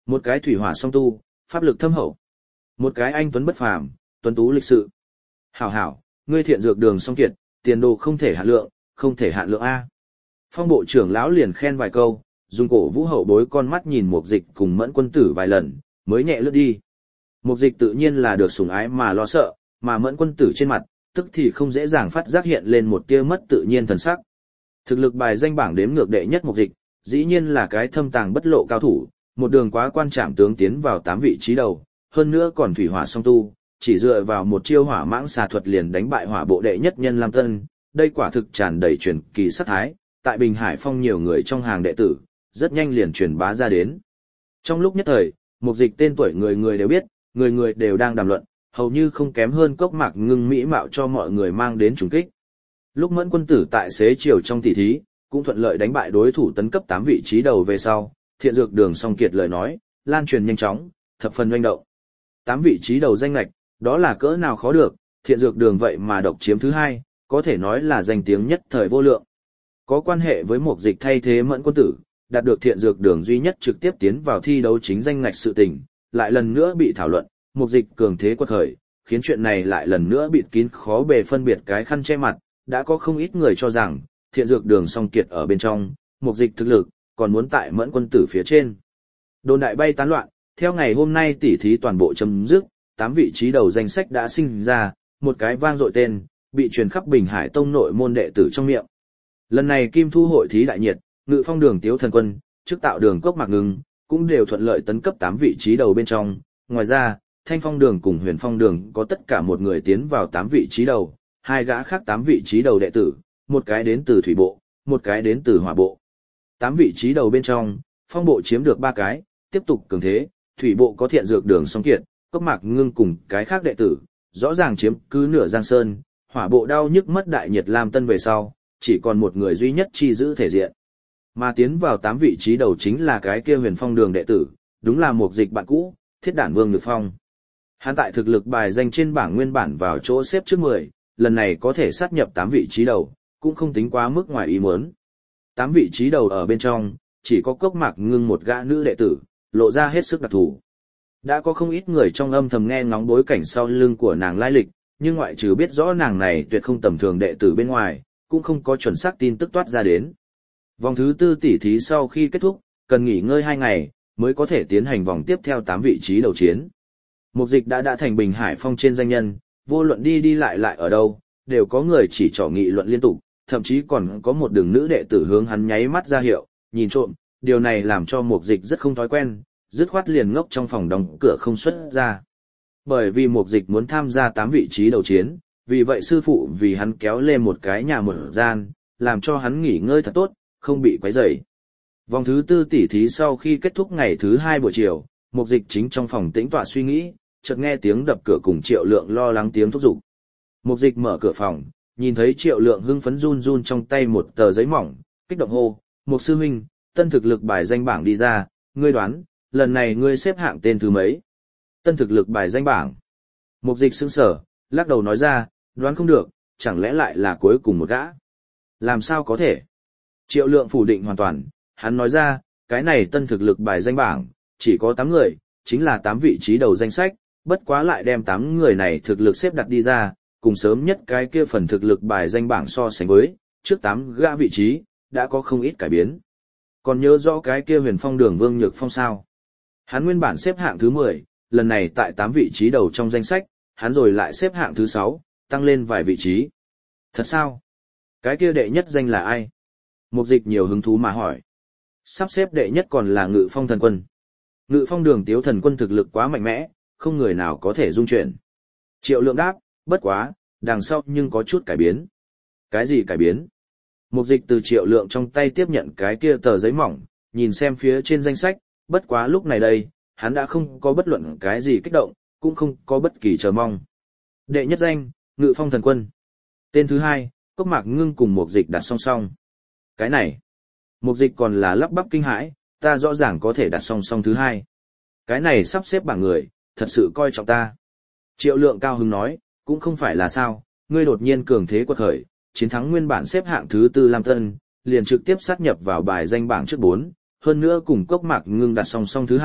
Một cái thủy hỏa song tu, pháp lực thâm hậu. Một cái anh tuấn bất phàm, tuấn tú lịch sự. Hảo hảo, ngươi thiện dược đường song kiệt, tiền đồ không thể hạn lượng, không thể hạn lượng A. Phong bộ trưởng lão liền khen vài câu, dùng cổ vũ hậu bối con mắt nhìn Mục Dịch cùng Mẫn Quân Tử vài lần, mới nhẹ lướt đi. Mục Dịch tự nhiên là được sủng ái mà lo sợ, mà Mẫn Quân Tử trên mặt, tức thì không dễ dàng phát giác hiện lên một tia mất tự nhiên thần sắc. Thực lực bài danh bảng đếm ngược đệ nhất Mục Dịch, dĩ nhiên là cái thâm tàng bất lộ cao thủ, một đường quá quan trảm tướng tiến vào 8 vị trí đầu, hơn nữa còn thủy hỏa song tu, chỉ dựa vào một chiêu hỏa mãng xà thuật liền đánh bại hỏa bộ đệ nhất nhân Lam Tân, đây quả thực tràn đầy truyền kỳ sắc thái, tại Bình Hải Phong nhiều người trong hàng đệ tử, rất nhanh liền truyền bá ra đến. Trong lúc nhất thời, Mục Dịch tên tuổi người người đều biết, người người đều đang đàm luận, hầu như không kém hơn Cốc Mạc Ngưng mỹ mạo cho mọi người mang đến trùng kích. Lúc Mẫn Quân Tử tại xế chiều trong tỷ thí, cũng thuận lợi đánh bại đối thủ tấn cấp 8 vị trí đầu về sau, thiện dược đường song kiệt lời nói, lan truyền nhanh chóng, thập phần doanh động. 8 vị trí đầu danh lệch, đó là cỡ nào khó được, thiện dược đường vậy mà độc chiếm thứ 2, có thể nói là danh tiếng nhất thời vô lượng. Có quan hệ với Mục Dịch thay thế Mẫn Quân Tử, đạt được thiện dược đường duy nhất trực tiếp tiến vào thi đấu chính danh ngạch sự tình, lại lần nữa bị thảo luận, Mục Dịch cường thế quật khởi, khiến chuyện này lại lần nữa bịt kín khó bề phân biệt cái khăn che mặt, đã có không ít người cho rằng, thiện dược đường song kiệt ở bên trong, Mục Dịch thực lực, còn muốn tại Mẫn Quân Tử phía trên. Đồn đại bay tán loạn, theo ngày hôm nay tỷ thí toàn bộ chấm dứt, 8 vị trí đầu danh sách đã sinh ra, một cái vang dội tên, bị truyền khắp Bình Hải Tông nội môn đệ tử trong miệng. Lần này Kim Thu hội thí đại nhiệt, Ngự Phong đường Tiếu Thần Quân, trước tạo đường Cốc Mạc Ngưng, cũng đều thuận lợi tấn cấp 8 vị trí đầu bên trong. Ngoài ra, Thanh Phong đường cùng Huyền Phong đường có tất cả một người tiến vào 8 vị trí đầu, 2 gã khác 8 vị trí đầu đệ tử, một cái đến từ thủy bộ, một cái đến từ hỏa bộ. 8 vị trí đầu bên trong, Phong bộ chiếm được 3 cái, tiếp tục cường thế, thủy bộ có thiện dược đường song kiệt, Cốc Mạc Ngưng cùng cái khác đệ tử, rõ ràng chiếm cứ nửa Giang Sơn, hỏa bộ đau nhức mất đại nhiệt Lam Tân về sau, chỉ còn một người duy nhất chi giữ thể diện. Mà tiến vào 8 vị trí đầu chính là cái kia Huyền Phong đường đệ tử, đúng là Mục Dịch bạn cũ, Thiết Đản Vương Nhược Phong. Hắn tại thực lực bài danh trên bảng nguyên bản vào chỗ xếp trước 10, lần này có thể sát nhập 8 vị trí đầu, cũng không tính quá mức ngoài ý muốn. 8 vị trí đầu ở bên trong, chỉ có Cốc Mạc Ngưng một gã nữ đệ tử, lộ ra hết sức đặc thù. Đã có không ít người trong âm thầm nghe ngóng bối cảnh sau lưng của nàng lai lịch, nhưng ngoại trừ biết rõ nàng này tuyệt không tầm thường đệ tử bên ngoài, cũng không có chuẩn xác tin tức toát ra đến. Vòng thứ 4 tỷ thí sau khi kết thúc, cần nghỉ ngơi 2 ngày, mới có thể tiến hành vòng tiếp theo 8 vị trí đầu chiến. Mục Dịch đã thành Bình Hải Phong trên danh nhân, vô luận đi lại ở đâu, đều có người chỉ trỏ nghị luận liên tục, thậm chí còn có một đường nữ đệ tử hướng hắn nháy mắt ra hiệu, nhìn trộm, điều này làm cho Mục Dịch rất không thói quen, dứt khoát liền ngốc trong phòng đóng cửa không xuất ra. Bởi vì Mục Dịch muốn tham gia 8 vị trí đầu chiến, vì vậy sư phụ vì hắn kéo lên một cái nhà mở gian, làm cho hắn nghỉ ngơi thật tốt, không bị quấy rầy. Vòng thứ 4 tỷ thí sau khi kết thúc ngày thứ 2 buổi chiều, Mục Dịch chính trong phòng tĩnh tọa suy nghĩ, chợt nghe tiếng đập cửa cùng Triệu Lượng lo lắng tiếng thúc giục. Mục Dịch mở cửa phòng, nhìn thấy Triệu Lượng hưng phấn run run trong tay một tờ giấy mỏng, kích động hô, "Mục sư huynh, tân thực lực bài danh bảng đi ra, ngươi đoán, lần này ngươi xếp hạng tên thứ mấy?" Tân thực lực bài danh bảng. Mục Dịch sững sờ, lắc đầu nói ra, "Đoán không được, chẳng lẽ lại là cuối cùng một gã?" "Làm sao có thể?" Triệu Lượng phủ định hoàn toàn, hắn nói ra, cái này tân thực lực bài danh bảng, chỉ có 8 người, chính là 8 vị trí đầu danh sách, bất quá lại đem 8 người này thực lực xếp đặt đi ra, cùng sớm nhất cái kia phần thực lực bài danh bảng so sánh với, trước 8 gã vị trí, đã có không ít cải biến. Còn nhớ rõ cái kia Huyền Phong đường Vương Nhược Phong sao? Hắn nguyên bản xếp hạng thứ 10, lần này tại 8 vị trí đầu trong danh sách, hắn rồi lại xếp hạng thứ 6, tăng lên vài vị trí. Thật sao? Cái kia đệ nhất danh là ai? Mục Dịch nhiều hứng thú mà hỏi. Sắp xếp đệ nhất còn là Ngự Phong Thần Quân. Ngự Phong đường Tiếu Thần Quân thực lực quá mạnh mẽ, không người nào có thể dung chuyển. Triệu Lượng đáp, bất quá, đằng sau nhưng có chút cải biến. Cái gì cải biến? Mục Dịch từ Triệu Lượng trong tay tiếp nhận cái kia tờ giấy mỏng, nhìn xem phía trên danh sách, bất quá lúc này đây, hắn đã không có bất luận cái gì kích động, cũng không có bất kỳ chờ mong. Đệ nhất danh, Ngự Phong Thần Quân. Tên thứ 2, Cốc Mạc Ngưng cùng Mục Dịch đặt song song. Cái này, Mục Dịch còn là lắp bắp kinh hãi, ta rõ ràng có thể đặt song song thứ 2. Cái này sắp xếp bảng người, thật sự coi trọng ta. Triệu Lượng cao hứng nói, cũng không phải là sao, ngươi đột nhiên cường thế quật khởi, chiến thắng nguyên bản xếp hạng thứ 4 Lam Tân, liền trực tiếp sát nhập vào bài danh bảng trước 4, hơn nữa cùng Cốc Mạc Ngưng đặt song song thứ 2,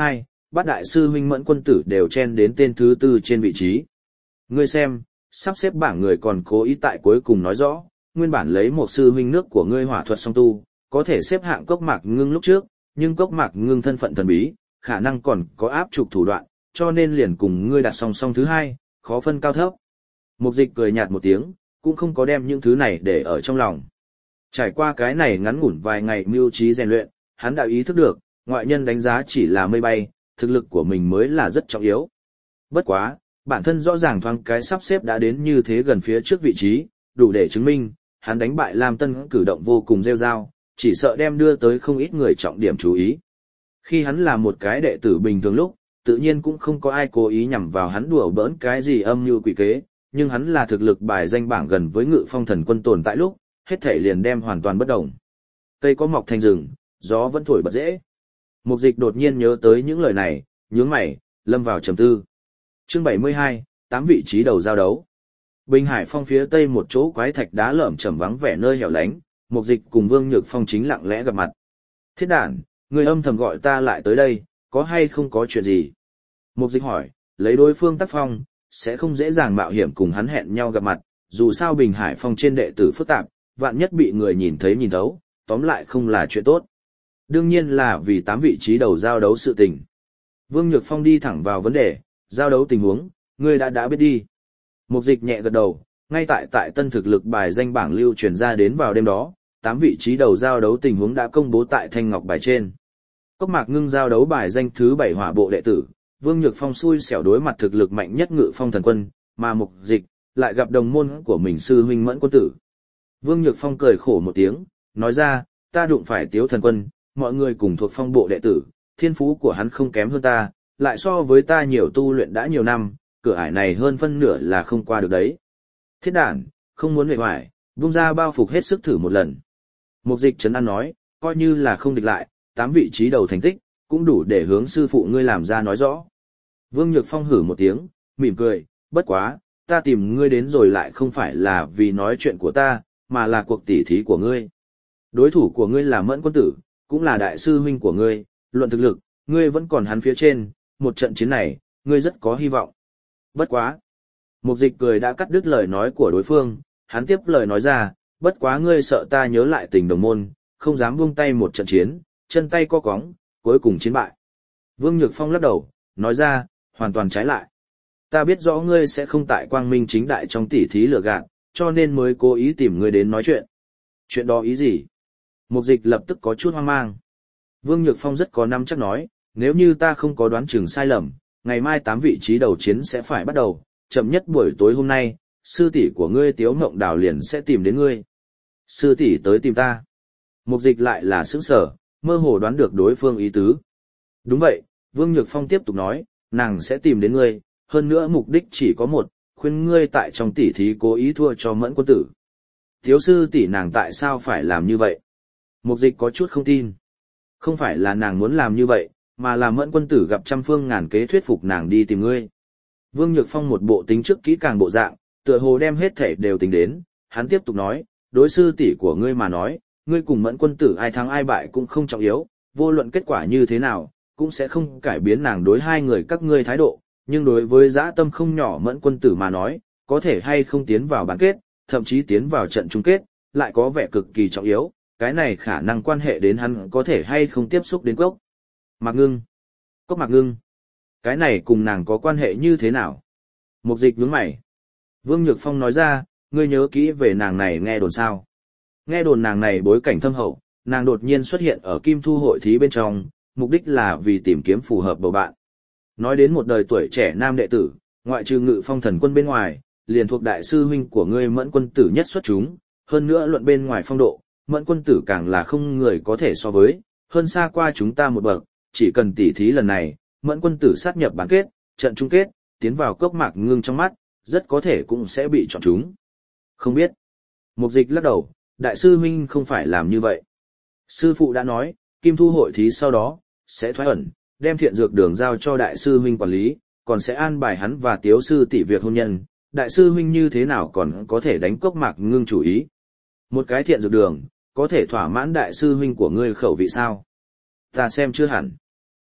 bát đại sư huynh Mẫn Quân Tử đều chen đến tên thứ tư trên vị trí. Ngươi xem, sắp xếp bảng người còn cố ý tại cuối cùng nói rõ, nguyên bản lấy một sư huynh nước của ngươi hỏa thuật song tu, có thể xếp hạng Cốc Mạc Ngưng lúc trước, nhưng Cốc Mạc Ngưng thân phận thần bí, khả năng còn có áp trục thủ đoạn, cho nên liền cùng ngươi đặt song song thứ hai, khó phân cao thấp. Mục Dịch cười nhạt một tiếng, cũng không có đem những thứ này để ở trong lòng. Trải qua cái này ngắn ngủn vài ngày mưu trí rèn luyện, hắn đã ý thức được, ngoại nhân đánh giá chỉ là mây bay, thực lực của mình mới là rất trọng yếu. Bất quá, bản thân rõ ràng thoáng cái sắp xếp đã đến như thế gần phía trước vị trí, đủ để chứng minh, hắn đánh bại Lam Tân cử động vô cùng rêu rao, chỉ sợ đem đưa tới không ít người trọng điểm chú ý. Khi hắn là một cái đệ tử bình thường lúc, tự nhiên cũng không có ai cố ý nhằm vào hắn đùa bỡn cái gì âm mưu quỷ kế, nhưng hắn là thực lực bài danh bảng gần với Ngự Phong Thần Quân tồn tại lúc, hết thể liền đem hoàn toàn bất động. Cây có mọc thành rừng, gió vẫn thổi bật dễ. Mục Dịch đột nhiên nhớ tới những lời này, nhướng mày, lâm vào trầm tư. Chương 72, 8 vị trí đầu giao đấu. Bình Hải Phong phía tây một chỗ quái thạch đá lởm chởm vắng vẻ nơi hẻo lánh, Mục Dịch cùng Vương Nhược Phong chính lặng lẽ gặp mặt. Thiết đản, người âm thầm gọi ta lại tới đây, có hay không có chuyện gì? Mục Dịch hỏi, lấy đối phương tác phong, sẽ không dễ dàng mạo hiểm cùng hắn hẹn nhau gặp mặt, dù sao Bình Hải Phong trên đệ tử phức tạp, vạn nhất bị người nhìn thấy nhìn thấu, tóm lại không là chuyện tốt. Đương nhiên là vì 8 vị trí đầu giao đấu sự tình. Vương Nhược Phong đi thẳng vào vấn đề, giao đấu tình huống, ngươi đã biết đi. Mục Dịch nhẹ gật đầu, ngay tại tân thực lực bài danh bảng lưu truyền ra đến vào đêm đó, 8 vị trí đầu giao đấu tình huống đã công bố tại thanh ngọc bài trên. Cốc Mạc Ngưng giao đấu bài danh thứ 7 hỏa bộ đệ tử, Vương Nhược Phong xui xẻo đối mặt thực lực mạnh nhất Ngự Phong Thần Quân, mà Mục Dịch lại gặp đồng môn của mình sư huynh Mẫn Quân Tử. Vương Nhược Phong cười khổ một tiếng, nói ra, ta đụng phải Tiếu Thần Quân, mọi người cùng thuộc phong bộ đệ tử, thiên phú của hắn không kém hơn ta, lại so với ta nhiều tu luyện đã nhiều năm, cửa ải này hơn phân nửa là không qua được đấy. Thiết đản, không muốn huệ hoài, vung ra bao phục hết sức thử một lần. Mục Dịch trấn an nói, coi như là không địch lại, 8 vị trí đầu thành tích, cũng đủ để hướng sư phụ ngươi làm ra nói rõ. Vương Nhược Phong hử một tiếng, mỉm cười, bất quá, ta tìm ngươi đến rồi lại không phải là vì nói chuyện của ta, mà là cuộc tỉ thí của ngươi. Đối thủ của ngươi là Mẫn Quân Tử, cũng là đại sư huynh của ngươi, luận thực lực, ngươi vẫn còn hắn phía trên, một trận chiến này, ngươi rất có hy vọng. Bất quá. Mục Dịch cười đã cắt đứt lời nói của đối phương, hắn tiếp lời nói ra, bất quá ngươi sợ ta nhớ lại tình đồng môn, không dám buông tay một trận chiến, chân tay co cóng, cuối cùng chiến bại. Vương Nhược Phong lắc đầu, nói ra, hoàn toàn trái lại. Ta biết rõ ngươi sẽ không tại quang minh chính đại trong tỉ thí lừa gạt, cho nên mới cố ý tìm ngươi đến nói chuyện. Chuyện đó ý gì? Mục Dịch lập tức có chút hoang mang. Vương Nhược Phong rất có nắm chắc nói, nếu như ta không có đoán chừng sai lầm, ngày mai 8 vị trí đầu chiến sẽ phải bắt đầu, chậm nhất buổi tối hôm nay, sư tỷ của ngươi Tiếu Ngộng Đào liền sẽ tìm đến ngươi. Sư tỷ tới tìm ta. Mục Dịch lại là sững sờ, mơ hồ đoán được đối phương ý tứ. Đúng vậy, Vương Nhược Phong tiếp tục nói, nàng sẽ tìm đến ngươi, hơn nữa mục đích chỉ có một, khuyên ngươi tại trong tỉ thí cố ý thua cho Mẫn Quân Tử. Thiếu sư tỷ nàng tại sao phải làm như vậy? Mục Dịch có chút không tin. Không phải là nàng muốn làm như vậy, mà là Mẫn Quân Tử gặp trăm phương ngàn kế thuyết phục nàng đi tìm ngươi. Vương Nhược Phong một bộ tính trước kỹ càng bộ dạng, tựa hồ đem hết thể đều tính đến, hắn tiếp tục nói, đối sư tỷ của ngươi mà nói, ngươi cùng Mẫn Quân Tử ai thắng ai bại cũng không trọng yếu, vô luận kết quả như thế nào, cũng sẽ không cải biến nàng đối hai người các ngươi thái độ, nhưng đối với dã tâm không nhỏ Mẫn Quân Tử mà nói, có thể hay không tiến vào bán kết, thậm chí tiến vào trận chung kết, lại có vẻ cực kỳ trọng yếu, cái này khả năng quan hệ đến hắn có thể hay không tiếp xúc đến Cốc Mạc Ngưng. Cốc Mạc Ngưng. Cái này cùng nàng có quan hệ như thế nào? Mục Dịch nhướng mày. Vương Nhược Phong nói ra, ngươi nhớ kỹ về nàng này nghe đồn sao? Nghe đồn nàng này bối cảnh thâm hậu, nàng đột nhiên xuất hiện ở Kim Thu hội thí bên trong, mục đích là vì tìm kiếm phù hợp bầu bạn. Nói đến một đời tuổi trẻ nam đệ tử, ngoại trừ Ngự Phong Thần Quân bên ngoài, liền thuộc đại sư huynh của ngươi Mẫn Quân Tử nhất xuất chúng, hơn nữa luận bên ngoài phong độ, Mẫn Quân Tử càng là không người có thể so với, hơn xa qua chúng ta một bậc, chỉ cần tỉ thí lần này, Mẫn Quân Tử sát nhập bán kết, trận chung kết, tiến vào Cốc Mạc Ngưng trong mắt, rất có thể cũng sẽ bị chọn chúng. Không biết. Mục Dịch lắc đầu, đại sư huynh không phải làm như vậy. Sư phụ đã nói, Kim Thu hội thí sau đó, sẽ thoái ẩn, đem thiện dược đường giao cho đại sư huynh quản lý, còn sẽ an bài hắn và Tiếu sư tỷ việc hôn nhân, đại sư huynh như thế nào còn có thể đánh Cốc Mạc Ngưng chủ ý. Một cái thiện dược đường, có thể thỏa mãn đại sư huynh của ngươi khẩu vị sao? Ta xem chưa hẳn.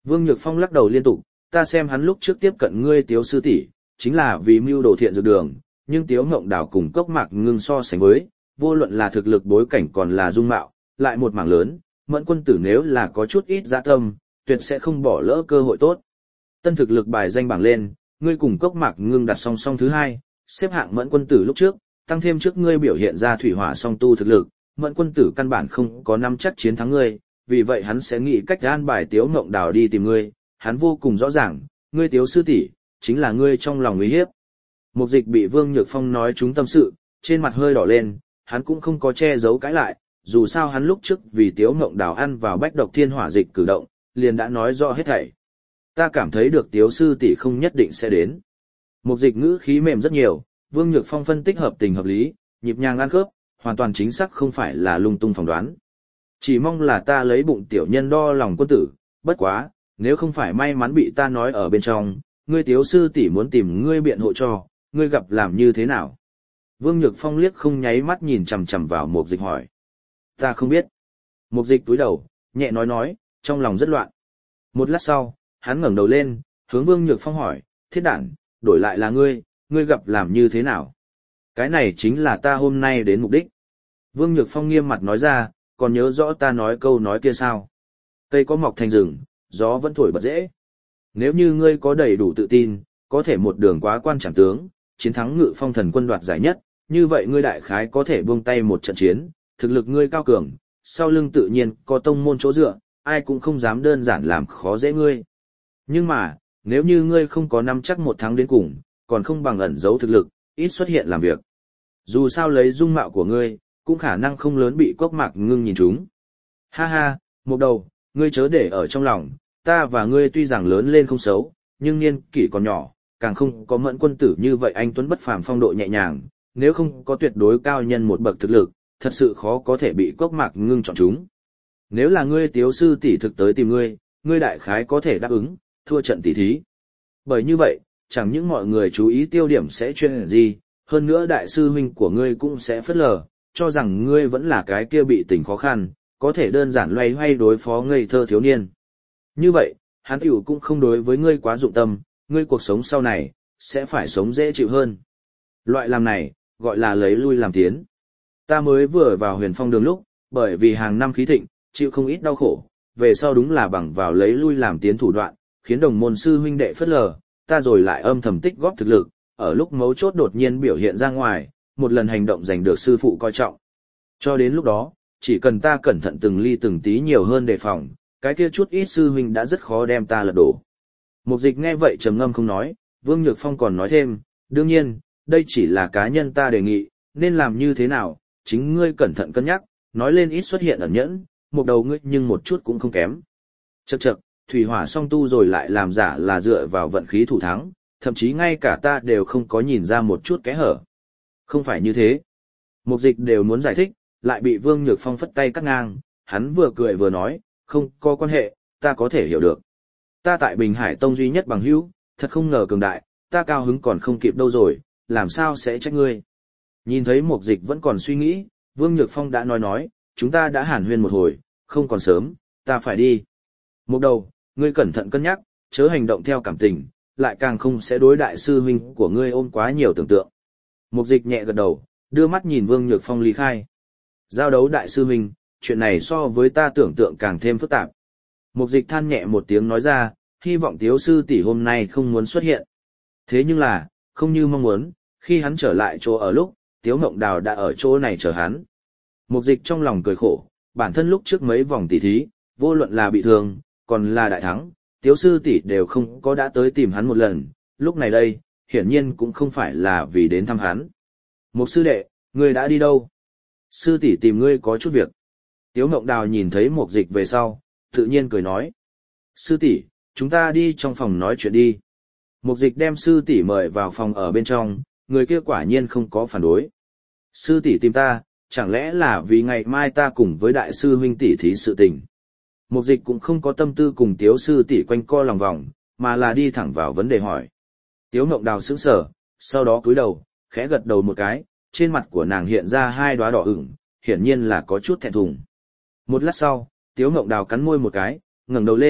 Vương Nhược Phong lắc đầu liên tục, ta xem hắn lúc trước tiếp cận ngươi Tiếu sư tỷ, chính là vì mưu đồ thiện dược đường, nhưng Tiếu Ngộng Đào cùng Cốc Mạc Ngưng so sánh với, vô luận là thực lực bối cảnh còn là dung mạo, lại một mảng lớn, Mẫn Quân Tử nếu là có chút ít dạ tâm, tuyệt sẽ không bỏ lỡ cơ hội tốt. Tân thực lực bài danh bảng lên, ngươi cùng Cốc Mạc Ngưng đặt song song thứ hai, xếp hạng Mẫn Quân Tử lúc trước, tăng thêm trước ngươi biểu hiện ra thủy hỏa song tu thực lực, Mẫn Quân Tử căn bản không có nắm chắc chiến thắng ngươi, vì vậy hắn sẽ nghĩ cách an bài Tiếu Ngộng Đào đi tìm ngươi, hắn vô cùng rõ ràng, ngươi Tiếu sư tỷ chính là ngươi trong lòng uy hiếp. Mục Dịch bị Vương Nhược Phong nói trúng tâm sự, trên mặt hơi đỏ lên, hắn cũng không có che giấu cãi lại, dù sao hắn lúc trước vì Tiếu Ngộng Đào ăn vào bách độc thiên hỏa dịch cử động, liền đã nói rõ hết thảy. Ta cảm thấy được Tiếu sư tỷ không nhất định sẽ đến. Mục Dịch ngữ khí mềm rất nhiều, Vương Nhược Phong phân tích hợp tình hợp lý, nhịp nhàng ăn khớp, hoàn toàn chính xác không phải là lung tung phỏng đoán. Chỉ mong là ta lấy bụng tiểu nhân đo lòng quân tử, bất quá, nếu không phải may mắn bị ta nói ở bên trong, ngươi Tiếu sư tỷ muốn tìm ngươi biện hộ cho, ngươi gặp làm như thế nào? Vương Nhược Phong liếc không nháy mắt nhìn chằm chằm vào Mục Dịch hỏi. Ta không biết. Mục Dịch túi đầu, nhẹ nói, trong lòng rất loạn. Một lát sau, hắn ngẩng đầu lên, hướng Vương Nhược Phong hỏi, Thiết Đản, đổi lại là ngươi gặp làm như thế nào? Cái này chính là ta hôm nay đến mục đích. Vương Nhược Phong nghiêm mặt nói ra, còn nhớ rõ ta nói câu nói kia sao? Cây có mọc thành rừng, gió vẫn thổi bật dễ. Nếu như ngươi có đầy đủ tự tin, có thể một đường quá quan chẳng tướng, chiến thắng Ngự Phong Thần Quân đoạt giải nhất, như vậy ngươi đại khái có thể buông tay một trận chiến, thực lực ngươi cao cường, sau lưng tự nhiên có tông môn chỗ dựa, ai cũng không dám đơn giản làm khó dễ ngươi. Nhưng mà, nếu như ngươi không có nắm chắc một tháng đến cùng, còn không bằng ẩn giấu thực lực, ít xuất hiện làm việc. Dù sao lấy dung mạo của ngươi, cũng khả năng không lớn bị Cốc Mạc Ngưng nhìn trúng. Ha ha, Một Đầu, ngươi chớ để ở trong lòng, ta và ngươi tuy rằng lớn lên không xấu, nhưng niên kỷ còn nhỏ, càng không có Mẫn Quân Tử như vậy anh tuấn bất phàm phong độ nhẹ nhàng, nếu không có tuyệt đối cao nhân một bậc thực lực, thật sự khó có thể bị Cốc Mạc Ngưng chọn chúng. Nếu là ngươi Tiếu sư tỷ thực tới tìm ngươi đại khái có thể đáp ứng, thua trận tỷ thí. Bởi như vậy, chẳng những mọi người chú ý tiêu điểm sẽ chuyên gì, hơn nữa đại sư huynh của ngươi cũng sẽ phớt lờ, cho rằng ngươi vẫn là cái kia bị tình khó khăn, có thể đơn giản loay hoay đối phó ngây thơ thiếu niên. Như vậy, hắn tiểu cũng không đối với ngươi quá dụng tâm, ngươi cuộc sống sau này, sẽ phải sống dễ chịu hơn. Loại làm này, gọi là lấy lui làm tiến. Ta mới vừa vào Huyền Phong đường lúc, bởi vì hàng năm khí thịnh, chịu không ít đau khổ, về sau đúng là bằng vào lấy lui làm tiến thủ đoạn, khiến đồng môn sư huynh đệ phớt lờ, ta rồi lại âm thầm tích góp thực lực, ở lúc mấu chốt đột nhiên biểu hiện ra ngoài, một lần hành động giành được sư phụ coi trọng. Cho đến lúc đó, chỉ cần ta cẩn thận từng ly từng tí nhiều hơn đề phòng, cái kia chút ít sư huynh đã rất khó đem ta lật đổ. Mục Dịch nghe vậy trầm ngâm không nói, Vương Nhược Phong còn nói thêm, đương nhiên, đây chỉ là cá nhân ta đề nghị, nên làm như thế nào, chính ngươi cẩn thận cân nhắc, nói lên ít xuất hiện ẩn nhẫn, Một Đầu ngươi nhưng một chút cũng không kém. Chậc chậc, thủy hỏa song tu rồi lại làm giả là dựa vào vận khí thủ thắng, thậm chí ngay cả ta đều không có nhìn ra một chút kẽ hở. Không phải như thế. Mục Dịch đều muốn giải thích, lại bị Vương Nhược Phong phất tay cắt ngang, hắn vừa cười vừa nói, không có quan hệ, ta có thể hiểu được. Ta tại Bình Hải Tông duy nhất bằng hữu, thật không ngờ cường đại, ta cao hứng còn không kịp đâu rồi, làm sao sẽ trách ngươi. Nhìn thấy Mục Dịch vẫn còn suy nghĩ, Vương Nhược Phong đã nói, chúng ta đã hàn huyên một hồi, không còn sớm, ta phải đi. Một Đầu, ngươi cẩn thận cân nhắc, chớ hành động theo cảm tình, lại càng không sẽ đối đại sư huynh của ngươi ôm quá nhiều tưởng tượng. Mục Dịch nhẹ gật đầu, đưa mắt nhìn Vương Nhược Phong ly khai. Giao đấu đại sư huynh, chuyện này so với ta tưởng tượng càng thêm phức tạp. Mục Dịch than nhẹ một tiếng nói ra, hy vọng Tiếu sư tỷ hôm nay không muốn xuất hiện. Thế nhưng là, không như mong muốn, khi hắn trở lại chỗ ở lúc, Tiếu Ngộng Đào đã ở chỗ này chờ hắn. Mục Dịch trong lòng cười khổ, bản thân lúc trước mấy vòng tỷ thí, vô luận là bị thương, còn là đại thắng, Tiếu sư tỷ đều không có đã tới tìm hắn một lần, lúc này đây, hiển nhiên cũng không phải là vì đến thăm hắn. Mục sư đệ, ngươi đã đi đâu? Sư tỷ tìm ngươi có chút việc. Tiếu Ngộng Đào nhìn thấy Mục Dịch về sau, tự nhiên cười nói. Sư tỷ, chúng ta đi trong phòng nói chuyện đi. Mục Dịch đem sư tỷ mời vào phòng ở bên trong, người kia quả nhiên không có phản đối. Sư tỷ tìm ta, chẳng lẽ là vì ngày mai ta cùng với đại sư huynh tỷ thí sự tình. Mục Dịch cũng không có tâm tư cùng Tiếu sư tỷ quanh co lòng vòng, mà là đi thẳng vào vấn đề hỏi. Tiếu Ngộng Đào sững sờ, sau đó cúi đầu, khẽ gật đầu một cái, trên mặt của nàng hiện ra hai đóa đỏ ửng, hiển nhiên là có chút thẹn thùng. Một lát sau, Tiếu Ngộng Đào cắn môi một cái, ngẩng đầu lên,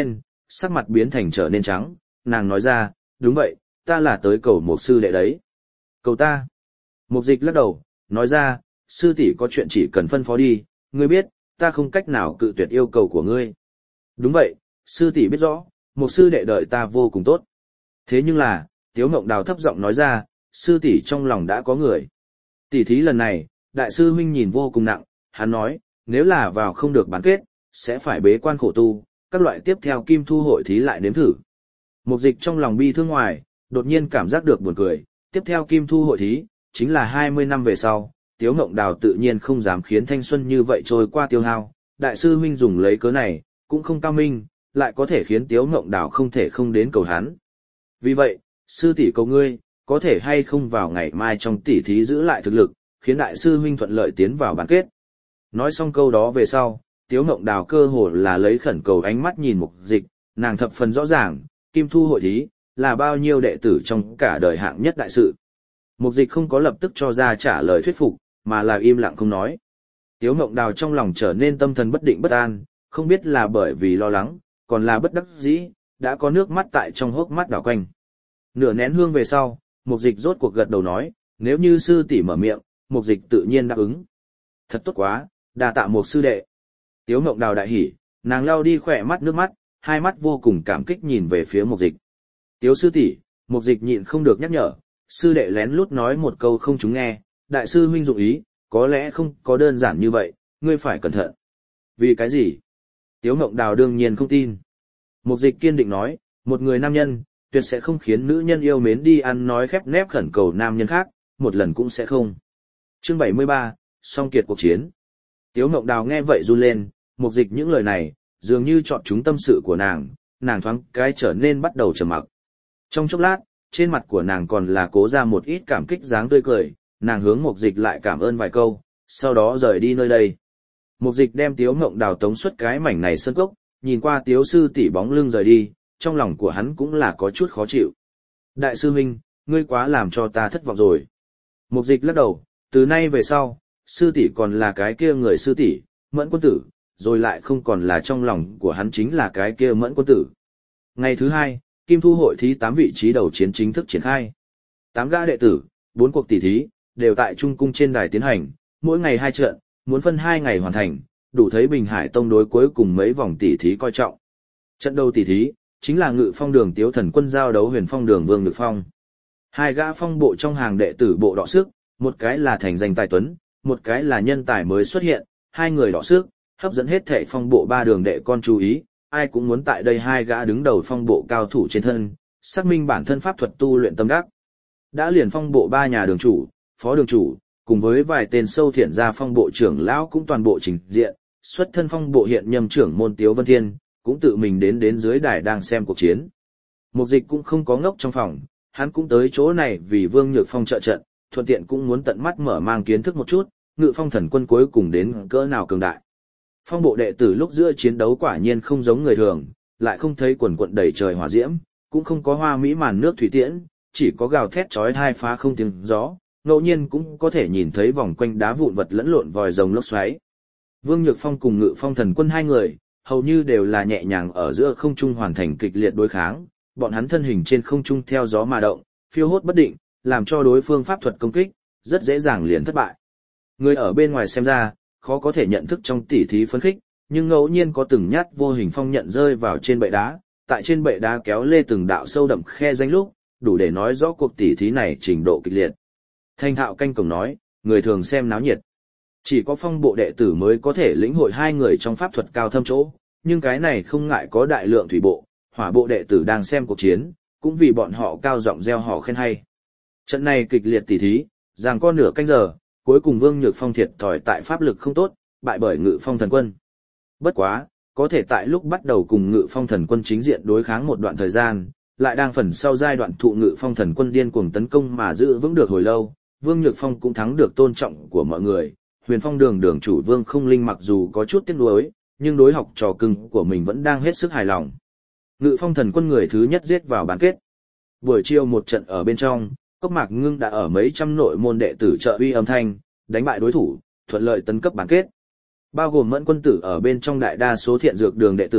sắc mặt biến thành trở nên trắng, nàng nói ra, đúng vậy, ta là tới cầu một sư đệ đấy. Cầu ta. Mục dịch lắc đầu, nói ra, sư tỷ có chuyện chỉ cần phân phó đi, ngươi biết, ta không cách nào cự tuyệt yêu cầu của ngươi. Đúng vậy, sư tỷ biết rõ, một sư đệ đợi ta vô cùng tốt. Thế nhưng là, Tiếu Ngộng Đào thấp giọng nói ra, sư tỷ trong lòng đã có người. Tỷ thí lần này, đại sư huynh nhìn vô cùng nặng, hắn nói, nếu là vào không được bán kết, sẽ phải bế quan khổ tu, các loại tiếp theo kim thu hội thí lại nếm thử. Mục dịch trong lòng bi thương ngoài, đột nhiên cảm giác được buồn cười, tiếp theo kim thu hội thí, chính là 20 năm về sau, Tiếu Ngộng Đào tự nhiên không dám khiến thanh xuân như vậy trôi qua tiêu hao, đại sư huynh dùng lấy cớ này, cũng không cao minh, lại có thể khiến Tiếu Ngộng Đào không thể không đến cầu hắn. Vì vậy, sư tỷ cầu ngươi, có thể hay không vào ngày mai trong tỷ thí giữ lại thực lực, khiến đại sư huynh thuận lợi tiến vào bán kết. Nói xong câu đó về sau, Tiếu Ngộng Đào cơ hồ là lấy khẩn cầu ánh mắt nhìn mục dịch, nàng thập phần rõ ràng, kim thu hội thí, là bao nhiêu đệ tử trong cả đời hạng nhất đại sự. Mục dịch không có lập tức cho ra trả lời thuyết phục, mà là im lặng không nói. Tiếu Ngộng Đào trong lòng trở nên tâm thần bất định bất an, không biết là bởi vì lo lắng, còn là bất đắc dĩ, đã có nước mắt tại trong hốc mắt đảo quanh. Nửa nén hương về sau, mục dịch rốt cuộc gật đầu nói, nếu như sư tỷ mở miệng, mục dịch tự nhiên đáp ứng. Thật tốt quá, đa tạ mục sư đệ. Tiếu Ngộng Đào đại hỉ, nàng lau đi khỏe mắt nước mắt, hai mắt vô cùng cảm kích nhìn về phía mục dịch. Tiếu sư tỷ, mục dịch nhịn không được nhắc nhở, sư đệ lén lút nói một câu không chúng nghe, đại sư huynh dụng ý, có lẽ không có đơn giản như vậy, ngươi phải cẩn thận. Vì cái gì? Tiếu Ngộng Đào đương nhiên không tin. Mục dịch kiên định nói, một người nam nhân, tuyệt sẽ không khiến nữ nhân yêu mến đi ăn nói khép nép khẩn cầu nam nhân khác, một lần cũng sẽ không. Chương 73, song kiệt cuộc chiến. Tiếu Ngộng Đào nghe vậy run lên, mục dịch những lời này, dường như chọn chúng tâm sự của nàng thoáng cái trở nên bắt đầu trầm mặc. Trong chốc lát, trên mặt của nàng còn là cố ra một ít cảm kích dáng tươi cười, nàng hướng mục dịch lại cảm ơn vài câu, sau đó rời đi nơi đây. Mục dịch đem Tiếu Ngộng Đào tống xuất cái mảnh này sân cốc, nhìn qua Tiếu sư tỷ bóng lưng rời đi, trong lòng của hắn cũng là có chút khó chịu. Đại sư huynh, ngươi quá làm cho ta thất vọng rồi. Mục dịch lắc đầu, từ nay về sau, sư tỷ còn là cái kia người sư tỷ, Mẫn quân tử, rồi lại không còn là trong lòng của hắn chính là cái kia Mẫn quân tử. Ngày thứ hai, Kim Thu hội thí 8 vị trí đầu chiến chính thức triển khai. 8 gã đệ tử, 4 cuộc tỷ thí, đều tại Trung cung trên đài tiến hành, mỗi ngày 2 trận, muốn phân 2 ngày hoàn thành, đủ thấy Bình Hải Tông đối cuối cùng mấy vòng tỷ thí coi trọng. Trận đầu tỷ thí, chính là Ngự Phong Đường Tiếu Thần Quân giao đấu Huyền Phong Đường Vương Nhược Phong. Hai gã phong bộ trong hàng đệ tử bộ đọ sức, một cái là thành danh tài tuấn, một cái là nhân tài mới xuất hiện, hai người đọ sức, hấp dẫn hết thảy phong bộ 3 đường đệ con chú ý, ai cũng muốn tại đây hai gã đứng đầu phong bộ cao thủ trên thân, xác minh bản thân pháp thuật tu luyện tâm đắc. Đã liền phong bộ 3 nhà đường chủ, phó đường chủ, cùng với vài tên sâu thiện gia phong bộ trưởng lão cũng toàn bộ trình diện, xuất thân phong bộ hiện nhâm trưởng môn Tiếu Vân Thiên, cũng tự mình đến dưới đài đang xem cuộc chiến. Mục dịch cũng không có ngốc trong phòng, hắn cũng tới chỗ này vì Vương Nhược Phong trợ trận, thuận tiện cũng muốn tận mắt mở mang kiến thức một chút, Ngự Phong Thần Quân cuối cùng đến cỡ nào cường đại. Phong bộ đệ tử lúc giữa chiến đấu quả nhiên không giống người thường, lại không thấy quần quận đầy trời hỏa diễm, cũng không có hoa mỹ màn nước thủy tiễn, chỉ có gào thét chói tai phá không tiếng gió, ngẫu nhiên cũng có thể nhìn thấy vòng quanh đá vụn vật lẫn lộn vòi rồng lốc xoáy. Vương Nhược Phong cùng Ngự Phong Thần Quân hai người, hầu như đều là nhẹ nhàng ở giữa không trung hoàn thành kịch liệt đối kháng, bọn hắn thân hình trên không trung theo gió mà động, phiêu hốt bất định, làm cho đối phương pháp thuật công kích rất dễ dàng liền thất bại. Người ở bên ngoài xem ra, khó có thể nhận thức trong tỉ thí phấn khích, nhưng ngẫu nhiên có từng nhát vô hình phong nhận rơi vào trên bệ đá, tại trên bệ đá kéo lê từng đạo sâu đậm khe danh lúc, đủ để nói rõ cuộc tỉ thí này trình độ kịch liệt. Thanh Thạo canh cổng nói, người thường xem náo nhiệt. Chỉ có phong bộ đệ tử mới có thể lĩnh hội hai người trong pháp thuật cao thâm chỗ, nhưng cái này không ngại có đại lượng thủy bộ, hỏa bộ đệ tử đang xem cuộc chiến, cũng vì bọn họ cao giọng reo hò khen hay. Trận này kịch liệt tỉ thí, giằng co nửa canh giờ, cuối cùng Vương Nhược Phong thiệt thòi tại pháp lực không tốt, bại bởi Ngự Phong Thần Quân. Bất quá, có thể tại lúc bắt đầu cùng Ngự Phong Thần Quân chính diện đối kháng một đoạn thời gian, lại đang phần sau giai đoạn thụ Ngự Phong Thần Quân điên cuồng tấn công mà giữ vững được hồi lâu, Vương Nhược Phong cũng thắng được tôn trọng của mọi người. Huyền Phong Đường đường chủ Vương Không Linh mặc dù có chút tiếc nuối, nhưng đối học trò cưng của mình vẫn đang hết sức hài lòng. Ngự Phong Thần Quân người thứ nhất giết vào bán kết. Buổi chiều một trận ở bên trong, Cốc Mạc Ngưng đã ở mấy trăm nội môn đệ tử trợ uy âm thanh, đánh bại đối thủ, thuận lợi tấn cấp bán kết. Bao gồm Mẫn quân tử ở bên trong đại đa số thiện dược đường đệ tử,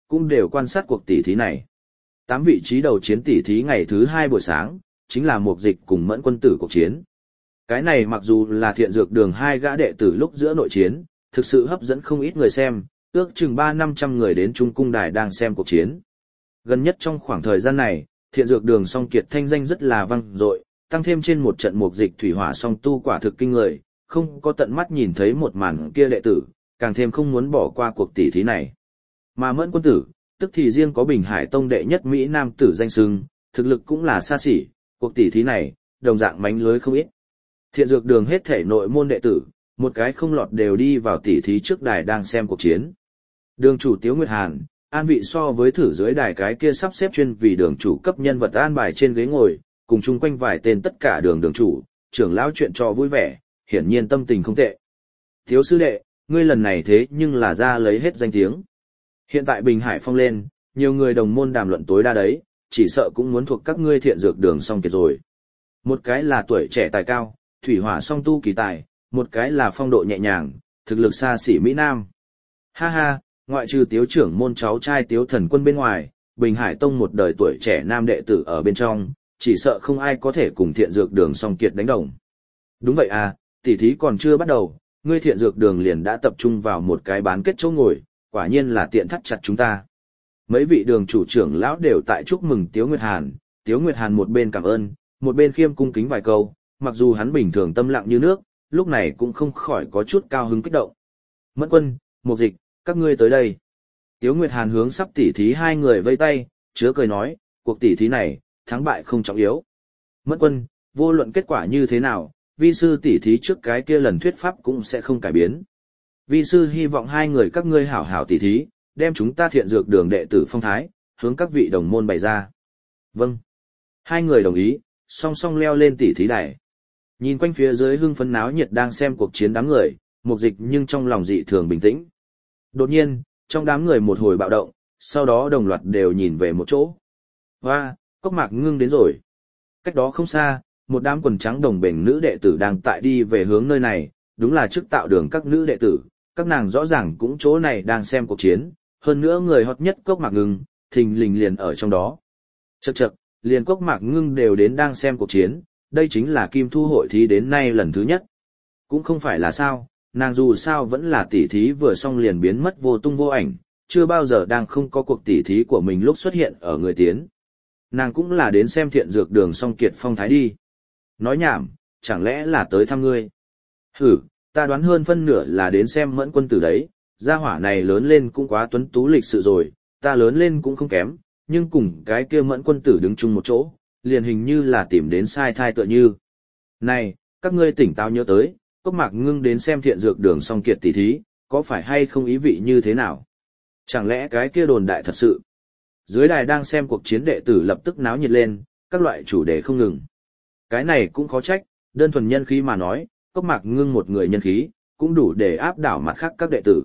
cũng đều quan sát cuộc tỷ thí này. 8 vị trí đầu chiến tỷ thí ngày thứ 2 buổi sáng, chính là Mục Dịch cùng Mẫn Quân Tử cuộc chiến. Cái này mặc dù là Thiện Dược Đường 2 gã đệ tử lúc giữa nội chiến, thực sự hấp dẫn không ít người xem, ước chừng 300-500 người đến Trung Cung Đài đang xem cuộc chiến. Gần nhất trong khoảng thời gian này, Thiện Dược Đường Song Kiệt thanh danh rất là vang dội, tăng thêm trên một trận Mục Dịch thủy hỏa song tu quả thực kinh người, không có tận mắt nhìn thấy một màn kia đệ tử, càng thêm không muốn bỏ qua cuộc tỷ thí này. Mà Mẫn Quân Tử, tức thì riêng có Bình Hải Tông đệ nhất Mỹ Nam tử danh xưng, thực lực cũng là xa xỉ, cuộc tỷ thí này, đồng dạng mánh lưới không ít. Thiện Dược Đường hết thể nội môn đệ tử, một cái không lọt đều đi vào tỷ thí trước đài đang xem cuộc chiến. Đường chủ Tiếu Nguyệt Hàn, an vị so với thử dưới đài cái kia sắp xếp chuyên vì đường chủ cấp nhân vật an bài trên ghế ngồi, cùng chung quanh vài tên tất cả đường chủ, trưởng lão chuyện trò vui vẻ, hiển nhiên tâm tình không tệ. Tiếu sư đệ, ngươi lần này thế nhưng là ra lấy hết danh tiếng. Hiện tại Bình Hải Phong lên, nhiều người đồng môn đàm luận tối đa đấy, chỉ sợ cũng muốn thuộc các ngươi Thiện Dược Đường Song Kiệt rồi. Một cái là tuổi trẻ tài cao, thủy hỏa song tu kỳ tài, một cái là phong độ nhẹ nhàng, thực lực xa xỉ Mỹ Nam. Ha ha, ngoại trừ Tiếu trưởng môn cháu trai Tiếu Thần Quân bên ngoài, Bình Hải Tông một đời tuổi trẻ nam đệ tử ở bên trong, chỉ sợ không ai có thể cùng Thiện Dược Đường Song Kiệt đánh đồng. Đúng vậy à, tỷ thí còn chưa bắt đầu, ngươi Thiện Dược Đường liền đã tập trung vào một cái bán kết chỗ ngồi, quả nhiên là tiện thắt chặt chúng ta. Mấy vị đường chủ trưởng lão đều tại chúc mừng Tiếu Nguyệt Hàn, Tiếu Nguyệt Hàn một bên cảm ơn, một bên khiêm cung kính vài câu, mặc dù hắn bình thường tâm lặng như nước, lúc này cũng không khỏi có chút cao hứng kích động. Mẫn Quân, Mục Dịch, các ngươi tới đây. Tiếu Nguyệt Hàn hướng sắp tỷ thí hai người vây tay, chứa cười nói, cuộc tỷ thí này, thắng bại không trọng yếu. Mẫn Quân, vô luận kết quả như thế nào, vi sư tỷ thí trước cái kia lần thuyết pháp cũng sẽ không cải biến. Vi sư hy vọng hai người các ngươi hảo hảo tỷ thí, đem chúng ta Thiện Dược Đường đệ tử phong thái, hướng các vị đồng môn bày ra. Vâng. Hai người đồng ý, song song leo lên tỷ thí đài. Nhìn quanh phía dưới hưng phấn náo nhiệt đang xem cuộc chiến đám người, Mục Dịch nhưng trong lòng dị thường bình tĩnh. Đột nhiên, trong đám người một hồi bạo động, sau đó đồng loạt đều nhìn về một chỗ. Hoa, Cốc Mạc Ngưng đến rồi. Cách đó không xa, một đám quần trắng đồng bền nữ đệ tử đang tại đi về hướng nơi này, đúng là trước tạo đường các nữ đệ tử, các nàng rõ ràng cũng chỗ này đang xem cuộc chiến, hơn nữa người hot nhất Cốc Mạc Ngưng, thình lình liền ở trong đó. Chậc chậc, liền Cốc Mạc Ngưng đều đến đang xem cuộc chiến, đây chính là Kim Thu hội thí đến nay lần thứ nhất. Cũng không phải là sao, nàng dù sao vẫn là tỷ thí vừa xong liền biến mất vô tung vô ảnh, chưa bao giờ đang không có cuộc tỷ thí của mình lúc xuất hiện ở người tiến. Nàng cũng là đến xem Thiện Dược Đường Song Kiệt phong thái đi. Nói nhảm, chẳng lẽ là tới thăm ngươi? Hử, ta đoán hơn phân nửa là đến xem Mẫn Quân Tử đấy, gia hỏa này lớn lên cũng quá tuấn tú lịch sự rồi, ta lớn lên cũng không kém, nhưng cùng cái kia Mẫn Quân Tử đứng chung một chỗ, liền hình như là tìm đến sai thai tựa như. Này, các ngươi tỉnh táo nhớ tới, Cốc Mạc Ngưng đến xem Thiện Dược Đường Song Kiệt tỷ thí, có phải hay không ý vị như thế nào? Chẳng lẽ cái kia đồn đại thật sự? Dưới đài đang xem cuộc chiến đệ tử lập tức náo nhiệt lên, các loại chủ đề không ngừng. Cái này cũng khó trách, đơn thuần nhân khí mà nói, Cốc Mạc Ngưng một người nhân khí, cũng đủ để áp đảo mặt khác các đệ tử.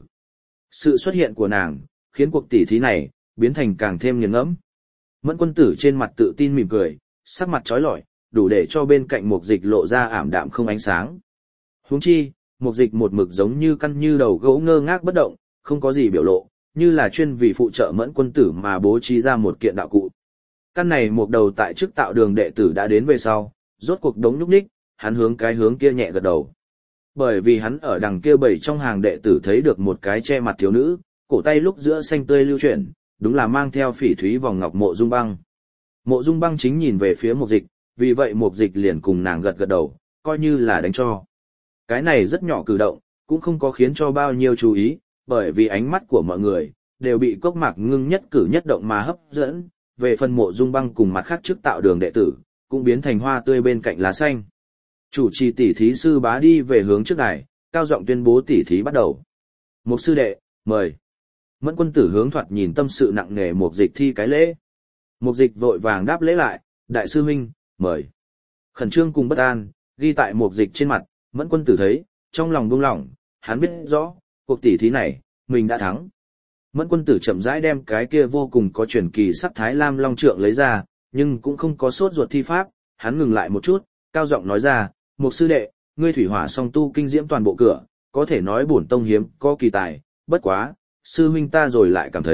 Sự xuất hiện của nàng, khiến cuộc tỷ thí này, biến thành càng thêm nghiền ngẫm. Mẫn Quân Tử trên mặt tự tin mỉm cười, sắc mặt trói lọi, đủ để cho bên cạnh Mục Dịch lộ ra ảm đạm không ánh sáng. Huống chi, Mục Dịch một mực giống như căn như đầu gỗ ngơ ngác bất động, không có gì biểu lộ, như là chuyên vì phụ trợ Mẫn Quân Tử mà bố trí ra một kiện đạo cụ. Căn này một đầu tại chức tạo đường đệ tử đã đến về sau, rốt cuộc đống nhúc nhích, hắn hướng cái hướng kia nhẹ gật đầu. Bởi vì hắn ở đằng kia bầy trong hàng đệ tử thấy được một cái che mặt thiếu nữ, cổ tay lúc giữa xanh tươi lưu chuyển, đúng là mang theo phỉ thúy vòng ngọc Mộ Dung Băng. Mộ Dung Băng chính nhìn về phía Mục Dịch, vì vậy Mục Dịch liền cùng nàng gật gật đầu, coi như là đánh cho. Cái này rất nhỏ cử động, cũng không có khiến cho bao nhiêu chú ý, bởi vì ánh mắt của mọi người đều bị Cốc Mạc Ngưng nhất cử nhất động mà hấp dẫn, về phần Mộ Dung Băng cùng mặt khác chức tạo đường đệ tử, cũng biến thành hoa tươi bên cạnh lá xanh. Chủ trì tỷ thí sư Bá đi về hướng trước đài, cao giọng tuyên bố tỷ thí bắt đầu. Mục sư đệ, mời. Mẫn Quân Tử hướng thoạt nhìn tâm sự nặng nề Mục Dịch thi cái lễ. Mục Dịch vội vàng đáp lễ lại, đại sư huynh, mời. Khẩn trương cùng bất an, ghi tại Mục Dịch trên mặt, Mẫn Quân Tử thấy, trong lòng buông lỏng, hắn biết rõ, cuộc tỷ thí này, mình đã thắng. Mẫn Quân Tử chậm rãi đem cái kia vô cùng có truyền kỳ sắc thái lam long trượng lấy ra, nhưng cũng không có sốt ruột thi pháp, hắn ngừng lại một chút, cao giọng nói ra, Mục sư đệ, ngươi thủy hỏa song tu kinh diễm toàn bộ cửa, có thể nói bổn tông hiếm, có kỳ tài, bất quá, sư huynh ta rồi lại cảm thấy,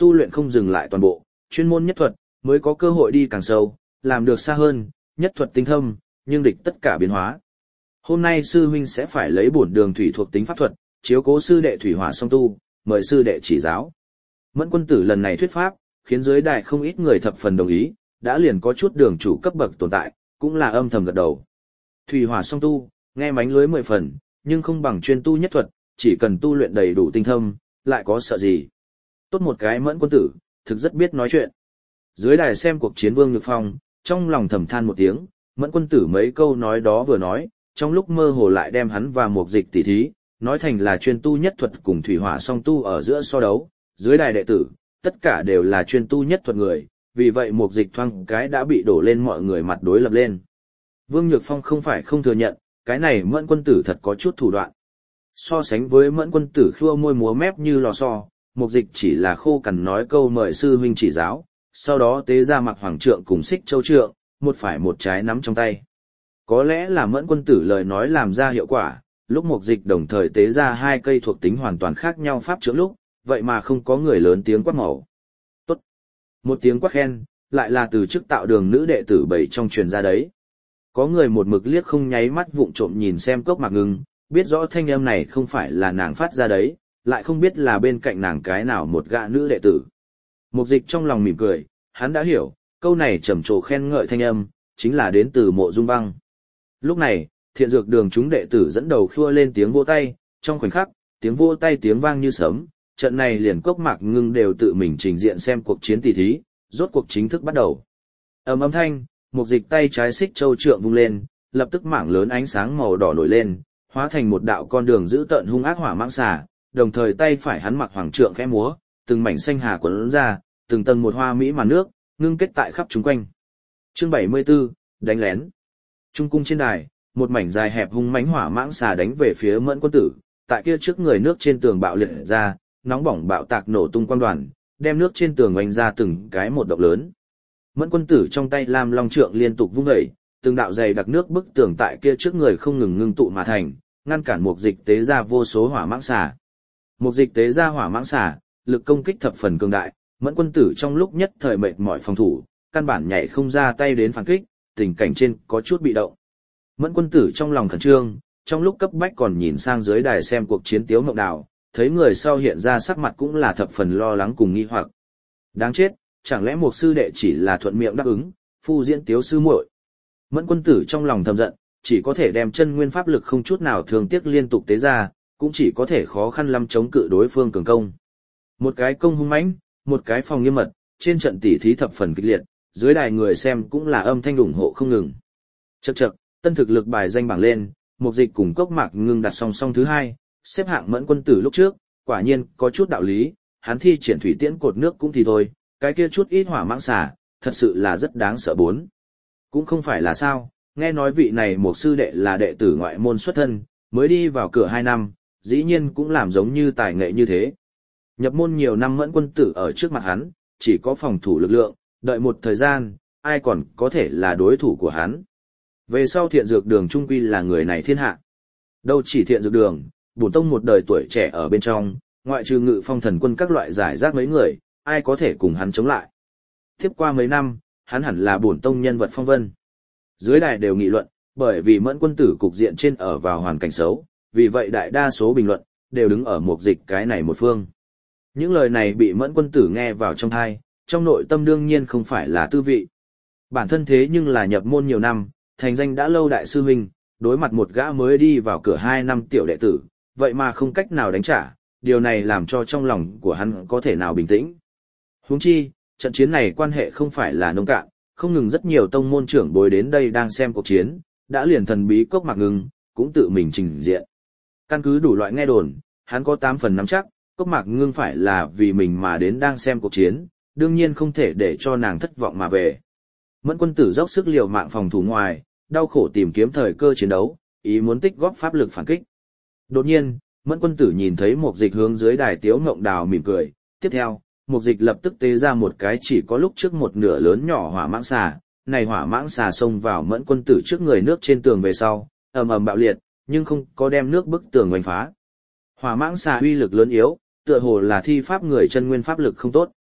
tu luyện không dừng lại toàn bộ, chuyên môn nhất thuật, mới có cơ hội đi càng sâu, làm được xa hơn, nhất thuật tinh thâm, nhưng địch tất cả biến hóa. Hôm nay sư huynh sẽ phải lấy bổn đường thủy thuộc tính pháp thuật, chiếu cố sư đệ thủy hỏa song tu, mời sư đệ chỉ giáo. Mẫn Quân Tử lần này thuyết pháp, khiến dưới đài không ít người thập phần đồng ý, đã liền có chút đường chủ cấp bậc tồn tại, cũng là âm thầm gật đầu. Thủy hỏa song tu, nghe mánh lưới 10 phần, nhưng không bằng chuyên tu nhất thuật, chỉ cần tu luyện đầy đủ tinh thâm, lại có sợ gì. Tốt một cái Mẫn Quân Tử, thực rất biết nói chuyện. Dưới đài xem cuộc chiến Vương Nhược Phong, trong lòng thầm than một tiếng, Mẫn Quân Tử mấy câu nói đó vừa nói, trong lúc mơ hồ lại đem hắn và Mục Dịch tỉ thí, nói thành là chuyên tu nhất thuật cùng thủy hỏa song tu ở giữa so đấu, dưới đài đệ tử, tất cả đều là chuyên tu nhất thuật người, vì vậy Mục Dịch thoáng cái đã bị đổ lên mọi người mặt đối lập lên. Vương Nhược Phong không phải không thừa nhận, cái này Mẫn Quân Tử thật có chút thủ đoạn. So sánh với Mẫn Quân Tử khua môi múa mép như lò xo, Mục Dịch chỉ là khô cằn nói câu mời sư huynh chỉ giáo, sau đó tế ra mặc hoàng trượng cùng xích châu trượng, một phải một trái nắm trong tay. Có lẽ là Mẫn Quân Tử lời nói làm ra hiệu quả, lúc Mục Dịch đồng thời tế ra hai cây thuộc tính hoàn toàn khác nhau pháp trượng lúc, vậy mà không có người lớn tiếng quát màu. Tốt. Một tiếng quát khen, lại là từ chức tạo đường nữ đệ tử bảy trong truyền ra đấy. Có người một mực liếc không nháy mắt vụng trộm nhìn xem Cốc Mạc Ngưng, biết rõ thanh âm này không phải là nàng phát ra đấy, lại không biết là bên cạnh nàng cái nào một gã nữ đệ tử. Mục Dịch trong lòng mỉm cười, hắn đã hiểu, câu này trầm trồ khen ngợi thanh âm, chính là đến từ Mộ Dung Băng. Lúc này, Thiện Dược Đường chúng đệ tử dẫn đầu khua lên tiếng vỗ tay, trong khoảnh khắc, tiếng vỗ tay tiếng vang như sấm, trận này liền Cốc Mạc Ngưng đều tự mình trình diện xem cuộc chiến tỷ thí, rốt cuộc chính thức bắt đầu. Âm thanh, Mục Dịch tay trái xích châu trượng vung lên, lập tức mảng lớn ánh sáng màu đỏ nổi lên, hóa thành một đạo con đường giữ tợn hung ác hỏa mãng xà, đồng thời tay phải hắn mặc hoàng trượng khẽ múa, từng mảnh xanh hà cuốn ra, từng tầng một hoa mỹ màn nước, ngưng kết tại khắp chúng quanh. Chương 74, đánh lén. Trung cung trên đài, một mảnh dài hẹp hung mãnh hỏa mãng xà đánh về phía Mẫn Quân Tử, tại kia trước người nước trên tường bạo liệt ra, nóng bỏng bạo tạc nổ tung quang đoàn, đem nước trên tường oanh ra từng cái một động lớn. Mẫn Quân Tử trong tay Lam Long trượng liên tục vung dậy, từng đạo dày đặc nước bức tường tại kia trước người không ngừng ngưng tụ mà thành, ngăn cản Mục Dịch tế ra vô số hỏa mãng xà. Mục Dịch tế ra hỏa mãng xà, lực công kích thập phần cường đại, Mẫn Quân Tử trong lúc nhất thời mệt mỏi phòng thủ, căn bản nhảy không ra tay đến phản kích, tình cảnh trên có chút bị động. Mẫn Quân Tử trong lòng khẩn trương, trong lúc cấp bách còn nhìn sang dưới đài xem cuộc chiến Tiếu Mộng Đào, thấy người sau hiện ra sắc mặt cũng là thập phần lo lắng cùng nghi hoặc. Đáng chết, chẳng lẽ Mục sư đệ chỉ là thuận miệng đáp ứng, phu diễn Tiếu sư muội. Mẫn Quân Tử trong lòng thầm giận, chỉ có thể đem chân nguyên pháp lực không chút nào thương tiếc liên tục tế ra, cũng chỉ có thể khó khăn lắm chống cự đối phương cường công. Một cái công hung mãnh, một cái phòng nghiêm mật, trên trận tỉ thí thập phần kịch liệt, dưới đài người xem cũng là âm thanh ủng hộ không ngừng. Chậc chậc, tân thực lực bài danh bảng lên, Mục Dịch cùng Cốc Mạc Ngưng đặt song song thứ hai, xếp hạng Mẫn Quân Tử lúc trước, quả nhiên có chút đạo lý, hắn thi triển thủy tiễn cột nước cũng thì thôi, cái kia chút ít hỏa mãng xà, thật sự là rất đáng sợ bốn. Cũng không phải là sao, nghe nói vị này Mục sư đệ là đệ tử ngoại môn xuất thân, mới đi vào cửa 2 năm, dĩ nhiên cũng làm giống như tài nghệ như thế. Nhập môn nhiều năm Mẫn Quân Tử ở trước mặt hắn, chỉ có phòng thủ lực lượng, đợi một thời gian, ai còn có thể là đối thủ của hắn. Về sau Thiện Dược Đường trung quy là người này thiên hạ. Đâu chỉ Thiện Dược Đường, bổn tông một đời tuổi trẻ ở bên trong, ngoại trừ Ngự Phong Thần Quân các loại giải rác mấy người, ai có thể cùng hắn chống lại. Tiếp qua mấy năm, hắn hẳn là bổn tông nhân vật phong vân. Dưới đài đều nghị luận, bởi vì Mẫn Quân Tử cục diện trên ở vào hoàn cảnh xấu, vì vậy đại đa số bình luận đều đứng ở Mục Dịch cái này một phương. Những lời này bị Mẫn Quân Tử nghe vào trong tai, trong nội tâm đương nhiên không phải là tư vị. Bản thân thế nhưng là nhập môn nhiều năm, thành danh đã lâu đại sư huynh, đối mặt một gã mới đi vào cửa 2 năm tiểu đệ tử, vậy mà không cách nào đánh trả, điều này làm cho trong lòng của hắn có thể nào bình tĩnh. Huống chi, trận chiến này quan hệ không phải là nông cạn, không ngừng rất nhiều tông môn trưởng bối đến đây đang xem cuộc chiến, đã liền thần bí Cốc Mạc Ngưng, cũng tự mình trình diện. Căn cứ đủ loại nghe đồn, hắn có 8 phần nắm chắc, Cốc Mạc Ngưng phải là vì mình mà đến đang xem cuộc chiến, đương nhiên không thể để cho nàng thất vọng mà về. Mẫn Quân Tử dốc sức liều mạng phòng thủ ngoài, đau khổ tìm kiếm thời cơ chiến đấu, ý muốn tích góp pháp lực phản kích. Đột nhiên, Mẫn Quân Tử nhìn thấy Mục Dịch hướng dưới đài Tiếu Mộng Đào mỉm cười, tiếp theo, Mục Dịch lập tức tế ra một cái chỉ có lúc trước một nửa lớn nhỏ hỏa mãng xà, này hỏa mãng xà xông vào Mẫn Quân Tử trước người nước trên tường về sau, ầm ầm bạo liệt, nhưng không có đem nước bức tường oanh phá. Hỏa mãng xà uy lực lớn yếu, tựa hồ là thi pháp người chân nguyên pháp lực không tốt.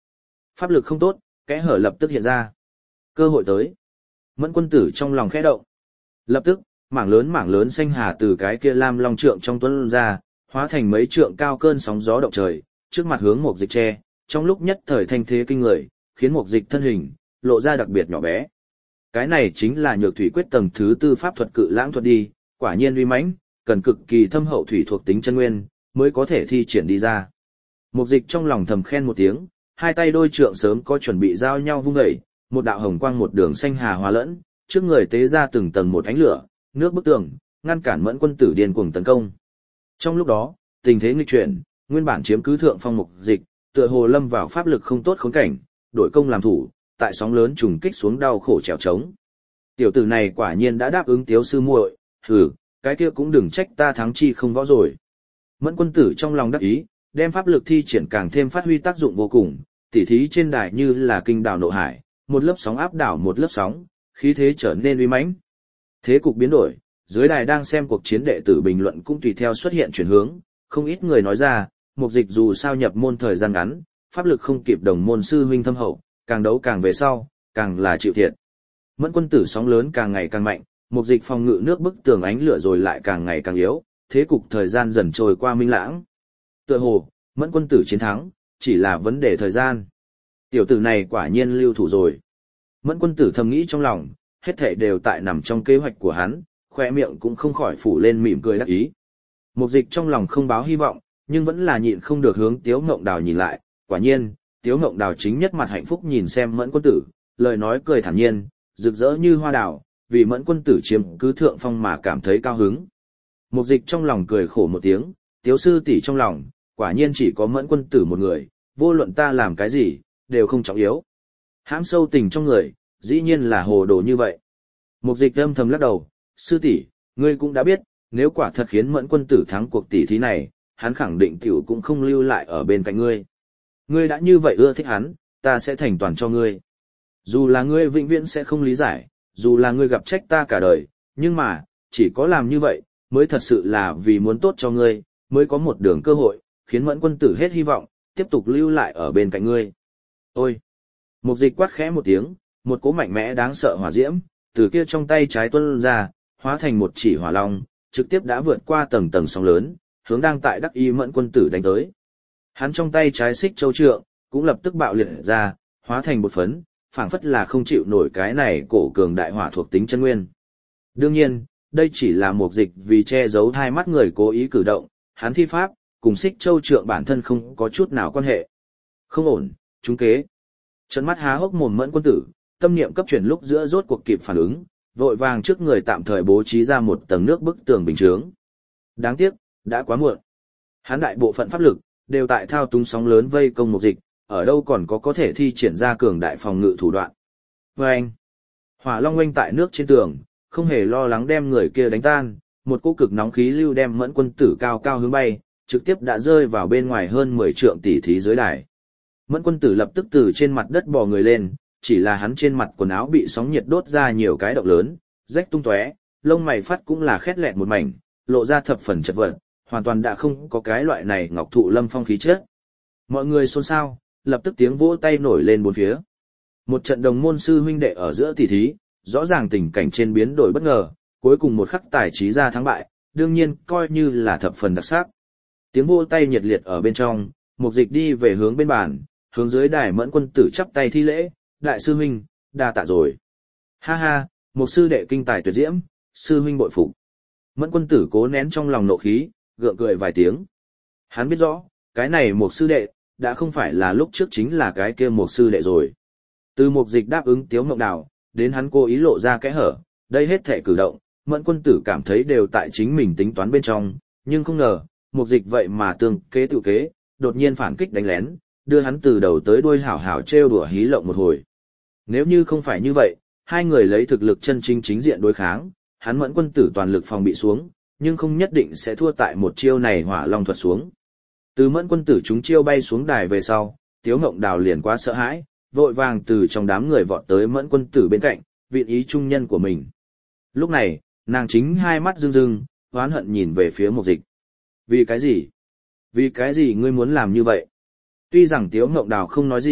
Pháp lực không tốt, kẽ hở lập tức hiện ra. Cơ hội tới. Mẫn Quân Tử trong lòng khẽ động. Lập tức, mảng lớn xanh hà từ cái kia lam long trượng trong tuấn ra, hóa thành mấy trượng cao cơn sóng gió động trời, trước mặt hướng Mục Dịch che, trong lúc nhất thời thanh thế kinh người, khiến Mục Dịch thân hình lộ ra đặc biệt nhỏ bé. Cái này chính là Nhược Thủy Quyết tầng thứ tư pháp thuật Cự Lãng thuật đi, quả nhiên uy mãnh, cần cực kỳ thâm hậu thủy thuộc tính chân nguyên mới có thể thi triển đi ra. Mục Dịch trong lòng thầm khen một tiếng, hai tay đôi trượng sớm có chuẩn bị giao nhau vung dậy, một đạo hồng quang một đường xanh hà hòa lẫn, trước người tế ra từng tầng một ánh lửa, nước bức tường, ngăn cản Mẫn Quân Tử điên cuồng tấn công. Trong lúc đó, tình thế nghịch chuyển, nguyên bản chiếm cứ thượng phong Mục Dịch, tựa hồ lâm vào pháp lực không tốt khốn cảnh, đổi công làm thủ, tại sóng lớn trùng kích xuống đau khổ trèo trống. Tiểu tử này quả nhiên đã đáp ứng Tiếu sư muội, hừ, cái kia cũng đừng trách ta thắng chi không võ rồi. Mẫn Quân Tử trong lòng đắc ý, đem pháp lực thi triển càng thêm phát huy tác dụng vô cùng, tỉ thí trên đài như là kinh đảo nộ hải, một lớp sóng áp đảo một lớp sóng, khí thế trở nên uy mãnh. Thế cục biến đổi, dưới đài đang xem cuộc chiến đệ tử bình luận cũng tùy theo xuất hiện chuyển hướng, không ít người nói ra, Mục Dịch dù sao nhập môn thời gian ngắn, pháp lực không kịp đồng môn sư huynh thâm hậu, càng đấu càng về sau, càng là chịu thiệt. Mẫn Quân Tử sóng lớn càng ngày càng mạnh, Mục Dịch phòng ngự nước bức tường ánh lửa rồi lại càng ngày càng yếu, thế cục thời gian dần trôi qua minh lãng. Tựa hồ, Mẫn Quân Tử chiến thắng, chỉ là vấn đề thời gian. Tiểu tử này quả nhiên lưu thủ rồi. Mẫn Quân Tử thầm nghĩ trong lòng, hết thảy đều tại nằm trong kế hoạch của hắn, khoe miệng cũng không khỏi phủ lên mỉm cười đắc ý. Mục Dịch trong lòng không báo hy vọng, nhưng vẫn là nhịn không được hướng Tiếu Ngộng Đào nhìn lại. Quả nhiên, Tiếu Ngộng Đào chính nhất mặt hạnh phúc nhìn xem Mẫn Quân Tử, lời nói cười thản nhiên, rực rỡ như hoa đào, vì Mẫn Quân Tử chiếm cứ thượng phong mà cảm thấy cao hứng. Mục Dịch trong lòng cười khổ một tiếng, Tiếu sư tỷ trong lòng, quả nhiên chỉ có Mẫn Quân Tử một người, vô luận ta làm cái gì, đều không trọng yếu. Hãm sâu tình trong người, dĩ nhiên là hồ đồ như vậy. Mục Dịch âm thầm lắc đầu, sư tỷ, ngươi cũng đã biết, nếu quả thật khiến Mẫn Quân Tử thắng cuộc tỷ thí này, hắn khẳng định tiểu cũng không lưu lại ở bên cạnh ngươi. Ngươi đã như vậy ưa thích hắn, ta sẽ thành toàn cho ngươi. Dù là ngươi vĩnh viễn sẽ không lý giải, dù là ngươi gặp trách ta cả đời, nhưng mà, chỉ có làm như vậy, mới thật sự là vì muốn tốt cho ngươi, mới có một đường cơ hội, khiến Mẫn Quân Tử hết hy vọng, tiếp tục lưu lại ở bên cạnh ngươi. Ôi! Mục Dịch quát khẽ một tiếng, một cỗ mạnh mẽ đáng sợ hỏa diễm, từ kia trong tay trái tuôn ra, hóa thành một chỉ hỏa long, trực tiếp đã vượt qua tầng tầng sóng lớn, hướng đang tại đắc y Mẫn Quân Tử đánh tới. Hắn trong tay trái xích châu trượng, cũng lập tức bạo liệt ra, hóa thành bột phấn, phảng phất là không chịu nổi cái này cổ cường đại hỏa thuộc tính chân nguyên. Đương nhiên, đây chỉ là Mục Dịch vì che giấu hai mắt người cố ý cử động, hắn thi pháp, cùng xích châu trượng bản thân không có chút nào quan hệ. Không ổn, trúng kế. Trận mắt há hốc mồm Mẫn Quân Tử, tâm niệm cấp chuyển lúc giữa rốt cuộc kịp phản ứng, vội vàng trước người tạm thời bố trí ra một tầng nước bức tường bình chướng. Đáng tiếc, đã quá muộn. Hắn đại bộ phận pháp lực đều tại thao túng sóng lớn vây công Mục Dịch, ở đâu còn có thể thi triển ra cường đại phòng ngự thủ đoạn. Và anh, hỏa long oanh tại nước trên tường, không hề lo lắng đem người kia đánh tan, một cỗ cực nóng khí lưu đem Mẫn Quân Tử cao cao hướng bay, trực tiếp đã rơi vào bên ngoài hơn 10 trượng tỷ thí dưới đài. Mẫn Quân Tử lập tức từ trên mặt đất bò người lên, chỉ là hắn trên mặt quần áo bị sóng nhiệt đốt ra nhiều cái động lớn, rách tung tóe, lông mày phát cũng là khét lẹt một mảnh, lộ ra thập phần chật vật, hoàn toàn đã không có cái loại này ngọc thụ lâm phong khí chất. Mọi người xôn xao, lập tức tiếng vỗ tay nổi lên bốn phía. Một trận đồng môn sư huynh đệ ở giữa tỷ thí, rõ ràng tình cảnh trên biến đổi bất ngờ, cuối cùng một khắc tài trí ra thắng bại, đương nhiên coi như là thập phần đặc sắc. Tiếng vỗ tay nhiệt liệt ở bên trong, Mục Dịch đi về hướng bên bàn, hướng dưới đài Mẫn Quân Tử chắp tay thi lễ, đại sư huynh, đa tạ rồi. Ha ha, một sư đệ kinh tài tuyệt diễm, sư huynh bội phục. Mẫn Quân Tử cố nén trong lòng nộ khí, gượng cười vài tiếng. Hắn biết rõ, cái này một sư đệ, đã không phải là lúc trước chính là cái kia một sư đệ rồi. Từ Mục Dịch đáp ứng Tiếu Ngộng Đào, đến hắn cố ý lộ ra kẽ hở, đây hết thể cử động, Mẫn Quân Tử cảm thấy đều tại chính mình tính toán bên trong, nhưng không ngờ, Mục Dịch vậy mà tương kế tự kế, đột nhiên phản kích đánh lén, đưa hắn từ đầu tới đuôi hảo hảo trêu đùa hí lộng một hồi. Nếu như không phải như vậy, hai người lấy thực lực chân chính chính diện đối kháng, hắn Mẫn Quân Tử toàn lực phòng bị xuống, nhưng không nhất định sẽ thua tại một chiêu này hỏa long thuật xuống. Từ Mẫn Quân Tử chúng chiêu bay xuống đài về sau, Tiếu Ngộng Đào liền quá sợ hãi, vội vàng từ trong đám người vọt tới Mẫn Quân Tử bên cạnh, viện ý trung nhân của mình. Lúc này, nàng chính hai mắt rưng rưng, oán hận nhìn về phía Mục Dịch. Vì cái gì? Vì cái gì ngươi muốn làm như vậy? Tuy rằng Tiếu Ngộng Đào không nói gì,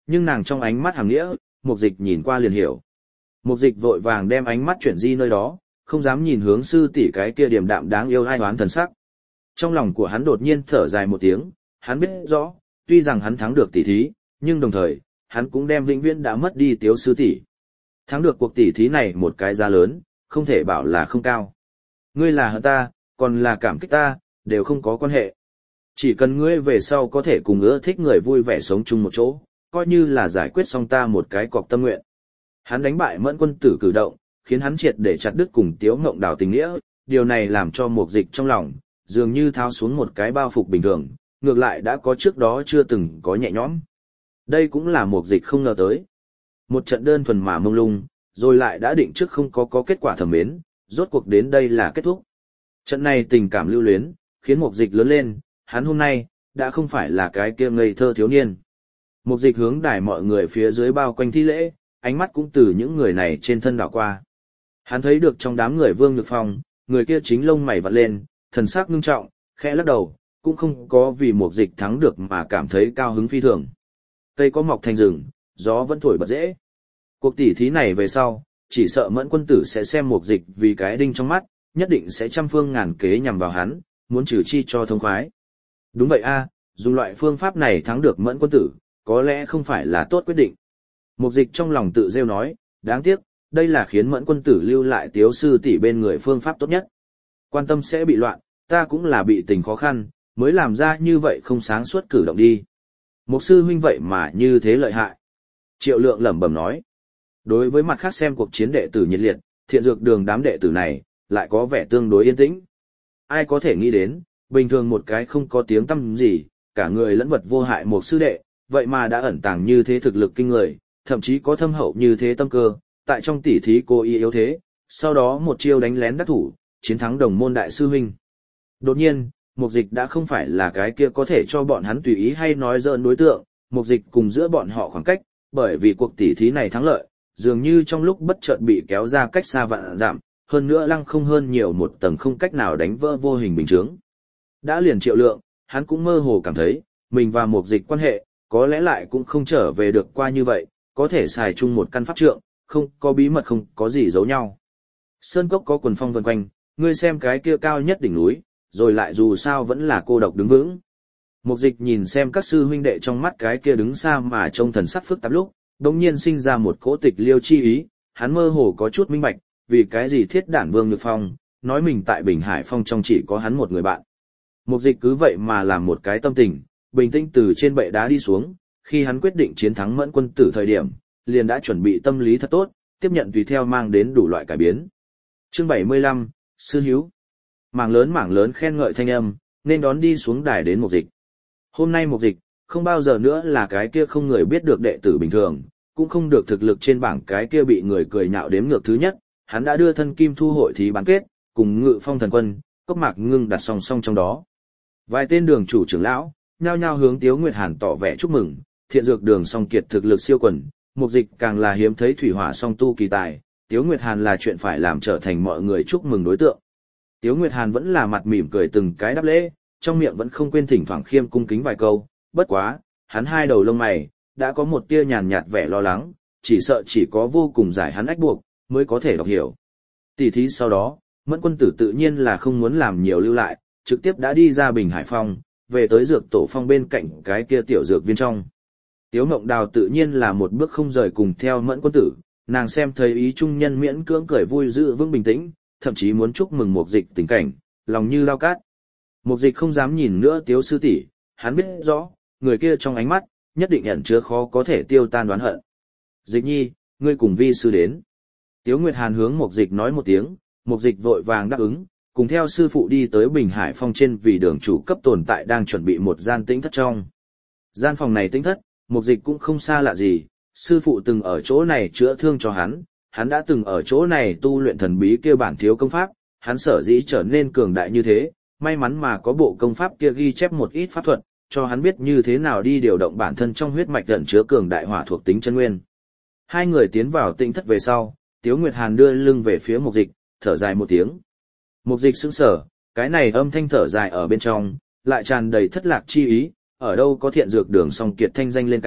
Nhưng nàng trong ánh mắt hàm nghĩa, Mục Dịch nhìn qua liền hiểu. Mục Dịch vội vàng đem ánh mắt chuyển di nơi đó, không dám nhìn hướng sư tỷ cái kia điềm đạm đáng yêu ai oán thần sắc. Trong lòng của hắn đột nhiên thở dài một tiếng, hắn biết rõ, tuy rằng hắn thắng được tỷ thí, nhưng đồng thời, hắn cũng đem vĩnh viễn đã mất đi Tiếu sư tỷ. Thắng được cuộc tỷ thí này một cái giá lớn, không thể bảo là không cao. Ngươi là hận ta, còn là cảm kích ta, đều không có quan hệ. Chỉ cần ngươi về sau có thể cùng ưa thích người vui vẻ sống chung một chỗ, coi như là giải quyết xong ta một cái cọc tâm nguyện. Hắn đánh bại Mẫn Quân Tử cử động, khiến hắn triệt để chặt đứt cùng Tiếu Ngộng Đào tình nghĩa, điều này làm cho Mục Dịch trong lòng, dường như tháo xuống một cái bao phục bình thường, ngược lại đã có trước đó chưa từng có nhẹ nhõm. Đây cũng là Mục Dịch không ngờ tới. Một trận đơn thuần mà mông lung, rồi lại đã định trước không có kết quả thẩm mến, rốt cuộc đến đây là kết thúc. Trận này tình cảm lưu luyến, khiến Mục Dịch lớn lên, hắn hôm nay, đã không phải là cái kia ngây thơ thiếu niên. Mục Dịch hướng đài mọi người phía dưới bao quanh thi lễ, ánh mắt cũng từ những người này trên thân đảo qua. Hắn thấy được trong đám người Vương Nhược Phong, người kia chính lông mày vặn lên, thần sắc ngưng trọng, khẽ lắc đầu, cũng không có vì Mục Dịch thắng được mà cảm thấy cao hứng phi thường. Cây có mọc thành rừng, gió vẫn thổi bật dễ. Cuộc tỷ thí này về sau, chỉ sợ Mẫn Quân Tử sẽ xem Mục Dịch vì cái đinh trong mắt, nhất định sẽ trăm phương ngàn kế nhằm vào hắn, muốn trừ chi cho thông khoái. Đúng vậy a, dùng loại phương pháp này thắng được Mẫn Quân Tử, có lẽ không phải là tốt quyết định. Mục Dịch trong lòng tự rêu nói, đáng tiếc, đây là khiến Mẫn Quân Tử lưu lại Tiếu sư tỷ bên người phương pháp tốt nhất. Quan tâm sẽ bị loạn, ta cũng là bị tình khó khăn, mới làm ra như vậy không sáng suốt cử động đi. Mục sư huynh vậy mà như thế lợi hại. Triệu Lượng lẩm bẩm nói. Đối với mặt khác xem cuộc chiến đệ tử nhiệt liệt, Thiện Dược Đường đám đệ tử này, lại có vẻ tương đối yên tĩnh. Ai có thể nghĩ đến, bình thường một cái không có tiếng tăm gì, cả người lẫn vật vô hại một sư đệ, vậy mà đã ẩn tàng như thế thực lực kinh người, thậm chí có thâm hậu như thế tâm cơ, tại trong tỉ thí cô y yếu thế, sau đó một chiêu đánh lén đắc thủ, chiến thắng đồng môn đại sư huynh. Đột nhiên, Mục Dịch đã không phải là cái kia có thể cho bọn hắn tùy ý hay nói giỡn đối tượng, Mục Dịch cùng giữa bọn họ khoảng cách, bởi vì cuộc tỉ thí này thắng lợi, dường như trong lúc bất chợt bị kéo ra cách xa vạn dặm, hơn nữa lăng không hơn nhiều một tầng không cách nào đánh vỡ vô hình bình chướng. Đã liền Triệu Lượng, hắn cũng mơ hồ cảm thấy, mình và Mục Dịch quan hệ, có lẽ lại cũng không trở về được qua như vậy, có thể xài chung một căn pháp trượng, không có bí mật không có gì giấu nhau. Sơn cốc có quần phong vần quanh, ngươi xem cái kia cao nhất đỉnh núi, rồi lại dù sao vẫn là cô độc đứng vững. Mục Dịch nhìn xem các sư huynh đệ trong mắt cái kia đứng xa mà trông thần sắc phức tạp lúc, đột nhiên sinh ra một cỗ tịch liêu chi ý, hắn mơ hồ có chút minh bạch, vì cái gì Thiết Đản Vương Nhược Phong, nói mình tại Bình Hải Phong trong chỉ có hắn một người bạn. Mục Dịch cứ vậy mà làm một cái tâm tình, bình tĩnh từ trên bệ đá đi xuống, khi hắn quyết định chiến thắng Mẫn Quân Tử thời điểm, liền đã chuẩn bị tâm lý thật tốt, tiếp nhận tùy theo mang đến đủ loại cải biến. Chương 75, Sư Hiếu. Mảng lớn khen ngợi thanh âm, nên đón đi xuống đài đến Mục Dịch. Hôm nay Mục Dịch, không bao giờ nữa là cái kia không người biết được đệ tử bình thường, cũng không được thực lực trên bảng cái kia bị người cười nhạo đếm ngược thứ nhất, hắn đã đưa thân kim thu hội thí bán kết, cùng Ngự Phong thần quân, Cốc Mạc Ngưng đặt song song trong đó. Vài tên đường chủ trưởng lão, nhao nhao hướng Tiếu Nguyệt Hàn tỏ vẻ chúc mừng, Thiện Dược Đường song kiệt thực lực siêu quần, Mục Dịch càng là hiếm thấy thủy hỏa song tu kỳ tài, Tiếu Nguyệt Hàn là chuyện phải làm trở thành mọi người chúc mừng đối tượng. Tiếu Nguyệt Hàn vẫn là mặt mỉm cười từng cái đáp lễ, trong miệng vẫn không quên thỉnh thoảng khiêm cung kính vài câu, bất quá, hắn hai đầu lông mày, đã có một tia nhàn nhạt vẻ lo lắng, chỉ sợ chỉ có vô cùng giải hắn ách buộc, mới có thể đọc hiểu. Tỷ thí sau đó, Mẫn Quân Tử tự nhiên là không muốn làm nhiều lưu lại, trực tiếp đã đi ra Bình Hải Phong, về tới dược tổ phong bên cạnh cái kia tiểu dược viên trong. Tiếu Ngộng Đào tự nhiên là một bước không rời cùng theo Mẫn Quân Tử, nàng xem thấy ý trung nhân miễn cưỡng cười vui giữ vững bình tĩnh, thậm chí muốn chúc mừng Mục Dịch tình cảnh, lòng như lao cát. Mục Dịch không dám nhìn nữa Tiếu sư tỷ, hắn biết rõ, người kia trong ánh mắt, nhất định ẩn chứa khó có thể tiêu tan đoán hận. Dịch nhi, ngươi cùng vi sư đến. Tiếu Nguyệt Hàn hướng Mục Dịch nói một tiếng, Mục Dịch vội vàng đáp ứng, cùng theo sư phụ đi tới Bình Hải Phong trên vì đường chủ cấp tồn tại đang chuẩn bị một gian tĩnh thất trong. Gian phòng này tĩnh thất, Mục Dịch cũng không xa lạ gì, sư phụ từng ở chỗ này chữa thương cho hắn đã từng ở chỗ này tu luyện thần bí kia bản thiếu công pháp, hắn sở dĩ trở nên cường đại như thế, may mắn mà có bộ công pháp kia ghi chép một ít pháp thuật, cho hắn biết như thế nào đi điều động bản thân trong huyết mạch ẩn chứa cường đại hỏa thuộc tính chân nguyên. Hai người tiến vào tĩnh thất về sau, Tiếu Nguyệt Hàn đưa lưng về phía Mục Dịch, thở dài một tiếng. Mục Dịch sững sờ, cái này âm thanh thở dài ở bên trong, lại tràn đầy thất lạc chi ý, ở đâu có Thiện Dược Đường song kiệt thanh danh lên cao,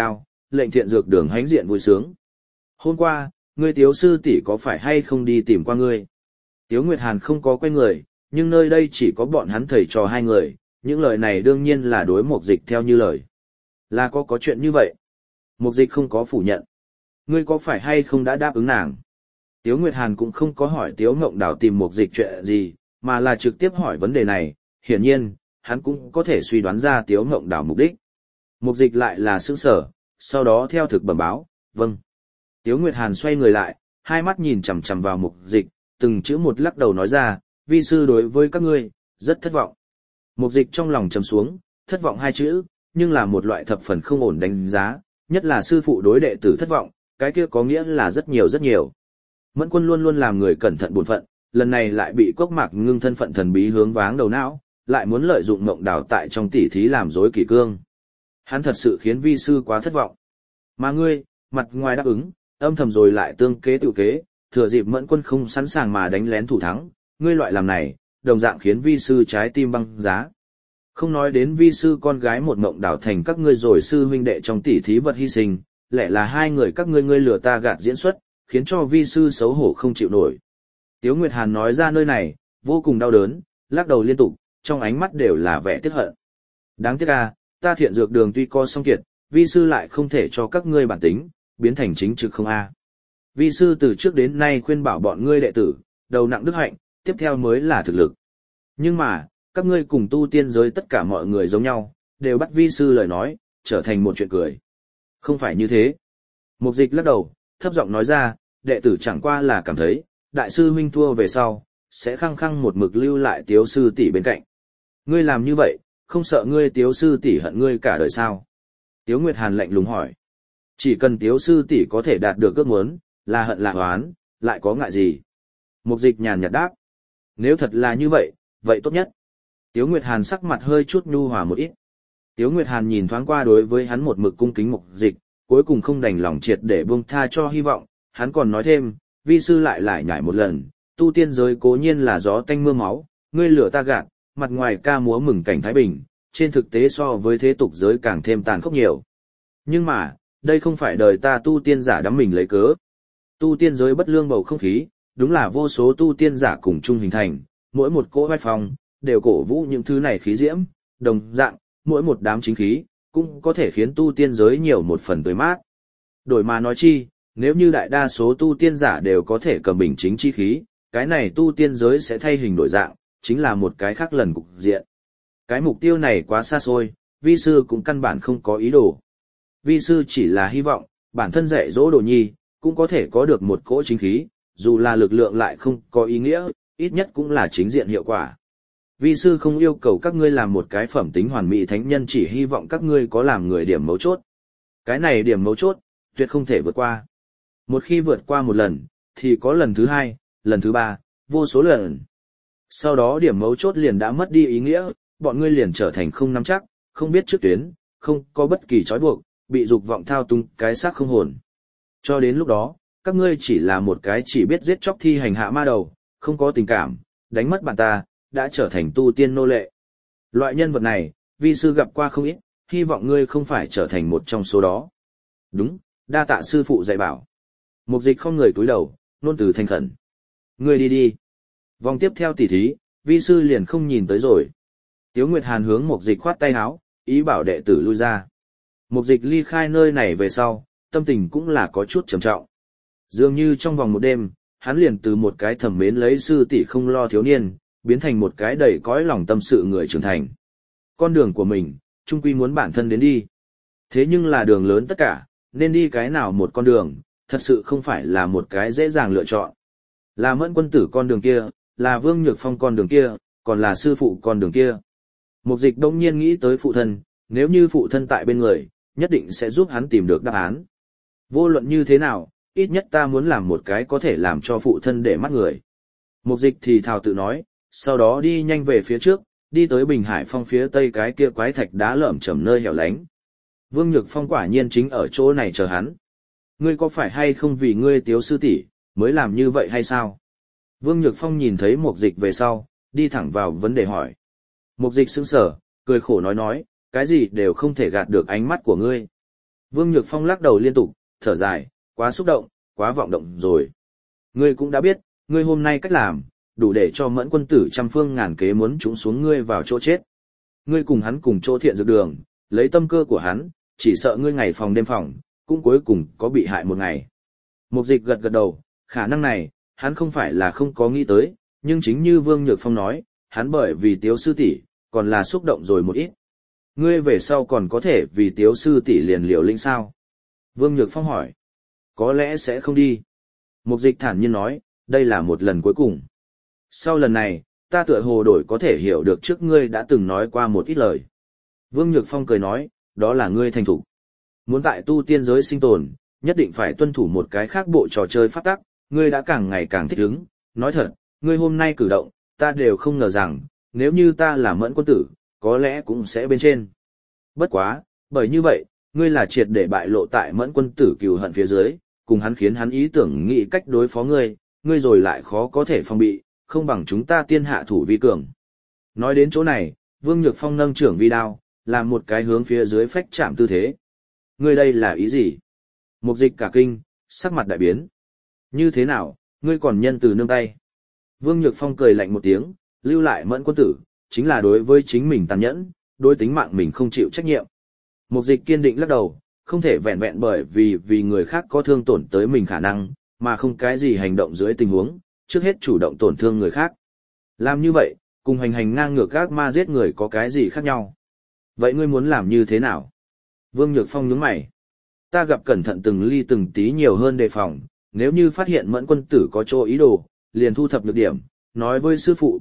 lệnh thiện dược đường hãnh diện vui sướng. Hôm qua, ngươi Tiếu sư tỷ có phải hay không đi tìm qua ngươi? Tiếu Nguyệt Hàn không có quen người, nhưng nơi đây chỉ có bọn hắn thầy trò hai người, những lời này đương nhiên là đối Mục Dịch theo như lời. Là có chuyện như vậy. Mục Dịch không có phủ nhận. Ngươi có phải hay không đã đáp ứng nàng? Tiếu Nguyệt Hàn cũng không có hỏi Tiếu Ngộng Đào tìm Mục Dịch chuyện gì, mà là trực tiếp hỏi vấn đề này, hiển nhiên, hắn cũng có thể suy đoán ra Tiếu Ngộng Đào mục đích. Mục Dịch lại là sững sở, sau đó theo thực bẩm báo, vâng. Tiếu Nguyệt Hàn xoay người lại, hai mắt nhìn chằm chằm vào Mục Dịch, từng chữ một lắc đầu nói ra, vi sư đối với các ngươi, rất thất vọng. Mục Dịch trong lòng trầm xuống, thất vọng hai chữ, nhưng là một loại thập phần không ổn đánh giá, nhất là sư phụ đối đệ tử thất vọng, cái kia có nghĩa là rất nhiều rất nhiều. Mẫn Quân luôn luôn làm người cẩn thận bổn phận, lần này lại bị Cốc Mạc Ngưng thân phận thần bí hướng váng đầu não, lại muốn lợi dụng Ngộng Đào tại trong tỉ thí làm rối kỷ cương. Hắn thật sự khiến vi sư quá thất vọng. Mà ngươi, mặt ngoài đáp ứng, âm thầm rồi lại tương kế tự kế, thừa dịp Mẫn Quân không sẵn sàng mà đánh lén thủ thắng, ngươi loại làm này, đồng dạng khiến vi sư trái tim băng giá. Không nói đến vi sư con gái một Ngộng Đào thành các ngươi rồi sư huynh đệ trong tỉ thí vật hy sinh, lẽ là hai người các ngươi lừa ta gạt diễn xuất, khiến cho vi sư xấu hổ không chịu nổi. Tiếu Nguyệt Hàn nói ra nơi này, vô cùng đau đớn, lắc đầu liên tục, trong ánh mắt đều là vẻ tiếc hận. Đáng tiếc à, ta thiện dược đường tuy có song kiệt, vi sư lại không thể cho các ngươi bản tính, biến thành chính trực không a. Vi sư từ trước đến nay khuyên bảo bọn ngươi đệ tử, đầu nặng đức hạnh, tiếp theo mới là thực lực. Nhưng mà, các ngươi cùng tu tiên giới tất cả mọi người giống nhau, đều bắt vi sư lời nói, trở thành một chuyện cười. Không phải như thế. Mục Dịch lắc đầu, thấp giọng nói ra, đệ tử chẳng qua là cảm thấy, đại sư huynh thua về sau, sẽ khăng khăng một mực lưu lại Tiếu sư tỷ bên cạnh. Ngươi làm như vậy, không sợ ngươi Tiếu sư tỷ hận ngươi cả đời sao? Tiếu Nguyệt Hàn lạnh lùng hỏi. Chỉ cần Tiếu sư tỷ có thể đạt được ước muốn, là hận là oán, lại có ngại gì? Mục Dịch nhàn nhạt đáp. Nếu thật là như vậy, vậy tốt nhất. Tiếu Nguyệt Hàn sắc mặt hơi chút nhu hòa một ít. Tiếu Nguyệt Hàn nhìn thoáng qua đối với hắn một mực cung kính Mục Dịch, cuối cùng không đành lòng triệt để buông tha cho hy vọng, hắn còn nói thêm, vi sư lại nhải một lần, tu tiên giới cố nhiên là gió tanh mưa máu, ngươi lửa ta gạt, mặt ngoài ca múa mừng cảnh thái bình, trên thực tế so với thế tục giới càng thêm tàn khốc nhiều. Nhưng mà, đây không phải đời ta tu tiên giả đắm mình lấy cớ. Tu tiên giới bất lương bầu không khí, đúng là vô số tu tiên giả cùng chung hình thành, mỗi một cỗ vai phong, đều cổ vũ những thứ này khí diễm, đồng dạng, mỗi một đám chính khí, cũng có thể khiến tu tiên giới nhiều một phần tươi mát. Đổi mà nói chi, nếu như đại đa số tu tiên giả đều có thể cầm bình chính chi khí, cái này tu tiên giới sẽ thay hình đổi dạng, chính là một cái khác lần cục diện. Cái mục tiêu này quá xa xôi, vi sư cũng căn bản không có ý đồ. Vi sư chỉ là hy vọng, bản thân dạy dỗ đồ nhi, cũng có thể có được một cỗ chính khí, dù là lực lượng lại không có ý nghĩa, ít nhất cũng là chính diện hiệu quả. Vi sư không yêu cầu các ngươi làm một cái phẩm tính hoàn mỹ thánh nhân, chỉ hy vọng các ngươi có làm người điểm mấu chốt. Cái này điểm mấu chốt, tuyệt không thể vượt qua. Một khi vượt qua một lần, thì có lần thứ hai, lần thứ ba, vô số lần. Sau đó điểm mấu chốt liền đã mất đi ý nghĩa, bọn ngươi liền trở thành không nắm chắc, không biết trước tuyến, không có bất kỳ trói buộc, bị dục vọng thao túng cái xác không hồn. Cho đến lúc đó, các ngươi chỉ là một cái chỉ biết giết chóc thi hành hạ ma đầu, không có tình cảm, đánh mất bạn ta, đã trở thành tu tiên nô lệ. Loại nhân vật này, vi sư gặp qua không ít, hy vọng ngươi không phải trở thành một trong số đó. Đúng, đa tạ sư phụ dạy bảo. Mục Dịch không người cúi đầu, nôn từ thành khẩn. Ngươi đi đi. Vòng tiếp theo tỉ thí, vi sư liền không nhìn tới rồi. Tiếu Nguyệt Hàn hướng Mục Dịch khoát tay áo, ý bảo đệ tử lui ra. Mục Dịch ly khai nơi này về sau, tâm tình cũng là có chút trầm trọng. Dường như trong vòng một đêm, hắn liền từ một cái thầm mến lấy sư tỷ không lo thiếu niên, biến thành một cái đầy cõi lòng tâm sự người trưởng thành. Con đường của mình, chung quy muốn bản thân đến đi. Thế nhưng là đường lớn tất cả, nên đi cái nào một con đường, thật sự không phải là một cái dễ dàng lựa chọn. Là Mẫn Quân tử con đường kia, là Vương Nhược Phong con đường kia, còn là sư phụ con đường kia. Mục Dịch đông nhiên nghĩ tới phụ thân, nếu như phụ thân tại bên người, nhất định sẽ giúp hắn tìm được đáp án. Vô luận như thế nào, ít nhất ta muốn làm một cái có thể làm cho phụ thân để mắt người. Mục Dịch thì thào tự nói, sau đó đi nhanh về phía trước, đi tới Bình Hải Phong phía tây cái kia quái thạch đá lởm chởm nơi hẻo lánh. Vương Nhược Phong quả nhiên chính ở chỗ này chờ hắn. Ngươi có phải hay không vì ngươi Tiếu sư tỷ mới làm như vậy hay sao? Vương Nhược Phong nhìn thấy Mục Dịch về sau, đi thẳng vào vấn đề hỏi. Mục Dịch sững sờ, cười khổ nói, cái gì đều không thể gạt được ánh mắt của ngươi. Vương Nhược Phong lắc đầu liên tục, thở dài, quá xúc động, quá vọng động rồi. Ngươi cũng đã biết, ngươi hôm nay cách làm, đủ để cho Mẫn quân tử trăm phương ngàn kế muốn trúng xuống ngươi vào chỗ chết. Ngươi cùng hắn cùng chỗ thiện dược đường, lấy tâm cơ của hắn, chỉ sợ ngươi ngày phòng đêm phòng, cũng cuối cùng có bị hại một ngày. Mục Dịch gật gật đầu, khả năng này, hắn không phải là không có nghĩ tới, nhưng chính như Vương Nhược Phong nói, hắn bởi vì Tiếu sư tỷ, còn là xúc động rồi một ít. Ngươi về sau còn có thể vì Tiếu sư tỷ liền liều lĩnh sao? Vương Nhược Phong hỏi. Có lẽ sẽ không đi. Mục Dịch thản nhiên nói, đây là một lần cuối cùng. Sau lần này, ta tựa hồ đổi có thể hiểu được trước ngươi đã từng nói qua một ít lời. Vương Nhược Phong cười nói, đó là ngươi thành thủ. Muốn tại tu tiên giới sinh tồn, nhất định phải tuân thủ một cái khác bộ trò chơi pháp tắc, ngươi đã càng ngày càng thích ứng. Nói thật, ngươi hôm nay cử động, ta đều không ngờ rằng, nếu như ta là Mẫn quân tử, có lẽ cũng sẽ bên trên. Bất quá, bởi như vậy, ngươi là triệt để bại lộ tại Mẫn quân tử cừu hận phía dưới, cùng hắn khiến hắn ý tưởng nghĩ cách đối phó ngươi, ngươi rồi lại khó có thể phòng bị, không bằng chúng ta tiên hạ thủ vi cường. Nói đến chỗ này, Vương Nhược Phong nâng trưởng vi đao, làm một cái hướng phía dưới phách chạm tư thế. Ngươi đây là ý gì? Mục Dịch cả kinh, sắc mặt đại biến. Như thế nào, ngươi còn nhân từ nương tay? Vương Nhược Phong cười lạnh một tiếng, lưu lại Mẫn quân tử, chính là đối với chính mình tàn nhẫn, đối tính mạng mình không chịu trách nhiệm. Mục Dịch kiên định lắc đầu, không thể vẹn vẹn bởi vì người khác có thương tổn tới mình khả năng, mà không cái gì hành động dưới tình huống, trước hết chủ động tổn thương người khác. Làm như vậy, cùng hành ngang ngược các ma giết người có cái gì khác nhau? Vậy ngươi muốn làm như thế nào? Vương Nhược Phong nhướng mày. Ta gặp cẩn thận từng ly từng tí nhiều hơn đề phòng, nếu như phát hiện Mẫn quân tử có chỗ ý đồ, liền thu thập nhược điểm, nói với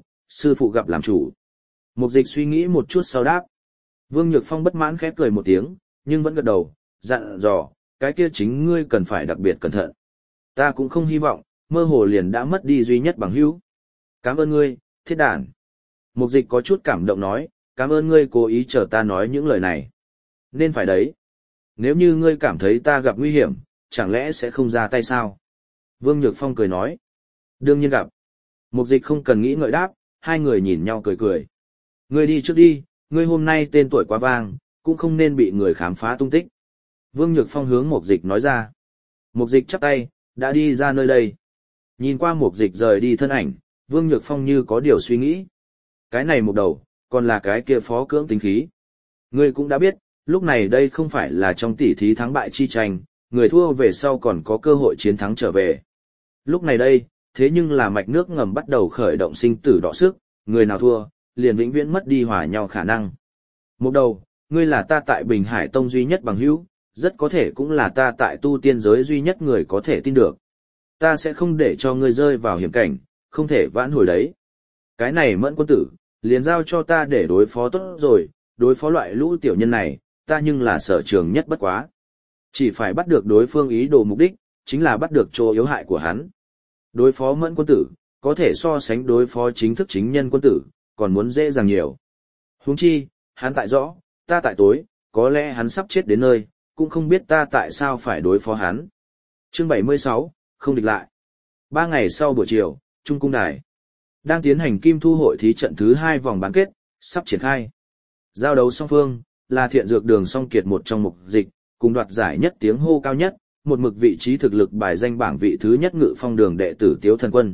sư phụ gặp làm chủ. Mục Dịch suy nghĩ một chút sau đáp. Vương Nhược Phong bất mãn khẽ cười một tiếng, nhưng vẫn gật đầu, dặn dò, cái kia chính ngươi cần phải đặc biệt cẩn thận. Ta cũng không hy vọng, mơ hồ liền đã mất đi duy nhất bằng hữu. Cảm ơn ngươi, thiết đản. Mục Dịch có chút cảm động nói, cảm ơn ngươi cố ý chờ ta nói những lời này. Nên phải đấy. Nếu như ngươi cảm thấy ta gặp nguy hiểm, chẳng lẽ sẽ không ra tay sao? Vương Nhược Phong cười nói. Đương nhiên gặp. Mục Dịch không cần nghĩ ngợi đáp, hai người nhìn nhau cười cười. Ngươi đi trước đi, ngươi hôm nay tên tuổi quá vang, cũng không nên bị người khám phá tung tích. Vương Nhược Phong hướng Mục Dịch nói ra. Mục Dịch chắp tay, đã đi ra nơi đây. Nhìn qua Mục Dịch rời đi thân ảnh, Vương Nhược Phong như có điều suy nghĩ. Cái này một đầu, còn là cái kia phó cưỡng tính khí. Ngươi cũng đã biết, lúc này đây không phải là trong tỉ thí thắng bại chi tranh, người thua về sau còn có cơ hội chiến thắng trở về. Lúc này đây, thế nhưng là mạch nước ngầm bắt đầu khởi động sinh tử đọ sức, người nào thua, liền vĩnh viễn mất đi hòa nhau khả năng. Một đầu, ngươi là ta tại Bình Hải Tông duy nhất bằng hữu, rất có thể cũng là ta tại tu tiên giới duy nhất người có thể tin được. Ta sẽ không để cho ngươi rơi vào hiểm cảnh, không thể vãn hồi đấy. Cái này Mẫn quân tử, liền giao cho ta để đối phó tốt rồi, đối phó loại lũ tiểu nhân này, ta nhưng là sở trường nhất bất quá. Chỉ phải bắt được đối phương ý đồ mục đích, chính là bắt được chỗ yếu hại của hắn. Đối phó Mẫn quân tử, có thể so sánh đối phó chính thức chính nhân quân tử, còn muốn dễ dàng nhiều. Huống chi, hắn tại rõ, ta tại tối, có lẽ hắn sắp chết đến nơi, cũng không biết ta tại sao phải đối phó hắn. Chương 76, không địch lại. 3 ngày sau buổi chiều, Trung cung đài đang tiến hành Kim Thu hội thí trận thứ 2 vòng bán kết, sắp triển khai. Giao đấu song phương là Thiện Dược Đường Song Kiệt một trong Mục Dịch, cùng đoạt giải nhất tiếng hô cao nhất, một mực vị trí thực lực bài danh bảng vị thứ nhất Ngự Phong Đường đệ tử Tiếu Thần Quân.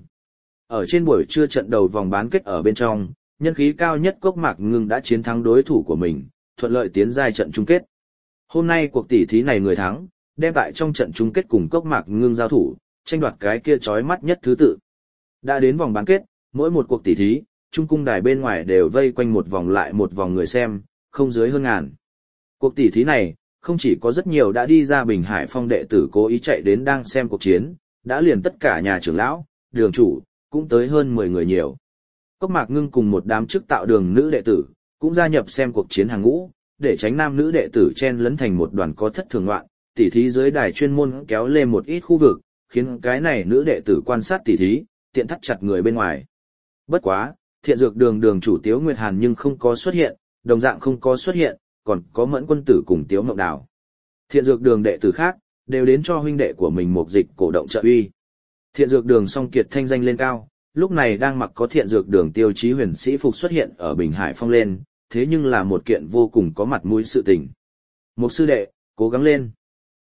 Ở trên buổi trưa trận đầu vòng bán kết ở bên trong, nhân khí cao nhất Cốc Mạc Ngưng đã chiến thắng đối thủ của mình, thuận lợi tiến giai trận chung kết. Hôm nay cuộc tỷ thí này người thắng, đem tại trong trận chung kết cùng Cốc Mạc Ngưng giao thủ, tranh đoạt cái kia chói mắt nhất thứ tự. Đã đến vòng bán kết, mỗi một cuộc tỷ thí, trung cung đài bên ngoài đều vây quanh một vòng lại một vòng người xem, không dưới hơn ngàn. Cuộc tỷ thí này, không chỉ có rất nhiều đã đi ra Bình Hải Phong đệ tử cố ý chạy đến đang xem cuộc chiến, đã liền tất cả nhà trưởng lão, đường chủ, cũng tới hơn 10 người nhiều. Cốc Mạc Ngưng cùng một đám chức tạo đường nữ đệ tử, cũng gia nhập xem cuộc chiến hàng ngũ, để tránh nam nữ đệ tử chen lấn thành một đoàn có thất thường loạn, tỷ thí dưới đài chuyên môn kéo lên một ít khu vực, khiến cái này nữ đệ tử quan sát tỷ thí, tiện thắt chặt người bên ngoài. Bất quá, Thiện Dược Đường đường chủ Tiếu Nguyệt Hàn nhưng không có xuất hiện, đồng dạng không có xuất hiện, còn có Mẫn quân tử cùng Tiếu Mộng Đào. Thiện Dược Đường đệ tử khác, đều đến cho huynh đệ của mình Mục Dịch cổ động trợ uy. Thiện Dược Đường Song Kiệt thanh danh lên cao, lúc này đang mặc có Thiện Dược Đường tiêu chí huyền sĩ phục xuất hiện ở Bình Hải Phong lên, thế nhưng là một kiện vô cùng có mặt mũi sự tình. Một sư đệ, cố gắng lên.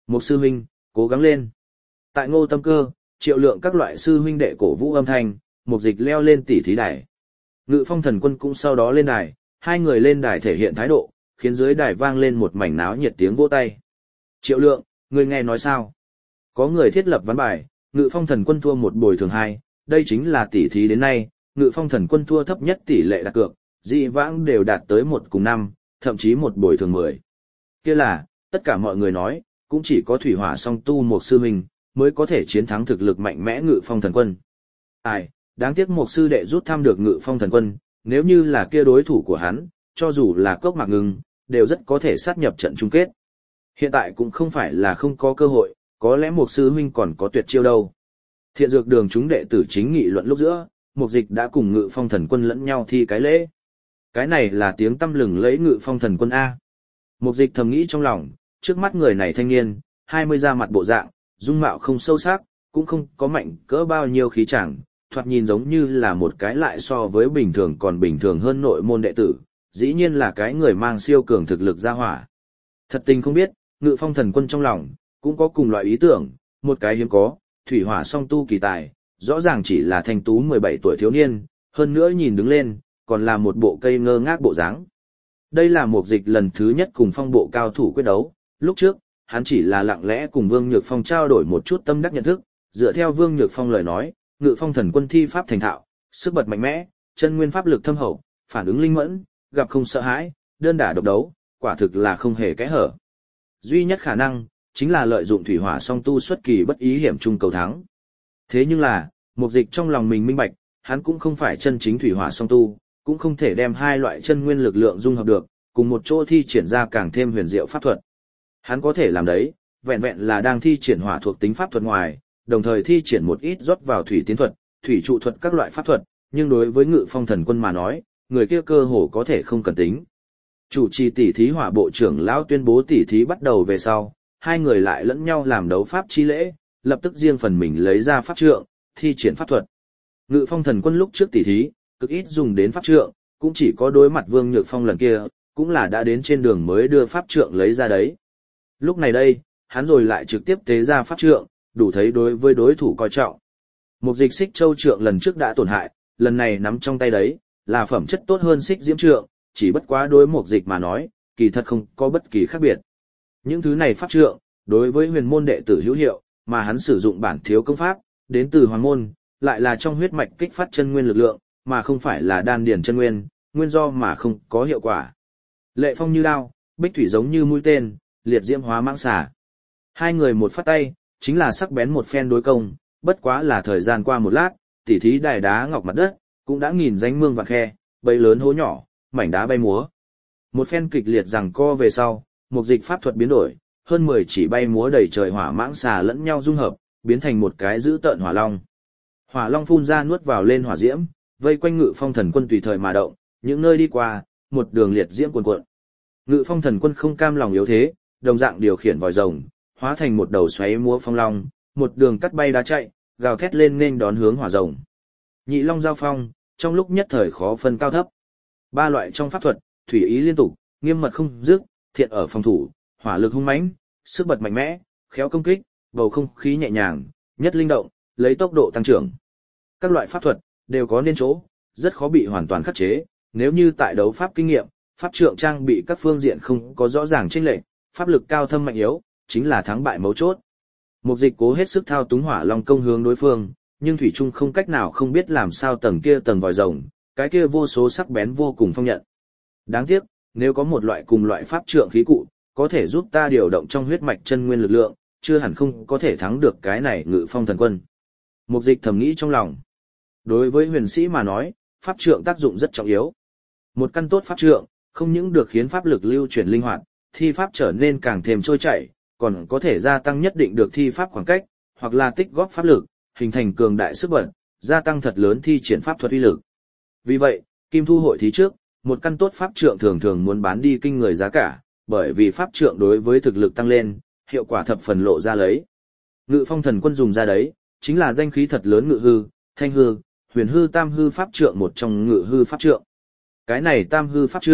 Một sư huynh, cố gắng lên. Tại Ngô Tâm Cơ, Triệu Lượng các loại sư huynh đệ cổ vũ âm thanh, Mục Dịch leo lên tỷ thí đài. Ngự Phong Thần Quân cũng sau đó lên đài, hai người lên đài thể hiện thái độ, khiến dưới đài vang lên một mảnh náo nhiệt tiếng vỗ tay. Triệu Lượng, người nghe nói sao? Có người thiết lập ván bài, Ngự Phong Thần Quân thua một bồi thường hai, đây chính là tỷ thí đến nay, Ngự Phong Thần Quân thua thấp nhất tỷ lệ đặt cược, dị vãng đều đạt tới 1/5, thậm chí một bồi thường 10. Kia là, tất cả mọi người nói, cũng chỉ có Thủy Hỏa Song Tu một sư huynh mới có thể chiến thắng thực lực mạnh mẽ Ngự Phong Thần Quân. Ai, đáng tiếc một sư đệ rút thăm được Ngự Phong Thần Quân, nếu như là kia đối thủ của hắn, cho dù là Cốc Mạc Ngưng, đều rất có thể sát nhập trận chung kết. Hiện tại cũng không phải là không có cơ hội, có lẽ một sư huynh còn có tuyệt chiêu đâu. Thiện Dược Đường chúng đệ tử chính nghị luận lúc giữa, Mục Dịch đã cùng Ngự Phong Thần Quân lẫn nhau thi cái lễ. Cái này là tiếng tăm lừng lẫy Ngự Phong Thần Quân A. Mục Dịch thầm nghĩ trong lòng, trước mắt người này thanh niên, 20 ra mặt bộ dạng, dung mạo không sâu sắc, cũng không có mạnh cỡ bao nhiêu khí chàng, thoạt nhìn giống như là một cái lại so với bình thường còn bình thường hơn nội môn đệ tử, dĩ nhiên là cái người mang siêu cường thực lực ra hỏa. Thật tình không biết, Ngự Phong Thần Quân trong lòng, cũng có cùng loại ý tưởng, một cái hiếm có, Thủy Hỏa Song Tu kỳ tài, rõ ràng chỉ là thanh tú 17 tuổi thiếu niên, hơn nữa nhìn đứng lên, còn là một bộ cây ngơ ngác bộ dáng. Đây là Mục Dịch lần thứ nhất cùng phong bộ cao thủ quyết đấu, lúc trước, hắn chỉ là lặng lẽ cùng Vương Nhược Phong trao đổi một chút tâm đắc nhận thức, dựa theo Vương Nhược Phong lời nói, Ngự Phong Thần Quân thi pháp thành thạo, sức bật mạnh mẽ, chân nguyên pháp lực thâm hậu, phản ứng linh mẫn, gặp không sợ hãi, đơn đả độc đấu, quả thực là không hề kẽ hở. Duy nhất khả năng, chính là lợi dụng Thủy Hỏa Song Tu xuất kỳ bất ý hiểm trung cầu thắng. Thế nhưng là, Mục Dịch trong lòng mình minh bạch, hắn cũng không phải chân chính Thủy Hỏa Song Tu, cũng không thể đem hai loại chân nguyên lực lượng dung hợp được, cùng một chỗ thi triển ra càng thêm huyền diệu pháp thuật. Hắn có thể làm đấy, vẹn vẹn là đang thi triển hỏa thuộc tính pháp thuật ngoài, đồng thời thi triển một ít rót vào thủy tiến thuật, thủy trụ thuật các loại pháp thuật, nhưng đối với Ngự Phong Thần Quân mà nói, người kia cơ hồ có thể không cần tính. Chủ trì tỷ thí Hỏa bộ trưởng lão tuyên bố tỷ thí bắt đầu về sau, hai người lại lẫn nhau làm đấu pháp chi lễ, lập tức riêng phần mình lấy ra pháp trượng, thi triển pháp thuật. Ngự Phong Thần Quân lúc trước tỷ thí, cực ít dùng đến pháp trượng, cũng chỉ có đối mặt Vương Nhược Phong lần kia, cũng là đã đến trên đường mới đưa pháp trượng lấy ra đấy. Lúc này đây, hắn rồi lại trực tiếp tế ra pháp trượng, đủ thấy đối với đối thủ coi trọng. Một dịch xích châu trượng lần trước đã tổn hại, lần này nắm trong tay đấy, là phẩm chất tốt hơn xích diễm trượng, chỉ bất quá đối một dịch mà nói, kỳ thật không có bất kỳ khác biệt. Những thứ này pháp trượng, đối với huyền môn đệ tử hữu hiệu, mà hắn sử dụng bản thiếu công pháp, đến từ hoàng môn, lại là trong huyết mạch kích phát chân nguyên lực lượng, mà không phải là đan điển chân nguyên, nguyên do mà không có hiệu quả. Lệ phong như đao, bích thủy giống như mũi tên, liệt diễm hóa mãng xà. Hai người một phát tay, chính là sắc bén một phen đối công, bất quá là thời gian qua một lát, tỉ thí đài đá ngọc mặt đất, cũng đã nghìn danh mương và khe, bầy lớn hố nhỏ, mảnh đá bay múa. Một phen kịch liệt giằng co về sau, một dịch pháp thuật biến đổi, hơn 10 chỉ bay múa đầy trời hỏa mãng xà lẫn nhau dung hợp, biến thành một cái dữ tợn hỏa long. Hỏa long phun ra nuốt vào lên hỏa diễm, vây quanh Ngự Phong Thần Quân tùy thời mà động, những nơi đi qua, một đường liệt diễm cuồn cuộn. Ngự Phong Thần Quân không cam lòng yếu thế, đồng dạng điều khiển vòi rồng, hóa thành một đầu xoáy múa phong long, một đường cắt bay đá chạy, gào thét lên nên đón hướng hỏa rồng. Nhị long giao phong, trong lúc nhất thời khó phân cao thấp. Ba loại trong pháp thuật, thủy ý liên tục, nghiêm mật không dứt, thiện ở phòng thủ, hỏa lực hung mãnh, sức bật mạnh mẽ, khéo công kích, bầu không khí nhẹ nhàng, nhất linh động, lấy tốc độ tăng trưởng. Các loại pháp thuật đều có nên chỗ, rất khó bị hoàn toàn khắc chế, nếu như tại đấu pháp kinh nghiệm, pháp trượng trang bị các phương diện không có rõ ràng chênh lệch, pháp lực cao thâm mạnh yếu, chính là thắng bại mấu chốt. Mục dịch cố hết sức thao túng hỏa long công hướng đối phương, nhưng thủy trung không cách nào không biết làm sao tầng kia tầng vòi rồng, cái kia vô số sắc bén vô cùng phong nhận. Đáng tiếc, nếu có một loại cùng loại pháp trượng khí cụ, có thể giúp ta điều động trong huyết mạch chân nguyên lực lượng, chưa hẳn không có thể thắng được cái này Ngự Phong Thần Quân. Mục dịch thầm nghĩ trong lòng. Đối với huyền sĩ mà nói, pháp trượng tác dụng rất trọng yếu. Một căn tốt pháp trượng, không những được khiến pháp lực lưu chuyển linh hoạt, thi pháp trở nên càng thêm trôi chảy, còn có thể gia tăng nhất định được thi pháp khoảng cách, hoặc là tích góp pháp lực, hình thành cường đại sức bật, gia tăng thật lớn thi triển pháp thuật uy lực. Vì vậy, Kim Thu hội thí trước, một căn tốt pháp trượng thường thường muốn bán đi kinh người giá cả, bởi vì pháp trượng đối với thực lực tăng lên, hiệu quả thập phần lộ ra lấy. Ngự Phong Thần Quân dùng ra đấy, chính là danh khí thật lớn Ngự Hư, Thanh Hư, Huyền Hư, Tam Hư pháp trượng một trong Ngự Hư pháp trượng. Cái này Tam Hư pháp trượng,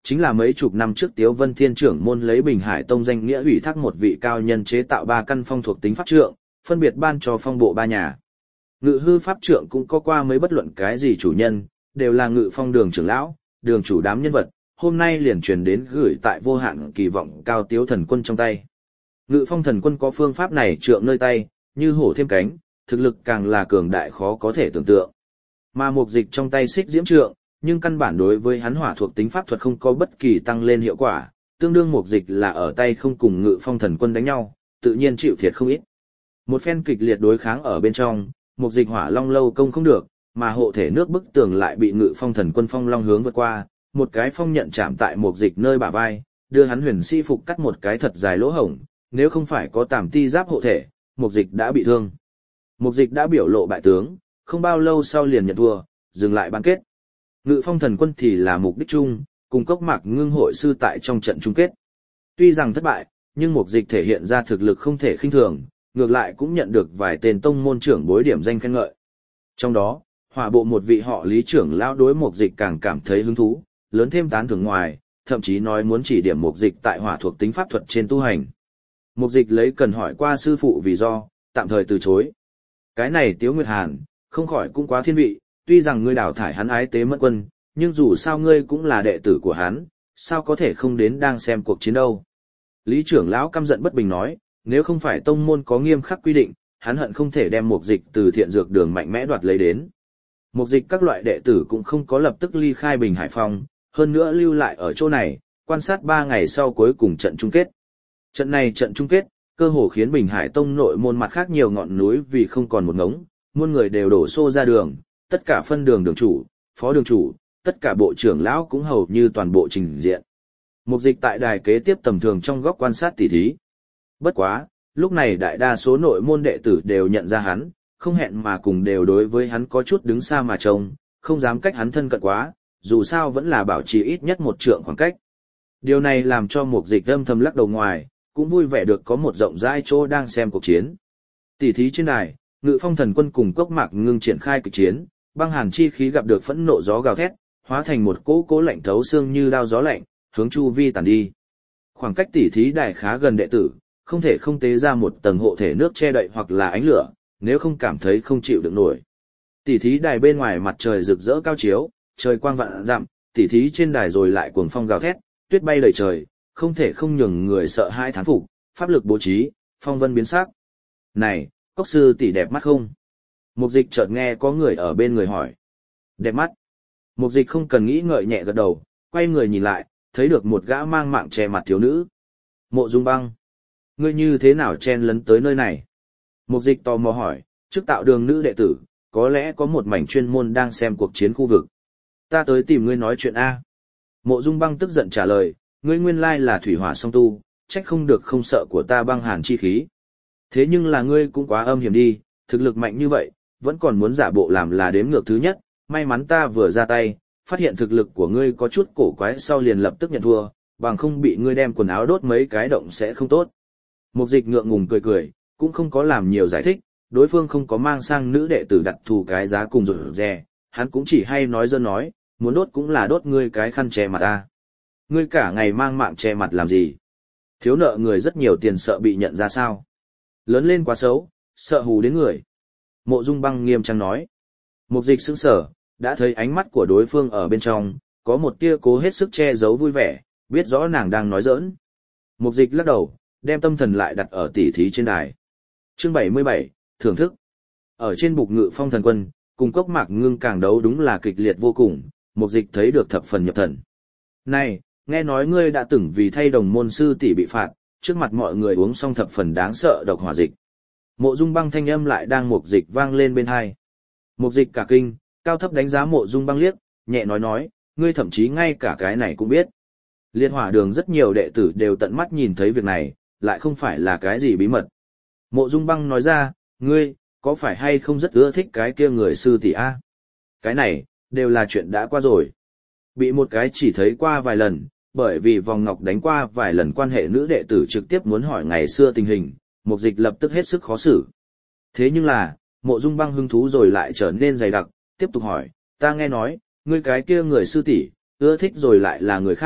chính là mấy chục năm trước Tiếu Vân Thiên trưởng môn lấy Bình Hải Tông danh nghĩa ủy thác một vị cao nhân chế tạo 3 căn phong thuộc tính pháp trượng, phân biệt ban cho phong bộ 3 nhà. Ngự hư pháp trượng cũng có qua mấy bất luận cái gì chủ nhân, đều là ngự phong đường trưởng lão, đường chủ đám nhân vật, hôm nay liền truyền đến gửi tại vô hạn kỳ vọng cao Tiếu thần quân trong tay. Ngự phong thần quân có phương pháp này trượng nơi tay, như hổ thêm cánh, thực lực càng là cường đại khó có thể tưởng tượng. Mà mục dịch trong tay xích diễm trượng, nhưng căn bản đối với hắn hỏa thuộc tính pháp thuật không có bất kỳ tăng lên hiệu quả, tương đương mục dịch là ở tay không cùng ngự phong thần quân đánh nhau, tự nhiên chịu thiệt không ít. Một phen kịch liệt đối kháng ở bên trong, mục dịch hỏa long lâu công không được, mà hộ thể nước bức tường lại bị ngự phong thần quân phong long hướng vượt qua, một cái phong nhận chạm tại mục dịch nơi bả vai, đưa hắn huyền sĩ phục cắt một cái thật dài lỗ hổng, nếu không phải có tàm ti giáp hộ thể, mục dịch đã bị thương. Mục dịch đã biểu lộ bại tướng, không bao lâu sau liền nhận thua, dừng lại bán kết. Ngự phong thần quân thì là mục đích chung, cùng Cốc Mạc Ngưng hội sư tại trong trận chung kết. Tuy rằng thất bại, nhưng mục dịch thể hiện ra thực lực không thể khinh thường, ngược lại cũng nhận được vài tên tông môn trưởng bối điểm danh khen ngợi. Trong đó, hỏa bộ một vị họ Lý trưởng lão đối mục dịch càng cảm thấy hứng thú, lớn thêm tán thưởng ngoài, thậm chí nói muốn chỉ điểm mục dịch tại hỏa thuộc tính pháp thuật trên tu hành. Mục dịch lấy cần hỏi qua sư phụ vì do, tạm thời từ chối. Cái này Tiếu Nguyệt Hàn, không khỏi cũng quá thiên vị, tuy rằng ngươi đào thải hắn ái tế mất quân, nhưng dù sao ngươi cũng là đệ tử của hắn, sao có thể không đến đang xem cuộc chiến đâu. Lý trưởng lão căm giận bất bình nói, nếu không phải tông môn có nghiêm khắc quy định, hắn hận không thể đem mục dịch từ thiện dược đường mạnh mẽ đoạt lấy đến. Mục dịch các loại đệ tử cũng không có lập tức ly khai Bình Hải Phong, hơn nữa lưu lại ở chỗ này, quan sát 3 ngày sau cuối cùng trận chung kết. Trận này trận chung kết, cơ hồ khiến Bình Hải Tông nội môn mặt khác nhiều ngọn núi vì không còn một ngống, muôn người đều đổ xô ra đường, tất cả phân đường đường chủ, phó đường chủ, tất cả bộ trưởng lão cũng hầu như toàn bộ trình diện. Mục dịch tại đài kế tiếp tầm thường trong góc quan sát tỉ thí. Bất quá, lúc này đại đa số nội môn đệ tử đều nhận ra hắn, không hẹn mà cùng đều đối với hắn có chút đứng xa mà trông, không dám cách hắn thân cận quá, dù sao vẫn là bảo trì ít nhất 1 trượng khoảng cách. Điều này làm cho mục dịch âm thầm lắc đầu ngoài, cũng vui vẻ được có một rộng rãi chỗ đang xem cuộc chiến. Tỉ thí trên đài, Ngự Phong thần quân cùng Cốc Mạc Ngưng triển khai kịch chiến, băng hàn chi khí gặp được phẫn nộ gió gào thét, hóa thành một cỗ cỗ lạnh thấu xương như đao gió lạnh, hướng chu vi tản đi. Khoảng cách tỉ thí đài khá gần đệ tử, không thể không tế ra một tầng hộ thể nước che đậy hoặc là ánh lửa, nếu không cảm thấy không chịu được nổi. Tỉ thí đài bên ngoài mặt trời rực rỡ cao chiếu, trời quang vạn dặm, tỉ thí trên đài rồi lại cuồng phong gào thét, tuyết bay đầy trời, không thể không nhường người sợ hãi thán phục, pháp lực bố trí, phong vân biến sắc. Này, Cốc sư tỷ đẹp mắt không? Mục dịch chợt nghe có người ở bên người hỏi. Đẹp mắt. Mục dịch không cần nghĩ ngợi nhẹ gật đầu, quay người nhìn lại, thấy được một gã mang mạng che mặt thiếu nữ. Mộ Dung Băng. Ngươi như thế nào chen lấn tới nơi này? Mục dịch tò mò hỏi, trước tạo đường nữ đệ tử, có lẽ có một mảnh chuyên môn đang xem cuộc chiến khu vực. Ta tới tìm ngươi nói chuyện A. Mộ Dung Băng tức giận trả lời, ngươi nguyên lai là thủy hỏa song tu, trách không được không sợ của ta băng hàn chi khí. Thế nhưng là ngươi cũng quá âm hiểm đi, thực lực mạnh như vậy, vẫn còn muốn giả bộ làm là đếm ngược thứ nhất, may mắn ta vừa ra tay, phát hiện thực lực của ngươi có chút cổ quái sau liền lập tức nhận thua, bằng không bị ngươi đem quần áo đốt mấy cái động sẽ không tốt. Mục dịch ngượng ngùng cười cười, cũng không có làm nhiều giải thích, đối phương không có mang sang nữ đệ tử đặt thù cái giá cùng rủi rè, hắn cũng chỉ hay nói dơ nói, muốn đốt cũng là đốt ngươi cái khăn che mặt ta. Ngươi cả ngày mang mạng che mặt làm gì? Thiếu nợ người rất nhiều tiền sợ bị nhận ra sao? Lớn lên quá xấu, sợ hù đến người. Mộ Dung Băng nghiêm trang nói. Mục dịch sững sờ, đã thấy ánh mắt của đối phương ở bên trong, có một tia cố hết sức che giấu vui vẻ, biết rõ nàng đang nói giỡn. Mục dịch lắc đầu, đem tâm thần lại đặt ở tỉ thí trên đài. Chương 77, thưởng thức. Ở trên bục Ngự Phong thần quân, cùng Cốc Mạc Ngưng càng đấu đúng là kịch liệt vô cùng, mục dịch thấy được thập phần nhập thần. Này, nghe nói ngươi đã từng vì thay đồng môn sư tỷ bị phạt, trước mặt mọi người uống xong thập phần đáng sợ độc hỏa dịch. Mộ Dung Băng thanh âm lại đang mục dịch vang lên bên tai. Mục dịch cả kinh, cao thấp đánh giá Mộ Dung Băng liếc, nhẹ nói, ngươi thậm chí ngay cả cái này cũng biết. Liệt Hỏa Đường rất nhiều đệ tử đều tận mắt nhìn thấy việc này, lại không phải là cái gì bí mật. Mộ Dung Băng nói ra, ngươi, có phải hay không rất ưa thích cái kia người sư tỷ a? Cái này, đều là chuyện đã qua rồi. Bị một cái chỉ thấy qua vài lần, bởi vì vòng ngọc đánh qua vài lần quan hệ nữ đệ tử trực tiếp muốn hỏi ngày xưa tình hình, mục dịch lập tức hết sức khó xử. Thế nhưng là, Mộ Dung Băng hứng thú rồi lại trở nên dày đặc, tiếp tục hỏi, ta nghe nói, ngươi cái kia người sư tỷ ưa thích rồi lại là người khác,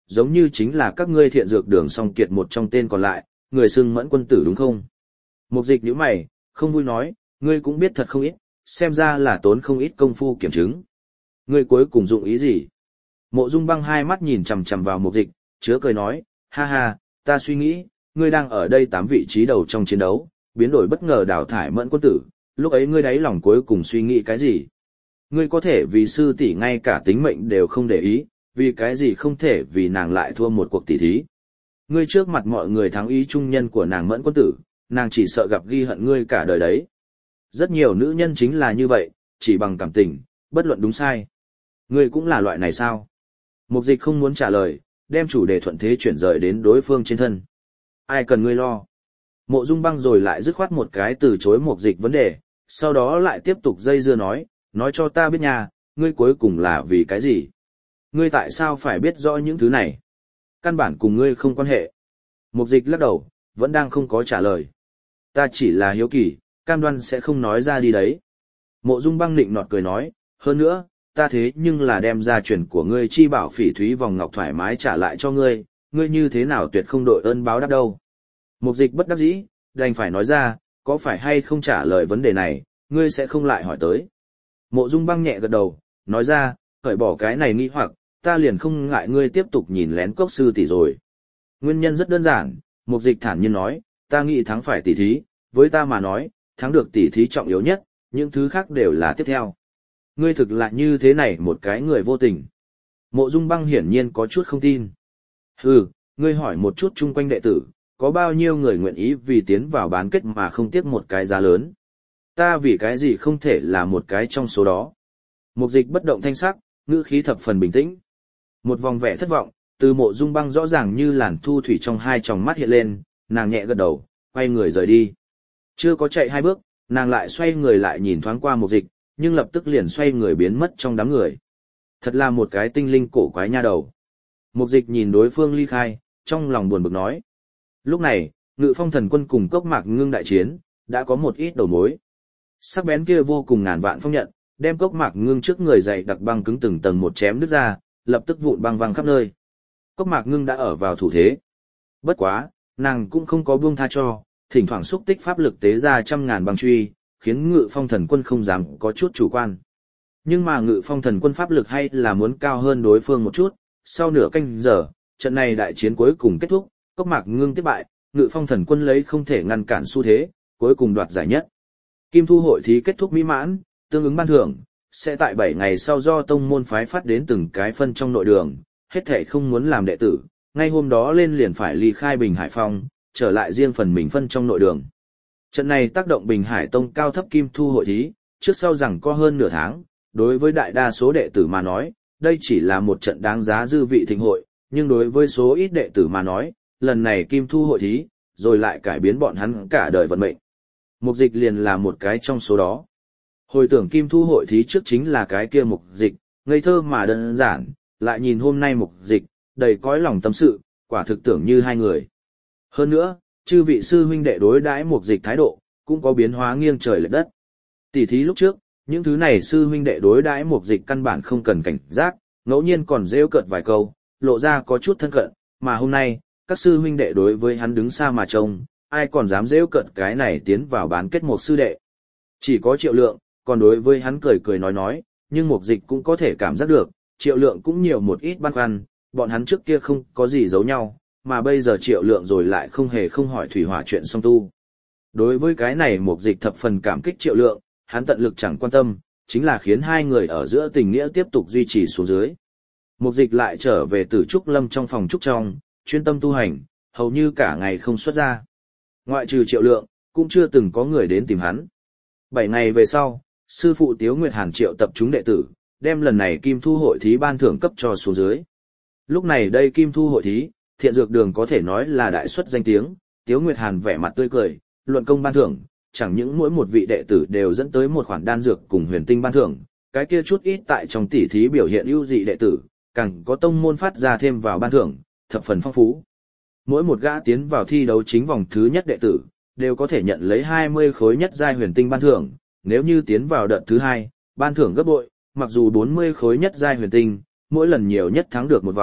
giống như chính là các ngươi thiện dược đường song kiệt một trong tên còn lại, người xưng Mẫn quân tử đúng không? Mục dịch nhíu mày, không vui nói, ngươi cũng biết thật không ít, xem ra là tốn không ít công phu kiểm chứng. Ngươi cuối cùng dụng ý gì? Mộ Dung Băng hai mắt nhìn chằm chằm vào mục dịch, chứa cười nói, ha ha, ta suy nghĩ, ngươi đang ở đây 8 vị trí đầu trong chiến đấu, biến đổi bất ngờ đào thải Mẫn quân tử, lúc ấy ngươi đáy lòng cuối cùng suy nghĩ cái gì? Ngươi có thể vì sư tỷ ngay cả tính mệnh đều không để ý, vì cái gì không thể vì nàng lại thua một cuộc tỷ thí. Ngươi trước mặt mọi người thắng ý trung nhân của nàng Mẫn quân tử, nàng chỉ sợ gặp ghi hận ngươi cả đời đấy. Rất nhiều nữ nhân chính là như vậy, chỉ bằng cảm tình, bất luận đúng sai. Ngươi cũng là loại này sao? Mục dịch không muốn trả lời, đem chủ đề thuận thế chuyển rời đến đối phương trên thân. Ai cần ngươi lo? Mộ Dung Băng rồi lại dứt khoát một cái từ chối mục dịch vấn đề, sau đó lại tiếp tục dây dưa nói cho ta biết nha, ngươi cuối cùng là vì cái gì? Ngươi tại sao phải biết rõ những thứ này? Căn bản cùng ngươi không quan hệ. Mục dịch lắc đầu, vẫn đang không có trả lời. Ta chỉ là hiếu kỳ, cam đoan sẽ không nói ra đi đấy. Mộ Dung Băng nịnh nọt cười nói, hơn nữa, ta thế nhưng là đem gia truyền của ngươi chi bảo phỉ thúy vòng ngọc thoải mái trả lại cho ngươi, ngươi như thế nào tuyệt không đội ơn báo đáp đâu. Mục dịch bất đắc dĩ, đành phải nói ra, có phải hay không trả lời vấn đề này, ngươi sẽ không lại hỏi tới. Mộ Dung Băng nhẹ gật đầu, nói ra, cởi bỏ cái này nghi hoặc, ta liền không ngại ngươi tiếp tục nhìn lén cốc sư tỷ rồi. Nguyên nhân rất đơn giản, mục dịch thản nhiên nói, ta nghĩ thắng phải tỷ thí, với ta mà nói, thắng được tỷ thí trọng yếu nhất, những thứ khác đều là tiếp theo. Ngươi thực là như thế này một cái người vô tình. Mộ Dung Băng hiển nhiên có chút không tin. Hừ, ngươi hỏi một chút chung quanh đệ tử, có bao nhiêu người nguyện ý vì tiến vào bán kết mà không tiếc một cái giá lớn. Ta vì cái gì không thể là một cái trong số đó. Mục dịch bất động thanh sắc, ngữ khí thập phần bình tĩnh. Một vòng vẻ thất vọng, từ Mộ Dung Băng rõ ràng như làn thu thủy trong hai tròng mắt hiện lên, nàng nhẹ gật đầu, quay người rời đi. Chưa có chạy 2 bước, nàng lại xoay người lại nhìn thoáng qua mục dịch, nhưng lập tức liền xoay người biến mất trong đám người. Thật là một cái tinh linh cổ quái nha đầu. Mục dịch nhìn đối phương ly khai, trong lòng buồn bực nói. Lúc này, Ngự Phong Thần Quân cùng Cốc Mạc Ngưng đại chiến, đã có một ít đầu mối. Sắc bén kia vô cùng ngàn vạn phong nhận, đem Cốc Mạc Ngưng trước người dày đặc băng cứng từng tầng một chém đứt ra, lập tức vụn băng văng khắp nơi. Cốc Mạc Ngưng đã ở vào thủ thế. Bất quá, nàng cũng không có buông tha cho, thỉnh thoảng xúc tích pháp lực tế ra 100.000 băng truy, khiến Ngự Phong Thần Quân không dám có chút chủ quan. Nhưng mà Ngự Phong Thần Quân pháp lực hay là muốn cao hơn đối phương một chút, sau nửa canh giờ, trận này đại chiến cuối cùng kết thúc, Cốc Mạc Ngưng tiếp bại, Ngự Phong Thần Quân lấy không thể ngăn cản xu thế, cuối cùng đoạt giải nhất. Kim Thu hội thí kết thúc mỹ mãn, tương ứng ban thưởng sẽ tại 7 ngày sau do tông môn phái phát đến từng cái phân trong nội đường, hết thảy không muốn làm đệ tử, ngay hôm đó lên liền phải ly khai Bình Hải Phong, trở lại riêng phần mình phân trong nội đường. Trận này tác động Bình Hải Tông cao thấp Kim Thu hội thí, trước sau rằng có hơn nửa tháng, đối với đại đa số đệ tử mà nói, đây chỉ là một trận đáng giá dư vị thịnh hội, nhưng đối với số ít đệ tử mà nói, lần này Kim Thu hội thí, rồi lại cải biến bọn hắn cả đời vận mệnh. Mục dịch liền là một cái trong số đó. Hồi tưởng Kim Thu hội thí trước chính là cái kia mục dịch, ngây thơ mà đơn giản, lại nhìn hôm nay mục dịch, đầy cõi lòng tâm sự, quả thực tưởng như hai người. Hơn nữa, chư vị sư huynh đệ đối đãi mục dịch thái độ, cũng có biến hóa nghiêng trời lệch đất. Tỷ thí lúc trước, những thứ này sư huynh đệ đối đãi mục dịch căn bản không cần cảnh giác, ngẫu nhiên còn rêu cợt vài câu, lộ ra có chút thân cận, mà hôm nay, các sư huynh đệ đối với hắn đứng xa mà trông, ai còn dám rêu cợt cái này tiến vào bán kết một sư đệ. Chỉ có Triệu Lượng, còn đối với hắn cười cười nói, nhưng mục dịch cũng có thể cảm giác được, Triệu Lượng cũng nhiều một ít băn khoăn, bọn hắn trước kia không có gì giấu nhau, mà bây giờ Triệu Lượng rồi lại không hề không hỏi thủy hỏa chuyện song tu. Đối với cái này mục dịch thập phần cảm kích Triệu Lượng, hắn tận lực chẳng quan tâm, chính là khiến hai người ở giữa tình nghĩa tiếp tục duy trì xuống dưới. Mục dịch lại trở về Tử Trúc Lâm trong phòng trúc trong, chuyên tâm tu hành, hầu như cả ngày không xuất ra. Ngoại trừ Triệu Lượng, cũng chưa từng có người đến tìm hắn. 7 ngày về sau, sư phụ Tiếu Nguyệt Hàn triệu tập chúng đệ tử, đem lần này Kim Thu hội thí ban thưởng cấp cho xuống dưới. Lúc này đây Kim Thu hội thí, Thiện Dược Đường có thể nói là đại xuất danh tiếng, Tiếu Nguyệt Hàn vẻ mặt tươi cười, luận công ban thưởng, chẳng những mỗi một vị đệ tử đều dẫn tới một khoản đan dược cùng huyền tinh ban thưởng, cái kia chút ít tại trong tỷ thí biểu hiện ưu dị đệ tử, càng có tông môn phát ra thêm vào ban thưởng, thập phần phong phú. Mỗi một gã tiến vào thi đấu chính vòng thứ nhất đệ tử, đều có thể nhận lấy 20 khối nhất giai huyền tinh ban thưởng, nếu như tiến vào đợt thứ hai, ban thưởng gấp bội, mặc dù 40 khối nhất giai huyền tinh, mỗi lần nhiều nhất thắng được một vòng,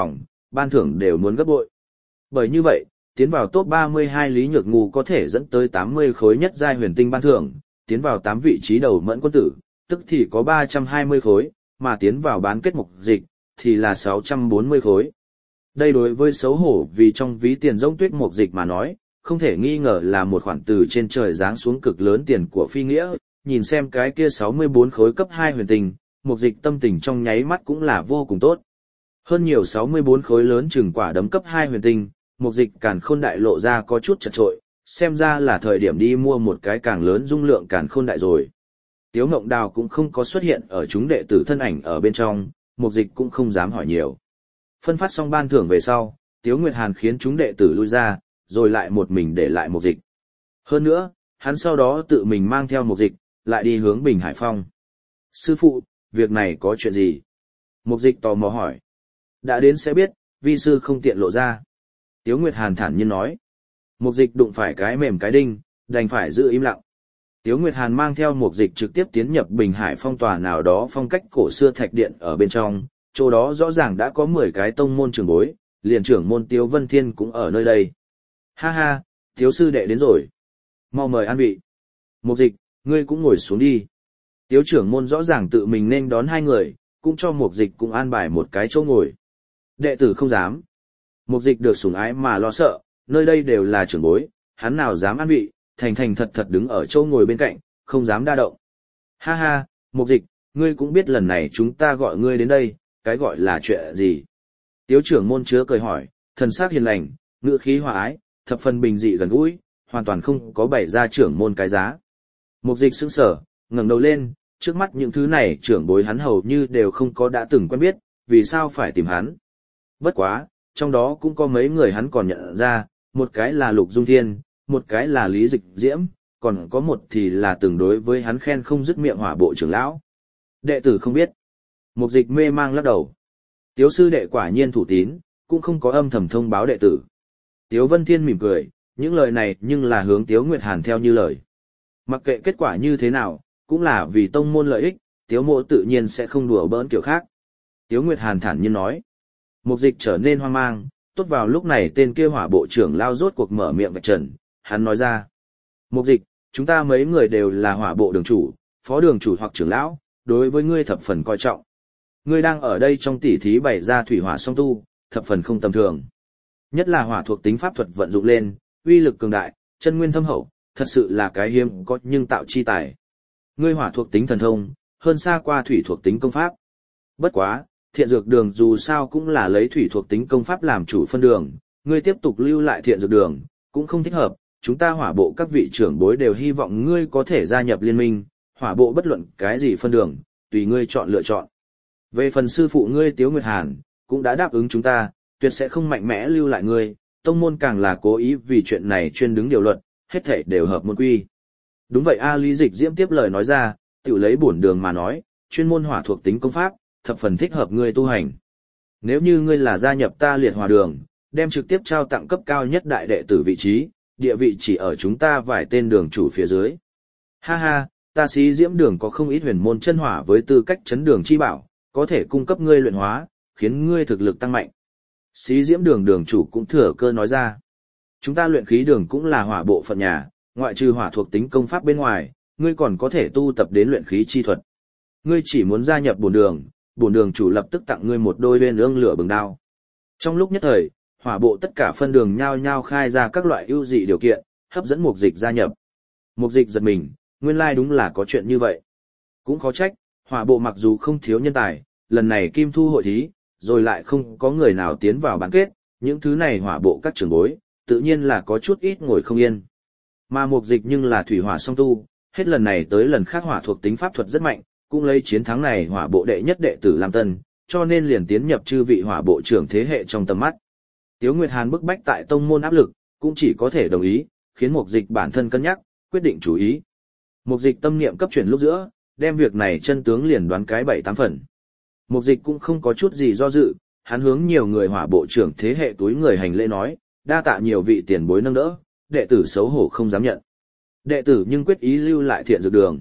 ban thưởng đều muốn gấp bội. Bởi như vậy, tiến vào top 32 Lý Nhược Ngu có thể dẫn tới 80 khối nhất giai huyền tinh ban thưởng, tiến vào 8 vị trí đầu Mẫn Quân Tử, tức thì có 320 khối, mà tiến vào bán kết Mục Dịch thì là 640 khối. Đây đối với xấu hổ vì trong ví tiền rỗng Tuyết Mục Dịch mà nói, không thể nghi ngờ là một khoản từ trên trời giáng xuống cực lớn tiền của phi nghĩa, nhìn xem cái kia 64 khối cấp 2 huyền tinh, Mục Dịch tâm tình trong nháy mắt cũng là vô cùng tốt. Hơn nhiều 64 khối lớn chừng quả đấm cấp 2 huyền tinh, Mục Dịch Càn Khôn Đại lộ ra có chút chật chội, xem ra là thời điểm đi mua một cái càng lớn dung lượng Càn Khôn Đại rồi. Tiếu Ngộng Đào cũng không có xuất hiện ở chúng đệ tử thân ảnh ở bên trong, Mục Dịch cũng không dám hỏi nhiều. Phân phát xong ban thưởng về sau, Tiếu Nguyệt Hàn khiến chúng đệ tử lui ra, rồi lại một mình để lại Mục Dịch. Hơn nữa, hắn sau đó tự mình mang theo Mục Dịch, lại đi hướng Bình Hải Phong. Sư phụ, việc này có chuyện gì? Mục Dịch tò mò hỏi. Đã đến sẽ biết, vi sư không tiện lộ ra. Tiếu Nguyệt Hàn thản nhiên nói. Mục Dịch đụng phải cái mềm cái đinh, đành phải giữ im lặng. Tiếu Nguyệt Hàn mang theo Mục Dịch trực tiếp tiến nhập Bình Hải Phong tòa nào đó phong cách cổ xưa thạch điện ở bên trong, chỗ đó rõ ràng đã có 10 cái tông môn trưởng bối, liền trưởng môn Tiếu Vân Thiên cũng ở nơi đây. Ha ha, Tiếu sư đệ đến rồi. Mau mời an vị. Mục Dịch, ngươi cũng ngồi xuống đi. Tiếu trưởng môn rõ ràng tự mình nên đón hai người, cũng cho Mục Dịch cũng an bài một cái chỗ ngồi. Đệ tử không dám. Mục Dịch được sủng ái mà lo sợ, nơi đây đều là trưởng bối, hắn nào dám an vị, thành thành thật thật đứng ở chỗ ngồi bên cạnh, không dám đa động. Ha ha, Mục Dịch, ngươi cũng biết lần này chúng ta gọi ngươi đến đây, cái gọi là chuyện gì? Tiếu trưởng môn chứa cười hỏi, thần sắc hiền lành, ngữ khí hòa ái, thập phần bình dị gần gũi, hoàn toàn không có bày ra trưởng môn cái giá. Mục Dịch sững sờ, ngẩng đầu lên, trước mắt những thứ này trưởng bối hắn hầu như đều không có đã từng quen biết, vì sao phải tìm hắn. Bất quá, trong đó cũng có mấy người hắn còn nhận ra, một cái là Lục Dung Thiên, một cái là Lý Dịch Diễm, còn có một thì là từng đối với hắn khen không dứt miệng Hỏa Bộ trưởng lão. Đệ tử không biết. Mục Dịch mê mang lắc đầu. Tiếu sư đệ quả nhiên thủ tín, cũng không có âm thầm thông báo đệ tử. Tiếu Vân Thiên mỉm cười, những lời này nhưng là hướng Tiếu Nguyệt Hàn theo như lời. Mặc kệ kết quả như thế nào, cũng là vì tông môn lợi ích, Tiếu mộ tự nhiên sẽ không đùa bỡn kiểu khác. Tiếu Nguyệt Hàn thản nhiên nói. Mục Dịch trở nên hoang mang, tốt vào lúc này tên kia Hỏa Bộ trưởng lao rốt cuộc mở miệng vạch trần, hắn nói ra. Mục Dịch, chúng ta mấy người đều là Hỏa Bộ đường chủ, phó đường chủ hoặc trưởng lão, đối với ngươi thập phần coi trọng. Ngươi đang ở đây trong tỉ thí bày ra thủy hỏa song tu, thập phần không tầm thường. Nhất là hỏa thuộc tính pháp thuật vận dụng lên, uy lực cường đại, chân nguyên thâm hậu, thật sự là cái hiếm có nhưng tạo chi tài. Ngươi hỏa thuộc tính thần thông, hơn xa qua thủy thuộc tính công pháp. Bất quá, thiện dược đường dù sao cũng là lấy thủy thuộc tính công pháp làm chủ phân đường, ngươi tiếp tục lưu lại thiện dược đường, cũng không thích hợp, chúng ta Hỏa Bộ các vị trưởng bối đều hy vọng ngươi có thể gia nhập liên minh, Hỏa Bộ bất luận cái gì phân đường, tùy ngươi chọn lựa chọn. Về phần sư phụ ngươi Tiếu Nguyệt Hàn, cũng đã đáp ứng chúng ta, tuyệt sẽ không mạnh mẽ lưu lại ngươi, tông môn càng là cố ý vì chuyện này chuyên đứng điều luật, hết thảy đều hợp môn quy. Đúng vậy a, Lý Dịch Diễm tiếp lời nói ra, tiểu lấy bổn đường mà nói, chuyên môn hỏa thuộc tính công pháp, thập phần thích hợp ngươi tu hành. Nếu như ngươi là gia nhập ta Liệt Hỏa đường, đem trực tiếp trao tặng cấp cao nhất đại đệ tử vị trí, địa vị chỉ ở chúng ta vài tên đường chủ phía dưới. Ha ha, ta Xí Diễm đường có không ít huyền môn chân hỏa với tư cách chấn đường chi bảo, có thể cung cấp ngươi luyện hóa, khiến ngươi thực lực tăng mạnh. Xí Diễm đường đường chủ cũng thừa cơ nói ra. Chúng ta luyện khí đường cũng là Hỏa Bộ phận nhà, ngoại trừ hỏa thuộc tính công pháp bên ngoài, ngươi còn có thể tu tập đến luyện khí chi thuật. Ngươi chỉ muốn gia nhập bổn đường chủ lập tức tặng ngươi một đôi bên ương lửa bừng đao. Trong lúc nhất thời, Hỏa Bộ tất cả phân đường nhao nhao khai ra các loại ưu dị điều kiện, hấp dẫn Mục Dịch gia nhập. Mục Dịch giật mình, nguyên lai đúng là có chuyện như vậy. Cũng khó trách, Hỏa Bộ mặc dù không thiếu nhân tài, lần này Kim Thu hội thí, rồi lại không có người nào tiến vào bán kết, những thứ này Hỏa Bộ các trưởng bối, tự nhiên là có chút ít ngồi không yên. Mà Mục Dịch nhưng là thủy hỏa song tu, hết lần này tới lần khác hỏa thuộc tính pháp thuật rất mạnh, cũng lấy chiến thắng này Hỏa Bộ đệ nhất đệ tử làm tân, cho nên liền tiến nhập chư vị Hỏa Bộ trưởng thế hệ trong tầm mắt. Tiếu Nguyệt Hàn bức bách tại tông môn áp lực, cũng chỉ có thể đồng ý, khiến Mục Dịch bản thân cân nhắc, quyết định chú ý. Mục Dịch tâm niệm cấp chuyển lúc giữa, đem việc này chân tướng liền đoán cái 7-8 phần. Mục Dịch cũng không có chút gì do dự, hắn hướng nhiều người Hỏa Bộ trưởng thế hệ túi người hành lễ nói, đa tạ nhiều vị tiền bối nâng đỡ, đệ tử xấu hổ không dám nhận. Đệ tử nhưng quyết ý lưu lại thiện dược đường.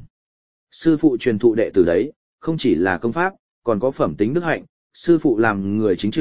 Sư phụ truyền thụ đệ tử đấy, không chỉ là công pháp, còn có phẩm tính đức hạnh, sư phụ làm người chính trực,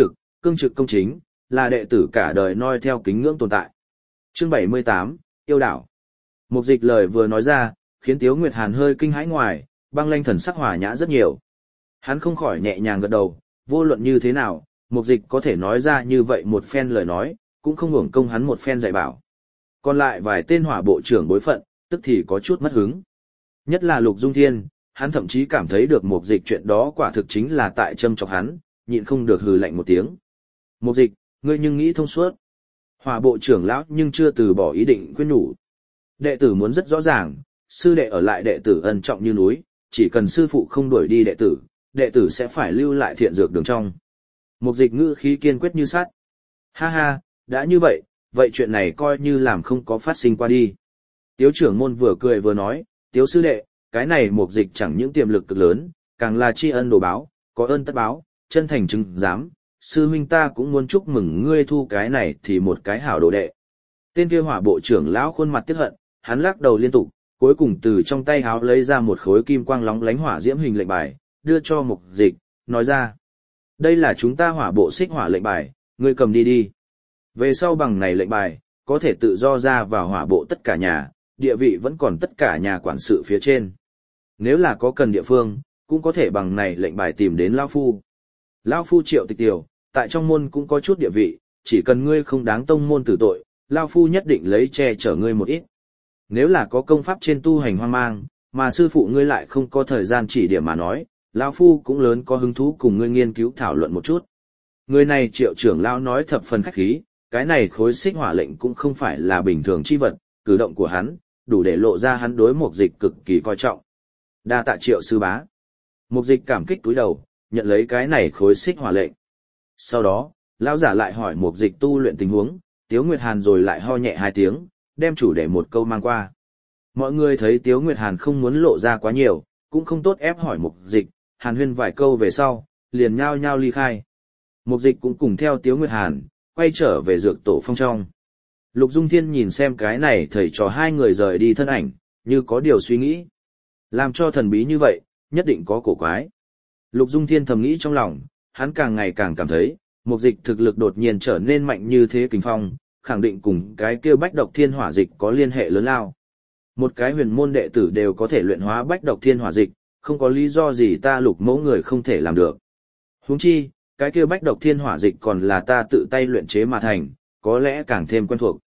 cương trực công chính, là đệ tử cả đời noi theo kính ngưỡng tồn tại. Chương 78, yêu đảo. Mục dịch lời vừa nói ra, khiến Tiếu Nguyệt Hàn hơi kinh hãi ngoài, băng lanh thần sắc hòa nhã rất nhiều. Hắn không khỏi nhẹ nhàng gật đầu, vô luận như thế nào, mục dịch có thể nói ra như vậy một phen lời nói, cũng không hưởng công hắn một phen dạy bảo. Còn lại vài tên hỏa bộ trưởng bối phận, tức thì có chút mất hứng. Nhất là Lục Dung Thiên, hắn thậm chí cảm thấy được mục dịch chuyện đó quả thực chính là tại châm chọc hắn, nhịn không được hừ lạnh một tiếng. Mục dịch, ngươi nhưng nghĩ thông suốt. Hỏa bộ trưởng lão nhưng chưa từ bỏ ý định khuyên nhủ. Đệ tử muốn rất rõ ràng, sư đệ ở lại đệ tử ân trọng như núi, chỉ cần sư phụ không đuổi đi đệ tử sẽ phải lưu lại thiện dược đường trong. Mục dịch ngữ khí kiên quyết như sắt. Ha ha, đã như vậy, vậy chuyện này coi như làm không có phát sinh qua đi. Tiếu trưởng môn vừa cười vừa nói, Tiếu sư đệ, cái này mục dịch chẳng những tiềm lực cực lớn, càng là tri ân đồ báo, có ơn tất báo, chân thành chứng giám, sư huynh ta cũng muốn chúc mừng ngươi thu cái này thì một cái hảo đồ đệ. Tên kia hỏa bộ trưởng lão khuôn mặt tiếc hận, hắn lắc đầu liên tục, cuối cùng từ trong tay háo lấy ra một khối kim quang lóng lánh hỏa diễm hình lệnh bài, đưa cho mục dịch, nói ra. Đây là chúng ta hỏa bộ xích hỏa lệnh bài, ngươi cầm đi đi. Về sau bằng này lệnh bài, có thể tự do ra vào hỏa bộ tất cả nhà, địa vị vẫn còn tất cả nhà quản sự phía trên. Nếu là có cần địa phương, cũng có thể bằng này lệnh bài tìm đến Lão Phu. Lão Phu Triệu Tịch Tiều, tại trong môn cũng có chút địa vị, chỉ cần ngươi không đáng tông môn tử tội, Lão Phu nhất định lấy che chở ngươi một ít. Nếu là có công pháp trên tu hành hoang mang, mà sư phụ ngươi lại không có thời gian chỉ điểm mà nói, Lão Phu cũng lớn có hứng thú cùng ngươi nghiên cứu thảo luận một chút. Người này Triệu trưởng lão nói thập phần khách khí, cái này khối xích hỏa lệnh cũng không phải là bình thường chi vật, cử động của hắn, đủ để lộ ra hắn đối mục dịch cực kỳ coi trọng. Đa tạ Triệu sư bá. Mục dịch cảm kích cúi đầu, nhận lấy cái này khối xích hỏa lệnh. Sau đó, lão giả lại hỏi mục dịch tu luyện tình huống, Tiếu Nguyệt Hàn rồi lại ho nhẹ hai tiếng, đem chủ đề một câu mang qua. Mọi người thấy Tiếu Nguyệt Hàn không muốn lộ ra quá nhiều, cũng không tốt ép hỏi mục dịch, hàn huyên vài câu về sau, liền nhao nhao ly khai. Mục dịch cũng cùng theo Tiếu Nguyệt Hàn, quay trở về dược tổ phong trong. Lục Dung Thiên nhìn xem cái này thầy trò hai người rời đi thân ảnh, như có điều suy nghĩ. Làm cho thần bí như vậy, nhất định có cổ quái. Lục Dung Thiên thầm nghĩ trong lòng, hắn càng ngày càng cảm thấy, mục dịch thực lực đột nhiên trở nên mạnh như thế kình phong, khẳng định cùng cái kêu bách độc thiên hỏa dịch có liên hệ lớn lao. Một cái huyền môn đệ tử đều có thể luyện hóa bách độc thiên hỏa dịch, không có lý do gì ta Lục mẫu người không thể làm được. Huống chi, cái kia bách độc thiên hỏa dịch còn là ta tự tay luyện chế mà thành, có lẽ càng thêm quen thuộc.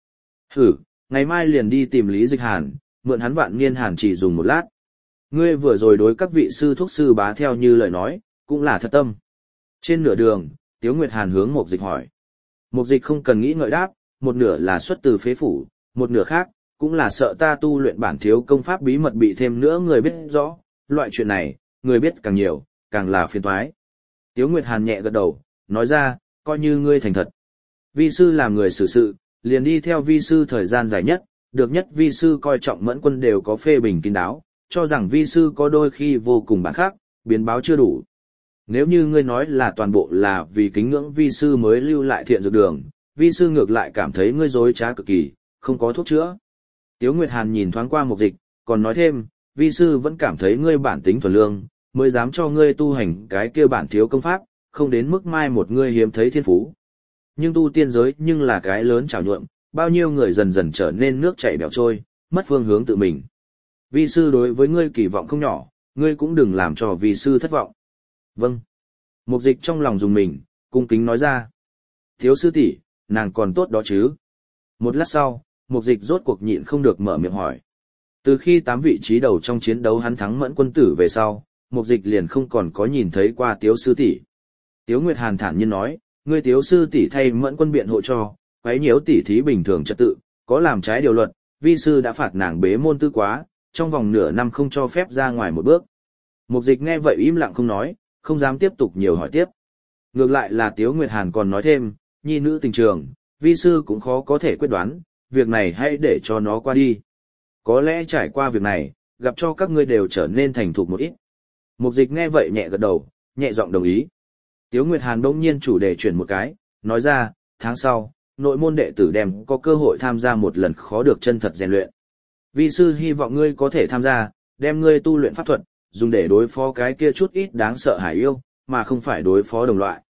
Ngày mai liền đi tìm Lý Dịch Hàn, mượn hắn vạn niên hàn chỉ dùng một lát. Ngươi vừa rồi đối các vị sư thuốc sư bá theo như lời nói, cũng là thật tâm. Trên nửa đường, Tiếu Nguyệt Hàn hướng Mục Dịch hỏi. Mục Dịch không cần nghĩ ngợi đáp, một nửa là xuất từ phế phủ, một nửa khác, cũng là sợ ta tu luyện bản thiếu công pháp bí mật bị thêm nữa người biết rõ, loại chuyện này, người biết càng nhiều, càng là phiền toái. Tiếu Nguyệt Hàn nhẹ gật đầu, nói ra, coi như ngươi thành thật. Vi sư làm người xử sự, liền đi theo vi sư thời gian dài nhất, được nhất vi sư coi trọng Mẫn Quân đều có phê bình kín đáo, cho rằng vi sư có đôi khi vô cùng bản khác, biến báo chưa đủ. Nếu như ngươi nói là toàn bộ là vì kính ngưỡng vi sư mới lưu lại thiện dược đường, vi sư ngược lại cảm thấy ngươi dối trá cực kỳ, không có thuốc chữa. Tiếu Nguyệt Hàn nhìn thoáng qua Mục Dịch, còn nói thêm, vi sư vẫn cảm thấy ngươi bản tính thuần lương, mới dám cho ngươi tu hành cái kia bản thiếu công pháp, không đến mức mai một ngươi hiếm thấy thiên phú. Nhưng tu tiên giới nhưng là cái lớn trào nhuộm, bao nhiêu người dần dần trở nên nước chảy bèo trôi, mất phương hướng tự mình. Vi sư đối với ngươi kỳ vọng không nhỏ, ngươi cũng đừng làm cho vi sư thất vọng. Vâng. Mục Dịch trong lòng dùng mình, cung kính nói ra. Thiếu sư tỷ, nàng còn tốt đó chứ? Một lát sau, Mục Dịch rốt cuộc nhịn không được mở miệng hỏi. Từ khi 8 vị trí đầu trong chiến đấu hắn thắng Mẫn Quân tử về sau, Mục Dịch liền không còn có nhìn thấy qua Tiếu sư tỷ. Tiếu Nguyệt Hàn thản nhiên nói, ngươi Tiếu sư tỷ thay Mẫn Quân biện hộ cho, quấy nhiễu tỷ thí bình thường trật tự, có làm trái điều luật, vi sư đã phạt nàng bế môn tư quá, trong vòng nửa năm không cho phép ra ngoài một bước. Mục Dịch nghe vậy im lặng không nói, không dám tiếp tục nhiều hỏi tiếp. Ngược lại là Tiếu Nguyệt Hàn còn nói thêm, nhi nữ tình trường, vi sư cũng khó có thể quyết đoán, việc này hãy để cho nó qua đi. Có lẽ trải qua việc này, gặp cho các ngươi đều trở nên thành thục một ít. Mục Dịch nghe vậy nhẹ gật đầu, nhẹ giọng đồng ý. Tiếu Nguyệt Hàn bỗng nhiên chủ đề chuyển một cái, nói ra, tháng sau, nội môn đệ tử đem có cơ hội tham gia một lần khó được chân thật rèn luyện. Vi sư hy vọng ngươi có thể tham gia, đem ngươi tu luyện pháp thuật, dùng để đối phó cái kia chút ít đáng sợ hải yêu, mà không phải đối phó đồng loại.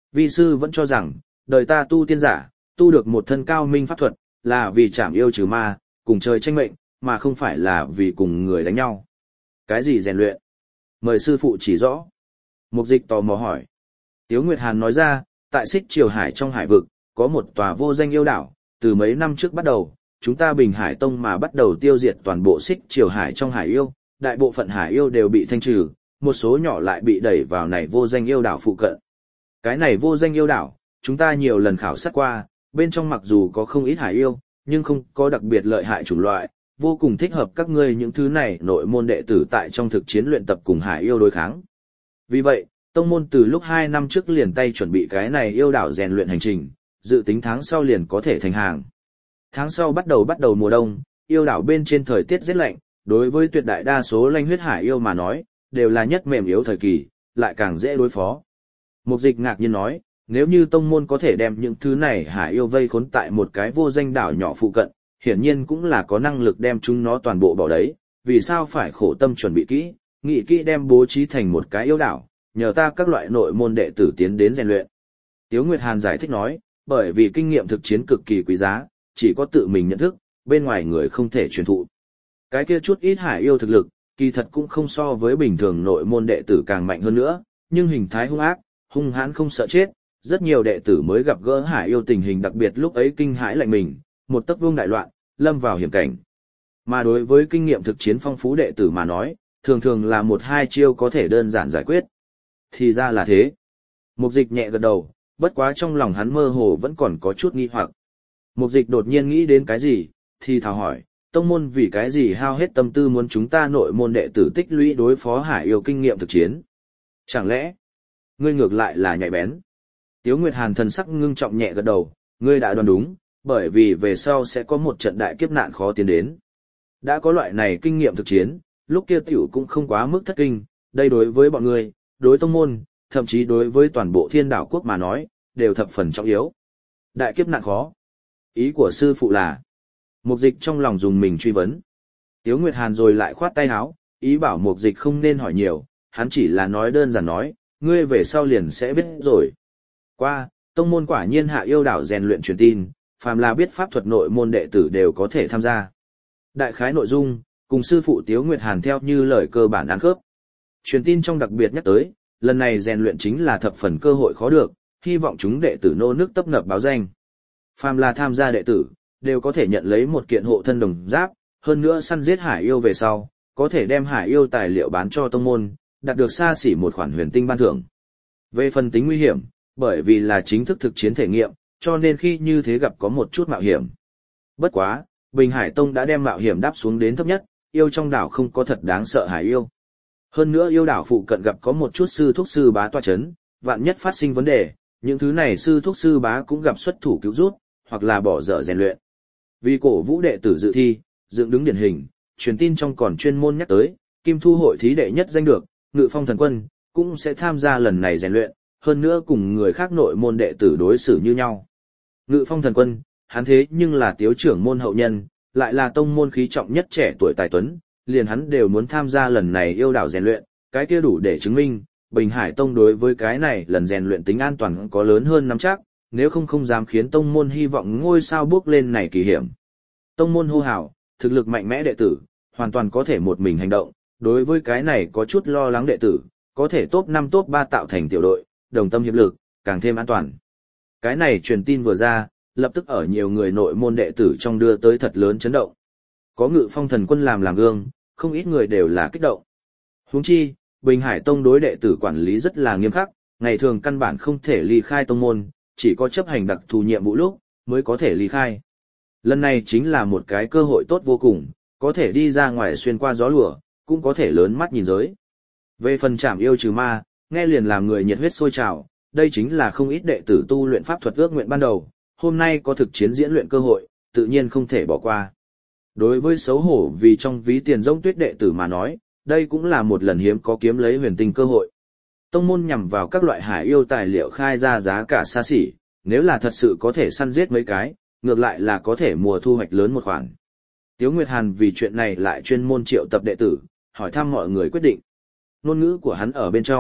Vi sư vẫn cho rằng, đời ta tu tiên giả, tu được một thân cao minh pháp thuật, là vì chảm yêu trừ ma, cùng trời tranh mệnh, mà không phải là vì cùng người đánh nhau. Cái gì rèn luyện? Mời sư phụ chỉ rõ. Mục Dịch tò mò hỏi. Tiếu Nguyệt Hàn nói ra, tại Xích Triều Hải trong hải vực, có một tòa vô danh yêu đảo, từ mấy năm trước bắt đầu, chúng ta Bình Hải Tông mà bắt đầu tiêu diệt toàn bộ Xích Triều Hải trong hải yêu, đại bộ phận hải yêu đều bị thanh trừ, một số nhỏ lại bị đẩy vào này vô danh yêu đảo phụ cận. Cái này vô danh yêu đảo, chúng ta nhiều lần khảo sát qua, bên trong mặc dù có không ít hải yêu, nhưng không có đặc biệt lợi hại chủng loại, vô cùng thích hợp các ngươi những thứ này nội môn đệ tử tại trong thực chiến luyện tập cùng hải yêu đối kháng. Vì vậy, tông môn từ lúc 2 năm trước liền tay chuẩn bị cái này yêu đảo rèn luyện hành trình, dự tính tháng sau liền có thể thành hàng. Tháng sau bắt đầu mùa đông, yêu đảo bên trên thời tiết rất lạnh, đối với tuyệt đại đa số lanh huyết hải yêu mà nói, đều là nhất mềm yếu thời kỳ, lại càng dễ đối phó. Mục Dịch ngạc nhiên nói, nếu như tông môn có thể đem những thứ này hải yêu vây khốn tại một cái vô danh đảo nhỏ phụ cận, hiển nhiên cũng là có năng lực đem chúng nó toàn bộ bỏ đấy, vì sao phải khổ tâm chuẩn bị kỹ, nghĩ kỹ đem bố trí thành một cái yêu đảo, nhờ ta các loại nội môn đệ tử tiến đến rèn luyện. Tiếu Nguyệt Hàn giải thích nói, bởi vì kinh nghiệm thực chiến cực kỳ quý giá, chỉ có tự mình nhận thức, bên ngoài người không thể truyền thụ. Cái kia chút ít hải yêu thực lực, kỳ thật cũng không so với bình thường nội môn đệ tử càng mạnh hơn nữa, nhưng hình thái hung ác, hung hãn không sợ chết, rất nhiều đệ tử mới gặp gỡ hải yêu tình hình đặc biệt lúc ấy kinh hãi lạnh mình, một tấc vương đại loạn, lâm vào hiểm cảnh. Mà đối với kinh nghiệm thực chiến phong phú đệ tử mà nói, thường thường là 1-2 chiêu có thể đơn giản giải quyết. Thì ra là thế. Mục Dịch nhẹ gật đầu, bất quá trong lòng hắn mơ hồ vẫn còn có chút nghi hoặc. Mục Dịch đột nhiên nghĩ đến cái gì, thì thào hỏi, tông môn vì cái gì hao hết tâm tư muốn chúng ta nội môn đệ tử tích lũy đối phó hải yêu kinh nghiệm thực chiến? Chẳng lẽ, ngươi ngược lại là nhạy bén? Tiếu Nguyệt Hàn thần sắc ngưng trọng nhẹ gật đầu, ngươi đã đoán đúng, bởi vì về sau sẽ có một trận đại kiếp nạn khó tiến đến. Đã có loại này kinh nghiệm thực chiến, lúc kia tiểu cũng không quá mức thất kinh, đây đối với bọn ngươi, đối tông môn, thậm chí đối với toàn bộ thiên đảo quốc mà nói, đều thập phần trọng yếu. Đại kiếp nạn khó. Ý của sư phụ là, Mục Dịch trong lòng dùng mình truy vấn. Tiếu Nguyệt Hàn rồi lại khoát tay áo, ý bảo Mục Dịch không nên hỏi nhiều, hắn chỉ là nói đơn giản nói, ngươi về sau liền sẽ biết rồi. Qua, tông môn quả nhiên hạ yêu đảo rèn luyện truyền tin, phàm là biết pháp thuật nội môn đệ tử đều có thể tham gia. Đại khái nội dung, cùng sư phụ Tiếu Nguyệt Hàn theo như lời cơ bản ăn khớp. Truyền tin trong đặc biệt nhắc tới, lần này rèn luyện chính là thập phần cơ hội khó được, hy vọng chúng đệ tử nô nước tấp nập báo danh. Phàm là tham gia đệ tử, đều có thể nhận lấy một kiện hộ thân đồng giáp, hơn nữa săn giết hải yêu về sau, có thể đem hải yêu tài liệu bán cho tông môn, đạt được xa xỉ một khoản huyền tinh ban thưởng. Về phần tính nguy hiểm, bởi vì là chính thức thực chiến thể nghiệm, cho nên khi như thế gặp có một chút mạo hiểm. Bất quá, Bình Hải Tông đã đem mạo hiểm đáp xuống đến thấp nhất, yêu trong đảo không có thật đáng sợ hải yêu. Hơn nữa yêu đảo phụ cận gặp có một chút sư thúc sư bá tọa chấn, vạn nhất phát sinh vấn đề, những thứ này sư thúc sư bá cũng gặp xuất thủ cứu rút, hoặc là bỏ dở rèn luyện. Vì cổ vũ đệ tử dự thi, dựng đứng điển hình, truyền tin trong còn chuyên môn nhắc tới, Kim Thu hội thí đệ nhất danh được, Ngự Phong Thần Quân, cũng sẽ tham gia lần này rèn luyện, hơn nữa cùng người khác nội môn đệ tử đối xử như nhau. Ngự Phong Thần Quân, hắn thế nhưng là Tiếu trưởng môn hậu nhân, lại là tông môn khí trọng nhất trẻ tuổi tài tuấn, liền hắn đều muốn tham gia lần này yêu đảo rèn luyện, cái kia đủ để chứng minh, Bình Hải Tông đối với cái này lần rèn luyện tính an toàn có lớn hơn nắm chắc, nếu không dám khiến tông môn hy vọng ngôi sao bước lên này kỳ hiểm. Tông môn hô hào, thực lực mạnh mẽ đệ tử, hoàn toàn có thể một mình hành động, đối với cái này có chút lo lắng đệ tử, có thể top 5 top 3 tạo thành tiểu đội, đồng tâm hiệp lực, càng thêm an toàn. Cái này truyền tin vừa ra, lập tức ở nhiều người nội môn đệ tử trong đưa tới thật lớn chấn động. Có Ngự Phong Thần Quân làm gương, không ít người đều là kích động. Huống chi, Bình Hải Tông đối đệ tử quản lý rất là nghiêm khắc, ngày thường căn bản không thể ly khai tông môn, chỉ có chấp hành đặc thù nhiệm vụ lúc mới có thể ly khai. Lần này chính là một cái cơ hội tốt vô cùng, có thể đi ra ngoài xuyên qua gió lùa, cũng có thể lớn mắt nhìn giới. Về phần trảm yêu trừ ma, nghe liền làm người nhiệt huyết sôi trào, đây chính là không ít đệ tử tu luyện pháp thuật ước nguyện ban đầu, hôm nay có thực chiến diễn luyện cơ hội, tự nhiên không thể bỏ qua. Đối với xấu hổ vì trong ví tiền rông tuyết đệ tử mà nói, đây cũng là một lần hiếm có kiếm lấy huyền tinh cơ hội. Tông môn nhằm vào các loại hải yêu tài liệu khai ra giá cả xa xỉ, nếu là thật sự có thể săn giết mấy cái, ngược lại là có thể mùa thu hoạch lớn một khoản. Tiếu Nguyệt Hàn vì chuyện này lại chuyên môn triệu tập đệ tử, hỏi thăm mọi người quyết định. Ngôn ngữ của hắn ở bên trong,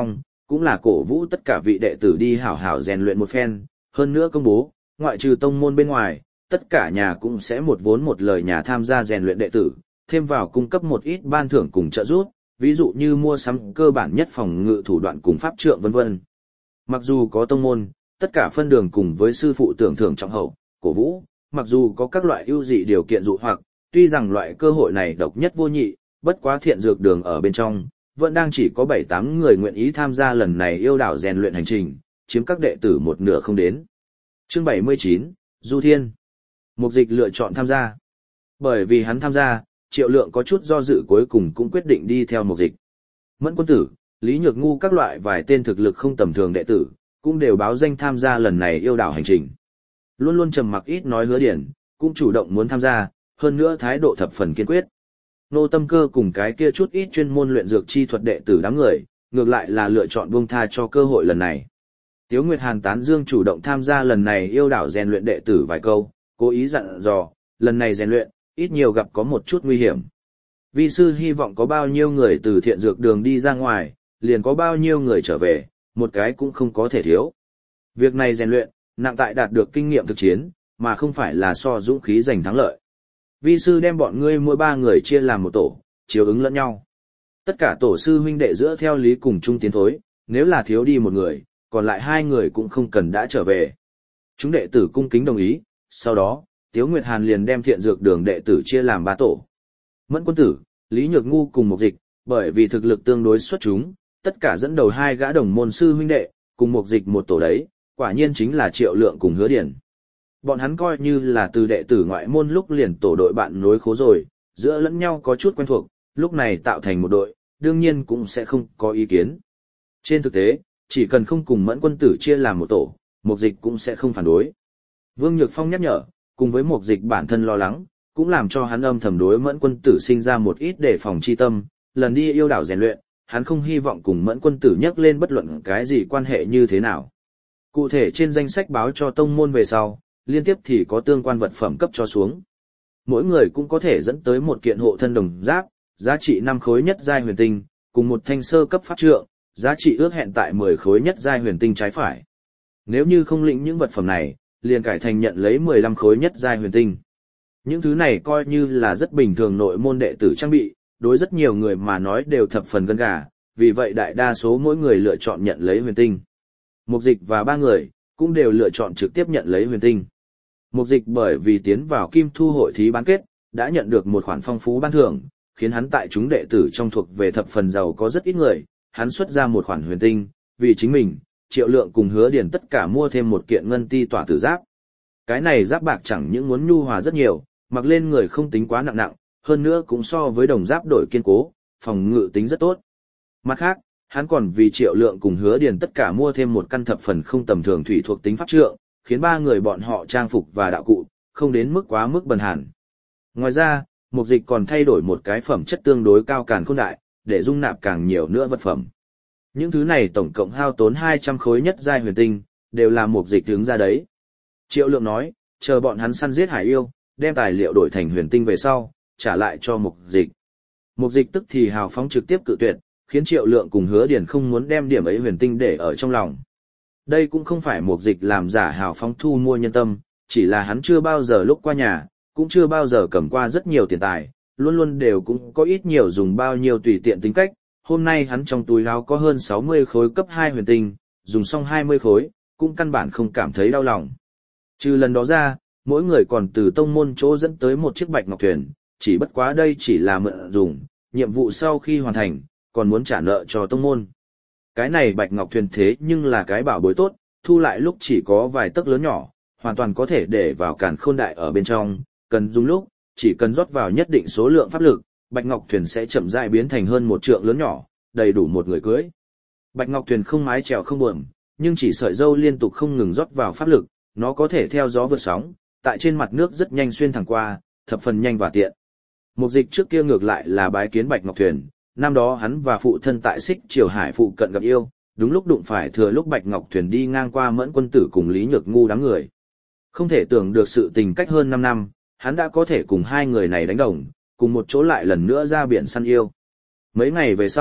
cũng là cổ vũ tất cả vị đệ tử đi hảo hảo rèn luyện một phen, hơn nữa công bố, ngoại trừ tông môn bên ngoài, tất cả nhà cũng sẽ một vốn một lời nhà tham gia rèn luyện đệ tử, thêm vào cung cấp một ít ban thưởng cùng trợ giúp, ví dụ như mua sắm cơ bản nhất phòng ngự thủ đoạn cùng pháp trượng vân vân. Mặc dù có tông môn, tất cả phân đường cùng với sư phụ tưởng thưởng trọng hậu, cổ vũ, mặc dù có các loại ưu dị điều kiện dụ hoặc, tuy rằng loại cơ hội này độc nhất vô nhị, bất quá thiện dược đường ở bên trong, vẫn đang chỉ có 7-8 người nguyện ý tham gia lần này yêu đảo rèn luyện hành trình, chiếm các đệ tử một nửa không đến. Chương 79, Du Thiên. Mục Dịch lựa chọn tham gia. Bởi vì hắn tham gia, Triệu Lượng có chút do dự cuối cùng cũng quyết định đi theo Mục Dịch. Mẫn Quân Tử, Lý Nhược Ngu các loại vài tên thực lực không tầm thường đệ tử, cũng đều báo danh tham gia lần này yêu đảo hành trình. Luôn luôn trầm mặc ít nói Hứa Điển, cũng chủ động muốn tham gia, hơn nữa thái độ thập phần kiên quyết. Nô Tâm Cơ cùng cái kia chút ít chuyên môn luyện dược chi thuật đệ tử đám người, ngược lại là lựa chọn buông tha cho cơ hội lần này. Tiếu Nguyệt Hàn tán dương chủ động tham gia lần này yêu đảo rèn luyện đệ tử vài câu, cố ý dặn dò, lần này rèn luyện, ít nhiều gặp có một chút nguy hiểm. Vi sư hy vọng có bao nhiêu người từ thiện dược đường đi ra ngoài, liền có bao nhiêu người trở về, một cái cũng không có thể thiếu. Việc này rèn luyện, nặng tại đạt được kinh nghiệm thực chiến, mà không phải là so dũng khí giành thắng lợi. Vi sư đem bọn ngươi mỗi 3 người chia làm một tổ, chiếu ứng lẫn nhau. Tất cả tổ sư huynh đệ giữa theo lý cùng chung tiến thối, nếu là thiếu đi một người, còn lại 2 người cũng không cần đã trở về. Chúng đệ tử cung kính đồng ý, sau đó, Tiếu Nguyệt Hàn liền đem thiện dược đường đệ tử chia làm 3 tổ. Mẫn Quân Tử, Lý Nhược Ngu cùng Mục Dịch, bởi vì thực lực tương đối xuất chúng, tất cả dẫn đầu 2 gã đồng môn sư huynh đệ, cùng Mục Dịch một tổ đấy, quả nhiên chính là Triệu Lượng cùng Hứa Điển. Bọn hắn coi như là từ đệ tử ngoại môn lúc liền tổ đội bạn nối khố rồi, giữa lẫn nhau có chút quen thuộc, lúc này tạo thành một đội, đương nhiên cũng sẽ không có ý kiến. Trên thực tế, chỉ cần không cùng Mẫn Quân Tử chia làm một tổ, Mục Dịch cũng sẽ không phản đối. Vương Nhược Phong nhắc nhở, cùng với Mục Dịch bản thân lo lắng, cũng làm cho hắn âm thầm đối Mẫn Quân Tử sinh ra một ít đề phòng chi tâm, lần đi yêu đảo rèn luyện, hắn không hy vọng cùng Mẫn Quân Tử nhắc lên bất luận cái gì quan hệ như thế nào. Cụ thể trên danh sách báo cho tông môn về sau, liên tiếp thì có tương quan vật phẩm cấp cho xuống. Mỗi người cũng có thể dẫn tới một kiện hộ thân đồng giáp, giá trị 5 khối nhất giai huyền tinh, cùng một thanh sơ cấp pháp trượng, giá trị ước hẹn tại 10 khối nhất giai huyền tinh trái phải. Nếu như không lĩnh những vật phẩm này, liền cải thành nhận lấy 15 khối nhất giai huyền tinh. Những thứ này coi như là rất bình thường nội môn đệ tử trang bị, đối rất nhiều người mà nói đều thập phần gân gà, vì vậy đại đa số mỗi người lựa chọn nhận lấy huyền tinh. Mục Dịch và 3 người cũng đều lựa chọn trực tiếp nhận lấy huyền tinh. Mục Dịch bởi vì tiến vào Kim Thu hội thí bán kết, đã nhận được một khoản phong phú ban thưởng, khiến hắn tại chúng đệ tử trong thuộc về thập phần giàu có rất ít người, hắn xuất ra một khoản huyền tinh, vì chính mình, Triệu Lượng cùng Hứa Điển tất cả mua thêm một kiện ngân ti tỏa tử giáp. Cái này giáp bạc chẳng những muốn nhu hòa rất nhiều, mặc lên người không tính quá nặng, hơn nữa cũng so với đồng giáp đổi kiên cố, phòng ngự tính rất tốt. Mặt khác, hắn còn vì Triệu Lượng cùng Hứa Điển tất cả mua thêm một căn thập phần không tầm thường thủy thuộc tính pháp trượng, khiến 3 người bọn họ trang phục và đạo cụ, không đến mức quá mức bần hàn. Ngoài ra, Mục Dịch còn thay đổi một cái phẩm chất tương đối cao càn khôn đại, để dung nạp càng nhiều nữa vật phẩm. Những thứ này tổng cộng hao tốn 200 khối nhất giai huyền tinh, đều là Mục Dịch đứng ra đấy. Triệu Lượng nói, chờ bọn hắn săn giết hải yêu, đem tài liệu đổi thành huyền tinh về sau, trả lại cho Mục Dịch. Mục Dịch tức thì hào phóng trực tiếp cự tuyệt, khiến Triệu Lượng cùng Hứa Điển không muốn đem điểm ấy huyền tinh để ở trong lòng. Đây cũng không phải Mục Dịch làm giả hào phóng thu mua nhân tâm, chỉ là hắn chưa bao giờ lúc qua nhà, cũng chưa bao giờ cầm qua rất nhiều tiền tài, luôn luôn đều cũng có ít nhiều dùng bao nhiêu tùy tiện tính cách. Hôm nay hắn trong túi áo có hơn 60 khối cấp 2 huyền tinh, dùng xong 20 khối, cũng căn bản không cảm thấy đau lòng. Trừ lần đó ra, mỗi người còn từ tông môn chỗ dẫn tới một chiếc bạch ngọc thuyền, chỉ bất quá đây chỉ là mượn dùng, nhiệm vụ sau khi hoàn thành, còn muốn trả nợ cho tông môn. Cái này bạch ngọc thuyền thế nhưng là cái bảo bối tốt, thu lại lúc chỉ có vài tấc lớn nhỏ, hoàn toàn có thể để vào càn khôn đại ở bên trong, cần dùng lúc, chỉ cần rót vào nhất định số lượng pháp lực, bạch ngọc thuyền sẽ chậm rãi biến thành hơn 1 trượng lớn nhỏ, đầy đủ một người cưỡi. Bạch ngọc thuyền không mái chèo không buồm, nhưng chỉ sợi dâu liên tục không ngừng rót vào pháp lực, nó có thể theo gió vượt sóng, tại trên mặt nước rất nhanh xuyên thẳng qua, thập phần nhanh và tiện. Mục Dịch trước kia ngược lại là bái kiến bạch ngọc thuyền, năm đó hắn và phụ thân tại Xích Triều Hải phụ cận gặp yêu, đúng lúc đụng phải thừa lúc bạch ngọc thuyền đi ngang qua Mẫn Quân Tử cùng Lý Nhược Ngu đám người. Không thể tưởng được sự tình cách hơn 5 năm, hắn đã có thể cùng 2 người này đánh đồng, cùng một chỗ lại lần nữa ra biển săn yêu. Mấy ngày về sau,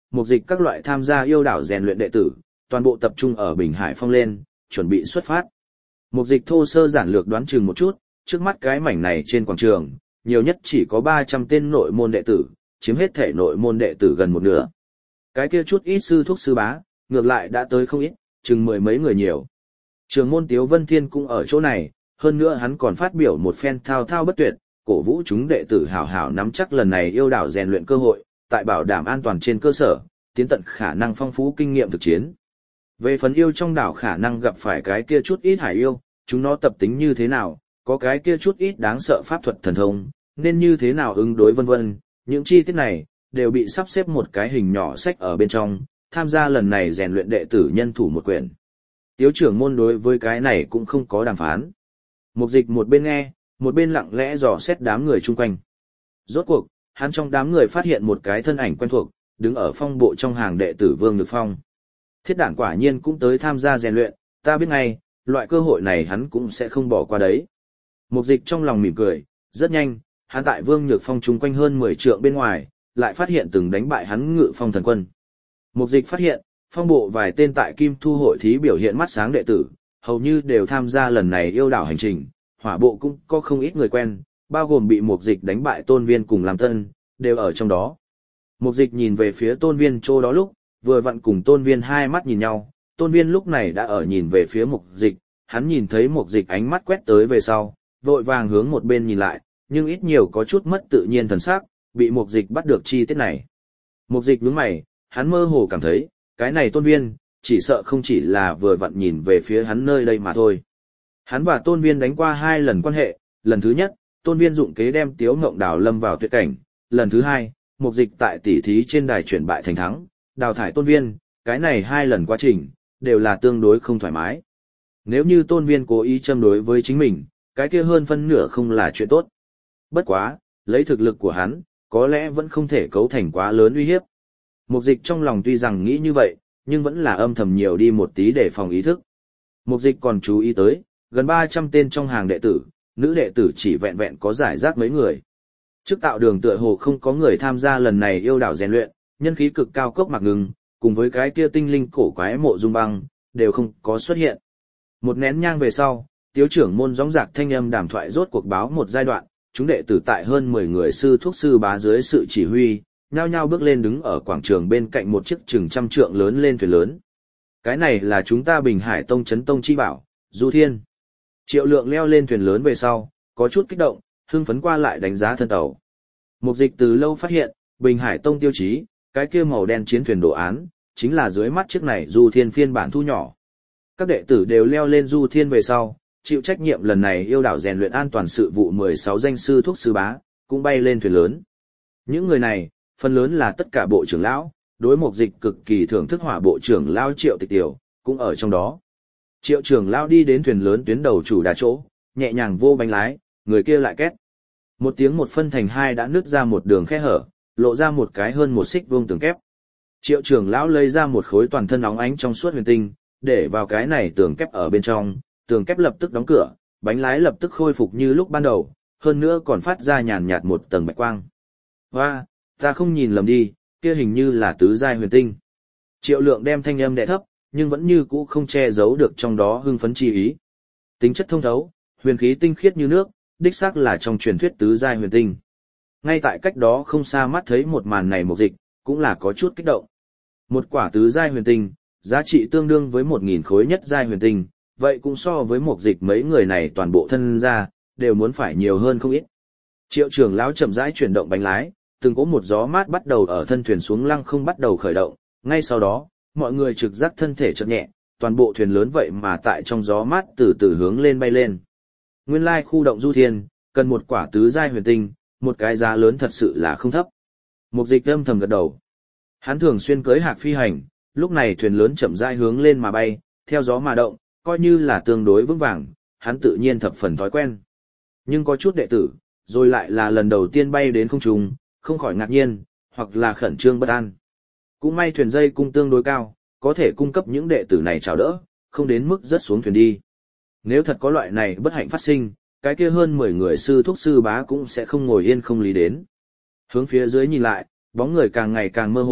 mục dịch các loại tham gia yêu đảo rèn luyện đệ tử, toàn bộ tập trung ở Bình Hải Phong lên, chuẩn bị xuất phát. Mục dịch thô sơ giản lược đoán chừng một chút, trước mắt cái mảnh này trên quảng trường, nhiều nhất chỉ có 300 tên nội môn đệ tử, chiếm hết thể nội môn đệ tử gần một nửa. Cái kia chút ít sư thuốc sư bá, ngược lại đã tới không ít, chừng mười mấy người nhiều. Trường môn Tiếu Vân Thiên cũng ở chỗ này, hơn nữa hắn còn phát biểu một phen thao thao bất tuyệt, cổ vũ chúng đệ tử hảo hảo nắm chắc lần này yêu đảo rèn luyện cơ hội, tại bảo đảm an toàn trên cơ sở, tiến tận khả năng phong phú kinh nghiệm thực chiến. Về phần yêu trong đảo khả năng gặp phải cái kia chút ít hải yêu, chúng nó tập tính như thế nào, có cái kia chút ít đáng sợ pháp thuật thần thông, nên như thế nào ứng đối vân vân, những chi tiết này đều bị sắp xếp một cái hình nhỏ sách ở bên trong, tham gia lần này rèn luyện đệ tử nhân thủ một quyển. Tiếu trưởng môn đối với cái này cũng không có đàm phán. Mục dịch một bên nghe, một bên lặng lẽ dò xét đám người chung quanh. Rốt cuộc, hắn trong đám người phát hiện một cái thân ảnh quen thuộc, đứng ở phong bộ trong hàng đệ tử Vương Nhược Phong. Thiết đản quả nhiên cũng tới tham gia rèn luyện, ta biết ngay, loại cơ hội này hắn cũng sẽ không bỏ qua đấy. Mục dịch trong lòng mỉm cười, rất nhanh, hắn tại Vương Nhược Phong chung quanh hơn 10 trượng bên ngoài, lại phát hiện từng đánh bại hắn Ngự Phong thần quân. Mục dịch phát hiện, phong bộ vài tên tại Kim Thu hội thí biểu hiện mắt sáng đệ tử, hầu như đều tham gia lần này yêu đảo hành trình, hỏa bộ cũng có không ít người quen, bao gồm bị mục dịch đánh bại Tôn Viên cùng làm tân, đều ở trong đó. Mục dịch nhìn về phía Tôn Viên chỗ đó lúc, vừa vặn cùng Tôn Viên hai mắt nhìn nhau, Tôn Viên lúc này đã ở nhìn về phía mục dịch, hắn nhìn thấy mục dịch ánh mắt quét tới về sau, vội vàng hướng một bên nhìn lại, nhưng ít nhiều có chút mất tự nhiên thần sắc, bị mục dịch bắt được chi tiết này. Mục dịch nhướng mày, hắn mơ hồ cảm thấy, cái này Tôn Viên, chỉ sợ không chỉ là vừa vặn nhìn về phía hắn nơi đây mà thôi. Hắn và Tôn Viên đánh qua 2 lần quan hệ, lần thứ nhất, Tôn Viên dụng kế đem Tiếu Ngộng Đào lâm vào tuyệt cảnh, lần thứ hai, mục dịch tại tỷ thí trên đài chuyển bại thành thắng, đào thải Tôn Viên, cái này 2 lần quá trình, đều là tương đối không thoải mái. Nếu như Tôn Viên cố ý châm đối với chính mình, cái kia hơn phân nửa không là chuyện tốt. Bất quá, lấy thực lực của hắn, có lẽ vẫn không thể cấu thành quá lớn uy hiếp. Mục dịch trong lòng tuy rằng nghĩ như vậy, nhưng vẫn là âm thầm nhiều đi một tí để phòng ý thức. Mục dịch còn chú ý tới, gần 300 tên trong hàng đệ tử, nữ đệ tử chỉ vẹn vẹn có giải rác mấy người. Trước tạo đường tựa hồ không có người tham gia lần này yêu đảo rèn luyện, nhân khí cực cao cốc Mạc Ngừng, cùng với cái kia tinh linh cổ quái Mộ Dung Băng, đều không có xuất hiện. Một nén nhang về sau, Tiếu trưởng môn gióng giạc thanh âm đàm thoại rốt cuộc báo một giai đoạn, chúng đệ tử tại hơn 10 người sư thuốc sư bá dưới sự chỉ huy, nhao nhao bước lên đứng ở quảng trường bên cạnh một chiếc chừng 100 trượng lớn lên thuyền lớn. Cái này là chúng ta Bình Hải Tông Chấn Tông chi bảo, Du Thiên. Triệu Lượng leo lên thuyền lớn về sau, có chút kích động, hưng phấn qua lại đánh giá thân tàu. Mục dịch từ lâu phát hiện, Bình Hải Tông tiêu chí, cái kia màu đen chiến thuyền đồ án, chính là dưới mắt chiếc này Du Thiên phiên bản thu nhỏ. Các đệ tử đều leo lên Du Thiên về sau, chịu trách nhiệm lần này yêu đảo rèn luyện an toàn sự vụ 16 danh sư thuốc sư bá, cũng bay lên thuyền lớn. Những người này, phần lớn là tất cả bộ trưởng lão, đối mục dịch cực kỳ thưởng thức hỏa bộ trưởng lão Triệu Tịch Tiểu, cũng ở trong đó. Triệu trưởng lão đi đến thuyền lớn tuyến đầu chủ đà chỗ, nhẹ nhàng vô bánh lái, người kia lại két. Một tiếng một phân thành hai đã nứt ra một đường khe hở, lộ ra một cái hơn một xích vuông tường kép. Triệu trưởng lão lấy ra một khối toàn thân óng ánh trong suốt huyền tinh, để vào cái này tường kép ở bên trong, tường kép lập tức đóng cửa, bánh lái lập tức khôi phục như lúc ban đầu, hơn nữa còn phát ra nhàn nhạt một tầng bạch quang. Hoa, ta không nhìn lầm đi, kia hình như là tứ giai huyền tinh. Triệu Lượng đem thanh âm đè thấp, nhưng vẫn như cũ không che giấu được trong đó hưng phấn chi ý. Tính chất thông thấu, huyền khí tinh khiết như nước, đích xác là trong truyền thuyết tứ giai huyền tinh. Ngay tại cách đó không xa mắt thấy một màn này mục dịch, cũng là có chút kích động. Một quả tứ giai huyền tinh, giá trị tương đương với 1000 khối nhất giai huyền tinh, vậy cũng so với mục dịch mấy người này toàn bộ thân ra, đều muốn phải nhiều hơn không ít. Triệu trưởng lão chậm rãi chuyển động bánh lái, từng có một gió mát bắt đầu ở thân thuyền xuống lăng không bắt đầu khởi động, ngay sau đó, mọi người trực giác thân thể chợt nhẹ, toàn bộ thuyền lớn vậy mà tại trong gió mát từ từ hướng lên bay lên. Nguyên lai khu động Du Thiên, cần một quả tứ giai huyền tinh, một cái giá lớn thật sự là không thấp. Mục dịch âm thầm gật đầu. Hắn thường xuyên cưỡi hạc phi hành, lúc này thuyền lớn chậm rãi hướng lên mà bay, theo gió mà động, coi như là tương đối vững vàng, hắn tự nhiên thập phần thói quen. Nhưng có chút đệ tử, rồi lại là lần đầu tiên bay đến không trung, không khỏi ngạc nhiên, hoặc là khẩn trương bất an. Cũng may thuyền dây cung tương đối cao, có thể cung cấp những đệ tử này chào đỡ, không đến mức rớt xuống thuyền đi. Nếu thật có loại này bất hạnh phát sinh, cái kia hơn 10 người sư thuốc sư bá cũng sẽ không ngồi yên không lý đến. Hướng phía dưới nhìn lại, bóng người càng ngày càng mơ hồ,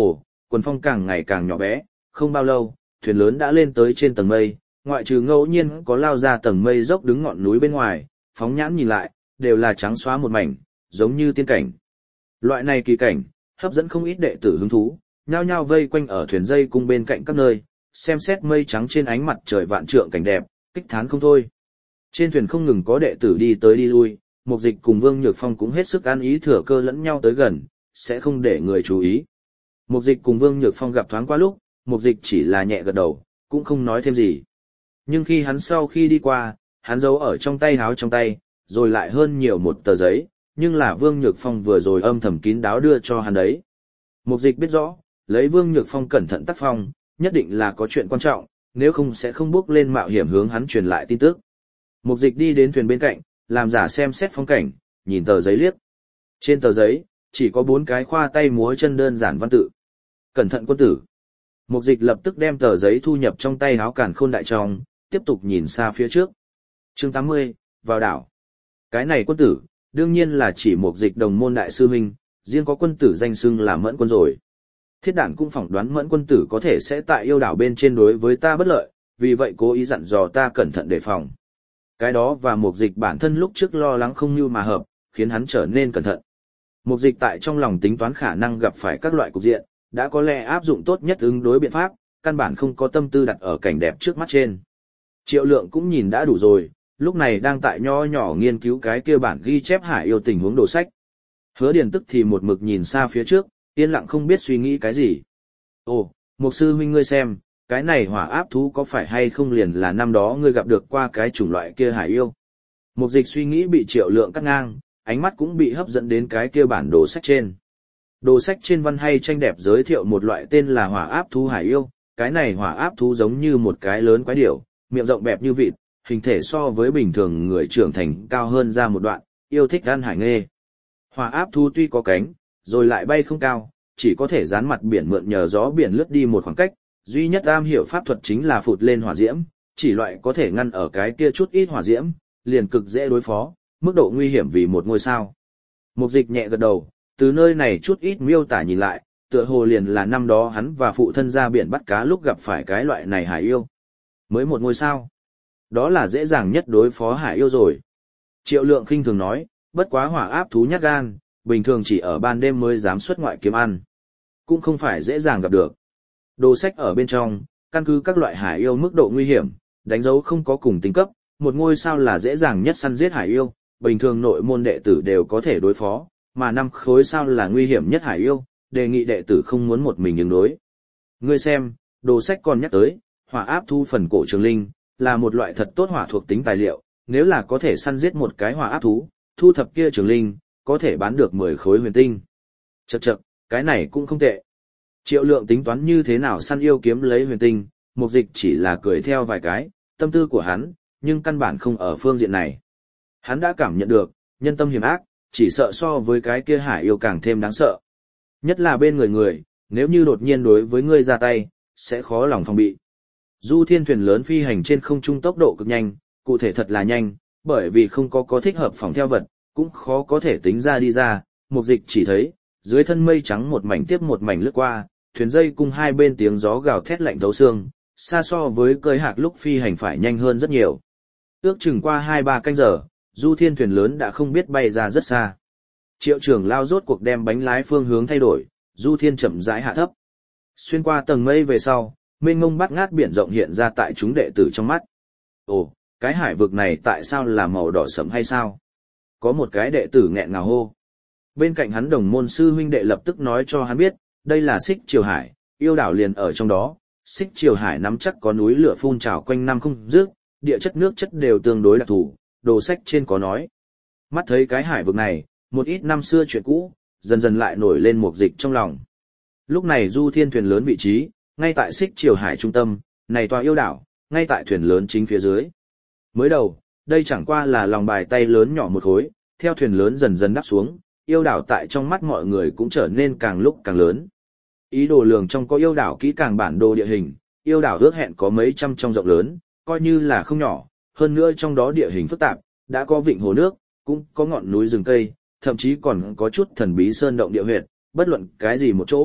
quần phong càng ngày càng nhỏ bé, không bao lâu, thuyền lớn đã lên tới trên tầng mây, ngoại trừ ngẫu nhiên có lao ra tầng mây dốc đứng ngọn núi bên ngoài, phóng nhãn nhìn lại, đều là trắng xóa một mảnh, giống như tiên cảnh. Loại này kỳ cảnh, hấp dẫn không ít đệ tử hứng thú, nhao nhao vây quanh ở thuyền dây cung bên cạnh các nơi, xem xét mây trắng trên ánh mặt trời vạn trượng cảnh đẹp, kích thán không thôi. Trên thuyền không ngừng có đệ tử đi tới đi lui, Mục Dịch cùng Vương Nhược Phong cũng hết sức an ý thừa cơ lẫn nhau tới gần, sẽ không để người chú ý. Mục Dịch cùng Vương Nhược Phong gặp thoáng qua lúc, Mục Dịch chỉ là nhẹ gật đầu, cũng không nói thêm gì. Nhưng khi hắn sau khi đi qua, hắn giấu ở trong tay háo trong tay, rồi lại hơn nhiều một tờ giấy, nhưng là Vương Nhược Phong vừa rồi âm thầm kín đáo đưa cho hắn đấy. Mục Dịch biết rõ, lấy Vương Nhược Phong cẩn thận tác phong, nhất định là có chuyện quan trọng, nếu không sẽ không bước lên mạo hiểm hướng hắn truyền lại tin tức. Mục Dịch đi đến thuyền bên cạnh, làm giả xem xét phong cảnh, nhìn tờ giấy liếc. Trên tờ giấy, chỉ có 4 cái khoa tay múa chân đơn giản văn tự. Cẩn thận quân tử. Mục Dịch lập tức đem tờ giấy thu nhập trong tay áo càn khôn đại trong, tiếp tục nhìn xa phía trước. Chương 80, vào đảo. Cái này quân tử, đương nhiên là chỉ Mục Dịch đồng môn đại sư huynh, riêng có quân tử danh xưng là Mẫn Quân rồi. Thiết Đản cũng phỏng đoán Mẫn Quân tử có thể sẽ tại yêu đảo bên trên đối với ta bất lợi, vì vậy cố ý dặn dò ta cẩn thận đề phòng. Cái đó và Mục Dịch bản thân lúc trước lo lắng không như mà hợp, khiến hắn trở nên cẩn thận. Mục Dịch tại trong lòng tính toán khả năng gặp phải các loại cục diện, đã có lẽ áp dụng tốt nhất ứng đối biện pháp, căn bản không có tâm tư đặt ở cảnh đẹp trước mắt trên. Triệu Lượng cũng nhìn đã đủ rồi, lúc này đang tại nho nhỏ nghiên cứu cái kia bản ghi chép Hải yêu tình huống đồ sách. Hứa Điền tức thì một mực nhìn xa phía trước, yên lặng không biết suy nghĩ cái gì. Ồ, Mục sư huynh ngươi xem, cái này hỏa áp thú có phải hay không liền là năm đó ngươi gặp được qua cái chủng loại kia hải yêu. Mục Dịch suy nghĩ bị Triệu Lượng cắt ngang, ánh mắt cũng bị hấp dẫn đến cái kia bản đồ sách trên. Đồ sách trên văn hay tranh đẹp giới thiệu một loại tên là hỏa áp thú hải yêu, cái này hỏa áp thú giống như một cái lớn quái điểu, miệng rộng bẹp như vịt, hình thể so với bình thường người trưởng thành cao hơn ra một đoạn, yêu thích ăn hải nghê. Hỏa áp thú tuy có cánh, rồi lại bay không cao, chỉ có thể dán mặt biển mượn nhờ gió biển lướt đi một khoảng cách, duy nhất am hiểu pháp thuật chính là phụt lên hỏa diễm, chỉ loại có thể ngăn ở cái kia chút ít hỏa diễm, liền cực dễ đối phó, mức độ nguy hiểm vì một ngôi sao. Mục Dịch nhẹ gật đầu, từ nơi này chút ít miêu tả nhìn lại, tựa hồ liền là năm đó hắn và phụ thân ra biển bắt cá lúc gặp phải cái loại này hải yêu. Mới một ngôi sao, đó là dễ dàng nhất đối phó hải yêu rồi. Triệu Lượng khinh thường nói, bất quá hỏa áp thú nhát gan, bình thường chỉ ở ban đêm mới dám xuất ngoại kiếm ăn, cũng không phải dễ dàng gặp được. Đồ sách ở bên trong, căn cứ các loại hải yêu mức độ nguy hiểm, đánh dấu không có cùng tính cấp, một ngôi sao là dễ dàng nhất săn giết hải yêu, bình thường nội môn đệ tử đều có thể đối phó, mà 5 khối sao là nguy hiểm nhất hải yêu, đề nghị đệ tử không muốn một mình ứng đối. Ngươi xem, đồ sách còn nhắc tới, hỏa áp thu phần cổ trường linh, là một loại thật tốt hỏa thuộc tính tài liệu, nếu là có thể săn giết một cái hỏa áp thú, thu thập kia trường linh, có thể bán được 10 khối huyền tinh. Chậc chậc, cái này cũng không tệ. Triệu Lượng tính toán như thế nào săn yêu kiếm lấy huyền tinh, Mục Dịch chỉ là cười theo vài cái, tâm tư của hắn, nhưng căn bản không ở phương diện này. Hắn đã cảm nhận được, nhân tâm hiểm ác, chỉ sợ so với cái kia hải yêu càng thêm đáng sợ. Nhất là bên người, nếu như đột nhiên đối với ngươi ra tay, sẽ khó lòng phòng bị. Du Thiên thuyền lớn phi hành trên không trung tốc độ cực nhanh, cụ thể thật là nhanh, bởi vì không có thích hợp phòng theo vật, cũng khó có thể tính ra đi ra. Mục Dịch chỉ thấy, dưới thân mây trắng một mảnh tiếp một mảnh lướt qua, thuyền dây cung hai bên tiếng gió gào thét lạnh thấu xương, xa so với cơi hạc lúc phi hành phải nhanh hơn rất nhiều. Ước chừng qua 2-3 canh giờ, Du Thiên thuyền lớn đã không biết bay ra rất xa. Triệu Trưởng lao rốt cuộc đem bánh lái phương hướng thay đổi, Du Thiên chậm rãi hạ thấp. Xuyên qua tầng mây về sau, mênh mông bát ngát biển rộng hiện ra tại chúng đệ tử trong mắt. Ồ, cái hải vực này tại sao là màu đỏ sẫm hay sao? Có một cái đệ tử nghẹn ngào hô. Bên cạnh hắn đồng môn sư huynh đệ lập tức nói cho hắn biết, đây là Xích Triều Hải, yêu đảo liền ở trong đó. Xích Triều Hải nắm chắc có núi lửa phun trào quanh năm không dứt, địa chất nước chất đều tương đối đặc thù, đồ sách trên có nói. Mắt thấy cái hải vực này, một ít năm xưa chuyện cũ, dần dần lại nổi lên Mục Dịch trong lòng. Lúc này Du Thiên thuyền lớn vị trí, ngay tại Xích Triều Hải trung tâm, này tòa yêu đảo, ngay tại thuyền lớn chính phía dưới. Mới đầu, đây chẳng qua là lòng bài tay lớn nhỏ một khối, theo thuyền lớn dần dần đắp xuống, yêu đảo tại trong mắt mọi người cũng trở nên càng lúc càng lớn. Ý đồ lường trong có yêu đảo kỹ càng bản đồ địa hình, yêu đảo ước hẹn có mấy trăm trong rộng lớn, coi như là không nhỏ, hơn nữa trong đó địa hình phức tạp, đã có vịnh hồ nước, cũng có ngọn núi rừng cây, thậm chí còn có chút thần bí sơn động địa huyệt, bất luận cái gì một chỗ,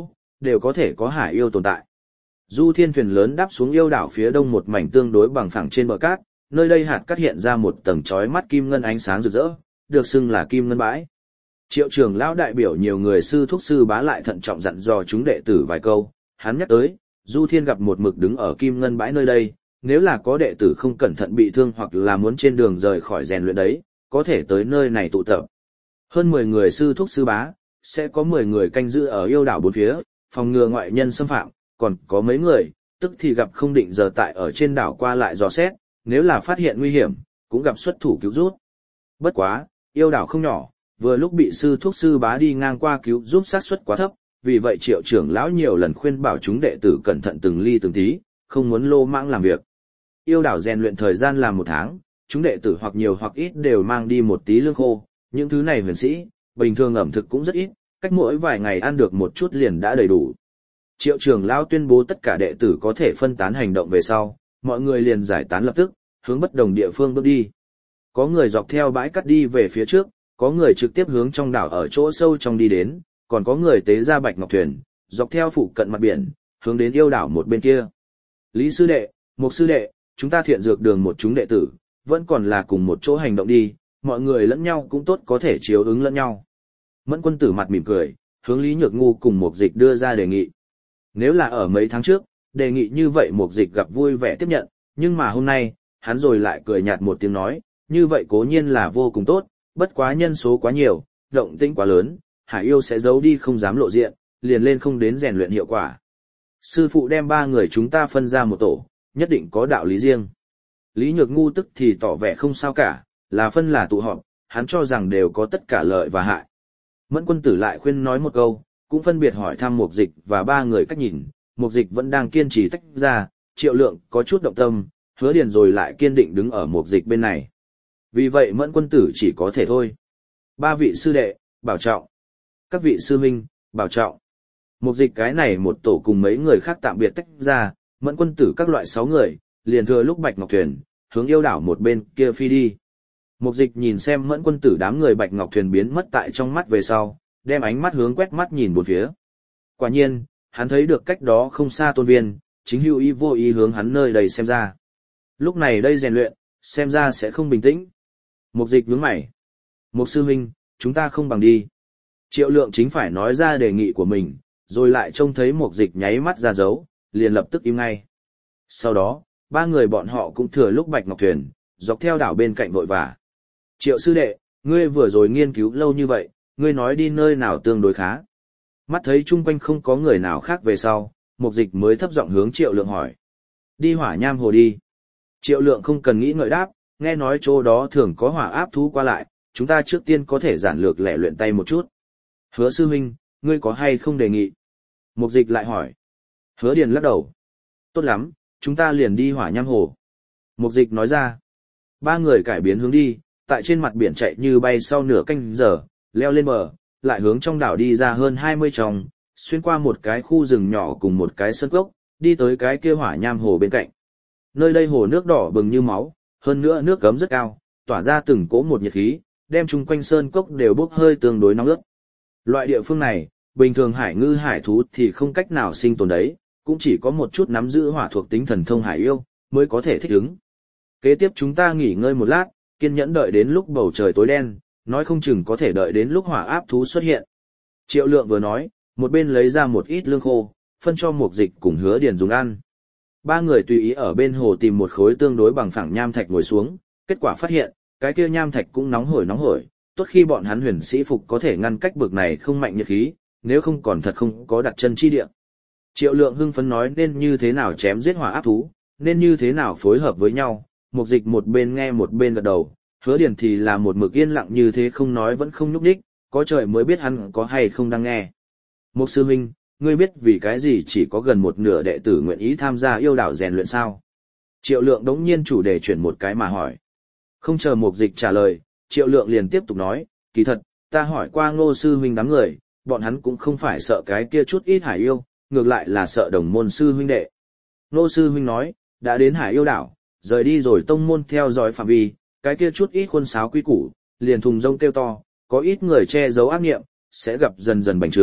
đều có thể có hải yêu tồn tại. Du thiên thuyền lớn đáp xuống yêu đảo phía đông một mảnh tương đối bằng phẳng trên bờ cát, nơi đây hạt cát hiện ra một tầng chói mắt kim ngân ánh sáng rực rỡ, được xưng là kim ngân bãi. Triệu trưởng lão đại biểu nhiều người sư thúc sư bá lại thận trọng dặn dò chúng đệ tử vài câu, hắn nhắc tới, Du Thiên gặp một mực đứng ở kim ngân bãi nơi đây, nếu là có đệ tử không cẩn thận bị thương hoặc là muốn trên đường rời khỏi rèn luyện đấy, có thể tới nơi này tụ tập. Hơn 10 người sư thúc sư bá, sẽ có 10 người canh giữ ở yêu đảo bốn phía, phòng ngừa ngoại nhân xâm phạm, còn có mấy người, tức thì gặp không định giờ tại ở trên đảo qua lại dò xét, nếu là phát hiện nguy hiểm, cũng gặp xuất thủ cứu rút. Bất quá, yêu đảo không nhỏ, vừa lúc bị sư thuốc sư bá đi ngang qua cứu giúp xác suất quá thấp, vì vậy Triệu trưởng lão nhiều lần khuyên bảo chúng đệ tử cẩn thận từng ly từng tí, không muốn lô mãng làm việc. Yêu đảo rèn luyện thời gian là 1 tháng, chúng đệ tử hoặc nhiều hoặc ít đều mang đi một tí lương khô, những thứ này huyền sĩ, bình thường ẩm thực cũng rất ít, cách mỗi vài ngày ăn được một chút liền đã đầy đủ. Triệu trưởng lão tuyên bố tất cả đệ tử có thể phân tán hành động về sau, mọi người liền giải tán lập tức, hướng bất đồng địa phương bước đi. Có người dọc theo bãi cát đi về phía trước, có người trực tiếp hướng trong đảo ở chỗ sâu trong đi đến, còn có người tế ra bạch ngọc thuyền, dọc theo phụ cận mặt biển, hướng đến yêu đảo một bên kia. Lý sư đệ, Mục sư đệ, chúng ta thiện dược đường một chúng đệ tử, vẫn còn là cùng một chỗ hành động đi, mọi người lẫn nhau cũng tốt có thể chiếu ứng lẫn nhau. Mẫn quân tử mặt mỉm cười, hướng Lý Nhược Ngu cùng Mục Dịch đưa ra đề nghị. Nếu là ở mấy tháng trước, đề nghị như vậy Mục Dịch gặp vui vẻ tiếp nhận, nhưng mà hôm nay, hắn rồi lại cười nhạt một tiếng nói, như vậy cố nhiên là vô cùng tốt, bất quá nhân số quá nhiều, động tĩnh quá lớn, hải yêu sẽ giấu đi không dám lộ diện, liền lên không đến rèn luyện hiệu quả. Sư phụ đem 3 người chúng ta phân ra một tổ, nhất định có đạo lý riêng. Lý Nhược Ngu tức thì tỏ vẻ không sao cả, là phân là tụ họp, hắn cho rằng đều có tất cả lợi và hại. Mẫn quân tử lại khuyên nói một câu, cũng phân biệt hỏi thăm Mục Dịch và 3 người cách nhìn, Mục Dịch vẫn đang kiên trì tách ra, Triệu Lượng có chút động tâm, Hứa Điền rồi lại kiên định đứng ở Mục Dịch bên này. Vì vậy Mẫn quân tử chỉ có thể thôi. 3 vị sư đệ, bảo trọng. Các vị sư huynh, bảo trọng. Mục Dịch cái này một tổ cùng mấy người khác tạm biệt tách ra, Mẫn quân tử các loại 6 người, liền thừa lúc Bạch Ngọc Thuyền, hướng yêu đảo một bên kia phi đi. Mục Dịch nhìn xem Mẫn quân tử đám người Bạch Ngọc Thuyền biến mất tại trong mắt về sau, đem ánh mắt hướng quét mắt nhìn bốn phía. Quả nhiên, hắn thấy được cách đó không xa Tôn Viên, chính hữu ý vô ý hướng hắn nơi đây xem ra. Lúc này đây rèn luyện, xem ra sẽ không bình tĩnh. Mục Dịch nhướng mày. Mục sư huynh, chúng ta không bằng đi. Triệu Lượng chính phải nói ra đề nghị của mình, rồi lại trông thấy Mục Dịch nháy mắt ra dấu, liền lập tức im ngay. Sau đó, 3 người bọn họ cũng thừa lúc Bạch Ngọc Thuyền, dọc theo đảo bên cạnh vội vã. Triệu sư đệ, ngươi vừa rồi nghiên cứu lâu như vậy, ngươi nói đi nơi nào tương đối khá. Mắt thấy chung quanh không có người nào khác về sau, Mục Dịch mới thấp giọng hướng Triệu Lượng hỏi. Đi Hỏa Nham Hồ đi. Triệu Lượng không cần nghĩ ngợi đáp, nghe nói chỗ đó thường có hỏa áp thú qua lại, chúng ta trước tiên có thể giản lược lẻ luyện tay một chút. Hứa sư huynh, ngươi có hay không đề nghị? Mục Dịch lại hỏi. Hứa Điền lắc đầu. Tốt lắm, chúng ta liền đi Hỏa Nham Hồ. Mục Dịch nói ra. 3 người cải biến hướng đi, tại trên mặt biển chạy như bay sau nửa canh giờ, leo lên bờ, lại hướng trong đảo đi ra hơn 20 tròng, xuyên qua một cái khu rừng nhỏ cùng một cái sân cốc, đi tới cái kia Hỏa Nham Hồ bên cạnh. Nơi đây hồ nước đỏ bừng như máu, hơn nữa nước gấm rất cao, tỏa ra từng cỗ một nhiệt khí, đem chung quanh sơn cốc đều bốc hơi tương đối nóng ướt. Loại địa phương này, bình thường hải ngư hải thú thì không cách nào sinh tồn đấy, cũng chỉ có một chút nắm giữ hỏa thuộc tính thần thông hải yêu, mới có thể thích ứng. Kế tiếp chúng ta nghỉ ngơi một lát, kiên nhẫn đợi đến lúc bầu trời tối đen, nói không chừng có thể đợi đến lúc hỏa áp thú xuất hiện. Triệu Lượng vừa nói, một bên lấy ra một ít lương khô, phân cho Mục Dịch cùng Hứa Điền dùng ăn. 3 người tùy ý ở bên hồ tìm một khối tương đối bằng phẳng nham thạch ngồi xuống, kết quả phát hiện, cái kia nham thạch cũng nóng hổi, tốt khi bọn hắn huyền sĩ phục có thể ngăn cách bực này không mạnh nhiệt khí, nếu không còn thật không có đặt chân chi địa. Triệu Lượng hưng phấn nói nên như thế nào chém giết hỏa áp thú, nên như thế nào phối hợp với nhau, Mục Dịch một bên nghe một bên gật đầu, Hứa Điền thì là một mực yên lặng như thế không nói vẫn không nhúc nhích, có trời mới biết hắn có hay không đang nghe. Mục sư huynh, ngươi biết vì cái gì chỉ có gần một nửa đệ tử nguyện ý tham gia yêu đảo rèn luyện sao? Triệu Lượng đống nhiên chủ đề chuyển một cái mà hỏi. Không chờ Mục Dịch trả lời, Triệu Lượng liền tiếp tục nói, kỳ thật, ta hỏi qua Ngô sư huynh đám người, bọn hắn cũng không phải sợ cái kia chút ít hải yêu, ngược lại là sợ đồng môn sư huynh đệ. Ngô sư huynh nói, đã đến hải yêu đảo, rời đi rồi tông môn theo dõi phạm vi, cái kia chút ít khuôn sáo quý củ, liền thùng rông kêu to, có ít người che giấu ác nghiệm, sẽ gặp dần dần bành trướng,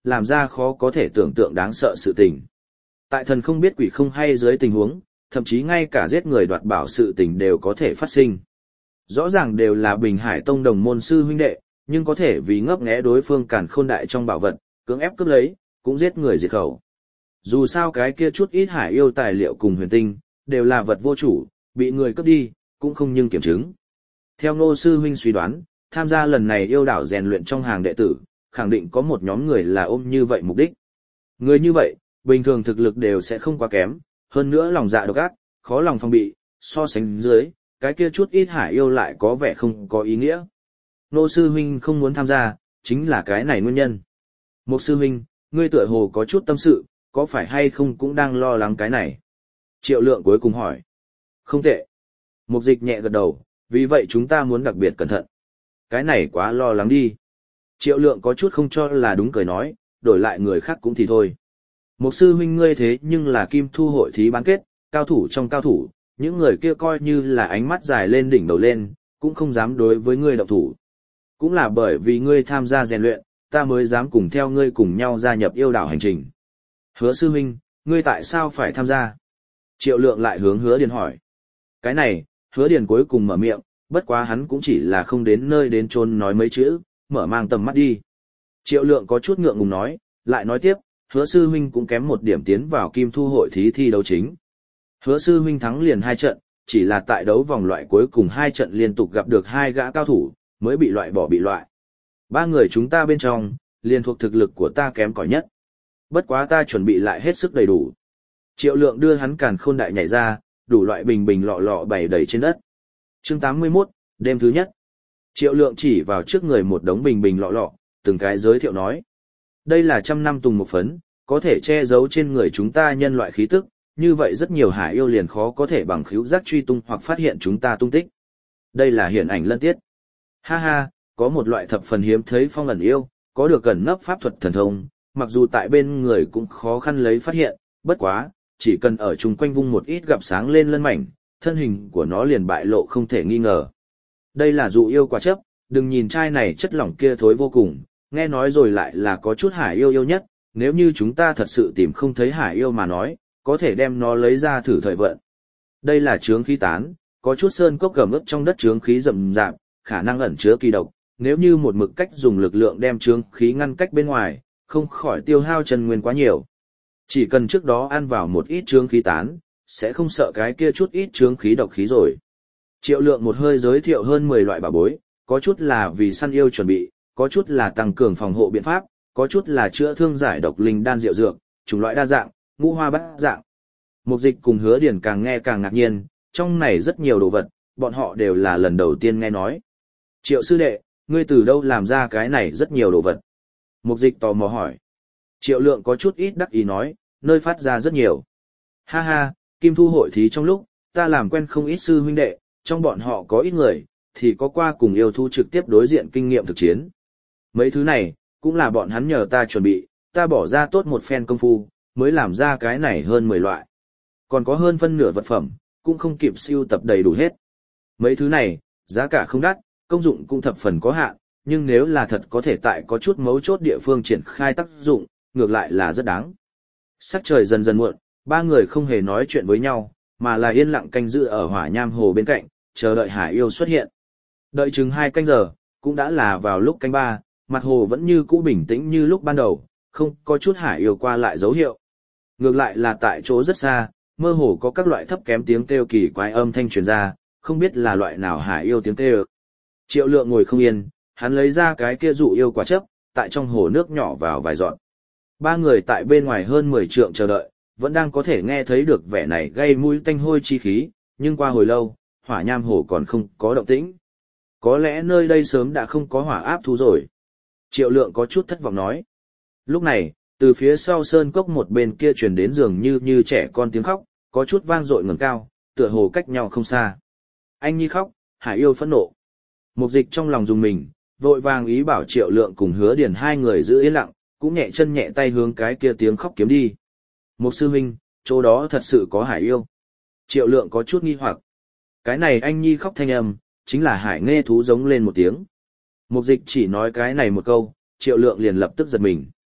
làm ra khó có thể tưởng tượng đáng sợ sự tình. Tại thần không biết quỷ không hay dưới tình huống, thậm chí ngay cả giết người đoạt bảo sự tình đều có thể phát sinh. Rõ ràng đều là Bình Hải Tông đồng môn sư huynh đệ, nhưng có thể vì ngấp nghé đối phương càn khôn đại trong bảo vật, cưỡng ép cướp lấy, cũng giết người diệt khẩu. Dù sao cái kia chút ít hải yêu tài liệu cùng huyền tinh, đều là vật vô chủ, bị người cướp đi, cũng không nhưng kiểm chứng. Theo Ngô sư huynh suy đoán, tham gia lần này yêu đảo rèn luyện trong hàng đệ tử, khẳng định có một nhóm người là ôm như vậy mục đích. Người như vậy, bình thường thực lực đều sẽ không quá kém, hơn nữa lòng dạ độc ác, khó lòng phòng bị, so sánh dưới, cái kia chút ít hải yêu lại có vẻ không có ý nghĩa. Ngô sư huynh không muốn tham gia, chính là cái này nguyên nhân. Một sư huynh, ngươi tựa hồ có chút tâm sự, có phải hay không cũng đang lo lắng cái này? Triệu Lượng cuối cùng hỏi. Không tệ. Mục Dịch nhẹ gật đầu, vì vậy chúng ta muốn đặc biệt cẩn thận. Cái này quá lo lắng đi. Triệu Lượng có chút không cho là đúng cười nói, đổi lại người khác cũng thì thôi. Một sư huynh ngươi thế nhưng là Kim Thu hội thí bán kết, cao thủ trong cao thủ, những người kia coi như là ánh mắt dài lên đỉnh đầu lên, cũng không dám đối với ngươi động thủ. Cũng là bởi vì ngươi tham gia rèn luyện, ta mới dám cùng theo ngươi cùng nhau gia nhập yêu đảo hành trình. Hứa sư huynh, ngươi tại sao phải tham gia? Triệu Lượng lại hướng Hứa Điền hỏi. Cái này, Hứa Điền cuối cùng mở miệng, bất quá hắn cũng chỉ là không đến nơi đến chốn nói mấy chữ, mở mang tầm mắt đi. Triệu Lượng có chút ngượng ngùng nói, lại nói tiếp, Hứa sư huynh cũng kém một điểm tiến vào Kim Thu hội thí thi đấu chính. Hứa sư huynh thắng liền 2 trận, chỉ là tại đấu vòng loại cuối cùng 2 trận liên tục gặp được 2 gã cao thủ, mới bị loại bỏ bị loại. 3 người chúng ta bên trong, liền thuộc thực lực của ta kém cỏi nhất. Bất quá ta chuẩn bị lại hết sức đầy đủ. Triệu Lượng đưa hắn càn khôn đại nhảy ra, đủ loại bình bình lọ lọ bày đầy trên đất. Chương 81, đêm thứ nhất. Triệu Lượng chỉ vào trước người một đống bình bình lọ lọ, từng cái giới thiệu nói. Đây là 100 năm tùng một phấn, có thể che giấu trên người chúng ta nhân loại khí tức, như vậy rất nhiều hải yêu liền khó có thể bằng khứu giác truy tung hoặc phát hiện chúng ta tung tích. Đây là hiển ảnh lân tiết. Ha ha, có một loại thập phần hiếm thấy phong ẩn yêu, có được ẩn nấp pháp thuật thần thông, mặc dù tại bên người cũng khó khăn lấy phát hiện, bất quá, chỉ cần ở chung quanh vung một ít gặp sáng lên lân mảnh, thân hình của nó liền bại lộ không thể nghi ngờ. Đây là dụ yêu quả chấp, đừng nhìn trai này chất lỏng kia thối vô cùng, nghe nói rồi lại là có chút hải yêu yêu nhất, nếu như chúng ta thật sự tìm không thấy hải yêu mà nói, có thể đem nó lấy ra thử thời vận. Đây là chướng khí tán, có chút sơn cốc gầm ướt trong đất chướng khí rậm rạp, khả năng ẩn chứa kỳ độc, nếu như một mực cách dùng lực lượng đem chướng khí ngăn cách bên ngoài, không khỏi tiêu hao chân nguyên quá nhiều. Chỉ cần trước đó ăn vào một ít chướng khí tán, sẽ không sợ cái kia chút ít chướng khí độc khí rồi. Triệu Lượng một hơi giới thiệu hơn 10 loại bảo bối, có chút là vì săn yêu chuẩn bị, có chút là tăng cường phòng hộ biện pháp, có chút là chữa thương giải độc linh đan diệu dược, chủng loại đa dạng, ngũ hoa bát dạng. Mục Dịch cùng Hứa Điền càng nghe càng ngạc nhiên, trong này rất nhiều đồ vật, bọn họ đều là lần đầu tiên nghe nói. Triệu sư đệ, ngươi từ đâu làm ra cái này rất nhiều đồ vật? Mục Dịch tò mò hỏi. Triệu Lượng có chút ít đắc ý nói, nơi phát ra rất nhiều. Ha ha, Kim Thu hội thí trong lúc, ta làm quen không ít sư huynh đệ, trong bọn họ có ít người, thì có qua cùng yêu thú trực tiếp đối diện kinh nghiệm thực chiến. Mấy thứ này, cũng là bọn hắn nhờ ta chuẩn bị, ta bỏ ra tốt một phen công phu, mới làm ra cái này hơn 10 loại. Còn có hơn phân nửa vật phẩm, cũng không kịp siêu tập đầy đủ hết. Mấy thứ này, giá cả không đắt, công dụng cũng thập phần có hạn, nhưng nếu là thật có thể tại có chút mấu chốt địa phương triển khai tác dụng, ngược lại là rất đáng. Sắc trời dần dần muộn, 3 người không hề nói chuyện với nhau, mà là yên lặng canh giữ ở hỏa nham hồ bên cạnh, chờ đợi hải yêu xuất hiện. Đợi chừng 2 canh giờ, cũng đã là vào lúc canh 3, mặt hồ vẫn như cũ bình tĩnh như lúc ban đầu, không có chút hải yêu qua lại dấu hiệu. Ngược lại là tại chỗ rất xa, mơ hồ có các loại thấp kém tiếng kêu kỳ quái âm thanh truyền ra, không biết là loại nào hải yêu tiếng kêu. Triệu Lượng ngồi không yên, hắn lấy ra cái kia dụ yêu quả chấp, tại trong hồ nước nhỏ vào vài giọt. 3 người tại bên ngoài hơn 10 trượng chờ đợi, vẫn đang có thể nghe thấy được vẻ này gây mũi tanh hôi chi khí, nhưng qua hồi lâu, hỏa nham hồ còn không có động tĩnh. Có lẽ nơi đây sớm đã không có hỏa áp thú rồi. Triệu Lượng có chút thất vọng nói. Lúc này, từ phía sau sơn cốc một bên kia truyền đến dường như trẻ con tiếng khóc, có chút vang dội ngẩng cao, tựa hồ cách nhau không xa. Anh nhi khóc, hải yêu phẫn nộ. Mục Dịch trong lòng dùng mình, vội vàng ý bảo Triệu Lượng cùng Hứa Điền 2 người giữ yên lặng, cũng nhẹ chân nhẹ tay hướng cái kia tiếng khóc kiếm đi. Mục sư huynh, chỗ đó thật sự có hải yêu. Triệu Lượng có chút nghi hoặc. Cái này anh nhi khóc thanh âm, chính là hải nghe thú giống lên một tiếng. Mục Dịch chỉ nói cái này một câu, Triệu Lượng liền lập tức giật mình.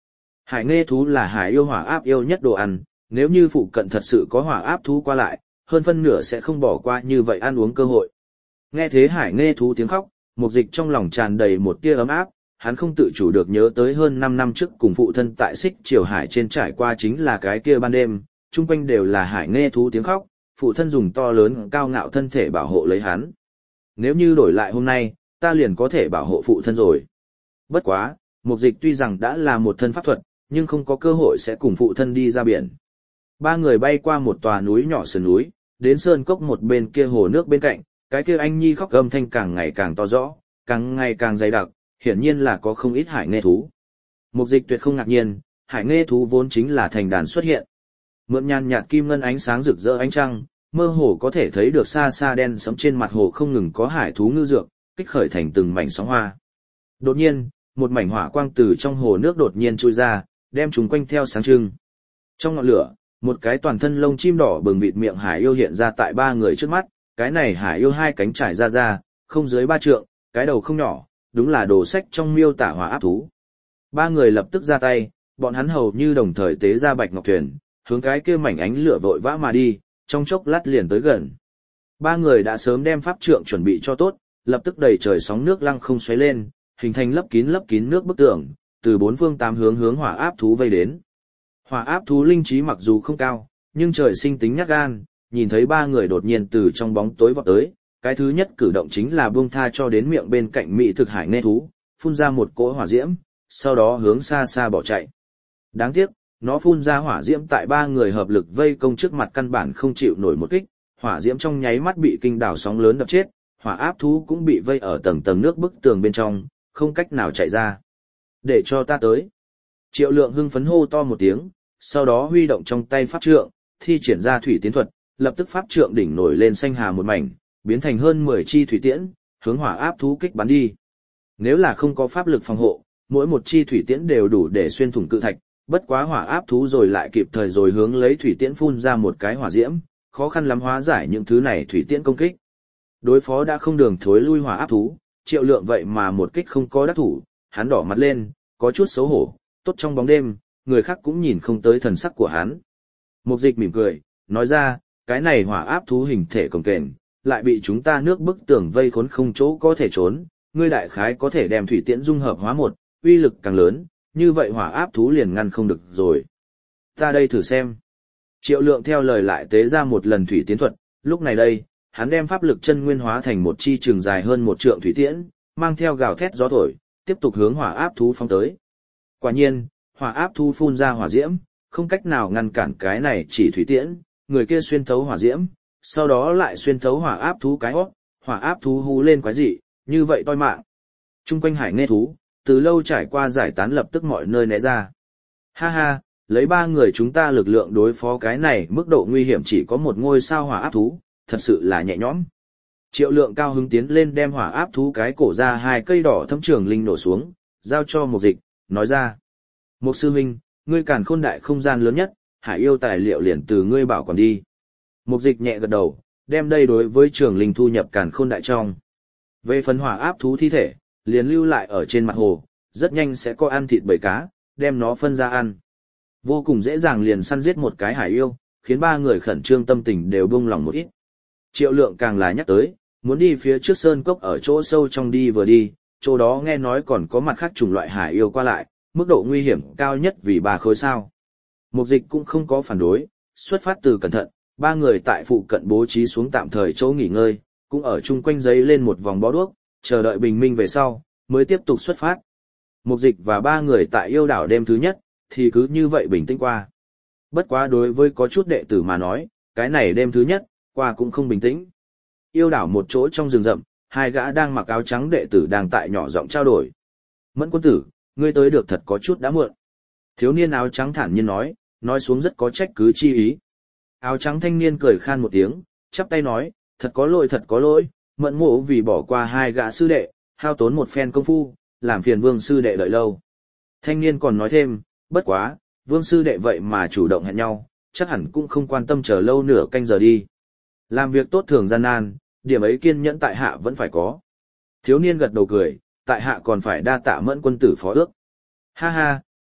Hải nghe thú là hải yêu hỏa áp yêu nhất đồ ăn, nếu như phụ cận thật sự có hỏa áp thú qua lại, hơn phân nửa sẽ không bỏ qua như vậy ăn uống cơ hội. Nghe thế hải nghe thú tiếng khóc, Mục Dịch trong lòng tràn đầy một tia ấm áp, hắn không tự chủ được nhớ tới hơn 5 năm trước cùng phụ thân tại Xích Triều Hải trên trải qua chính là cái kia ban đêm, chung quanh đều là hải nghe thú tiếng khóc, phụ thân dùng to lớn cao ngạo thân thể bảo hộ lấy hắn. Nếu như đổi lại hôm nay, ta liền có thể bảo hộ phụ thân rồi. Bất quá, Mục Dịch tuy rằng đã là một thân pháp thuật, nhưng không có cơ hội sẽ cùng phụ thân đi ra biển. Ba người bay qua một tòa núi nhỏ sườn núi, đến sơn cốc một bên kia hồ nước bên cạnh, cái kia anh nhi khóc âm thanh càng ngày càng to rõ, càng ngày càng dày đặc, hiển nhiên là có không ít hải nghe thú. Mục Dịch tuyệt không ngạc nhiên, hải nghe thú vốn chính là thành đàn xuất hiện. Mượn nhàn nhạt kim ngân ánh sáng rực rỡ ánh trăng, mơ hồ có thể thấy được xa xa đen sẫm trên mặt hồ không ngừng có hải thú ngư dược, kích khởi thành từng mảnh sóng hoa. Đột nhiên, một mảnh hỏa quang từ trong hồ nước đột nhiên trôi ra, đem chúng quanh theo sáng trưng. Trong ngọn lửa, một cái toàn thân lông chim đỏ bừng bịt miệng hải yêu hiện ra tại ba người trước mắt, cái này hải yêu hai cánh trải ra, không dưới 3 trượng, cái đầu không nhỏ, đúng là đồ sách trong miêu tả hỏa áp thú. Ba người lập tức ra tay, bọn hắn hầu như đồng thời tế ra bạch ngọc thuyền, hướng cái kia mảnh ánh lửa vội vã mà đi, trong chốc lát liền tới gần. Ba người đã sớm đem pháp trượng chuẩn bị cho tốt, lập tức đầy trời sóng nước lăng không xoáy lên, hình thành lấp kín nước bức tường, từ 4 phương 8 hướng hướng hỏa áp thú vây đến. Hỏa áp thú linh trí mặc dù không cao, nhưng trời sinh tính nhát gan, nhìn thấy ba người đột nhiên từ trong bóng tối vọt tới, cái thứ nhất cử động chính là buông tha cho đến miệng bên cạnh mỹ thực hải nghe thú, phun ra một cỗ hỏa diễm, sau đó hướng xa xa bỏ chạy. Đáng tiếc, nó phun ra hỏa diễm tại ba người hợp lực vây công trước mặt căn bản không chịu nổi một kích, hỏa diễm trong nháy mắt bị kinh đảo sóng lớn đập chết, hỏa áp thú cũng bị vây ở tầng tầng nước bức tường bên trong, không cách nào chạy ra. Để cho ta tới. Triệu Lượng hưng phấn hô to một tiếng, sau đó huy động trong tay pháp trượng, thi triển ra thủy tiến thuật, lập tức pháp trượng đỉnh nổi lên xanh hà một mảnh, biến thành hơn 10 chi thủy tiễn, hướng hỏa áp thú kích bắn đi. Nếu là không có pháp lực phòng hộ, mỗi một chi thủy tiễn đều đủ để xuyên thủng cự thạch, bất quá hỏa áp thú rồi lại kịp thời rồi hướng lấy thủy tiễn phun ra một cái hỏa diễm, khó khăn lắm hóa giải những thứ này thủy tiễn công kích. Đối phó đã không đường thối lui hỏa áp thú, Triệu Lượng vậy mà một kích không có đắc thủ, hắn đỏ mặt lên, có chút xấu hổ, tốt trong bóng đêm, người khác cũng nhìn không tới thần sắc của hắn. Mục Dịch mỉm cười, nói ra, cái này hỏa áp thú hình thể cồng kềnh, lại bị chúng ta nước bức tường vây khốn không chỗ có thể trốn, ngươi đại khái có thể đem thủy tiễn dung hợp hóa một, uy lực càng lớn, như vậy hỏa áp thú liền ngăn không được rồi. Ta đây thử xem. Triệu Lượng theo lời lại tế ra một lần thủy tiến thuật, lúc này đây, hắn đem pháp lực chân nguyên hóa thành một chi trường dài hơn 1 trượng thủy tiễn, mang theo gào thét gió thổi, tiếp tục hướng hỏa áp thú phóng tới. Quả nhiên, hỏa áp thú phun ra hỏa diễm, không cách nào ngăn cản cái này chỉ thủy tiễn, người kia xuyên thấu hỏa diễm, sau đó lại xuyên thấu hỏa áp thú cái hót, hỏa áp thú hú lên quái dị, như vậy toi mạng. Trung quanh hải nghe thú, từ lâu trải qua giải tán lập tức mọi nơi né ra. Ha ha, lấy 3 người chúng ta lực lượng đối phó cái này mức độ nguy hiểm chỉ có một ngôi sao hỏa áp thú, thật sự là nhẹ nhõm. Triệu Lượng cao hứng tiến lên đem hỏa áp thú cái cổ ra 2 cây đỏ thâm trường linh nổ xuống, giao cho Mục Dịch, nói ra. Mục sư huynh, ngươi càn khôn đại không gian lớn nhất, hải yêu tài liệu liền từ ngươi bảo quản đi. Mục Dịch nhẹ gật đầu, đem đây đối với trường linh thu nhập càn khôn đại trong. Về phần hỏa áp thú thi thể, liền lưu lại ở trên mặt hồ, rất nhanh sẽ có ăn thịt bầy cá, đem nó phân ra ăn. Vô cùng dễ dàng liền săn giết một cái hải yêu, khiến 3 người khẩn trương tâm tình đều buông lòng một ít. Triệu Lượng càng là nhắc tới, muốn đi phía trước sơn cốc ở chỗ sâu trong đi vừa đi, chỗ đó nghe nói còn có mặt khác chủng loại hải yêu qua lại, mức độ nguy hiểm cao nhất vì 3 khối sao. Mục Dịch cũng không có phản đối, xuất phát từ cẩn thận, 3 người tại phụ cận bố trí xuống tạm thời chỗ nghỉ ngơi, cũng ở chung quanh giấy lên một vòng bó đuốc, chờ đợi bình minh về sau, mới tiếp tục xuất phát. Mục Dịch và 3 người tại yêu đảo đêm thứ nhất, thì cứ như vậy bình tĩnh qua. Bất quá đối với có chút đệ tử mà nói, cái này đêm thứ nhất, qua cũng không bình tĩnh. Yêu đảo một chỗ trong rừng rậm, 2 gã đang mặc áo trắng đệ tử đang tại nhỏ giọng trao đổi. Mẫn quân tử, ngươi tới được thật có chút đã muộn. Thiếu niên áo trắng thản nhiên nói xuống rất có trách cứ chi ý. Áo trắng thanh niên cười khan một tiếng, chắp tay nói, thật có lỗi, Mẫn mộ vì bỏ qua 2 gã sư đệ, hao tốn một phen công phu, làm phiền Vương sư đệ đợi lâu. Thanh niên còn nói thêm, bất quá, Vương sư đệ vậy mà chủ động hẹn nhau, chắc hẳn cũng không quan tâm chờ lâu nửa canh giờ đi. Làm việc tốt thường gian nan, điểm ấy kiên nhẫn tại hạ vẫn phải có. Thiếu niên gật đầu cười, tại hạ còn phải đa tạ Mẫn quân tử phó ước. Ha ha,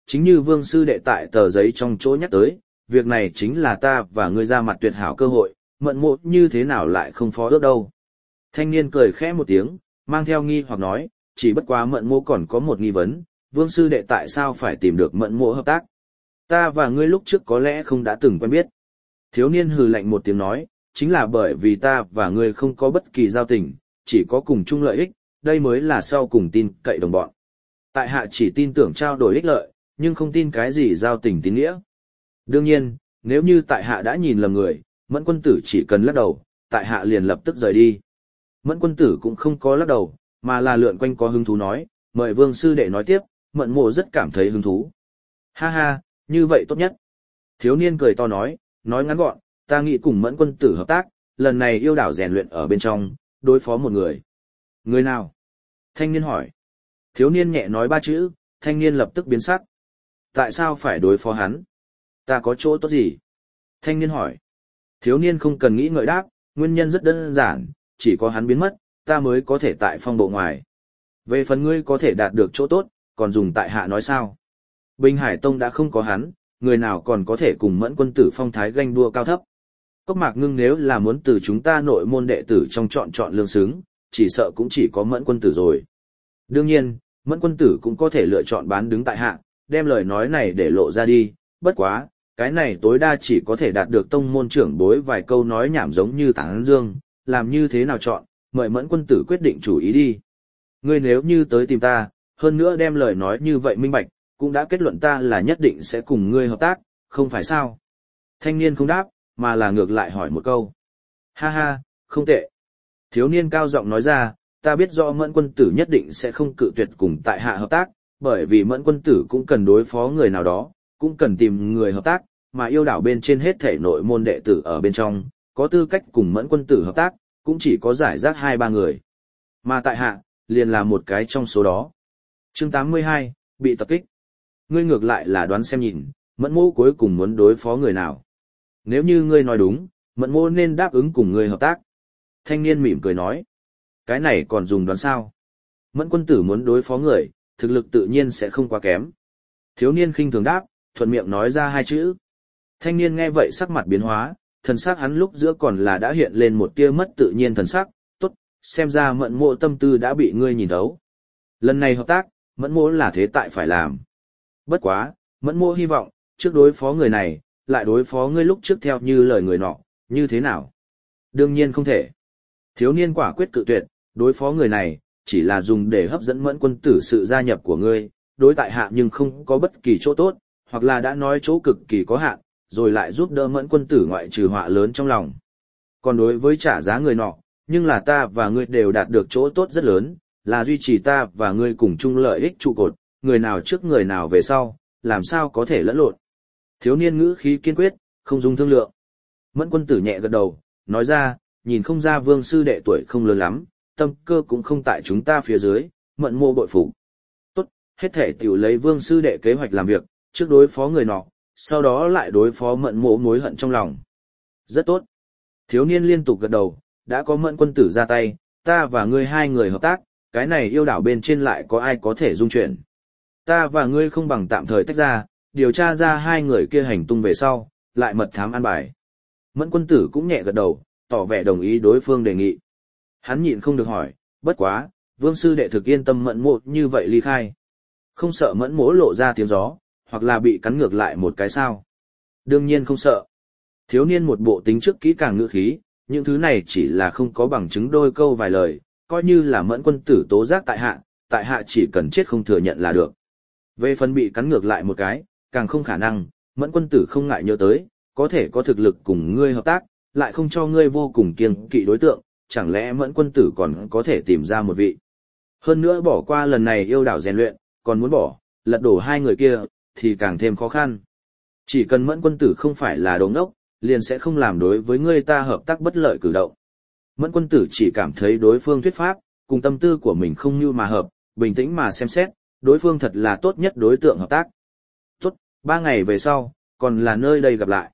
chính như Vương sư đệ tại tờ giấy trong chỗ nhắc tới, việc này chính là ta và ngươi ra mặt tuyệt hảo cơ hội, Mận Mộ như thế nào lại không phó ước đâu. Thanh niên cười khẽ một tiếng, mang theo nghi hoặc nói, chỉ bất quá Mận Mộ còn có một nghi vấn, Vương sư đệ tại sao phải tìm được Mận Mộ hợp tác? Ta và ngươi lúc trước có lẽ không đã từng quen biết. Thiếu niên hừ lạnh một tiếng nói, chính là bởi vì ta và ngươi không có bất kỳ giao tình, chỉ có cùng chung lợi ích, đây mới là sau cùng tin cậy đồng bọn. Tại hạ chỉ tin tưởng trao đổi ích lợi, nhưng không tin cái gì giao tình tín nghĩa. Đương nhiên, nếu như tại hạ đã nhìn lầm người, Mẫn quân tử chỉ cần lắc đầu, tại hạ liền lập tức rời đi. Mẫn quân tử cũng không có lắc đầu, mà là lượn quanh có hứng thú nói, mời Vương sư đệ nói tiếp, Mận Mộ rất cảm thấy hứng thú. Ha ha, như vậy tốt nhất. Thiếu niên cười to nói ngắn gọn, ta nghĩ cùng Mẫn quân tử hợp tác, lần này yêu đảo rèn luyện ở bên trong, đối phó một người. Người nào? Thanh niên hỏi. Thiếu niên nhẹ nói 3 chữ, thanh niên lập tức biến sắc. Tại sao phải đối phó hắn? Ta có chỗ tốt gì? Thanh niên hỏi. Thiếu niên không cần nghĩ ngợi đáp, nguyên nhân rất đơn giản, chỉ có hắn biến mất, ta mới có thể tại phong bộ ngoài. Về phần ngươi có thể đạt được chỗ tốt, còn dùng tại hạ nói sao? Bình Hải Tông đã không có hắn, người nào còn có thể cùng Mẫn quân tử phong thái ganh đua cao thấp. Cốc Mạc Ngưng nếu là muốn từ chúng ta nội môn đệ tử trong chọn lương xứng, chỉ sợ cũng chỉ có Mẫn quân tử rồi. Đương nhiên, Mẫn quân tử cũng có thể lựa chọn bán đứng tại hạ, đem lời nói này để lộ ra đi, bất quá, cái này tối đa chỉ có thể đạt được tông môn trưởng bối vài câu nói nhảm giống như tán dương, làm như thế nào chọn, mời Mẫn quân tử quyết định chủ ý đi. Ngươi nếu như tới tìm ta, hơn nữa đem lời nói như vậy minh bạch, cũng đã kết luận ta là nhất định sẽ cùng ngươi hợp tác, không phải sao? Thanh niên không đáp, mà là ngược lại hỏi một câu. Ha ha, không tệ. Thiếu niên cao giọng nói ra, ta biết rõ Mẫn quân tử nhất định sẽ không cự tuyệt cùng tại hạ hợp tác, bởi vì Mẫn quân tử cũng cần đối phó người nào đó, cũng cần tìm người hợp tác, mà yêu đảo bên trên hết thể nội môn đệ tử ở bên trong, có tư cách cùng Mẫn quân tử hợp tác, cũng chỉ có giải rác 2-3 người. Mà tại hạ, liền là một cái trong số đó. Chương 82, bị tập kích. Ngươi ngược lại là đoán xem nhìn, Mẫn Mộ cuối cùng muốn đối phó người nào. Nếu như ngươi nói đúng, Mẫn Mộ nên đáp ứng cùng ngươi hợp tác. Thanh niên mỉm cười nói. Cái này còn dùng đoán sao? Mẫn quân tử muốn đối phó người, thực lực tự nhiên sẽ không quá kém. Thiếu niên khinh thường đáp, thuận miệng nói ra 2 chữ. Thanh niên nghe vậy sắc mặt biến hóa, thần sắc hắn lúc giữa còn là đã hiện lên một tia mất tự nhiên thần sắc, tốt, xem ra Mẫn Mộ tâm tư đã bị ngươi nhìn thấu. Lần này hợp tác, Mẫn Mộ là thế tại phải làm. Bất quá, Mẫn Mộ hy vọng, trước đối phó người này, lại đối phó ngươi lúc trước theo như lời người nọ, như thế nào? Đương nhiên không thể. Thiếu niên quả quyết cự tuyệt, đối phó người này, chỉ là dùng để hấp dẫn Mẫn quân tử sự gia nhập của ngươi, đối tại hạ nhưng không có bất kỳ chỗ tốt, hoặc là đã nói chỗ cực kỳ có hạn, rồi lại giúp đỡ Mẫn quân tử ngoại trừ họa lớn trong lòng. Còn đối với trả giá người nọ, nhưng là ta và ngươi đều đạt được chỗ tốt rất lớn, là duy trì ta và ngươi cùng chung lợi ích trụ cột, người nào trước người nào về sau, làm sao có thể lẫn lộn. Thiếu niên ngữ khí kiên quyết, không dung thương lượng. Mẫn quân tử nhẹ gật đầu, nói ra, nhìn không ra Vương sư đệ tuổi không lớn lắm, tâm cơ cũng không tại chúng ta phía dưới, Mẫn Mộ bội phục. Tốt, hết thể tiểu lấy Vương sư đệ kế hoạch làm việc, trước đối phó người nọ, sau đó lại đối phó Mẫn Mộ mối hận trong lòng. Rất tốt. Thiếu niên liên tục gật đầu, đã có Mẫn quân tử ra tay, ta và ngươi 2 người hợp tác, cái này yêu đảo bên trên lại có ai có thể dung chuyển. Ta và ngươi không bằng tạm thời tách ra, điều tra ra 2 người kia hành tung về sau, lại mật thám an bài. Mẫn quân tử cũng nhẹ gật đầu, tỏ vẻ đồng ý đối phương đề nghị. Hắn nhịn không được hỏi, bất quá, Vương sư đệ thực yên tâm Mẫn Mộ như vậy ly khai. Không sợ Mẫn Mộ lộ ra tiếng gió, hoặc là bị cắn ngược lại một cái sao? Đương nhiên không sợ. Thiếu niên một bộ tính trước kỹ càng ngữ khí, những thứ này chỉ là không có bằng chứng đôi câu vài lời, coi như là Mẫn quân tử tố giác tại hạ chỉ cần chết không thừa nhận là được. Về phần bị cắn ngược lại một cái, càng không khả năng, Mẫn quân tử không ngại nhớ tới, có thể có thực lực cùng ngươi hợp tác, lại không cho ngươi vô cùng kiêng kỵ đối tượng, chẳng lẽ Mẫn quân tử còn có thể tìm ra một vị. Hơn nữa bỏ qua lần này yêu đảo rèn luyện, còn muốn bỏ, lật đổ 2 người kia, thì càng thêm khó khăn. Chỉ cần Mẫn quân tử không phải là đồ ngốc, liền sẽ không làm đối với ngươi ta hợp tác bất lợi cử động. Mẫn quân tử chỉ cảm thấy đối phương thuyết pháp, cùng tâm tư của mình không như mà hợp, bình tĩnh mà xem xét, đối phương thật là tốt nhất đối tượng hợp tác. Tốt, 3 ngày về sau, còn là nơi đây gặp lại.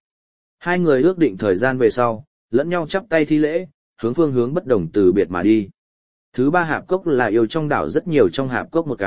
2 người ước định thời gian về sau, lẫn nhau chắp tay thi lễ, phương hướng bất đồng từ biệt mà đi. Thứ 3 hạp cốc là yêu trong đảo rất nhiều trong hạp cốc một cái,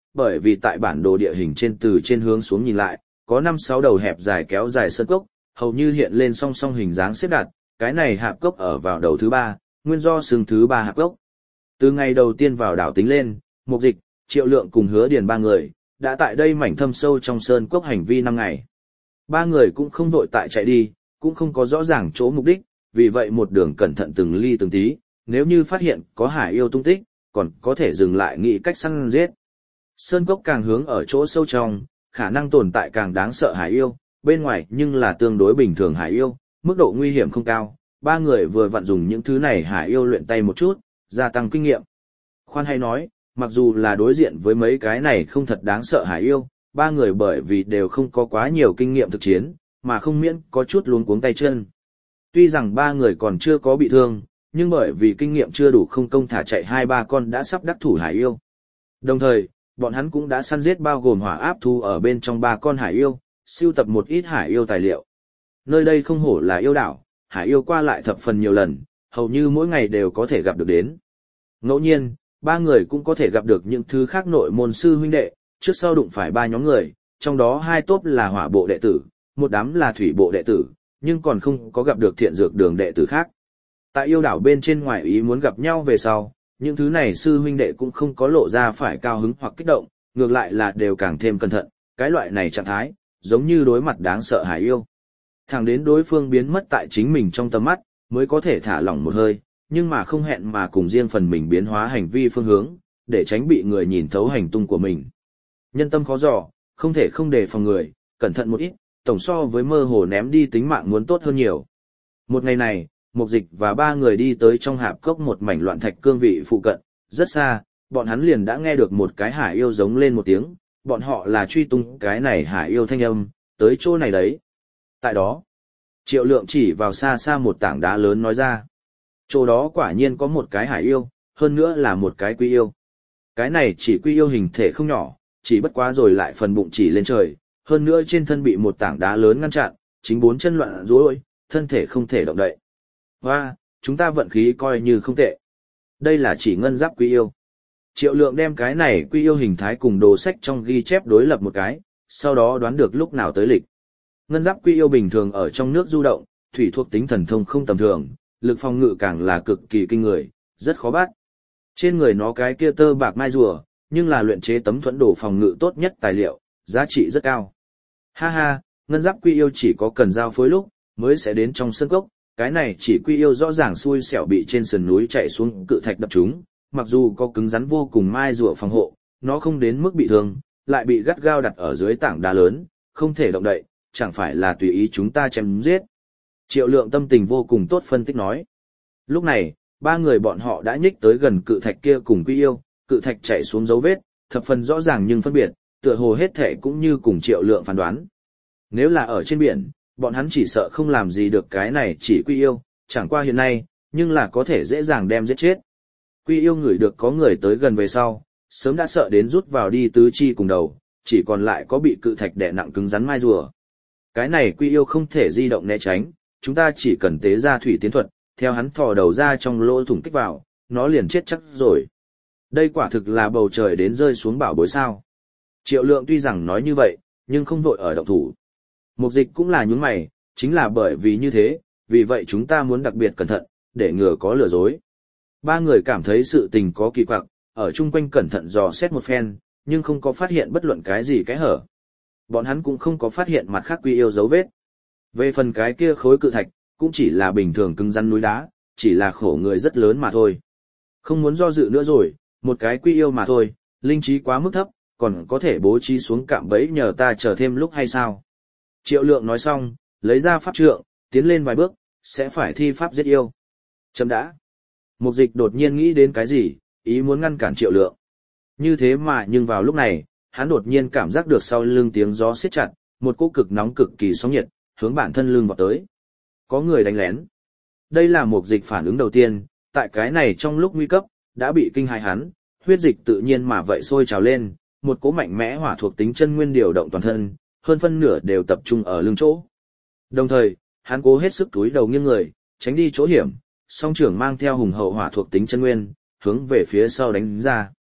bởi vì tại bản đồ địa hình trên từ trên hướng xuống nhìn lại, có 5-6 đầu hẹp dài kéo dài sơn cốc, hầu như hiện lên song song hình dáng xếp đặt, cái này hạp cốc ở vào đầu thứ 3, nguyên do xương thứ 3 hạp cốc. Từ ngày đầu tiên vào đảo tính lên, Mục Dịch, Triệu Lượng cùng Hứa Điền 3 người, đã tại đây mảnh thâm sâu trong sơn cốc hành vi 5 ngày. 3 người cũng không vội tại chạy đi, cũng không có rõ ràng chỗ mục đích, vì vậy một đường cẩn thận từng ly từng tí, nếu như phát hiện có hải yêu tung tích, còn có thể dừng lại nghĩ cách săn giết. Sơn cốc càng hướng ở chỗ sâu trong, khả năng tồn tại càng đáng sợ hải yêu, bên ngoài nhưng là tương đối bình thường hải yêu, mức độ nguy hiểm không cao. 3 người vừa vặn dùng những thứ này hải yêu luyện tay một chút, gia tăng kinh nghiệm. Khoan hay nói, mặc dù là đối diện với mấy cái này không thật đáng sợ hải yêu, 3 người bởi vì đều không có quá nhiều kinh nghiệm thực chiến, mà không miễn có chút luống cuống tay chân. Tuy rằng 3 người còn chưa có bị thương, nhưng bởi vì kinh nghiệm chưa đủ không công thả chạy 2-3 con đã sắp đắc thủ hải yêu. Đồng thời, bọn hắn cũng đã săn giết bao gồm hỏa áp thu ở bên trong 3 con hải yêu, sưu tập một ít hải yêu tài liệu. Nơi đây không hổ là yêu đảo, hải yêu qua lại thập phần nhiều lần, hầu như mỗi ngày đều có thể gặp được đến. Ngẫu nhiên, 3 người cũng có thể gặp được những thứ khác nội môn sư huynh đệ, trước sau đụng phải 3 nhóm người, trong đó 2 tốp là hỏa bộ đệ tử, một đám là thủy bộ đệ tử, nhưng còn không có gặp được thiện dược đường đệ tử khác. Tại yêu đảo bên trên ngoài ý muốn gặp nhau về sau, những thứ này sư huynh đệ cũng không có lộ ra phải cao hứng hoặc kích động, ngược lại là đều càng thêm cẩn thận, cái loại này trạng thái, giống như đối mặt đáng sợ hải yêu. Thẳng đến đối phương biến mất tại chính mình trong tầm mắt, mới có thể thả lỏng một hơi, nhưng mà không hẹn mà cùng riêng phần mình biến hóa hành vi phương hướng, để tránh bị người nhìn thấu hành tung của mình. Nhân tâm khó dò, không thể không đề phòng người, cẩn thận một ít, tổng so với mơ hồ ném đi tính mạng muốn tốt hơn nhiều. Một ngày này, Mục Dịch và 3 người đi tới trong hạp cốc một mảnh loạn thạch cương vị phụ cận, rất xa, bọn hắn liền đã nghe được một cái hải yêu giống lên một tiếng, bọn họ là truy tung cái này hải yêu thanh âm, tới chỗ này đấy. Tại đó, Triệu Lượng chỉ vào xa xa một tảng đá lớn nói ra. Chỗ đó quả nhiên có một cái hải yêu, hơn nữa là một cái quy yêu. Cái này chỉ quy yêu hình thể không nhỏ, chỉ bất quá rồi lại phần bụng chỉ lên trời, hơn nữa trên thân bị một tảng đá lớn ngăn chặn, chính 4 chân loạn rối, thân thể không thể động đậy. Hoa, chúng ta vận khí coi như không tệ. Đây là chỉ ngân giáp quy yêu. Triệu Lượng đem cái này quy yêu hình thái cùng đồ sách trong ghi chép đối lập một cái, sau đó đoán được lúc nào tới lịch. Ngân giáp quy yêu bình thường ở trong nước du động, thủy thuộc tính thần thông không tầm thường, lực phòng ngự càng là cực kỳ kinh người, rất khó bắt. Trên người nó cái kia tơ bạc mai rùa, nhưng là luyện chế tấm thuẫn đồ phòng ngự tốt nhất tài liệu, giá trị rất cao. Ha ha, ngân giáp quy yêu chỉ có cần giao phối lúc, mới sẽ đến trong sân cốc, cái này chỉ quy yêu rõ ràng xui xẻo bị trên sườn núi chạy xuống cự thạch đập trúng, mặc dù có cứng rắn vô cùng mai rùa phòng hộ, nó không đến mức bị thương, lại bị gắt gao đặt ở dưới tảng đá lớn, không thể động đậy, chẳng phải là tùy ý chúng ta chém giết. Triệu Lượng tâm tình vô cùng tốt phân tích nói. Lúc này, 3 người bọn họ đã nhích tới gần cự thạch kia cùng quy yêu, cự thạch chạy xuống dấu vết, thập phần rõ ràng nhưng phân biệt, tựa hồ hết thể cũng như cùng Triệu Lượng phán đoán. Nếu là ở trên biển, bọn hắn chỉ sợ không làm gì được cái này chỉ quy yêu, chẳng qua hiện nay, nhưng là có thể dễ dàng đem giết chết. Quy yêu ngửi được có người tới gần về sau, sớm đã sợ đến rút vào đi tứ chi cùng đầu, chỉ còn lại có bị cự thạch đè nặng cứng rắn mai rùa. Cái này quy yêu không thể di động né tránh, chúng ta chỉ cần tế ra thủy tiến thuật, theo hắn thò đầu ra trong lỗ thủng kích vào, nó liền chết chắc rồi. Đây quả thực là bầu trời đến rơi xuống bảo bối sao. Triệu Lượng tuy rằng nói như vậy, nhưng không vội ở động thủ. Mục Dịch cũng là nhướng mày, chính là bởi vì như thế, vì vậy chúng ta muốn đặc biệt cẩn thận, để ngừa có lừa dối. 3 người cảm thấy sự tình có kỳ quặc, ở chung quanh cẩn thận dò xét một phen, nhưng không có phát hiện bất luận cái gì cái hở. Bọn hắn cũng không có phát hiện mặt khác quy yêu dấu vết. Về phần cái kia khối cự thạch, cũng chỉ là bình thường cứng rắn núi đá, chỉ là khổ người rất lớn mà thôi. Không muốn do dự nữa rồi, một cái quy yêu mà thôi, linh trí quá mức thấp, còn có thể bố trí xuống cạm bẫy nhờ ta chờ thêm lúc hay sao. Triệu Lượng nói xong, lấy ra pháp trượng, tiến lên vài bước, sẽ phải thi pháp giết yêu. Chấm đã. Mục Dịch đột nhiên nghĩ đến cái gì, ý muốn ngăn cản Triệu Lượng. Như thế mà nhưng vào lúc này, hắn đột nhiên cảm giác được sau lưng tiếng gió siết chặt, một cỗ cực nóng cực kỳ sóng nhiệt, hướng bản thân lưng vọt tới. Có người đánh lén. Đây là Mục Dịch phản ứng đầu tiên, tại cái này trong lúc nguy cấp, đã bị kinh hãi hắn, huyết dịch tự nhiên mà vậy sôi trào lên, một cỗ mạnh mẽ hỏa thuộc tính chân nguyên điều động toàn thân, hơn phân nửa đều tập trung ở lưng chỗ. Đồng thời, hắn cố hết sức túi đầu nghiêng người, tránh đi chỗ hiểm, song trưởng mang theo hùng hậu hỏa thuộc tính chân nguyên, hướng về phía sau đánh ra.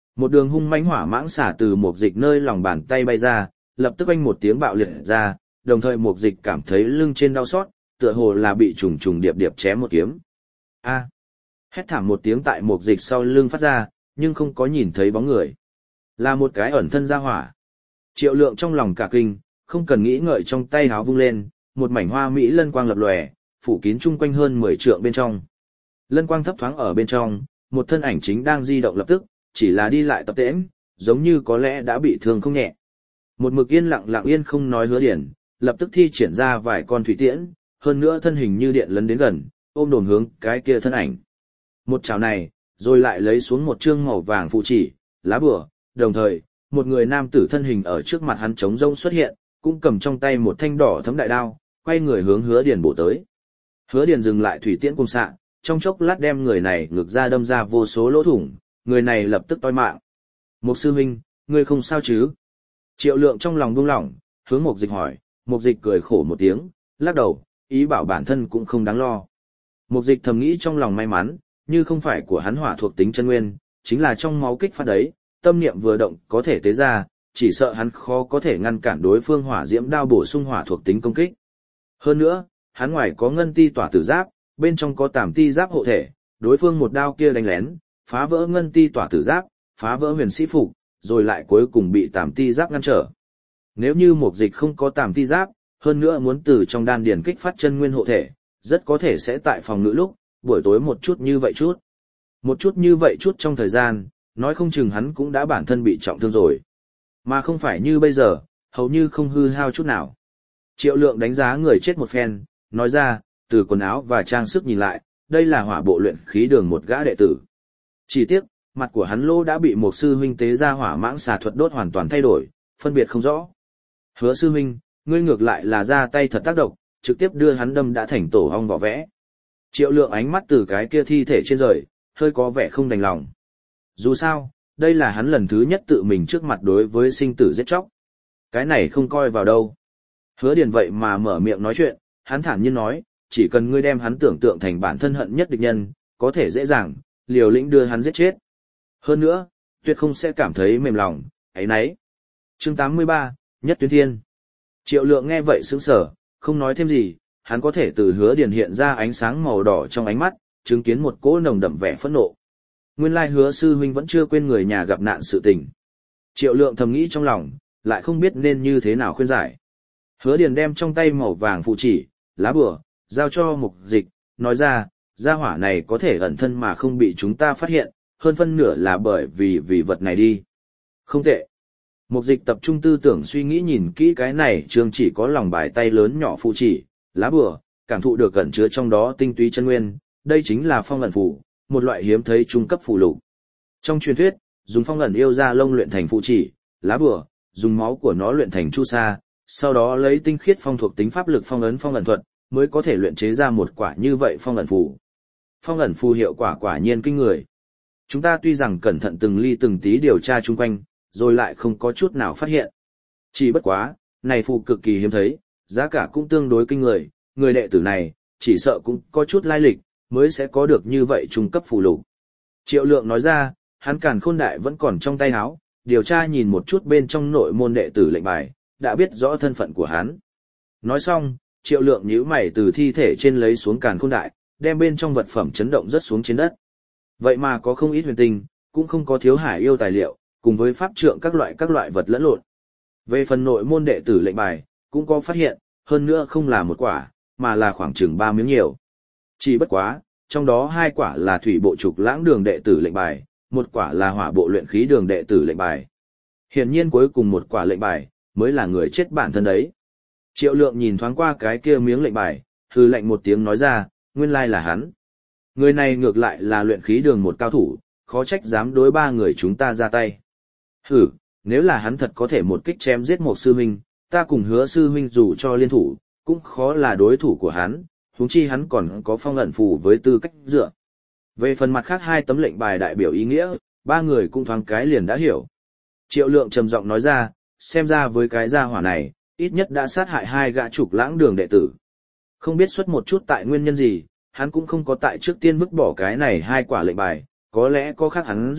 Một đường hung mãnh hỏa mãng xả từ Mục Dịch nơi lòng bàn tay bay ra, lập tức oanh một tiếng bạo liệt ra, đồng thời Mục Dịch cảm thấy lưng trên đau xót, tựa hồ là bị trùng trùng điệp điệp chém một kiếm. A! Hét thảm một tiếng tại Mục Dịch sau lưng phát ra, nhưng không có nhìn thấy bóng người. Là một cái ẩn thân ra hỏa. Triệu Lượng trong lòng cả kinh, không cần nghĩ ngợi trong tay háo vung lên, một mảnh hoa mỹ lân quang lập lòe, phủ kín chung quanh hơn 10 trượng bên trong. Lân quang thấp thoáng ở bên trong, một thân ảnh chính đang di động lập tức, chỉ là đi lại tập tễnh, giống như có lẽ đã bị thương không nhẹ. Một mực yên lặng yên không nói Hứa Điển, lập tức thi triển ra vài con thủy tiễn, hơn nữa thân hình như điện lấn đến gần, ôm đồn hướng cái kia thân ảnh. Một chảo này, rồi lại lấy xuống một trương màu vàng phù chỉ, lá bùa, đồng thời, một người nam tử thân hình ở trước mặt hắn trống rông xuất hiện, cũng cầm trong tay một thanh đỏ thấm đại đao, quay người hướng Hứa Điển bổ tới. Hứa Điển dừng lại thủy tiễn cung xạ, trong chốc lát đem người này ngược ra đâm ra vô số lỗ thủng, người này lập tức toi mạng. Mục sư huynh, ngươi không sao chứ? Triệu Lượng trong lòng buông lỏng, hướng Mục Dịch hỏi, Mục Dịch cười khổ một tiếng, lắc đầu, ý bảo bản thân cũng không đáng lo. Mục Dịch thầm nghĩ trong lòng may mắn, như không phải của hắn hỏa thuộc tính chân nguyên, chính là trong máu kích phát đấy, tâm niệm vừa động có thể tế ra, chỉ sợ hắn khó có thể ngăn cản đối phương hỏa diễm đao bổ sung hỏa thuộc tính công kích. Hơn nữa, hắn ngoài có ngân ti tỏa tử giáp, bên trong có tàm ti giáp hộ thể, đối phương một đao kia đánh lén, phá vỡ ngân ti tỏa tử giáp, phá vỡ huyền sĩ phục, rồi lại cuối cùng bị tàm ti giáp ngăn trở. Nếu như Mục Dịch không có tàm ti giáp, hơn nữa muốn từ trong đan điền kích phát chân nguyên hộ thể, rất có thể sẽ tại phòng ngự lúc, buổi tối một chút như vậy chút. Một chút như vậy chút trong thời gian, nói không chừng hắn cũng đã bản thân bị trọng thương rồi. Mà không phải như bây giờ, hầu như không hư hao chút nào. Triệu Lượng đánh giá người chết một phen, nói ra, từ quần áo và trang sức nhìn lại, đây là hỏa bộ luyện khí đường một gã đệ tử. Chỉ tiếc, mặt của hắn lỗ đã bị một sư huynh tế ra hỏa mãng xà thuật đốt hoàn toàn thay đổi, phân biệt không rõ. Hứa sư huynh, ngươi ngược lại là ra tay thật tác động, trực tiếp đưa hắn đâm đã thành tổ ong vỏ vẽ. Triệu Lượng ánh mắt từ cái kia thi thể trên rời, hơi có vẻ không đành lòng. Dù sao, đây là hắn lần thứ nhất tự mình trước mặt đối với sinh tử giết chóc. Cái này không coi vào đâu. Hứa Điền vậy mà mở miệng nói chuyện, hắn thản nhiên nói, chỉ cần ngươi đem hắn tưởng tượng thành bản thân hận nhất địch nhân, có thể dễ dàng, liều lĩnh đưa hắn giết chết. Hơn nữa, tuyệt không sẽ cảm thấy mềm lòng, ấy nấy. Chương 83, Nhất Tuyến Thiên. Triệu Lượng nghe vậy sững sờ, không nói thêm gì, hắn có thể từ Hứa Điền hiện ra ánh sáng màu đỏ trong ánh mắt, chứng kiến một cỗ nồng đậm vẻ phẫn nộ. Nguyên lai Hứa sư huynh vẫn chưa quên người nhà gặp nạn sự tình. Triệu Lượng thầm nghĩ trong lòng, lại không biết nên như thế nào khuyên giải. Hứa Điền đem trong tay màu vàng phụ chỉ, lá bùa, giao cho Mục Dịch, nói ra, gia hỏa này có thể ẩn thân mà không bị chúng ta phát hiện, hơn phân nửa là bởi vì vật này đi. Không tệ. Mục Dịch tập trung tư tưởng suy nghĩ nhìn kỹ cái này trường chỉ có lòng bài tay lớn nhỏ phụ chỉ, lá bùa, cảm thụ được cẩn chứa trong đó tinh túy chân nguyên, đây chính là phong ẩn phù, một loại hiếm thấy trung cấp phù lục. Trong truyền thuyết, dùng phong ẩn yêu ra lông luyện thành phụ chỉ, lá bùa, dùng máu của nó luyện thành chu sa, sau đó lấy tinh khiết phong thuộc tính pháp lực phong ấn phong ẩn thuật, mới có thể luyện chế ra một quả như vậy phong ẩn phù. Phong ẩn phù hiệu quả quả nhiên kinh người. Chúng ta tuy rằng cẩn thận từng ly từng tí điều tra chung quanh, rồi lại không có chút nào phát hiện. Chỉ bất quá, này phù cực kỳ hiếm thấy, giá cả cũng tương đối kinh người, người đệ tử này, chỉ sợ cũng có chút lai lịch, mới sẽ có được như vậy trung cấp phù lục. Triệu Lượng nói ra, hắn Càn Khôn Đại vẫn còn trong tay áo, điều tra nhìn một chút bên trong nội môn đệ tử lệnh bài, đã biết rõ thân phận của hắn. Nói xong, Triệu Lượng nhíu mày từ thi thể trên lấy xuống Càn Khôn Đại, đem bên trong vật phẩm chấn động rất xuống trên đất. Vậy mà có không ít huyền tinh, cũng không có thiếu hải yêu tài liệu, cùng với pháp trượng các loại vật lẫn lộn. Về phần nội môn đệ tử lệnh bài, cũng có phát hiện, hơn nữa không là một quả, mà là khoảng chừng 3 miếng nhiều. Chỉ bất quá, trong đó 2 quả là thủy bộ trục lãng đường đệ tử lệnh bài, một quả là hỏa bộ luyện khí đường đệ tử lệnh bài. Hiển nhiên cuối cùng một quả lệnh bài, mới là người chết bản thân đấy. Triệu Lượng nhìn thoáng qua cái kia miếng lệnh bài, hừ lạnh một tiếng nói ra, nguyên lai là hắn. Người này ngược lại là luyện khí đường một cao thủ, khó trách dám đối 3 người chúng ta ra tay. Hừ, nếu là hắn thật có thể một kích chém giết một sư huynh, ta cùng Hứa sư huynh dù cho liên thủ, cũng khó là đối thủ của hắn, huống chi hắn còn có phong ẩn phù với tư cách dựa. Về phần mặt khác 2 tấm lệnh bài đại biểu ý nghĩa, 3 người cũng thoáng cái liền đã hiểu. Triệu Lượng trầm giọng nói ra, xem ra với cái gia hỏa này, ít nhất đã sát hại 2 gã trục lãng đường đệ tử. Không biết xuất một chút tại nguyên nhân gì, hắn cũng không có tại trước tiên vứt bỏ cái này 2 quả lệnh bài, có lẽ có khác hắn dùng,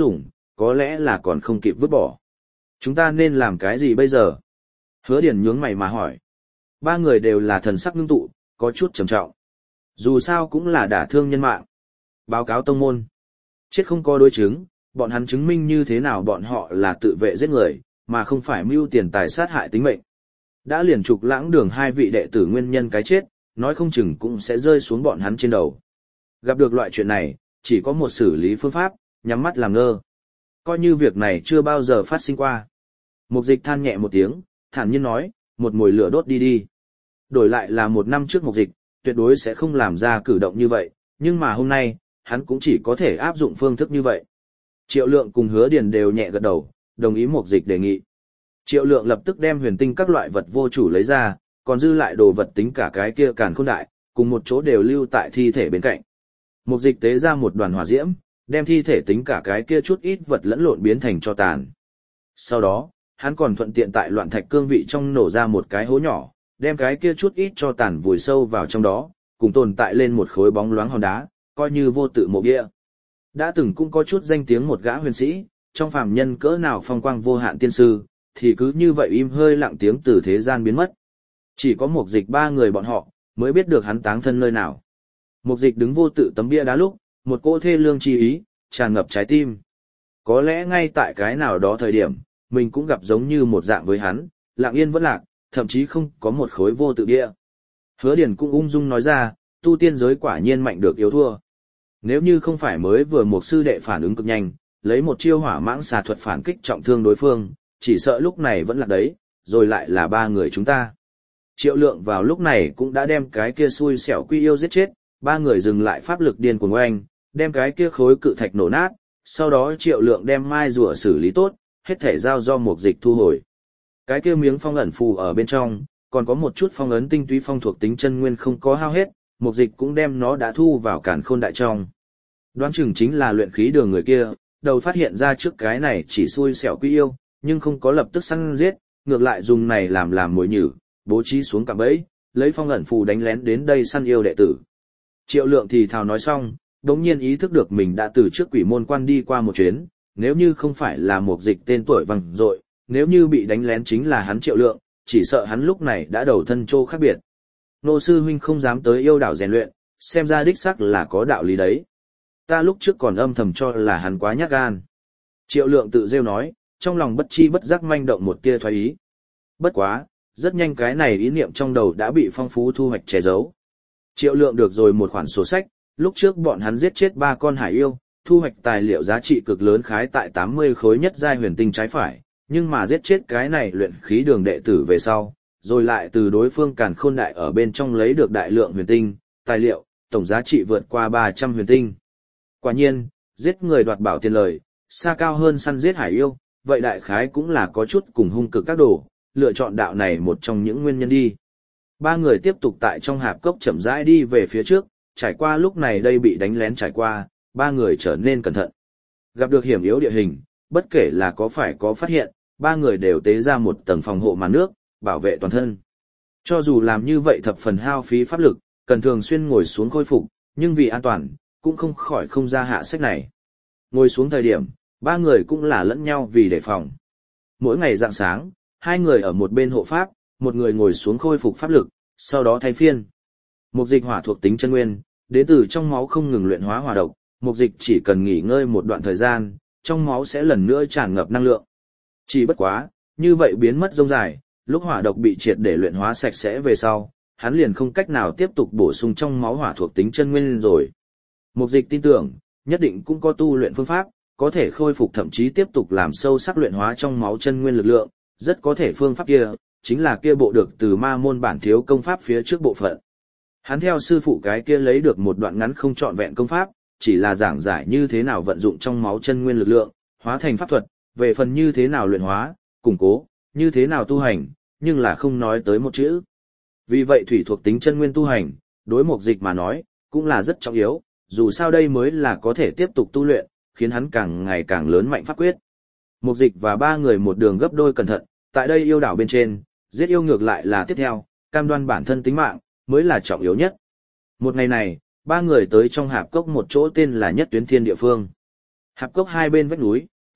có lẽ là còn không kịp vứt bỏ. Chúng ta nên làm cái gì bây giờ? Hứa Điền nhướng mày mà hỏi. Ba người đều là thần sắc ngưng tụ, có chút trầm trọng. Dù sao cũng là đả thương nhân mạng. Báo cáo tông môn. Chết không có đối chứng, bọn hắn chứng minh như thế nào bọn họ là tự vệ giết người, mà không phải mưu tiền tài sát hại tính mệnh. Đã liền trục lãng đường hai vị đệ tử nguyên nhân cái chết, nói không chừng cũng sẽ rơi xuống bọn hắn trên đầu. Gặp được loại chuyện này, chỉ có một xử lý phương pháp, nhắm mắt làm ngơ. Coi như việc này chưa bao giờ phát sinh qua. Mục Dịch than nhẹ một tiếng, thản nhiên nói, một mồi lửa đốt đi đi. Đổi lại là một năm trước Mục Dịch, tuyệt đối sẽ không làm ra cử động như vậy, nhưng mà hôm nay, hắn cũng chỉ có thể áp dụng phương thức như vậy. Triệu Lượng cùng Hứa Điền đều nhẹ gật đầu, đồng ý Mục Dịch đề nghị. Triệu Lượng lập tức đem huyền tinh các loại vật vô chủ lấy ra, còn dư lại đồ vật tính cả cái kia càn khôn đại, cùng một chỗ đều lưu tại thi thể bên cạnh. Mục Dịch tế ra một đoàn hỏa diễm, đem thi thể tính cả cái kia chút ít vật lẫn lộn biến thành tro tàn. Sau đó, hắn còn thuận tiện tại loạn thạch cương vị trong nổ ra một cái hố nhỏ, đem cái kia chút ít tro tàn vùi sâu vào trong đó, cùng tồn tại lên một khối bóng loáng hòn đá, coi như vô tự mộ bia. Đã từng cũng có chút danh tiếng một gã huyền sĩ, trong phàm nhân cỡ nào phong quang vô hạn tiên sư, thì cứ như vậy im hơi lặng tiếng từ thế gian biến mất. Chỉ có Mục Dịch ba người bọn họ, mới biết được hắn táng thân nơi nào. Mục Dịch đứng vô tự tấm bia đá lúc, một cỗ thê lương chi ý, tràn ngập trái tim. Có lẽ ngay tại cái nào đó thời điểm, mình cũng gặp giống như một dạng với hắn, lặng yên vẫn lạc, thậm chí không có một khối vô tự bia. Hứa Điền cũng ung dung nói ra, tu tiên giới quả nhiên mạnh được yếu thua. Nếu như không phải mới vừa một sư đệ phản ứng cực nhanh, lấy một chiêu hỏa mãng xà thuật phản kích trọng thương đối phương, chỉ sợ lúc này vẫn là đấy, rồi lại là ba người chúng ta. Triệu Lượng vào lúc này cũng đã đem cái kia xui xẻo quy yêu giết chết, ba người dừng lại pháp lực điên cuồng oanh, đem cái kia khối cự thạch nổ nát, sau đó Triệu Lượng đem mai rùa xử lý tốt, hết thể giao do Mục Dịch thu hồi. Cái kia miếng phong ẩn phù ở bên trong, còn có một chút phong ấn tinh túy phong thuộc tính chân nguyên không có hao hết, Mục Dịch cũng đem nó đã thu vào càn khôn đại trong. Đoán chừng chính là luyện khí đường người kia, đầu phát hiện ra trước cái này chỉ xui xẻo quy yêu, nhưng không có lập tức săn giết, ngược lại dùng này làm mồi nhử, bố trí xuống cạm bẫy, lấy phong ẩn phù đánh lén đến đây săn yêu đệ tử. Triệu Lượng thì thào nói xong, đống nhiên ý thức được mình đã từ trước quỷ môn quan đi qua một chuyến, nếu như không phải là Mục Dịch tên tuổi vang dội, nếu như bị đánh lén chính là hắn Triệu Lượng, chỉ sợ hắn lúc này đã đầu thân trô khác biệt. Nô sư huynh không dám tới yêu đảo rèn luyện, xem ra đích xác là có đạo lý đấy. Ta lúc trước còn âm thầm cho là hắn quá nhát gan. Triệu Lượng tự rêu nói, trong lòng bất chi bất giác manh động một tia thoái ý. Bất quá, rất nhanh cái này ý niệm trong đầu đã bị phong phú thu hoạch che giấu. Triệu Lượng được rồi một khoản sổ sách, lúc trước bọn hắn giết chết 3 con hải yêu, thu hoạch tài liệu giá trị cực lớn khái tại 80 khối nhất giai huyền tinh trái phải, nhưng mà giết chết cái này luyện khí đường đệ tử về sau, rồi lại từ đối phương càn khôn đại ở bên trong lấy được đại lượng huyền tinh, tài liệu, tổng giá trị vượt qua 300 huyền tinh. Quả nhiên, giết người đoạt bảo tiền lời, xa cao hơn săn giết hải yêu, vậy đại khái cũng là có chút cùng hung cực các đồ, lựa chọn đạo này một trong những nguyên nhân đi. Ba người tiếp tục tại trong hạp cốc chậm rãi đi về phía trước, trải qua lúc này đây bị đánh lén trải qua, ba người trở nên cẩn thận. Gặp được hiểm yếu địa hình, bất kể là có phải có phát hiện, ba người đều tế ra một tầng phòng hộ màn nước, bảo vệ toàn thân. Cho dù làm như vậy thập phần hao phí pháp lực, cần thường xuyên ngồi xuống khôi phục, nhưng vì an toàn, cũng không khỏi không ra hạ sách này. Ngồi xuống thời điểm, ba người cũng là lẫn nhau vì đề phòng. Mỗi ngày rạng sáng, hai người ở một bên hộ pháp, một người ngồi xuống khôi phục pháp lực, sau đó thay phiên. Mục Dịch hỏa thuộc tính chân nguyên, đến từ trong máu không ngừng luyện hóa hỏa độc, Mục Dịch chỉ cần nghỉ ngơi một đoạn thời gian, trong máu sẽ lần nữa tràn ngập năng lượng. Chỉ bất quá, như vậy biến mất rông dài, lúc hỏa độc bị triệt để luyện hóa sạch sẽ về sau, hắn liền không cách nào tiếp tục bổ sung trong máu hỏa thuộc tính chân nguyên rồi. Mục Dịch tin tưởng, nhất định cũng có tu luyện phương pháp, có thể khôi phục thậm chí tiếp tục làm sâu sắc luyện hóa trong máu chân nguyên lực lượng, rất có thể phương pháp kia, chính là kia bộ được từ ma môn bản thiếu công pháp phía trước bộ phận. Hắn theo sư phụ cái kia lấy được một đoạn ngắn không trọn vẹn công pháp, chỉ là giảng giải như thế nào vận dụng trong máu chân nguyên lực lượng, hóa thành pháp thuật, về phần như thế nào luyện hóa, củng cố, như thế nào tu hành, nhưng là không nói tới một chữ. Vì vậy thủy thuộc tính chân nguyên tu hành, đối Mục Dịch mà nói, cũng là rất trọng yếu, dù sao đây mới là có thể tiếp tục tu luyện, khiến hắn càng ngày càng lớn mạnh pháp quyết. Mục Dịch và ba người một đường gấp đôi cẩn thận, tại đây yêu đảo bên trên, giết yêu ngược lại là tiếp theo, cam đoan bản thân tính mạng, mới là trọng yếu nhất. Một ngày này, ba người tới trong hạp cốc một chỗ tên là Nhất Tuyến Thiên địa phương. Hạp cốc hai bên vách núi,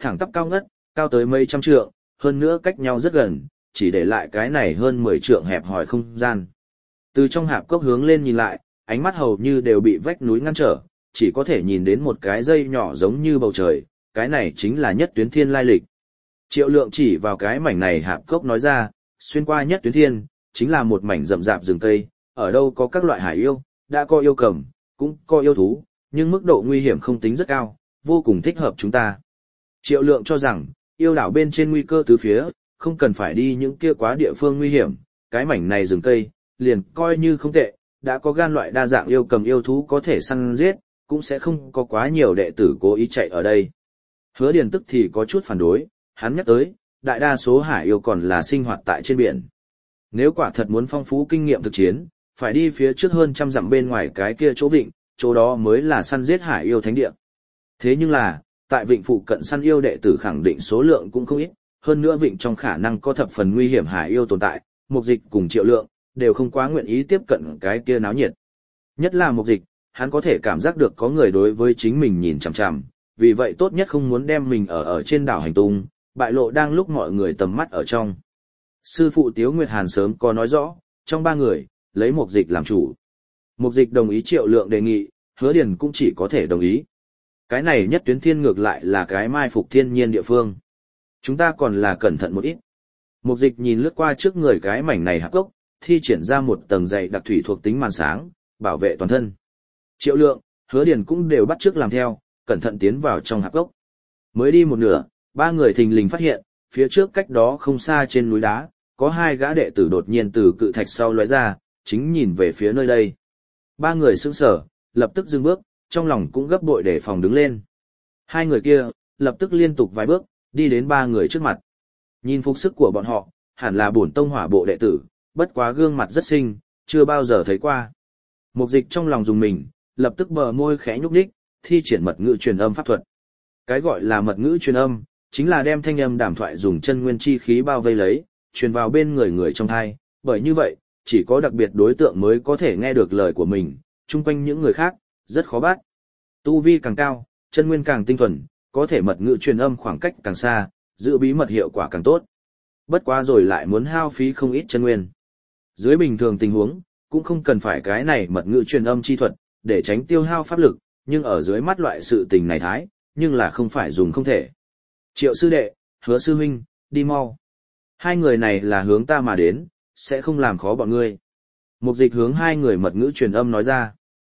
thẳng tắp cao ngất, cao tới mấy trăm trượng, hơn nữa cách nhau rất gần, chỉ để lại cái này hơn 10 trượng hẹp hòi không gian. Từ trong hạp cốc hướng lên nhìn lại, ánh mắt hầu như đều bị vách núi ngăn trở, chỉ có thể nhìn đến một cái dây nhỏ giống như bầu trời, cái này chính là Nhất Tuyến Thiên lai lịch. Triệu Lượng chỉ vào cái mảnh này hạp cốc nói ra, xuyên qua Nhất Tuyến Thiên, chính là một mảnh rậm rạp rừng cây, ở đâu có các loại hải yêu, đã có yêu cầm, cũng có yêu thú, nhưng mức độ nguy hiểm không tính rất cao, vô cùng thích hợp chúng ta. Triệu Lượng cho rằng, yêu đảo bên trên nguy cơ tứ phía, không cần phải đi những kia quá địa phương nguy hiểm, cái mảnh này rừng cây, liền coi như không tệ, đã có gan loại đa dạng yêu cầm yêu thú có thể săn giết, cũng sẽ không có quá nhiều đệ tử cố ý chạy ở đây. Hứa Điền tức thì có chút phản đối, hắn nhắc tới, đại đa số hải yêu còn là sinh hoạt tại trên biển. Nếu quả thật muốn phong phú kinh nghiệm thực chiến, phải đi phía trước hơn trăm dặm bên ngoài cái kia chỗ vịnh, chỗ đó mới là săn giết hải yêu thánh địa. Thế nhưng là, tại vịnh phụ cận săn yêu đệ tử khẳng định số lượng cũng không ít, hơn nữa vịnh trong khả năng có thập phần nguy hiểm hải yêu tồn tại, Mục Dịch cùng Triệu Lượng đều không quá nguyện ý tiếp cận cái kia náo nhiệt. Nhất là Mục Dịch, hắn có thể cảm giác được có người đối với chính mình nhìn chằm chằm, vì vậy tốt nhất không muốn đem mình ở trên đảo hành tung, bại lộ đang lúc mọi người tầm mắt ở trong. Sư phụ Tiếu Nguyệt Hàn sớm có nói rõ, trong 3 người, lấy Mục Dịch làm chủ. Mục Dịch đồng ý Triệu Lượng đề nghị, Hứa Điền cũng chỉ có thể đồng ý. Cái này Nhất Tuyến Thiên ngược lại là cái mai phục thiên nhiên địa phương. Chúng ta còn là cẩn thận một ít. Mục Dịch nhìn lướt qua trước người cái mảnh này hạp cốc, thi triển ra một tầng dày đặc thủy thuộc tính màn sáng, bảo vệ toàn thân. Triệu Lượng, Hứa Điền cũng đều bắt chước làm theo, cẩn thận tiến vào trong hạp cốc. Mới đi một nửa, 3 người thình lình phát hiện, phía trước cách đó không xa trên núi đá, có 2 gã đệ tử đột nhiên từ cự thạch sau lóe ra, chính nhìn về phía nơi đây. 3 người sững sờ, lập tức dừng bước, trong lòng cũng gấp bội để phòng đứng lên. 2 người kia, lập tức liên tục vài bước, đi đến 3 người trước mặt. Nhìn phục sức của bọn họ, hẳn là bổn tông hỏa bộ đệ tử, bất quá gương mặt rất xinh, chưa bao giờ thấy qua. Mục Dịch trong lòng dùng mình, lập tức bờ môi khẽ nhúc nhích, thi triển mật ngữ truyền âm pháp thuật. Cái gọi là mật ngữ truyền âm, chính là đem thanh âm đàm thoại dùng chân nguyên chi khí bao vây lấy, truyền vào bên người trong tai, bởi như vậy, chỉ có đặc biệt đối tượng mới có thể nghe được lời của mình, chung quanh những người khác, rất khó bắt. Tu vi càng cao, chân nguyên càng tinh thuần, có thể mật ngữ truyền âm khoảng cách càng xa, giữ bí mật hiệu quả càng tốt. Bất quá rồi lại muốn hao phí không ít chân nguyên. Dưới bình thường tình huống, cũng không cần phải cái này mật ngữ truyền âm chi thuật, để tránh tiêu hao pháp lực, nhưng ở dưới mắt loại sự tình này thái, nhưng là không phải dùng không thể. Triệu sư đệ, Hứa sư huynh, đi mau. 2 người này là hướng ta mà đến, sẽ không làm khó bọn ngươi. Mục Dịch hướng 2 người mật ngữ truyền âm nói ra.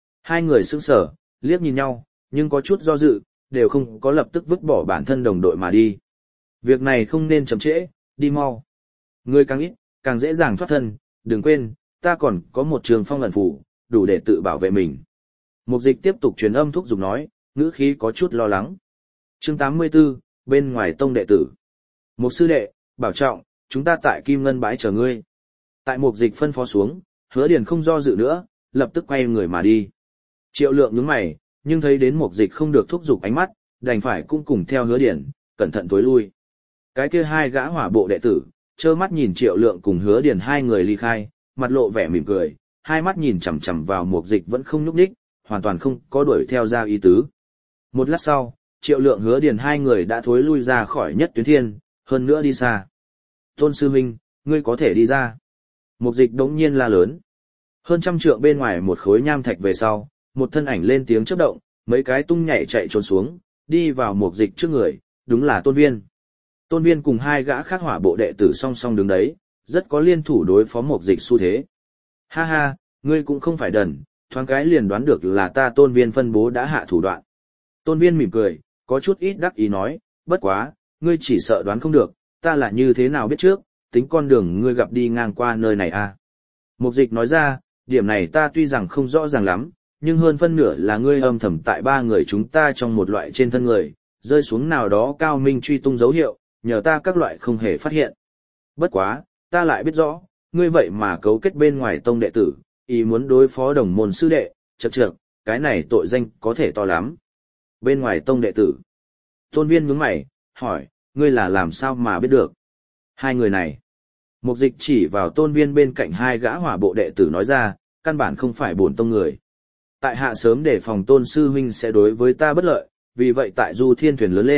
2 người sững sờ, liếc nhìn nhau, nhưng có chút do dự, đều không có lập tức vứt bỏ bản thân đồng đội mà đi. Việc này không nên chậm trễ, đi mau. Ngươi càng ít, càng dễ dàng thoát thân, đừng quên, ta còn có một trường phong ẩn phủ, đủ để tự bảo vệ mình. Mục Dịch tiếp tục truyền âm thúc giục nói, ngữ khí có chút lo lắng. Chương 84, bên ngoài tông đệ tử. Mục sư đệ, bảo trọng, chúng ta tại Kim Ngân bãi chờ ngươi. Tại Mục Dịch phân phó xuống, Hứa Điền không do dự nữa, lập tức quay người mà đi. Triệu Lượng nhướng mày, nhưng thấy đến Mục Dịch không được thúc giục ánh mắt, đành phải cũng cùng theo Hứa Điền, cẩn thận tối lui. Cái kia 2 gã hỏa bộ đệ tử, trơ mắt nhìn Triệu Lượng cùng Hứa Điền 2 người ly khai, mặt lộ vẻ mỉm cười, hai mắt nhìn chằm chằm vào Mục Dịch vẫn không nhúc nhích, hoàn toàn không có đuổi theo ra ý tứ. Một lát sau, Triệu Lượng Hứa Điền 2 người đã thối lui ra khỏi Nhất Tuyến Thiên, hơn nữa đi xa. Tôn sư huynh, ngươi có thể đi ra. Mục Dịch đống nhiên la lớn. Hơn trăm trượng bên ngoài một khối nham thạch về sau, một thân ảnh lên tiếng chớp động, mấy cái tung nhảy chạy trốn xuống, đi vào Mục Dịch trước người, đúng là Tôn Viên. Tôn Viên cùng 2 gã khác hỏa bộ đệ tử song song đứng đấy, rất có liên thủ đối phó Mục Dịch xu thế. Ha ha, ngươi cũng không phải đần, thoáng cái liền đoán được là ta Tôn Viên phân bố đã hạ thủ đoạn. Tôn Viên mỉm cười, có chút ít đắc ý nói, bất quá, ngươi chỉ sợ đoán không được, ta là như thế nào biết trước, tính con đường ngươi gặp đi ngang qua nơi này à. Mục Dịch nói ra, điểm này ta tuy rằng không rõ ràng lắm, nhưng hơn phân nửa là ngươi âm thầm tại 3 người chúng ta trong một loại trên thân người, rơi xuống nào đó cao minh truy tung dấu hiệu, nhờ ta các loại không hề phát hiện. Bất quá, ta lại biết rõ, ngươi vậy mà cấu kết bên ngoài tông đệ tử, ý muốn đối phó đồng môn sư đệ, chậc chậc, cái này tội danh có thể to lắm. Bên ngoài tông đệ tử. Tôn Viên nhướng mày, hỏi, ngươi là làm sao mà biết được? 2 người này. Mục Dịch chỉ vào Tôn Viên bên cạnh 2 gã hỏa bộ đệ tử nói ra, căn bản không phải bổn tông người. Tại hạ sớm để phòng Tôn sư huynh sẽ đối với ta bất lợi, vì vậy tại Du Thiên thuyền lớn lên,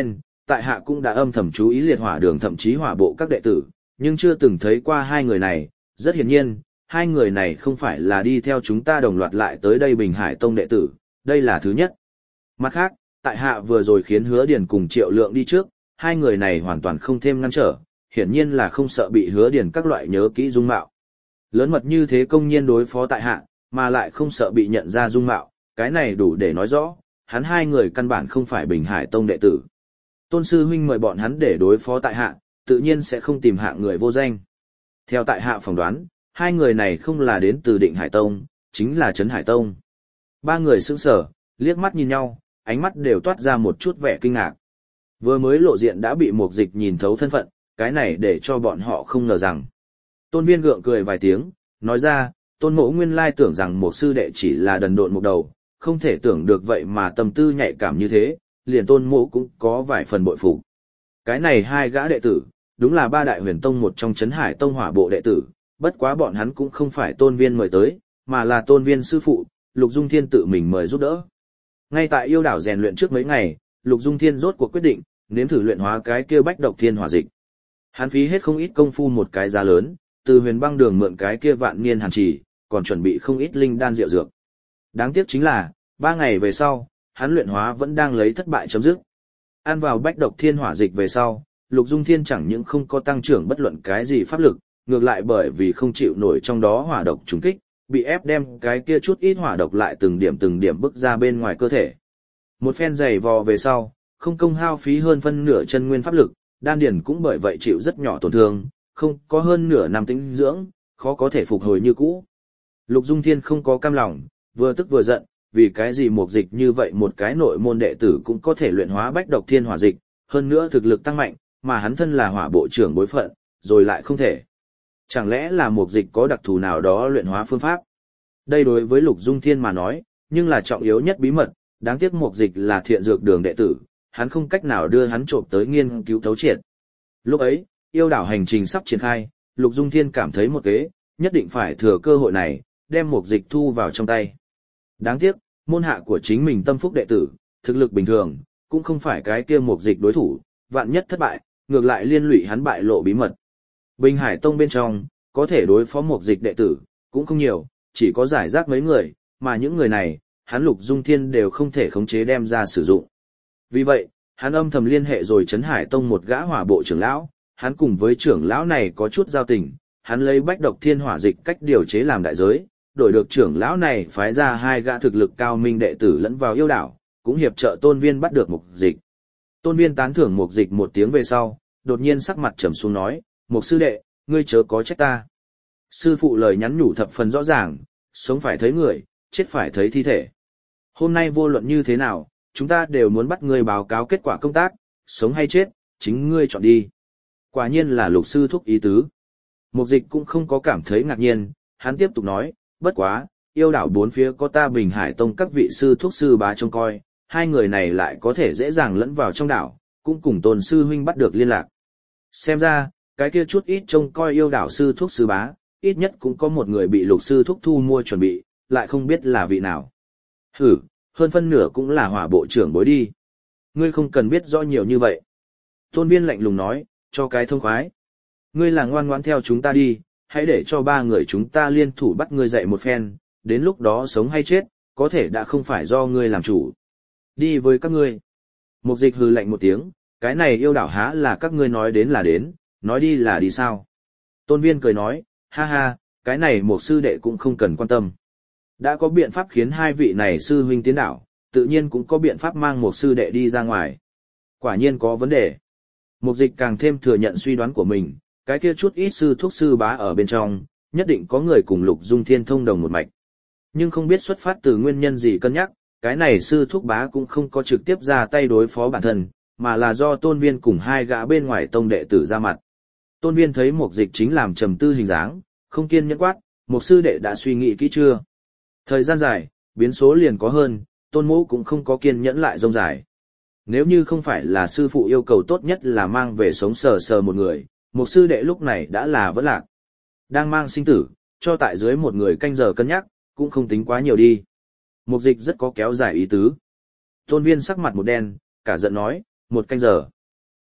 tại hạ cũng đã âm thầm chú ý liệt hỏa đường thậm chí hỏa bộ các đệ tử, nhưng chưa từng thấy qua hai người này, rất hiển nhiên, hai người này không phải là đi theo chúng ta đồng loạt lại tới đây Bình Hải Tông đệ tử, đây là thứ nhất. Mặt khác, tại hạ vừa rồi khiến Hứa Điền cùng Triệu Lượng đi trước, hai người này hoàn toàn không thêm ngăn trở, hiển nhiên là không sợ bị Hứa Điền các loại nhớ kỹ dung mạo. Lớn mật như thế công nhiên đối phó tại hạ, mà lại không sợ bị nhận ra dung mạo, cái này đủ để nói rõ, hắn hai người căn bản không phải Bình Hải Tông đệ tử. Tôn sư huynh mời bọn hắn để đối phó tại hạ, tự nhiên sẽ không tìm hạ người vô danh. Theo tại hạ phỏng đoán, hai người này không là đến từ Định Hải Tông, chính là Trấn Hải Tông. Ba người sững sờ, liếc mắt nhìn nhau, ánh mắt đều toát ra một chút vẻ kinh ngạc. Vừa mới lộ diện đã bị Mục Dịch nhìn thấu thân phận, cái này để cho bọn họ không ngờ rằng. Tôn Viên gượng cười vài tiếng, nói ra, Tôn Mỗ nguyên lai tưởng rằng một sư đệ chỉ là đần độn một đầu, không thể tưởng được vậy mà tâm tư nhạy cảm như thế, liền Tôn Mỗ cũng có vài phần bội phục. Cái này hai gã đệ tử, đúng là ba đại huyền tông một trong Trấn Hải Tông hỏa bộ đệ tử, bất quá bọn hắn cũng không phải Tôn Viên mời tới, mà là Tôn Viên sư phụ, Lục Dung Thiên tự mình mời giúp đỡ. Ngay tại yêu đảo rèn luyện trước mấy ngày, Lục Dung Thiên rốt cuộc quyết định, nếm thử luyện hóa cái kia bách độc thiên hỏa dịch. Hắn phí hết không ít công phu một cái giá lớn, từ Huyền Băng Đường mượn cái kia vạn niên hàn trì, còn chuẩn bị không ít linh đan rượu dược. Đáng tiếc chính là, 3 ngày về sau, hắn luyện hóa vẫn đang lấy thất bại chấm dứt. Ăn vào bách độc thiên hỏa dịch về sau, Lục Dung Thiên chẳng những không có tăng trưởng bất luận cái gì pháp lực, ngược lại bởi vì không chịu nổi trong đó hỏa độc trùng kích, bị ép đem cái kia chút ít hỏa độc lại từng điểm bức ra bên ngoài cơ thể. Một phen giày vò về sau, không công hao phí hơn phân nửa chân nguyên pháp lực, đan điền cũng bởi vậy chịu rất nhỏ tổn thương, không có hơn nửa năm tĩnh dưỡng, khó có thể phục hồi như cũ. Lục Dung Thiên không có cam lòng, vừa tức vừa giận, vì cái gì Mục Dịch như vậy một cái nội môn đệ tử cũng có thể luyện hóa bách độc thiên hỏa dịch, hơn nữa thực lực tăng mạnh, mà hắn thân là hỏa bộ trưởng bối phận, rồi lại không thể. Chẳng lẽ là Mục Dịch có đặc thù nào đó luyện hóa phương pháp? Đây đối với Lục Dung Thiên mà nói, nhưng là trọng yếu nhất bí mật, đáng tiếc Mục Dịch là thiện dược đường đệ tử, hắn không cách nào đưa hắn trộm tới nghiên cứu thấu triệt. Lúc ấy, yêu đảo hành trình sắp triển khai, Lục Dung Thiên cảm thấy một kế, nhất định phải thừa cơ hội này, đem Mục Dịch thu vào trong tay. Đáng tiếc, môn hạ của chính mình tâm phúc đệ tử, thực lực bình thường, cũng không phải cái kia Mục Dịch đối thủ, vạn nhất thất bại, ngược lại liên lụy hắn bại lộ bí mật. Bình Hải Tông bên trong, có thể đối phó Mục Dịch đệ tử, cũng không nhiều, chỉ có giải rác mấy người, mà những người này, hắn Lục Dung Thiên đều không thể khống chế đem ra sử dụng. Vì vậy, hắn âm thầm liên hệ rồi Trấn Hải Tông một gã hỏa bộ trưởng lão, hắn cùng với trưởng lão này có chút giao tình, hắn lấy bách độc thiên hỏa dịch cách điều chế làm đại giới, đổi được trưởng lão này phái ra 2 gã thực lực cao minh đệ tử lẫn vào yêu đảo, cũng hiệp trợ Tôn Viên bắt được Mục Dịch. Tôn Viên tán thưởng Mục Dịch một tiếng về sau, đột nhiên sắc mặt trầm xuống nói, Mục sư đệ, ngươi chớ có trách ta. Sư phụ lời nhắn nhủ thập phần rõ ràng, sống phải thấy người, chết phải thấy thi thể. Hôm nay vô luận như thế nào, chúng ta đều muốn bắt ngươi báo cáo kết quả công tác, sống hay chết, chính ngươi chọn đi. Quả nhiên là Lục sư thúc ý tứ. Mục Dịch cũng không có cảm thấy ngạc nhiên, hắn tiếp tục nói, bất quá, yêu đảo 4 phía có ta Bình Hải Tông các vị sư thúc sư bá trông coi, hai người này lại có thể dễ dàng lẫn vào trong đảo, cũng cùng Tôn sư huynh bắt được liên lạc. Xem ra, cái kia chút ít trông coi yêu đảo sư thúc sư bá, ít nhất cũng có một người bị Lục sư thúc thu mua chuẩn bị, lại không biết là vị nào. Hử, hơn phân nửa cũng là hỏa bộ trưởng bối đi. Ngươi không cần biết rõ nhiều như vậy. Tôn Viên lạnh lùng nói, cho cái thông khoái. Ngươi là ngoan ngoãn theo chúng ta đi, hãy để cho 3 người chúng ta liên thủ bắt ngươi dậy một phen, đến lúc đó sống hay chết, có thể đã không phải do ngươi làm chủ. Đi với các ngươi. Mục Dịch hừ lạnh một tiếng, cái này yêu đảo há là các ngươi nói đến là đến, nói đi là đi sao. Tôn Viên cười nói, ha ha, cái này Mục sư đệ cũng không cần quan tâm. Đã có biện pháp khiến 2 vị này sư huynh tiến đảo, tự nhiên cũng có biện pháp mang Mục sư đệ đi ra ngoài. Quả nhiên có vấn đề. Mục Dịch càng thêm thừa nhận suy đoán của mình, cái kia chút ít sư thuốc sư bá ở bên trong, nhất định có người cùng Lục Dung Thiên thông đồng một mạch. Nhưng không biết xuất phát từ nguyên nhân gì cân nhắc, cái này sư thuốc bá cũng không có trực tiếp ra tay đối phó bản thân, mà là do Tôn Viên cùng 2 gã bên ngoài tông đệ tử ra mặt. Tôn Viên thấy Mục Dịch chính làm trầm tư hình dáng, không kiên nhẫn quát, Mục sư đệ đã suy nghĩ kỹ chưa? Thời gian dài, biến số liền có hơn, Tôn mỗ cũng không có kiên nhẫn lại rông dài. Nếu như không phải là sư phụ yêu cầu tốt nhất là mang về sống sờ sờ một người, Mục sư đệ lúc này đã là vẫn lạc. Đang mang sinh tử, cho tại dưới một người canh giờ cân nhắc, cũng không tính quá nhiều đi. Mục Dịch rất có kéo dài ý tứ. Tôn Viên sắc mặt một đen, cả giận nói, 1 canh giờ.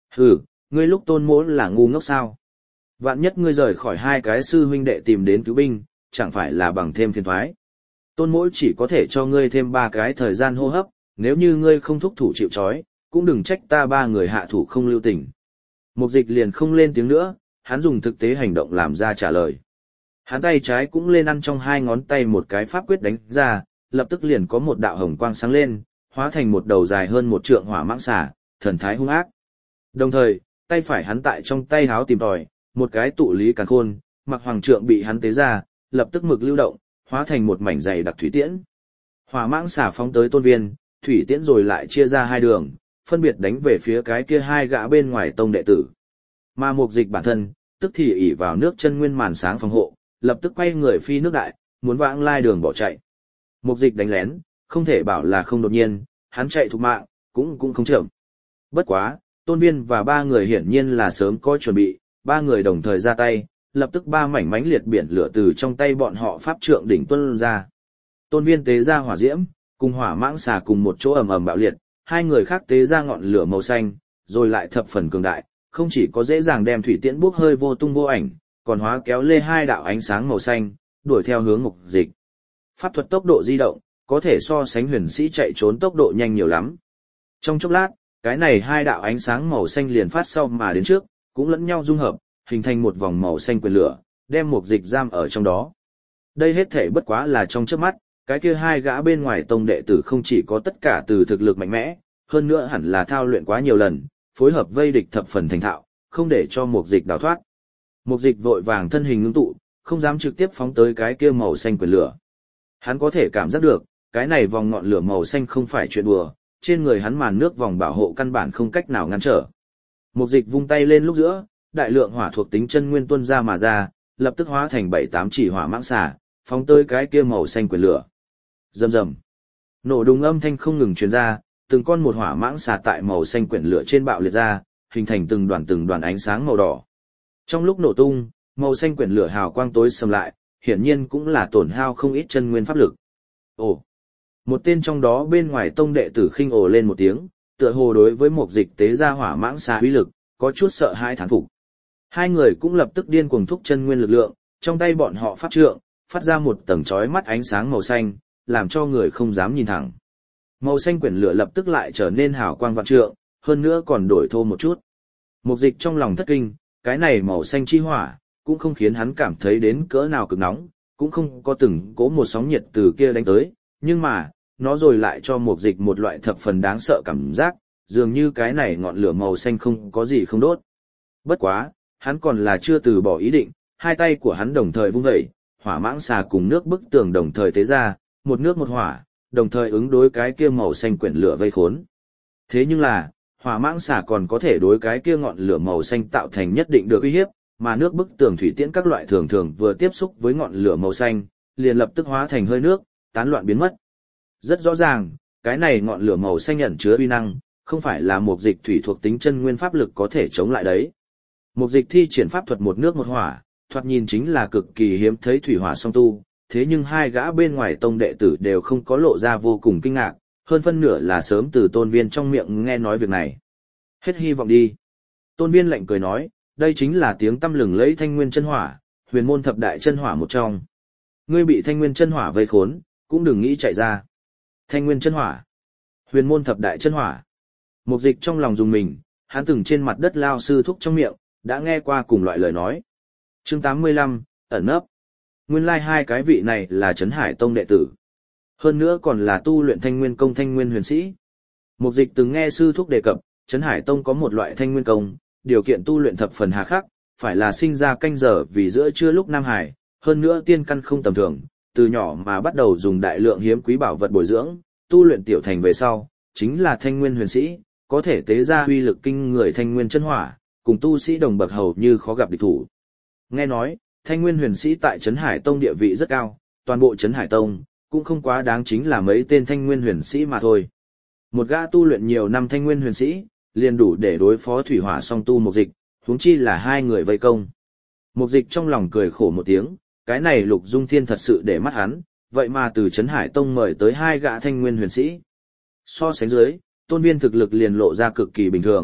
Hừ, ngươi lúc Tôn Mỗ là ngu ngốc sao? Vạn nhất ngươi rời khỏi hai cái sư huynh đệ tìm đến cứu binh, chẳng phải là bằng thêm phiền toái. Tôn Mỗ chỉ có thể cho ngươi thêm 3 cái thời gian hô hấp, nếu như ngươi không thúc thủ chịu trói, cũng đừng trách ta 3 người hạ thủ không lưu tình. Mục Dịch liền không lên tiếng nữa, hắn dùng thực tế hành động làm ra trả lời. Hắn tay trái cũng lên ăn trong 2 ngón tay một cái pháp quyết đánh ra, lập tức liền có một đạo hồng quang sáng lên, hóa thành một đầu dài hơn 1 trượng hỏa mãng xà, thần thái hung ác. Đồng thời, tay phải hắn tại trong tay háo tìm tòi, một cái tụ lý càn khôn, mặc hoàng trượng bị hắn tế ra, lập tức mực lưu động, hóa thành một mảnh dày đặc thủy tiễn. Hỏa mãng xà phóng tới Tôn Viên, thủy tiễn rồi lại chia ra 2 đường, phân biệt đánh về phía cái kia 2 gã bên ngoài tông đệ tử. Mà Mục Dịch bản thân, tức thì ỷ vào nước chân nguyên màn sáng phòng hộ, lập tức quay người phi nước đại, muốn vãng lai đường bỏ chạy. Mục Dịch đánh lén, không thể bảo là không đột nhiên, hắn chạy thục mạng, cũng không chậm. Bất quá, Tôn Viên và 3 người hiển nhiên là sớm có chuẩn bị, 3 người đồng thời ra tay, lập tức 3 mảnh mánh liệt biển lửa từ trong tay bọn họ pháp trượng đỉnh tuôn ra. Tôn Viên tế ra hỏa diễm, cùng hỏa mãng xà cùng một chỗ ầm ầm bạo liệt, 2 người khác tế ra ngọn lửa màu xanh, rồi lại thập phần cường đại, không chỉ có dễ dàng đem thủy tiễn bốc hơi vô tung vô ảnh, còn hóa kéo lê 2 đạo ánh sáng màu xanh, đuổi theo hướng Mục Dịch. Pháp thuật tốc độ di động, có thể so sánh huyền sĩ chạy trốn tốc độ nhanh nhiều lắm. Trong chốc lát, cái này 2 đạo ánh sáng màu xanh liền phát sau mà đến trước, cũng lẫn nhau dung hợp, hình thành một vòng màu xanh quyền lửa, đem Mục Dịch giam ở trong đó. Đây hết thể bất quá là trong chớp mắt, cái kia 2 gã bên ngoài tông đệ tử không chỉ có tất cả từ thực lực mạnh mẽ, hơn nữa hẳn là thao luyện quá nhiều lần, phối hợp vây địch thập phần thành thạo, không để cho Mục Dịch đào thoát. Mục Dịch vội vàng thân hình ngưng tụ, không dám trực tiếp phóng tới cái kia màu xanh quyền lửa. Hắn có thể cảm giác được, cái này vòng ngọn lửa màu xanh không phải chuyện đùa, trên người hắn màn nước vòng bảo hộ căn bản không cách nào ngăn trở. Mục Dịch vung tay lên lúc giữa, đại lượng hỏa thuộc tính chân nguyên tuôn ra mà ra, lập tức hóa thành 7-8 chỉ hỏa mãng xà, phóng tới cái kia màu xanh quyền lửa. Rầm rầm. Nổ đùng âm thanh không ngừng truyền ra, từng con một hỏa mãng xà tại màu xanh quyển lửa trên bạo liệt ra, hình thành từng đoàn ánh sáng màu đỏ. Trong lúc nổ tung, màu xanh quyển lửa hào quang tối sầm lại, hiển nhiên cũng là tổn hao không ít chân nguyên pháp lực. Ồ. Một tên trong đó bên ngoài tông đệ tử khinh ồ lên một tiếng, tựa hồ đối với Mục Dịch tế ra hỏa mãng xà uy lực, có chút sợ hãi thán phục. 2 người cũng lập tức điên cuồng thúc chân nguyên lực lượng, trong tay bọn họ pháp trượng, phát ra một tầng chói mắt ánh sáng màu xanh, làm cho người không dám nhìn thẳng. Màu xanh quyển lửa lập tức lại trở nên hào quang vạn trượng, hơn nữa còn đổi thô một chút. Mục Dịch trong lòng thất kinh, cái này màu xanh chi hỏa, cũng không khiến hắn cảm thấy đến cỡ nào cực nóng, cũng không có từng cố một sóng nhiệt từ kia đánh tới, nhưng mà, nó rồi lại cho Mục Dịch một loại thập phần đáng sợ cảm giác, dường như cái này ngọn lửa màu xanh không có gì không đốt. Bất quá, hắn còn là chưa từ bỏ ý định, 2 tay của hắn đồng thời vung dậy, hỏa mãng xà cùng nước bức tường đồng thời tế ra, một nước một hỏa, đồng thời ứng đối cái kia màu xanh quyển lửa vây khốn. Thế nhưng là, hỏa mãng xà còn có thể đối cái kia ngọn lửa màu xanh tạo thành nhất định được uy hiếp, mà nước bức tường thủy tiễn các loại thường thường vừa tiếp xúc với ngọn lửa màu xanh, liền lập tức hóa thành hơi nước, tán loạn biến mất. Rất rõ ràng, cái này ngọn lửa màu xanh ẩn chứa uy năng, không phải là Mục Dịch thủy thuộc tính chân nguyên pháp lực có thể chống lại đấy. Mục Dịch thi triển pháp thuật một nước một hỏa, thoạt nhìn chính là cực kỳ hiếm thấy thủy hỏa song tu, thế nhưng 2 gã bên ngoài tông đệ tử đều không có lộ ra vô cùng kinh ngạc, hơn phân nửa là sớm từ Tôn Viên trong miệng nghe nói việc này. Hết hy vọng đi. Tôn Viên lạnh cười nói, đây chính là tiếng tăm lừng lẫy Thanh Nguyên chân hỏa, huyền môn thập đại chân hỏa một trong. Ngươi bị Thanh Nguyên chân hỏa vây khốn, cũng đừng nghĩ chạy ra. Thanh Nguyên chân hỏa, huyền môn thập đại chân hỏa. Mục Dịch trong lòng dùng mình, hắn từng trên mặt đất lao sư thúc trong miệng, đã nghe qua cùng loại lời nói. Chương 85, ẩn nấp. Nguyên lai 2 cái vị này là Trấn Hải Tông đệ tử. Hơn nữa còn là tu luyện Thanh Nguyên công Thanh Nguyên huyền sĩ. Mục Dịch từng nghe sư thúc đề cập, Trấn Hải Tông có một loại Thanh Nguyên công, điều kiện tu luyện thập phần hà khắc, phải là sinh ra canh giờ vì giữa trưa lúc Nam Hải, hơn nữa tiên căn không tầm thường, từ nhỏ mà bắt đầu dùng đại lượng hiếm quý bảo vật bồi dưỡng, tu luyện tiểu thành về sau, chính là Thanh Nguyên huyền sĩ, có thể tế ra uy lực kinh người Thanh Nguyên chân hỏa, cùng tu sĩ đồng bậc hầu như khó gặp địch thủ. Nghe nói, Thanh Nguyên huyền sĩ tại Trấn Hải Tông địa vị rất cao, toàn bộ Trấn Hải Tông cũng không quá đáng chính là mấy tên Thanh Nguyên huyền sĩ mà thôi. Một gã tu luyện nhiều năm Thanh Nguyên huyền sĩ, liền đủ để đối phó thủy hỏa song tu Mục Dịch, huống chi là 2 người vây công. Mục Dịch trong lòng cười khổ một tiếng, cái này Lục Dung Thiên thật sự để mắt hắn, vậy mà từ Trấn Hải Tông mời tới 2 gã Thanh Nguyên huyền sĩ. So sánh dưới, Tôn Viên thực lực liền lộ ra cực kỳ bình thường,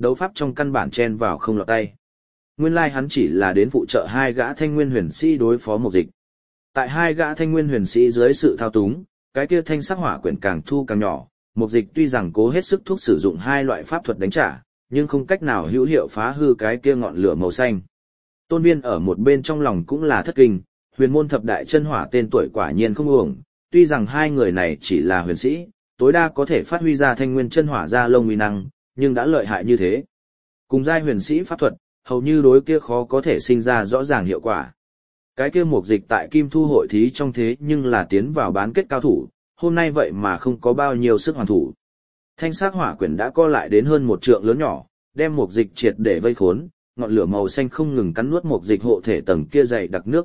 đấu pháp trong căn bản chen vào không lọt tay. Nguyên lai hắn chỉ là đến phụ trợ hai gã thanh nguyên huyền sĩ đối phó Mục Dịch. Tại hai gã thanh nguyên huyền sĩ dưới sự thao túng, cái kia thanh sắc hỏa quyển càng thu càng nhỏ, Mục Dịch tuy rằng cố hết sức thúc sử dụng hai loại pháp thuật đánh trả, nhưng không cách nào hữu hiệu phá hư cái kia ngọn lửa màu xanh. Tôn Viên ở một bên trong lòng cũng là thất kinh, huyền môn thập đại chân hỏa tên tuổi quả nhiên không uổng, tuy rằng hai người này chỉ là huyền sĩ, tối đa có thể phát huy ra thanh nguyên chân hỏa ra lông uy năng, nhưng đã lợi hại như thế. Cùng giai huyền sĩ pháp thuật, hầu như đối kia khó có thể sinh ra rõ ràng hiệu quả. Cái kia Mục Dịch tại Kim Thu hội thí trong thế nhưng là tiến vào bán kết cao thủ, hôm nay vậy mà không có bao nhiêu sức hoàn thủ. Thanh sắc hỏa quyển đã co lại đến hơn một trượng lớn nhỏ, đem Mục Dịch triệt để vây khốn, ngọn lửa màu xanh không ngừng cắn nuốt Mục Dịch hộ thể tầng kia dày đặc nước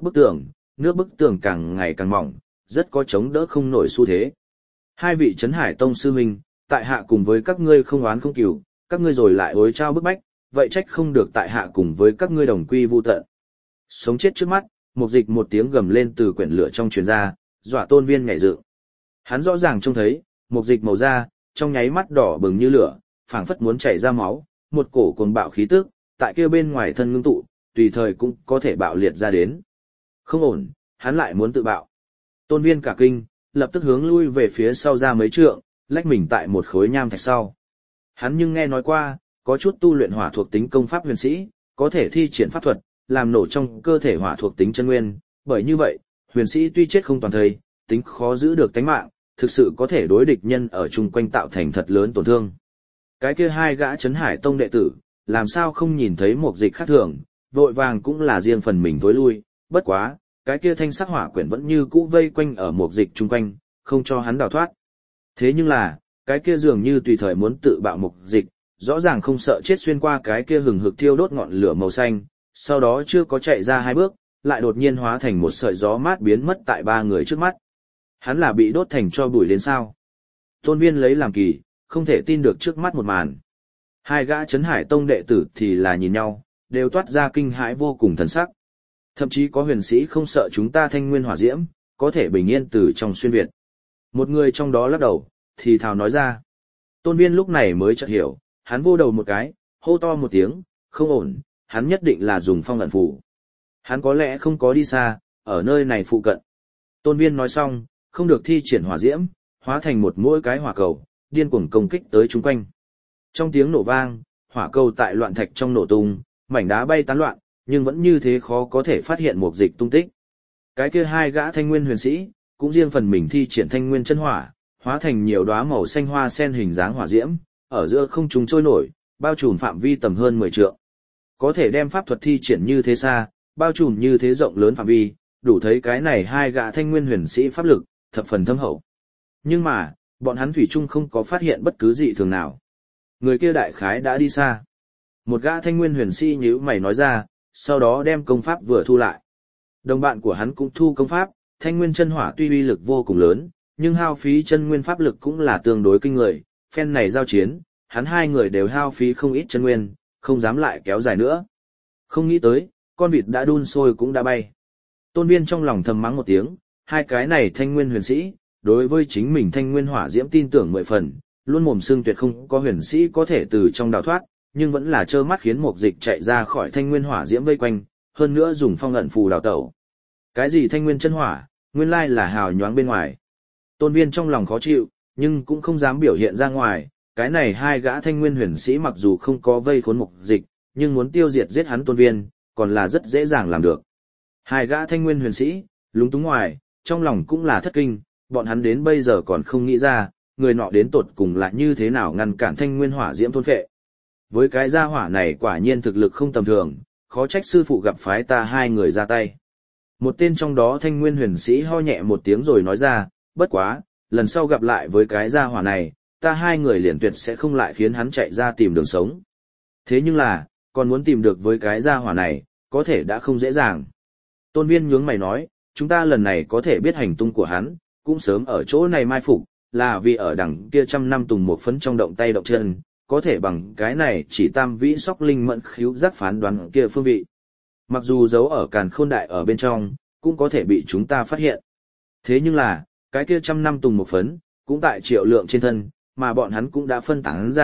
bức tường càng ngày càng mỏng, rất có chống đỡ không nổi xu thế. Hai vị Trấn Hải Tông sư huynh, tại hạ cùng với các ngươi không oán không cừu, các ngươi rồi lại ối trao bức bách, vậy trách không được tại hạ cùng với các ngươi đồng quy vu tận. Sống chết trước mắt, Mục Dịch một tiếng gầm lên từ quyển lửa trong truyền ra, dọa Tôn Viên nhảy dựng. Hắn rõ ràng trông thấy, Mục Dịch màu da, trong nháy mắt đỏ bừng như lửa, phảng phất muốn chảy ra máu, một cổ cuồng bạo khí tức, tại kia bên ngoài thân ngưng tụ, tùy thời cũng có thể bạo liệt ra đến. Không ổn, hắn lại muốn tự bạo. Tôn Viên cả kinh, lập tức hướng lui về phía sau ra mấy trượng, lách mình tại một khối nham thạch sau. Hắn nhưng nghe nói qua, có chút tu luyện hỏa thuộc tính công pháp huyền sĩ, có thể thi triển pháp thuật, làm nổ trong cơ thể hỏa thuộc tính chân nguyên, bởi như vậy, huyền sĩ tuy chết không toàn thây, tính khó giữ được tánh mạng, thực sự có thể đối địch nhân ở chung quanh tạo thành thật lớn tổn thương. Cái kia hai gã Trấn Hải Tông đệ tử, làm sao không nhìn thấy Mục Dịch khác thường, vội vàng cũng là riêng phần mình tối lui, bất quá, cái kia thanh sắc hỏa quyển vẫn như cũ vây quanh ở Mục Dịch chung quanh, không cho hắn đào thoát. Thế nhưng là, cái kia dường như tùy thời muốn tự bạo Mục Dịch, rõ ràng không sợ chết xuyên qua cái kia hừng hực thiêu đốt ngọn lửa màu xanh, sau đó chưa có chạy ra hai bước, lại đột nhiên hóa thành một sợi gió mát biến mất tại ba người trước mắt. Hắn là bị đốt thành tro bụi đến sao? Tôn Viên lấy làm kỳ, không thể tin được trước mắt một màn. Hai gã Trấn Hải Tông đệ tử thì là nhìn nhau, đều toát ra kinh hãi vô cùng thần sắc. Thậm chí có huyền sĩ không sợ chúng ta thanh nguyên hỏa diễm, có thể bình yên từ trong xuyên Việt. Một người trong đó lắc đầu, thì thào nói ra. Tôn Viên lúc này mới chợt hiểu, hắn vô đầu một cái, hô to một tiếng, không ổn, hắn nhất định là dùng phong ẩn phù. Hắn có lẽ không có đi xa, ở nơi này phụ cận. Tôn Viên nói xong, không được thi triển hỏa diễm, hóa thành một mỗi cái hỏa cầu, điên cuồng công kích tới chúng quanh. Trong tiếng nổ vang, hỏa cầu tại loạn thạch trong nổ tung, mảnh đá bay tán loạn, nhưng vẫn như thế khó có thể phát hiện Mục Dịch tung tích. Cái kia hai gã thanh nguyên huyền sĩ, cũng riêng phần mình thi triển thanh nguyên chân hỏa, hóa thành nhiều đóa màu xanh hoa sen hình dáng hỏa diễm, ở giữa không trung trôi nổi, bao trùm phạm vi tầm hơn 10 trượng. Có thể đem pháp thuật thi triển như thế xa, bao trùm như thế rộng lớn phạm vi, đủ thấy cái này hai gã thanh nguyên huyền sĩ pháp lực, thập phần thâm hậu. Nhưng mà, bọn hắn thủy chung không có phát hiện bất cứ dị thường nào. Người kia đại khái đã đi xa. Một gã thanh nguyên huyền sĩ nhíu mày nói ra, sau đó đem công pháp vừa thu lại. Đồng bạn của hắn cũng thu công pháp, thanh nguyên chân hỏa tuy uy lực vô cùng lớn, nhưng hao phí chân nguyên pháp lực cũng là tương đối kinh người. Phen này giao chiến, hắn hai người đều hao phí không ít chân nguyên, không dám lại kéo dài nữa. Không nghĩ tới, con vịt đã đun sôi cũng đã bay. Tôn Viên trong lòng thầm mắng một tiếng, hai cái này thanh nguyên huyền sĩ, đối với chính mình thanh nguyên hỏa diễm tin tưởng 10 phần, luôn mồm xưng tuyệt không có huyền sĩ có thể từ trong đào thoát, nhưng vẫn là trơ mắt khiến Mục Dịch chạy ra khỏi thanh nguyên hỏa diễm vây quanh, hơn nữa dùng phong ẩn phù đào tẩu. Cái gì thanh nguyên chân hỏa, nguyên lai là hào nhoáng bên ngoài. Tôn Viên trong lòng khó chịu, nhưng cũng không dám biểu hiện ra ngoài, cái này hai gã thanh nguyên huyền sĩ mặc dù không có vây khốn Mục Dịch, nhưng muốn tiêu diệt giết hắn Tôn Viên, còn là rất dễ dàng làm được. Hai gã thanh nguyên huyền sĩ, lúng túng ngoài, trong lòng cũng là thất kinh, bọn hắn đến bây giờ còn không nghĩ ra, người nọ đến tột cùng là như thế nào ngăn cản thanh nguyên hỏa diễm thôn phệ. Với cái gia hỏa này quả nhiên thực lực không tầm thường, khó trách sư phụ gặp phái ta hai người ra tay. Một tên trong đó thanh nguyên huyền sĩ ho nhẹ một tiếng rồi nói ra, bất quá, lần sau gặp lại với cái gia hỏa này, ta hai người liền tuyệt sẽ không lại khiến hắn chạy ra tìm đường sống. Thế nhưng là, còn muốn tìm được với cái gia hỏa này, có thể đã không dễ dàng. Tôn Viên nhướng mày nói, chúng ta lần này có thể biết hành tung của hắn, cũng sớm ở chỗ này mai phục, là vì ở đằng kia 100 năm tùng một phấn trong động tay động chân, có thể bằng cái này chỉ tam vĩ sóc linh mẫn khíu giác phán đoán kia phương vị. Mặc dù giấu ở càn khôn đại ở bên trong, cũng có thể bị chúng ta phát hiện. Thế nhưng là, cái kia 100 năm tùng một phấn, cũng tại Triệu Lượng trên thân, mà bọn hắn cũng đã phân tán ra,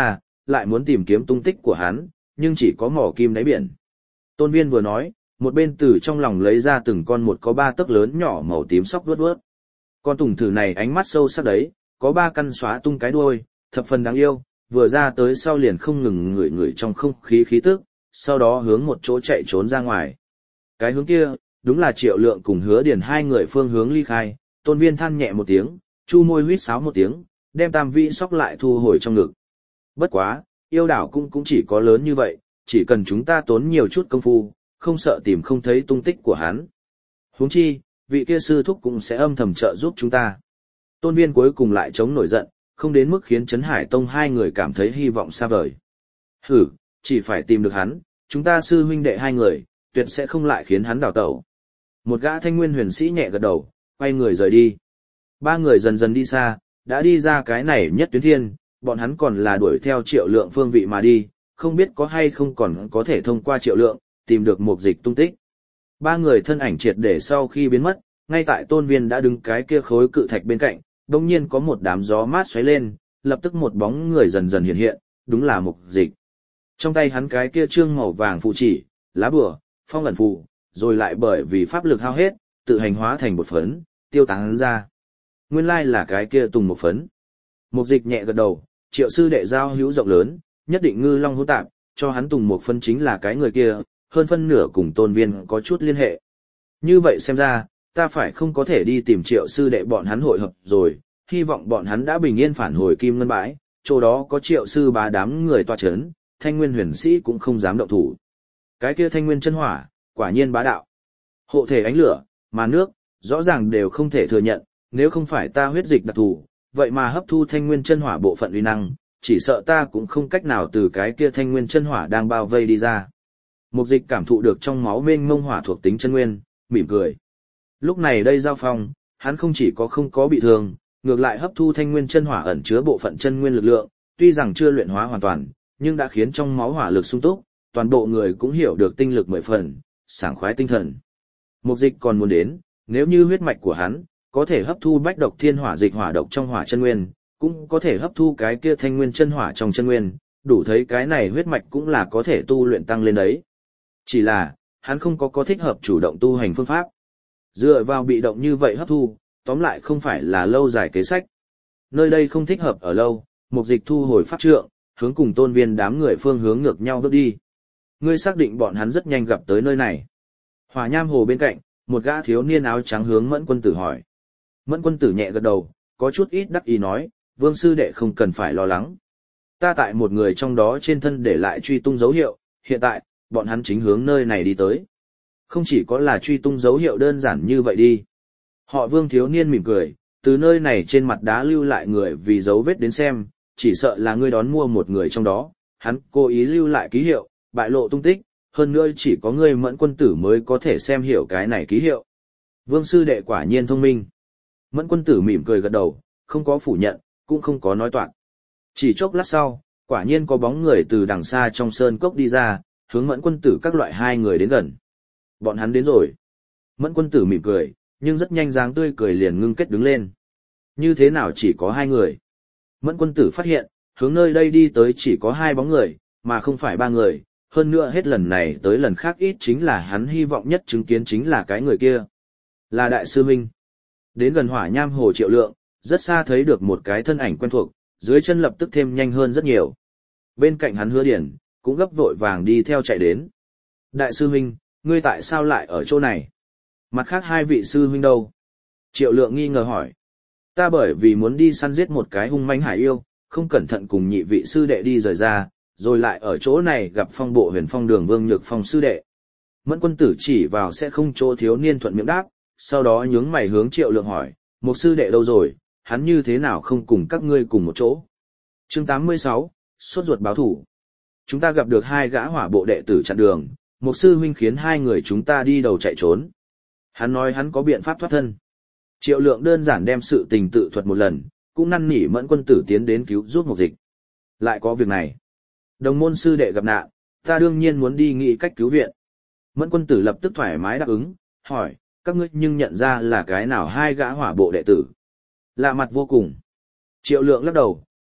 lại muốn tìm kiếm tung tích của hắn, nhưng chỉ có mỏ kim đáy biển. Tôn Viên vừa nói, một bên từ trong lòng lấy ra từng con một có 3 tấc lớn nhỏ màu tím sóc vuốt vuốt. Con tùng thử này ánh mắt sâu sắc đấy, có 3 căn xóa tung cái đuôi, thập phần đáng yêu, vừa ra tới sau liền không ngừng ngửi ngửi trong không khí khí tức, sau đó hướng một chỗ chạy trốn ra ngoài. Cái hướng kia, đúng là Triệu Lượng cùng Hứa Điền hai người phương hướng ly khai. Tôn Viên than nhẹ một tiếng, chu môi huýt sáo một tiếng, đem tam vĩ sóc lại thu hồi trong ngực. Bất quá, yêu đảo cũng chỉ có lớn như vậy, chỉ cần chúng ta tốn nhiều chút công phu, không sợ tìm không thấy tung tích của hắn. Huống chi, vị kia sư thúc cũng sẽ âm thầm trợ giúp chúng ta. Tôn Viên cuối cùng lại chống nổi giận, không đến mức khiến Trấn Hải Tông hai người cảm thấy hy vọng xa vời. Hử, chỉ phải tìm được hắn, chúng ta sư huynh đệ hai người, tuyệt sẽ không lại khiến hắn đào tẩu. Một gã thanh nguyên huyền sĩ nhẹ gật đầu, quay người rời đi. 3 người dần dần đi xa, đã đi ra cái này nhất tuyến thiên, bọn hắn còn là đuổi theo Triệu Lượng phương vị mà đi, không biết có hay không còn có thể thông qua Triệu Lượng, tìm được Mục Dịch tung tích. 3 người thân ảnh triệt để sau khi biến mất, ngay tại Tôn Viên đã đứng cái kia khối cự thạch bên cạnh, đồng nhiên có một đám gió mát xoáy lên, lập tức một bóng người dần dần hiện hiện, đúng là Mục Dịch. Trong tay hắn cái kia trương màu vàng phù chỉ, lá bùa, phong ẩn phù, rồi lại bởi vì pháp lực hao hết, tự hành hóa thành bột phấn, tiêu tán ra. Nguyên lai là cái kia tùng một phấn. Mục Dịch nhẹ gật đầu, Triệu sư đệ giao hữu rộng lớn, nhất định ngư long hỗn tạp, cho hắn tùng một phân chính là cái người kia, hơn phân nửa cùng Tôn Viên có chút liên hệ. Như vậy xem ra, ta phải không có thể đi tìm Triệu sư đệ bọn hắn hội hợp rồi, hy vọng bọn hắn đã bình yên phản hồi Kim Ngân Bãi, chỗ đó có Triệu sư bá đám người tọa chấn, Thanh Nguyên huyền sĩ cũng không dám động thủ. Cái kia Thanh Nguyên chân hỏa, quả nhiên bá đạo. Hộ thể ánh lửa, mà nước, rõ ràng đều không thể thừa nhận, nếu không phải ta huyết dịch đặc thù, vậy mà hấp thu Thanh Nguyên chân hỏa bộ phận uy năng, chỉ sợ ta cũng không cách nào từ cái kia Thanh Nguyên chân hỏa đang bao vây đi ra. Mục Dịch cảm thụ được trong máu mênh mông hỏa thuộc tính chân nguyên, mỉm cười. Lúc này đây giao phong, hắn không chỉ có không có bị thương, ngược lại hấp thu Thanh Nguyên chân hỏa ẩn chứa bộ phận chân nguyên lực lượng, tuy rằng chưa luyện hóa hoàn toàn, nhưng đã khiến trong máu hỏa lực sung túc, toàn bộ người cũng hiểu được tinh lực 10 phần, sảng khoái tinh thần. Mục Dịch còn muốn đến, nếu như huyết mạch của hắn có thể hấp thu bách độc thiên hỏa dịch hỏa độc trong hỏa chân nguyên, cũng có thể hấp thu cái kia Thanh Nguyên chân hỏa trong chân nguyên, đủ thấy cái này huyết mạch cũng là có thể tu luyện tăng lên đấy. Chỉ là, hắn không có thích hợp chủ động tu hành phương pháp. Dựa vào bị động như vậy hấp thu, tóm lại không phải là lâu dài kế sách. Nơi đây không thích hợp ở lâu, Mục Dịch thu hồi pháp trượng, hướng cùng Tôn Viên đám người phương hướng ngược nhau bước đi. Ngươi xác định bọn hắn rất nhanh gặp tới nơi này. Hỏa Nham Hồ bên cạnh, một gã thiếu niên áo trắng hướng Mẫn Quân Tử hỏi. Mẫn Quân Tử nhẹ gật đầu, có chút ít đắc ý nói, Vương sư đệ không cần phải lo lắng. Ta tại một người trong đó trên thân để lại truy tung dấu hiệu, hiện tại, bọn hắn chính hướng nơi này đi tới. Không chỉ có là truy tung dấu hiệu đơn giản như vậy đi. Họ Vương thiếu niên mỉm cười, từ nơi này trên mặt đá lưu lại người vì dấu vết đến xem, chỉ sợ là ngươi đón mua một người trong đó, hắn cố ý lưu lại ký hiệu, bại lộ tung tích, hơn nữa chỉ có ngươi Mẫn Quân Tử mới có thể xem hiểu cái này ký hiệu. Vương sư đệ quả nhiên thông minh. Mẫn Quân Tử mỉm cười gật đầu, không có phủ nhận, cũng không có nói toạc. Chỉ chốc lát sau, quả nhiên có bóng người từ đằng xa trong sơn cốc đi ra, hướng Mẫn Quân Tử các loại 2 người đến gần. Bọn hắn đến rồi. Mẫn Quân Tử mỉm cười, nhưng rất nhanh dáng tươi cười liền ngưng kết đứng lên. Như thế nào chỉ có 2 người? Mẫn Quân Tử phát hiện, hướng nơi đây đi tới chỉ có 2 bóng người, mà không phải 3 người, hơn nữa hết lần này tới lần khác ít chính là hắn hy vọng nhất chứng kiến chính là cái người kia. Là Đại sư huynh. Đến gần Hỏa Nham Hồ Triệu Lượng, rất xa thấy được một cái thân ảnh quen thuộc, dưới chân lập tức thêm nhanh hơn rất nhiều. Bên cạnh hắn Hứa Điển, cũng gấp vội vàng đi theo chạy đến. Đại sư huynh, ngươi tại sao lại ở chỗ này? Mặt khác 2 vị sư huynh đâu? Triệu Lượng nghi ngờ hỏi. Ta bởi vì muốn đi săn giết một cái hung manh hải yêu, không cẩn thận cùng nhị vị sư đệ đi rời ra, rồi lại ở chỗ này gặp Phong Bộ Huyền Phong Đường Vương Nhược Phong sư đệ. Mẫn Quân Tử chỉ vào sẽ không chỗ thiếu niên thuận miệng đáp, sau đó nhướng mày hướng Triệu Lượng hỏi, một sư đệ đâu rồi, hắn như thế nào không cùng các ngươi cùng một chỗ? Chương 86, sốt ruột báo thủ. Chúng ta gặp được 2 gã hỏa bộ đệ tử chặn đường, một sư huynh khiến 2 người chúng ta đi đầu chạy trốn. Hắn nói hắn có biện pháp thoát thân. Triệu Lượng đơn giản đem sự tình tự thuật một lần, cũng năn nỉ Mẫn Quân Tử tiến đến cứu giúp Mục Dịch. Lại có việc này. Đồng môn sư đệ gặp nạn, ta đương nhiên muốn đi nghĩ cách cứu viện. Mẫn Quân Tử lập tức thoải mái đáp ứng, hỏi, các ngươi nhưng nhận ra là cái nào 2 gã hỏa bộ đệ tử? Lạ mặt vô cùng. Triệu Lượng lắc đầu,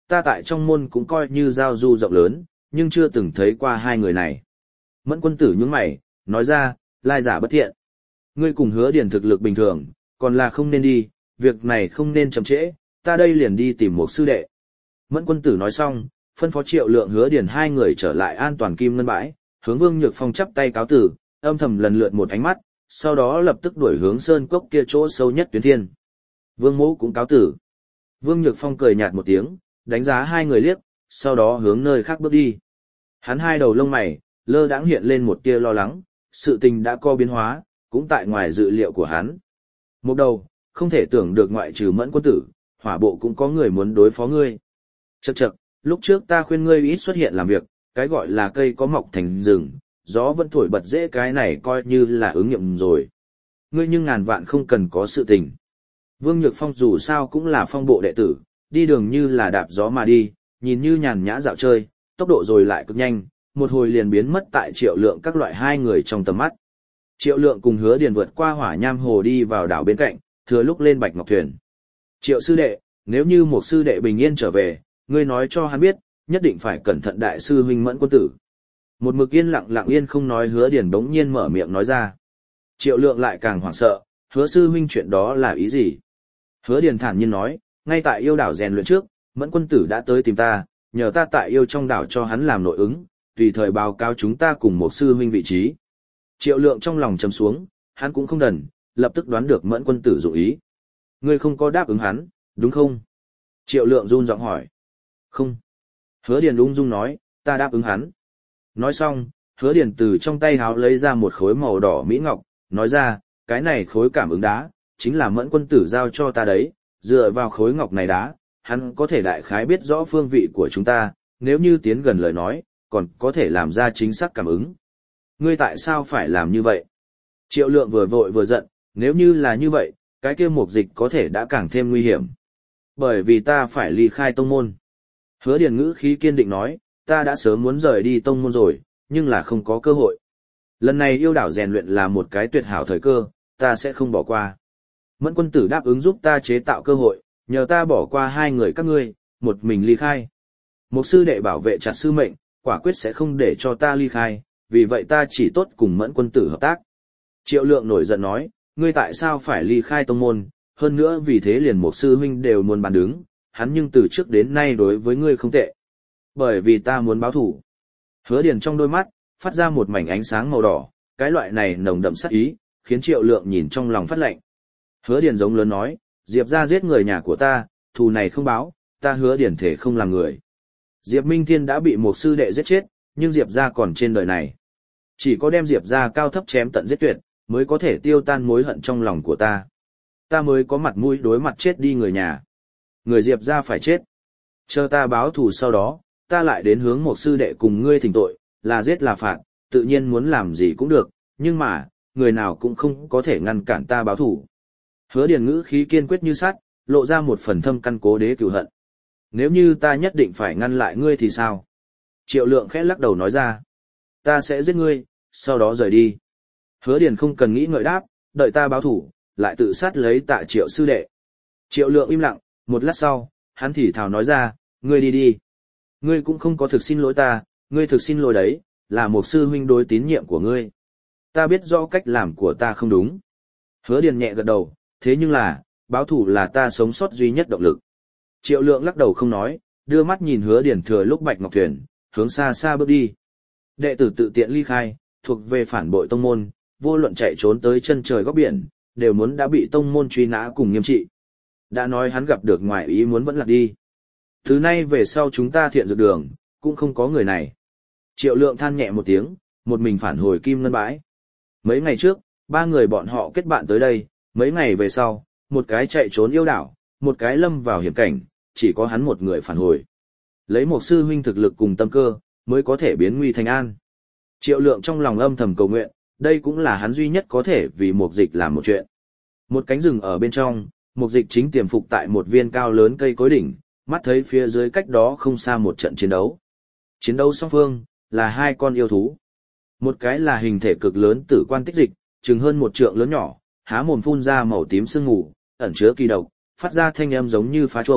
ta tại trong môn cũng coi như giao du rộng lớn, nhưng chưa từng thấy qua hai người này. Mẫn Quân Tử nhướng mày, nói ra, lai giả bất thiện. Ngươi cùng Hứa Điền thực lực bình thường, còn là không nên đi, việc này không nên chậm trễ, ta đây liền đi tìm một sư đệ. Mẫn Quân Tử nói xong, phân phó Triệu Lượng Hứa Điền hai người trở lại an toàn kim ngân bãi, hướng Vương Nhược Phong chắp tay cáo từ, âm thầm lần lượt một ánh mắt, sau đó lập tức đuổi hướng sơn cốc kia chỗ sâu nhất Tuyến Thiên. Vương Mỗ cũng cáo tử. Vương Nhược Phong cười nhạt một tiếng, đánh giá hai người liếc, sau đó hướng nơi khác bước đi. Hắn hai đầu lông mày, lơ đãng hiện lên một tia lo lắng, sự tình đã có biến hóa, cũng tại ngoài dự liệu của hắn. Một đầu, không thể tưởng được ngoại trừ Mẫn Quân Tử, Hỏa Bộ cũng có người muốn đối phó ngươi. Chậc chậc, lúc trước ta khuyên ngươi ít xuất hiện làm việc, cái gọi là cây có mọc thành rừng, gió vẫn thổi bật dễ, cái này coi như là ứng nghiệm rồi. Ngươi nhưng ngàn vạn không cần có sự tình. Vương Nhược Phong dù sao cũng là phong bộ đệ tử, đi đường như là đạp gió mà đi, nhìn như nhàn nhã dạo chơi, tốc độ rồi lại cực nhanh, một hồi liền biến mất tại Triệu Lượng các loại hai người trong tầm mắt. Triệu Lượng cùng Hứa Điền vượt qua Hỏa Nham Hồ đi vào đảo bên cạnh, thừa lúc lên Bạch Ngọc thuyền. Triệu sư đệ, nếu như một sư đệ bình yên trở về, ngươi nói cho hắn biết, nhất định phải cẩn thận đại sư huynh Mẫn Quân Tử. Một mực yên lặng yên không nói Hứa Điền bỗng nhiên mở miệng nói ra. Triệu Lượng lại càng hoảng sợ, Hứa sư huynh chuyện đó là ý gì? Hứa Điền thản nhiên nói, ngay tại yêu đảo rèn luyện trước, Mẫn Quân Tử đã tới tìm ta, nhờ ta tại yêu trong đảo cho hắn làm nội ứng, tùy thời báo cáo chúng ta cùng một sư huynh vị trí. Triệu Lượng trong lòng trầm xuống, hắn cũng không đần, lập tức đoán được Mẫn Quân Tử dụng ý. Ngươi không có đáp ứng hắn, đúng không? Triệu Lượng run giọng hỏi. Không. Hứa Điền ung dung nói, ta đáp ứng hắn. Nói xong, Hứa Điền từ trong tay háo lấy ra một khối màu đỏ mỹ ngọc, nói ra, cái này khối cảm ứng đá, chính là Mẫn Quân Tử giao cho ta đấy, dựa vào khối ngọc này đá, hắn có thể đại khái biết rõ phương vị của chúng ta, nếu như tiến gần lời nói, còn có thể làm ra chính xác cảm ứng. Ngươi tại sao phải làm như vậy? Triệu Lượng vừa vội vừa giận, nếu như là như vậy, cái kia mục dịch có thể đã càng thêm nguy hiểm. Bởi vì ta phải ly khai tông môn. Hứa Điền ngữ khí kiên định nói, ta đã sớm muốn rời đi tông môn rồi, nhưng là không có cơ hội. Lần này yêu đảo rèn luyện là một cái tuyệt hảo thời cơ, ta sẽ không bỏ qua. Mẫn Quân Tử đáp ứng giúp ta chế tạo cơ hội, nhờ ta bỏ qua hai người các ngươi, một mình ly khai. Một sư đệ bảo vệ chặt sư mệnh, quả quyết sẽ không để cho ta ly khai, vì vậy ta chỉ tốt cùng Mẫn Quân Tử hợp tác. Triệu Lượng nổi giận nói, ngươi tại sao phải ly khai tông môn, hơn nữa vì thế liền một sư huynh đều muốn bàn đứng, hắn nhưng từ trước đến nay đối với ngươi không tệ. Bởi vì ta muốn báo thù. Hứa Điền trong đôi mắt, phát ra một mảnh ánh sáng màu đỏ, cái loại này nồng đậm sát ý, khiến Triệu Lượng nhìn trong lòng phát lạnh. Hứa Điền giống lớn nói, Diệp gia giết người nhà của ta, thù này không báo, ta Hứa Điền thể không làm người. Diệp Minh Thiên đã bị một sư đệ giết chết, nhưng Diệp gia còn trên đời này. Chỉ có đem Diệp gia cao thấp chém tận giết tuyệt, mới có thể tiêu tan mối hận trong lòng của ta. Ta mới có mặt mũi đối mặt chết đi người nhà. Người Diệp gia phải chết. Chờ ta báo thù sau đó, ta lại đến hướng một sư đệ cùng ngươi thỉnh tội, là giết là phạt, tự nhiên muốn làm gì cũng được, nhưng mà, người nào cũng không có thể ngăn cản ta báo thù. Hứa Điền ngữ khí kiên quyết như sắt, lộ ra một phần thâm căn cố đế cừu hận. Nếu như ta nhất định phải ngăn lại ngươi thì sao? Triệu Lượng khẽ lắc đầu nói ra. Ta sẽ giết ngươi, sau đó rời đi. Hứa Điền không cần nghĩ ngợi đáp, đợi ta báo thù, lại tự sát lấy tạ Triệu sư đệ. Triệu Lượng im lặng, một lát sau, hắn thì thào nói ra, ngươi đi đi. Ngươi cũng không có thực xin lỗi ta, ngươi thực xin lỗi đấy, là một sư huynh đối tín nhiệm của ngươi. Ta biết rõ cách làm của ta không đúng. Hứa Điền nhẹ gật đầu, thế nhưng là, báo thù là ta sống sót duy nhất động lực. Triệu Lượng lắc đầu không nói, đưa mắt nhìn Hứa Điền thừa lúc Bạch Ngọc thuyền, hướng xa xa bước đi. Đệ tử tự tiện ly khai, thuộc về phản bội tông môn, vô luận chạy trốn tới chân trời góc biển, đều muốn đã bị tông môn truy nã cùng nghiêm trị. Đã nói hắn gặp được ngoại ý muốn vẫn lạc đi. Từ nay về sau chúng ta thiện dược đường, cũng không có người này. Triệu Lượng than nhẹ một tiếng, một mình phản hồi Kim Ngân bãi. Mấy ngày trước, ba người bọn họ kết bạn tới đây, mấy ngày về sau, một cái chạy trốn yêu đảo, một cái lâm vào hiểm cảnh, chỉ có hắn một người phản hồi. Lấy một sư huynh thực lực cùng tâm cơ, mới có thể biến nguy thành an. Triệu Lượng trong lòng âm thầm cầu nguyện, đây cũng là hắn duy nhất có thể vì Mục Dịch làm một chuyện. Một cánh rừng ở bên trong, Mục Dịch chính tiềm phục tại một viên cao lớn cây cối đỉnh, mắt thấy phía dưới cách đó không xa một trận chiến đấu. Chiến đấu song phương, là hai con yêu thú. Một cái là hình thể cực lớn Tử Quan Tích Dịch, chừng hơn một trượng lớn nhỏ, há mồm phun ra màu tím sương mù, ẩn chứa kỳ độc, phát ra thanh âm giống như phá chuông,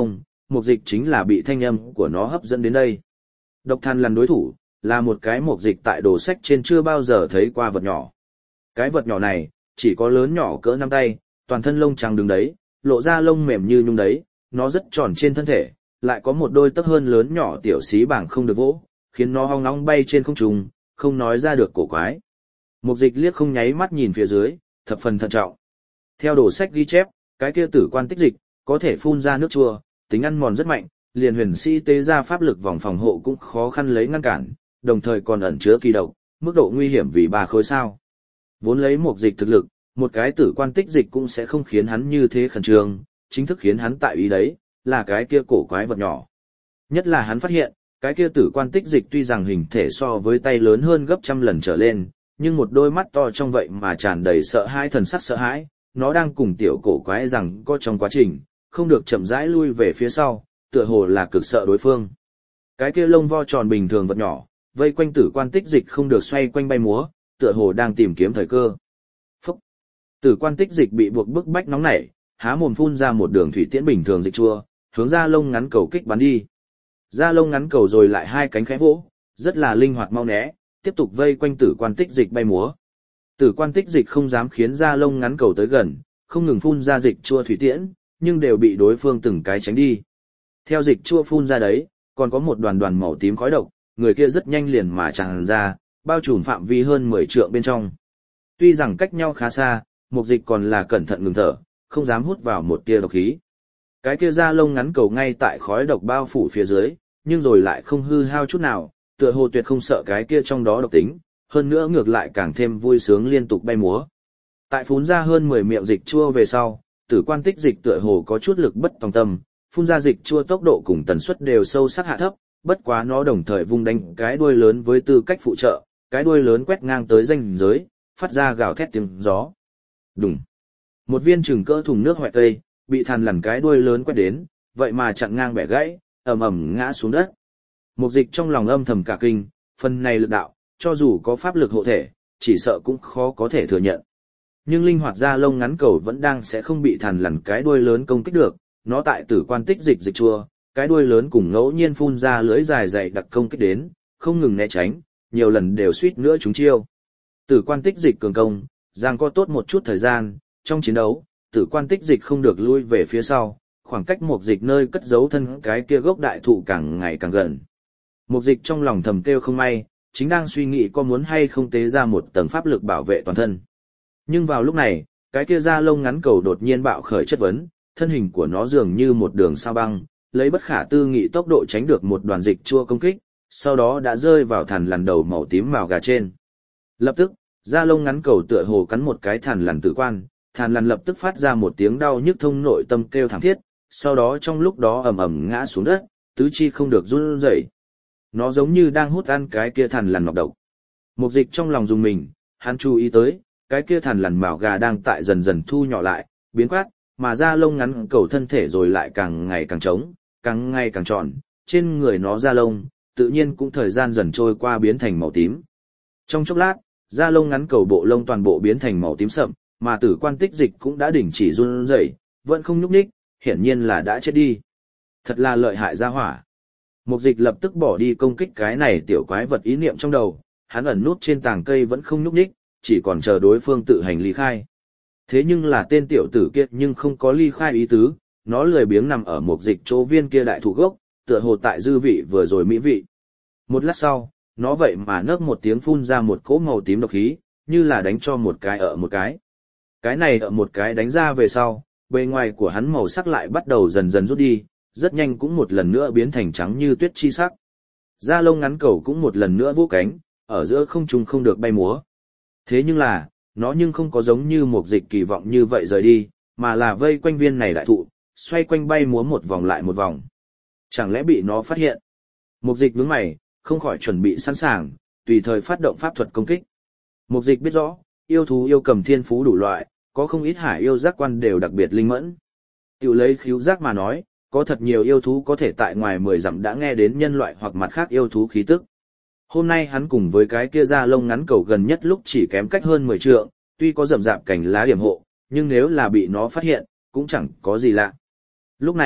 mục dịch chính là bị thanh âm của nó hấp dẫn đến đây. Độc than lần đối thủ, là một cái mục dịch tại đồ sách trên chưa bao giờ thấy qua vật nhỏ. Cái vật nhỏ này, chỉ có lớn nhỏ cỡ nắm tay, toàn thân lông trắng đứng đấy, lộ ra lông mềm như nhung đấy, nó rất tròn trên thân thể, lại có một đôi tấc hơn lớn nhỏ tiểu xí bảng không được vỗ, khiến nó hoang long bay trên không trung, không nói ra được cổ quái. Mục dịch liếc không nháy mắt nhìn phía dưới, thập phần thận trọng. Theo đồ sách ghi chép, cái kia tử quan tích dịch, có thể phun ra nước chua, tính ăn mòn rất mạnh, liền huyền sĩ tế ra pháp lực vòng phòng hộ cũng khó khăn lấy ngăn cản, đồng thời còn ẩn chứa kỳ độc, mức độ nguy hiểm vì 3 khối sao. Vốn lấy mục dịch thực lực, một cái tử quan tích dịch cũng sẽ không khiến hắn như thế khẩn trương, chính thức khiến hắn tại ý đấy, là cái kia cổ quái vật nhỏ. Nhất là hắn phát hiện, cái kia tử quan tích dịch tuy rằng hình thể so với tay lớn hơn gấp trăm lần trở lên, nhưng một đôi mắt to trong vậy mà tràn đầy sợ hãi, thần sắc sợ hãi, nó đang cùng tiểu cổ quái rằng có trong quá trình, không được chậm rãi lui về phía sau, tựa hồ là cực sợ đối phương. Cái kia lông vo tròn bình thường vật nhỏ, vây quanh tử quan tích dịch không được xoay quanh bay múa, tựa hồ đang tìm kiếm thời cơ. Phúc! Tử quan tích dịch bị buộc bức bách nóng nảy, há mồm phun ra một đường thủy tiễn bình thường dịch chua, hướng ra lông ngắn cầu kích bắn đi. Ra lông ngắn cầu rồi lại hai cánh khẽ vỗ, rất là linh hoạt mau né, tiếp tục vây quanh tử quan tích dịch bay múa. Tử quan tích dịch không dám khiến ra lông ngắn cầu tới gần, không ngừng phun ra dịch chua thủy tiễn, nhưng đều bị đối phương từng cái tránh đi. Theo dịch chua phun ra đấy, còn có một đoàn đoàn màu tím khói độc, người kia rất nhanh liền mà tràn ra, bao trùm phạm vi hơn 10 trượng bên trong. Tuy rằng cách nhau khá xa, mục dịch còn là cẩn thận ngừng thở, không dám hút vào một tia độc khí. Cái kia da lông ngắn cầu ngay tại khói độc bao phủ phía dưới, nhưng rồi lại không hư hao chút nào, tựa hồ tuyệt không sợ cái kia trong đó độc tính, hơn nữa ngược lại càng thêm vui sướng liên tục bay múa. Tại phun ra hơn 10 miệng dịch chua về sau, tử quan tích dịch tựa hồ có chút lực bất tòng tâm, phun ra dịch chua tốc độ cùng tần suất đều sâu sắc hạ thấp, bất quá nó đồng thời vung đánh cái đuôi lớn với tư cách phụ trợ, cái đuôi lớn quét ngang tới ranh giới, phát ra gào thét tiếng gió. Đùng. Một viên chừng cỡ thùng nước hoại tây, bị thằn lằn cái đuôi lớn quét đến, vậy mà chặn ngang bẻ gãy, ầm ầm ngã xuống đất. Mục dịch trong lòng âm thầm cả kinh, phần này lực đạo, cho dù có pháp lực hộ thể, chỉ sợ cũng khó có thể thừa nhận. Nhưng linh hoạt da lông ngắn cầu vẫn đang sẽ không bị thằn lằn cái đuôi lớn công kích được, nó tại tử quan tích dịch dịch chua, cái đuôi lớn cùng ngẫu nhiên phun ra lưỡi dài dày đặc công kích đến, không ngừng né tránh, nhiều lần đều suýt nữa trúng chiêu. Tử quan tích dịch cường công, giang có tốt một chút thời gian, trong chiến đấu, tử quan tích dịch không được lui về phía sau, khoảng cách mục dịch nơi cất giấu thân cái kia gốc đại thụ càng ngày càng gần. Mục dịch trong lòng thầm kêu không may, chính đang suy nghĩ có muốn hay không tế ra một tầng pháp lực bảo vệ toàn thân. Nhưng vào lúc này, cái kia da lông ngắn cầu đột nhiên bạo khởi chất vấn, thân hình của nó dường như một đường sao băng, lấy bất khả tư nghị tốc độ tránh được một đoàn dịch chua công kích, sau đó đã rơi vào thằn lằn đầu màu tím mào gà trên. Lập tức, da lông ngắn cầu tựa hồ cắn một cái thằn lằn tử quan, thằn lằn lập tức phát ra một tiếng đau nhức thông nội tâm kêu thảm thiết, sau đó trong lúc đó ầm ầm ngã xuống đất, tứ chi không được run rẩy. Nó giống như đang hút ăn cái kia thằn lằn nọc độc. Mục dịch trong lòng dùng mình, hắn chú ý tới, cái kia thằn lằn mào gà đang tại dần dần thu nhỏ lại, biến quát, mà da lông ngắn cầu thân thể rồi lại càng ngày càng trống, càng ngày càng tròn, trên người nó da lông, tự nhiên cũng thời gian dần trôi qua biến thành màu tím. Trong chốc lát, da lông ngắn cầu bộ lông toàn bộ biến thành màu tím sậm, mà tử quan tích dịch cũng đã đình chỉ run rẩy, vẫn không nhúc nhích, hiển nhiên là đã chết đi. Thật là lợi hại gia hỏa. Mục dịch lập tức bỏ đi công kích cái này tiểu quái vật ý niệm trong đầu, hắn ẩn nút trên tàng cây vẫn không nhúc nhích, chỉ còn chờ đối phương tự hành ly khai. Thế nhưng là tên tiểu tử kia nhưng không có ly khai ý tứ, nó lười biếng nằm ở mục dịch chỗ viên kia đại thụ gốc, tựa hồ tại dư vị vừa rồi mỹ vị. Một lát sau, nó vậy mà nấc một tiếng phun ra một cỗ màu tím độc khí, như là đánh cho một cái ở một cái. Cái này ở một cái đánh ra về sau, bề ngoài của hắn màu sắc lại bắt đầu dần dần rút đi, rất nhanh cũng một lần nữa biến thành trắng như tuyết chi sắc. Da lông ngắn cầu cũng một lần nữa vỗ cánh, ở giữa không trung không được bay múa. Thế nhưng là, nó nhưng không có giống như một dịch kỳ vọng như vậy rời đi, mà là vây quanh viên này đại thụ, xoay quanh bay múa một vòng lại một vòng. Chẳng lẽ bị nó phát hiện? Một dịch nhướng mày, không khỏi chuẩn bị sẵn sàng, tùy thời phát động pháp thuật công kích. Một dịch biết rõ, yêu thú yêu cầm thiên phú đủ loại, có không ít hải yêu giác quan đều đặc biệt linh mẫn. Tiểu lấy khíu giác mà nói, có thật nhiều yêu thú có thể tại ngoài 10 dặm đã nghe đến nhân loại hoặc mặt khác yêu thú khí tức. Hôm nay hắn cùng với cái kia da lông ngắn cầu gần nhất lúc chỉ kém cách hơn 10 trượng, tuy có rậm rạp cành lá điểm hộ, nhưng nếu là bị nó phát hiện, cũng chẳng có gì lạ. Lúc này,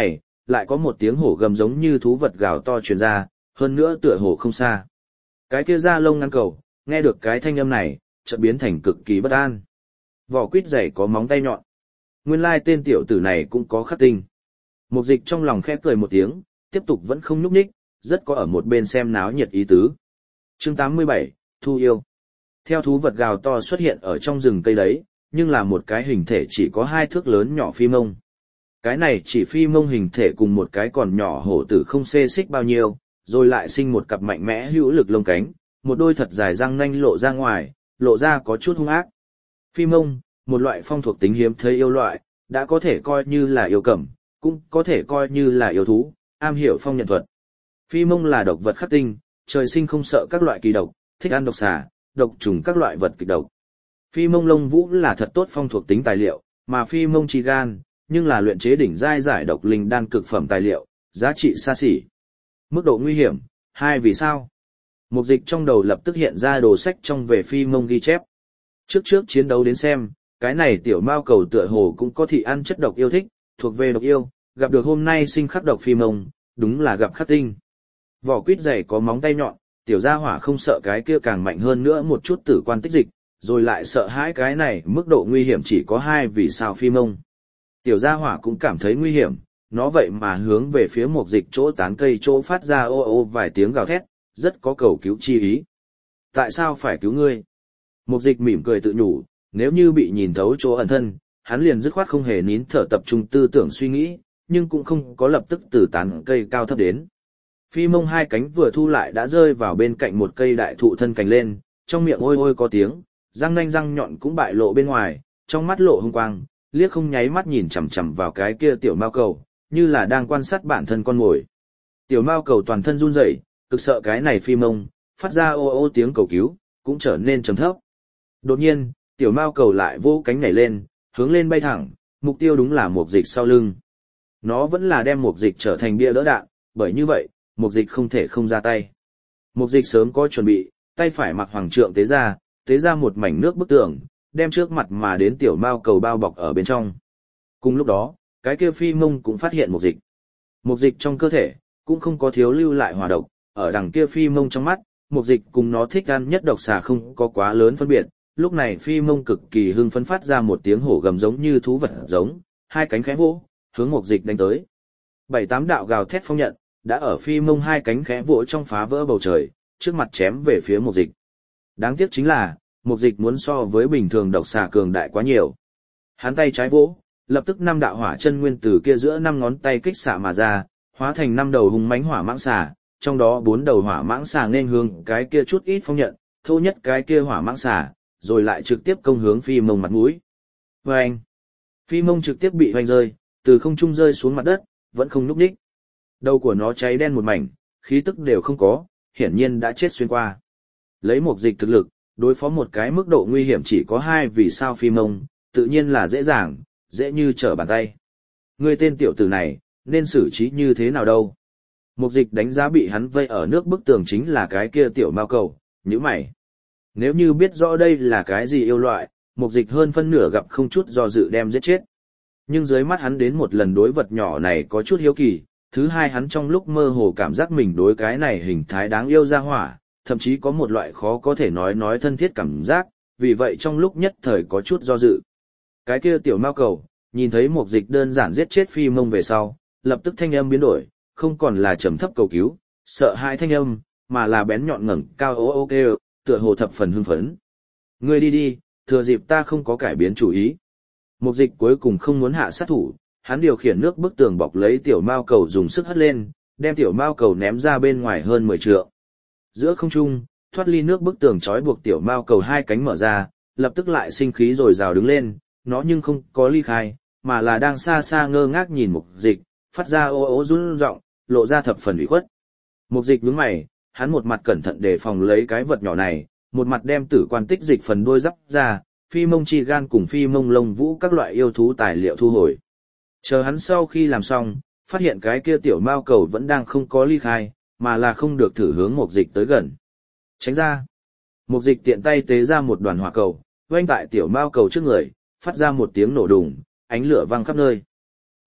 lại có một tiếng hổ gầm giống như thú vật gào to truyền ra, hơn nữa tựa hồ không xa. Cái kia da lông ngăn cầu, nghe được cái thanh âm này, chợt biến thành cực kỳ bất an. Vỏ quýt dày có móng tay nhọn. Nguyên lai tên tiểu tử này cũng có khắc tinh. Mục dịch trong lòng khẽ cười một tiếng, tiếp tục vẫn không nhúc nhích, rất có ở một bên xem náo nhiệt ý tứ. Chương 87, Thu yêu. Theo thú vật gào to xuất hiện ở trong rừng cây đấy, nhưng là một cái hình thể chỉ có 2 thước lớn nhỏ phi mông. Cái này chỉ phi mông hình thể cùng một cái còn nhỏ hổ tử không xê xích bao nhiêu, rồi lại sinh một cặp mạnh mẽ hữu lực lông cánh, một đôi thật dài răng nanh lộ ra ngoài, lộ ra có chút hung ác. Phi mông, một loại phong thuộc tính hiếm thấy yêu loại, đã có thể coi như là yêu cẩm, cũng có thể coi như là yêu thú, am hiểu phong nhận thuật. Phi mông là độc vật khắc tinh, trời sinh không sợ các loại kỳ độc, thích ăn độc xà, độc trùng các loại vật kịch độc. Phi mông lông vũ là thật tốt phong thuộc tính tài liệu, mà phi mông chi gan, nhưng là luyện chế đỉnh giai giải độc linh đan cực phẩm tài liệu, giá trị xa xỉ. Mức độ nguy hiểm, 2 vì sao? Mục dịch trong đầu lập tức hiện ra đồ sách trong về phi mông ghi chép. Trước chiến đấu đến xem, cái này tiểu mao cầu tựa hồ cũng có thị ăn chất độc yêu thích, thuộc về độc yêu, gặp được hôm nay sinh khắc độc phi mông, đúng là gặp khắc tinh. Vỏ quýt dày có móng tay nhọn, tiểu gia hỏa không sợ cái kia càng mạnh hơn nữa một chút tử quan tích dịch, rồi lại sợ hãi cái này mức độ nguy hiểm chỉ có 2 vì sao phi mông. Tiểu gia hỏa cũng cảm thấy nguy hiểm, nó vậy mà hướng về phía một dịch chỗ tán cây chỗ phát ra ô ô vài tiếng gào thét, rất có cầu cứu chi ý. Tại sao phải cứu ngươi? Một dịch mỉm cười tự nhủ, nếu như bị nhìn thấu chỗ ẩn thân, hắn liền dứt khoát không hề nín thở tập trung tư tưởng suy nghĩ, nhưng cũng không có lập tức từ tán cây cao thấp đến. Phi mông 2 cánh vừa thu lại đã rơi vào bên cạnh một cây đại thụ thân cành lên, trong miệng ôi ôi có tiếng, răng nanh răng nhọn cũng bại lộ bên ngoài, trong mắt lộ hung quang, liếc không nháy mắt nhìn chằm chằm vào cái kia tiểu mao cầu, như là đang quan sát bản thân con mồi. Tiểu mao cầu toàn thân run rẩy, cực sợ cái này phi mông, phát ra ô ô tiếng cầu cứu, cũng trở nên trầm thấp. Đột nhiên, tiểu mao cầu lại vỗ cánh nhảy lên, hướng lên bay thẳng, mục tiêu đúng là mục dịch sau lưng. Nó vẫn là đem mục dịch trở thành bia đỡ đạn, bởi như vậy, mục dịch không thể không ra tay. Mục dịch sớm có chuẩn bị, tay phải mặc hoàng trượng tế ra một mảnh nước bức tường, đem trước mặt mà đến tiểu mao cầu bao bọc ở bên trong. Cùng lúc đó, cái kia phi mông cũng phát hiện mục dịch. Mục dịch trong cơ thể, cũng không có thiếu lưu lại hỏa độc, ở đằng kia phi mông trong mắt, mục dịch cùng nó thích ăn nhất độc xà không có quá lớn phân biệt. Lúc này phi mông cực kỳ hưng phấn phát ra một tiếng hổ gầm giống như thú vật giống, 2 cánh khẽ vỗ, hướng mục dịch đánh tới. 7-8 đạo gào thét phong nhận, đã ở phi mông 2 cánh khẽ vỗ trong phá vỡ bầu trời, trước mặt chém về phía mục dịch. Đáng tiếc chính là, mục dịch muốn so với bình thường độc xà cường đại quá nhiều. Hắn tay trái vỗ, lập tức 5 đạo hỏa chân nguyên từ kia giữa 5 ngón tay kích xạ mà ra, hóa thành 5 đầu hung mãnh hỏa mãng xà, trong đó 4 đầu hỏa mãng xà nên hướng cái kia chút ít phong nhận, thô nhất cái kia hỏa mãng xà, rồi lại trực tiếp công hướng phi mông mặt mũi. Vâng! Phi mông trực tiếp bị hoành rơi, từ không trung rơi xuống mặt đất, vẫn không nhúc nhích. Đầu của nó cháy đen một mảnh, khí tức đều không có, hiển nhiên đã chết xuyên qua. Lấy một dịch thực lực, đối phó một cái mức độ nguy hiểm chỉ có 2 vì sao phi mông, tự nhiên là dễ dàng, dễ như trở bàn tay. Người tên tiểu tử này, nên xử trí như thế nào đâu? Một dịch đánh giá bị hắn vây ở nước bức tường chính là cái kia tiểu mao cầu, nhíu mày. Nếu như biết rõ đây là cái gì yêu loại, một dịch hơn phân nửa gặp không chút do dự đem giết chết. Nhưng dưới mắt hắn đến một lần đối vật nhỏ này có chút hiếu kỳ, thứ hai hắn trong lúc mơ hồ cảm giác mình đối cái này hình thái đáng yêu ra hỏa, thậm chí có một loại khó có thể nói thân thiết cảm giác, vì vậy trong lúc nhất thời có chút do dự. Cái kia tiểu mao cầu, nhìn thấy một dịch đơn giản giết chết phi mông về sau, lập tức thanh âm biến đổi, không còn là trầm thấp cầu cứu, sợ hãi thanh âm, mà là bén nhọn ngẩng cao ô ô kêu, tựa hồ thập phần hưng phấn. Ngươi đi đi, thừa dịp ta không có cải biến chủ ý. Một dịch cuối cùng không muốn hạ sát thủ, hắn điều khiển nước bức tường bọc lấy tiểu mao cầu dùng sức hất lên, đem tiểu mao cầu ném ra bên ngoài hơn 10 trượng. Giữa không trung, thoát ly nước bức tường trói buộc tiểu mao cầu 2 cánh mở ra, lập tức lại sinh khí rồi rào đứng lên, nó nhưng không có ly khai, mà là đang xa xa ngơ ngác nhìn mục dịch, phát ra ô ô run giọng, lộ ra thập phần ủy khuất. Mục dịch nhướng mày, hắn một mặt cẩn thận đề phòng lấy cái vật nhỏ này, một mặt đem tử quan tích dịch phần đuôi dắp ra, phi mông chi gan cùng phi mông lông vũ các loại yêu thú tài liệu thu hồi. Chờ hắn sau khi làm xong, phát hiện cái kia tiểu mao cầu vẫn đang không có ly khai, mà là không được thử hướng mục dịch tới gần. Tránh ra. Mục dịch tiện tay tế ra một đoàn hỏa cầu, oanh tại tiểu mao cầu trước người, phát ra một tiếng nổ đùng, ánh lửa văng khắp nơi.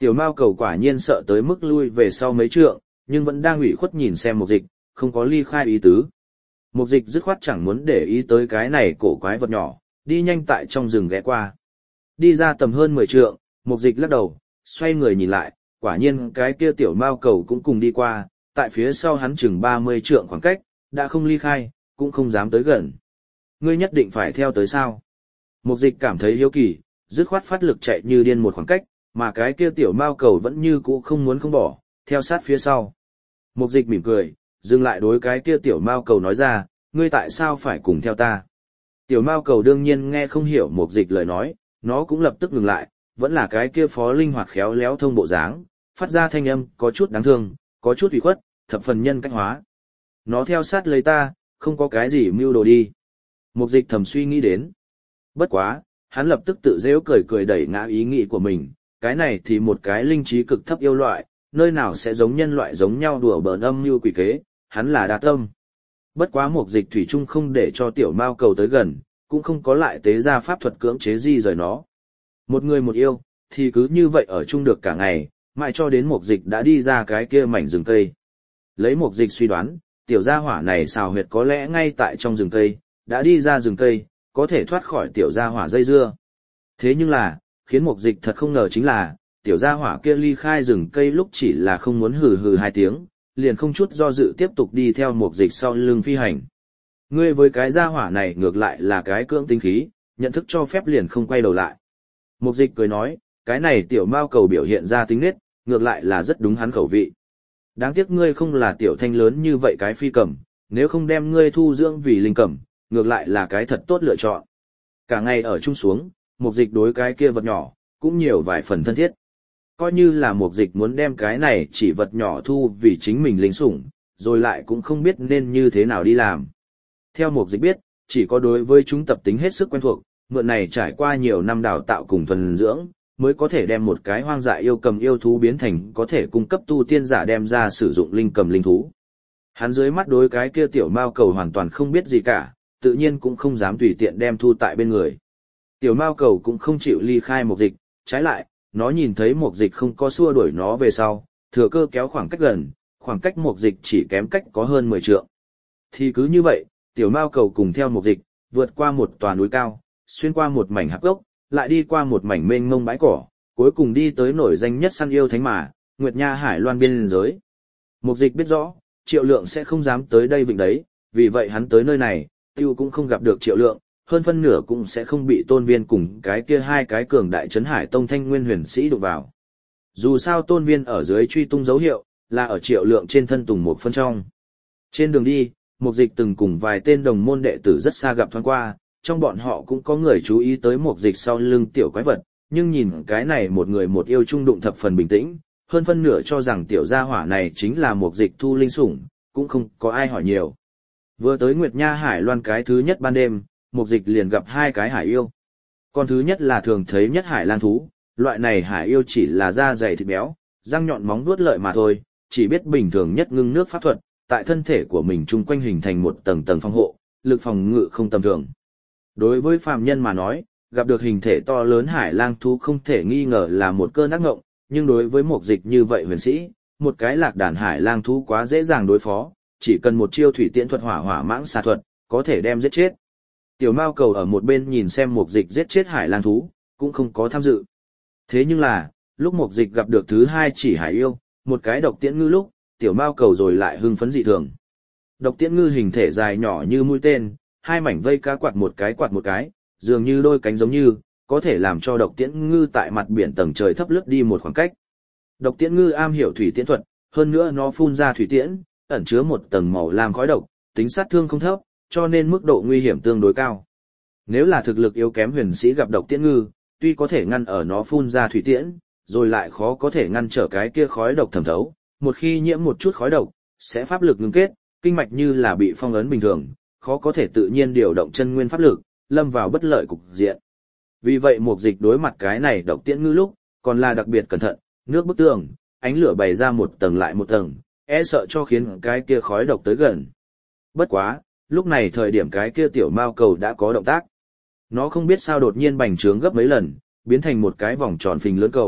Tiểu mao cầu quả nhiên sợ tới mức lui về sau mấy trượng, nhưng vẫn đang ủy khuất nhìn xem mục dịch, không có ly khai ý tứ. Mục dịch dứt khoát chẳng muốn để ý tới cái này cổ quái vật nhỏ, đi nhanh tại trong rừng ghé qua. Đi ra tầm hơn 10 trượng, mục dịch lắc đầu, xoay người nhìn lại, quả nhiên cái kia tiểu mao cầu cũng cùng đi qua, tại phía sau hắn chừng 30 trượng khoảng cách, đã không ly khai, cũng không dám tới gần. Ngươi nhất định phải theo tới sao? Mục dịch cảm thấy hiếu kỳ, dứt khoát phát lực chạy như điên một khoảng cách, mà cái kia tiểu mao cầu vẫn như cũ không muốn không bỏ, theo sát phía sau. Mục dịch mỉm cười, dừng lại đối cái kia tiểu mao cầu nói ra, ngươi tại sao phải cùng theo ta? Tiểu mao cầu đương nhiên nghe không hiểu mục dịch lời nói, nó cũng lập tức ngừng lại, vẫn là cái kia phó linh hoạt khéo léo thông bộ dáng, phát ra thanh âm có chút đáng thương, có chút ủy khuất, thập phần nhân cách hóa. Nó theo sát lấy ta, không có cái gì mưu đồ đi. Mục dịch thầm suy nghĩ đến. Bất quá, hắn lập tức tự dễu cười cười đẩy ngã ý nghĩ của mình, cái này thì một cái linh trí cực thấp yêu loại, nơi nào sẽ giống nhân loại giống nhau đùa bỡn âm mưu quỷ kế, hắn là đa tâm. Bất quá mục dịch thủy chung không để cho tiểu mao cầu tới gần, cũng không có lại tế ra pháp thuật cưỡng chế di rời nó. Một người một yêu, thì cứ như vậy ở chung được cả ngày, mãi cho đến mục dịch đã đi ra cái kia mảnh rừng cây. Lấy mục dịch suy đoán, tiểu gia hỏa này xào huyệt có lẽ ngay tại trong rừng cây, đã đi ra rừng cây, có thể thoát khỏi tiểu gia hỏa dây dưa. Thế nhưng là, khiến mục dịch thật không ngờ chính là, tiểu gia hỏa kia ly khai rừng cây lúc chỉ là không muốn hừ hừ 2 tiếng, liền không chút do dự tiếp tục đi theo mục dịch sau lưng phi hành. Ngươi với cái gia hỏa này ngược lại là cái cưỡng tinh khí, nhận thức cho phép liền không quay đầu lại. Mục dịch cười nói, cái này tiểu mao cầu biểu hiện ra tính nết, ngược lại là rất đúng hắn khẩu vị. Đáng tiếc ngươi không là tiểu thanh lớn như vậy cái phi cầm, nếu không đem ngươi thu dưỡng vì linh cầm, ngược lại là cái thật tốt lựa chọn. Cả ngày ở chung xuống, mục dịch đối cái kia vật nhỏ, cũng nhiều vài phần thân thiết. Coi như là mục dịch muốn đem cái này chỉ vật nhỏ thu vì chính mình linh sủng, rồi lại cũng không biết nên như thế nào đi làm. Theo mục dịch biết, chỉ có đối với chúng tập tính hết sức quen thuộc, mượn này trải qua nhiều năm đào tạo cùng thuần dưỡng, mới có thể đem một cái hoang dại yêu cầm yêu thú biến thành có thể cung cấp tu tiên giả đem ra sử dụng linh cầm linh thú. Hắn dưới mắt đối cái kia tiểu mao cầu hoàn toàn không biết gì cả, tự nhiên cũng không dám tùy tiện đem thu tại bên người. Tiểu mao cầu cũng không chịu ly khai mục dịch, trái lại, nó nhìn thấy mục dịch không có xua đuổi nó về sau, thừa cơ kéo khoảng cách gần, khoảng cách mục dịch chỉ kém cách có hơn 10 trượng. Thì cứ như vậy, tiểu mao cầu cùng theo mục dịch, vượt qua một tòa núi cao, xuyên qua một mảnh hạp gốc, lại đi qua một mảnh mênh mông bãi cỏ, cuối cùng đi tới nổi danh nhất săn yêu thánh mà, Nguyệt Nha Hải Loan biên giới. Mục dịch biết rõ, Triệu Lượng sẽ không dám tới đây vịnh đấy, vì vậy hắn tới nơi này, tiêu cũng không gặp được Triệu Lượng, hơn phân nửa cũng sẽ không bị Tôn Viên cùng cái kia 2 cái cường đại trấn hải tông thanh nguyên huyền sĩ đụng vào. Dù sao Tôn Viên ở dưới truy tung dấu hiệu, là ở Triệu Lượng trên thân tùng một phân trong. Trên đường đi, mục dịch từng cùng vài tên đồng môn đệ tử rất xa gặp thoáng qua, trong bọn họ cũng có người chú ý tới mục dịch sau lưng tiểu quái vật, nhưng nhìn cái này một người một yêu chung đụng thập phần bình tĩnh, hơn phân nửa cho rằng tiểu gia hỏa này chính là mục dịch thu linh sủng, cũng không có ai hỏi nhiều. Vừa tới Nguyệt Nha Hải Loan cái thứ nhất ban đêm, mục dịch liền gặp 2 cái hải yêu. Con thứ nhất là thường thấy nhất hải lang thú, loại này hải yêu chỉ là da dày thịt béo, răng nhọn móng vuốt lợi mà thôi, chỉ biết bình thường nhất ngưng nước pháp thuật, tại thân thể của mình chung quanh hình thành một tầng tầng phòng hộ, lực phòng ngự không tầm thường. Đối với phàm nhân mà nói, gặp được hình thể to lớn hải lang thú không thể nghi ngờ là một cơn ác ngộng, nhưng đối với mục dịch như vậy huyền sĩ, một cái lạc đàn hải lang thú quá dễ dàng đối phó, chỉ cần một chiêu thủy tiễn thuật hỏa hỏa mãng xà thuật, có thể đem giết chết. Tiểu mao cầu ở một bên nhìn xem mục dịch giết chết hải lang thú, cũng không có tham dự. Thế nhưng là, lúc mục dịch gặp được thứ 2 chỉ hải yêu, một cái độc tiễn ngư lúc, tiểu mao cầu rồi lại hưng phấn dị thường. Độc tiễn ngư hình thể dài nhỏ như mũi tên, 2 mảnh vây cá quạt một cái, dường như đôi cánh giống như, có thể làm cho độc tiễn ngư tại mặt biển tầng trời thấp lướt đi một khoảng cách. Độc tiễn ngư am hiểu thủy tiễn thuật, hơn nữa nó phun ra thủy tiễn, ẩn chứa một tầng màu lam khói độc, tính sát thương không thấp, cho nên mức độ nguy hiểm tương đối cao. Nếu là thực lực yếu kém huyền sĩ gặp độc tiễn ngư, tuy có thể ngăn ở nó phun ra thủy tiễn, rồi lại khó có thể ngăn trở cái kia khói độc thẩm thấu, một khi nhiễm một chút khói độc, sẽ pháp lực ngưng kết, kinh mạch như là bị phong ấn bình thường, khó có thể tự nhiên điều động chân nguyên pháp lực, lâm vào bất lợi cục diện. Vì vậy mục dịch đối mặt cái này độc tiễn ngư lúc, còn là đặc biệt cẩn thận, nước bức tường, ánh lửa bày ra một tầng lại một tầng, e sợ cho khiến cái kia khói độc tới gần. Bất quá, lúc này thời điểm cái kia tiểu mao cầu đã có động tác. Nó không biết sao đột nhiên bành trướng gấp mấy lần, biến thành một cái vòng tròn phình lớn cầu,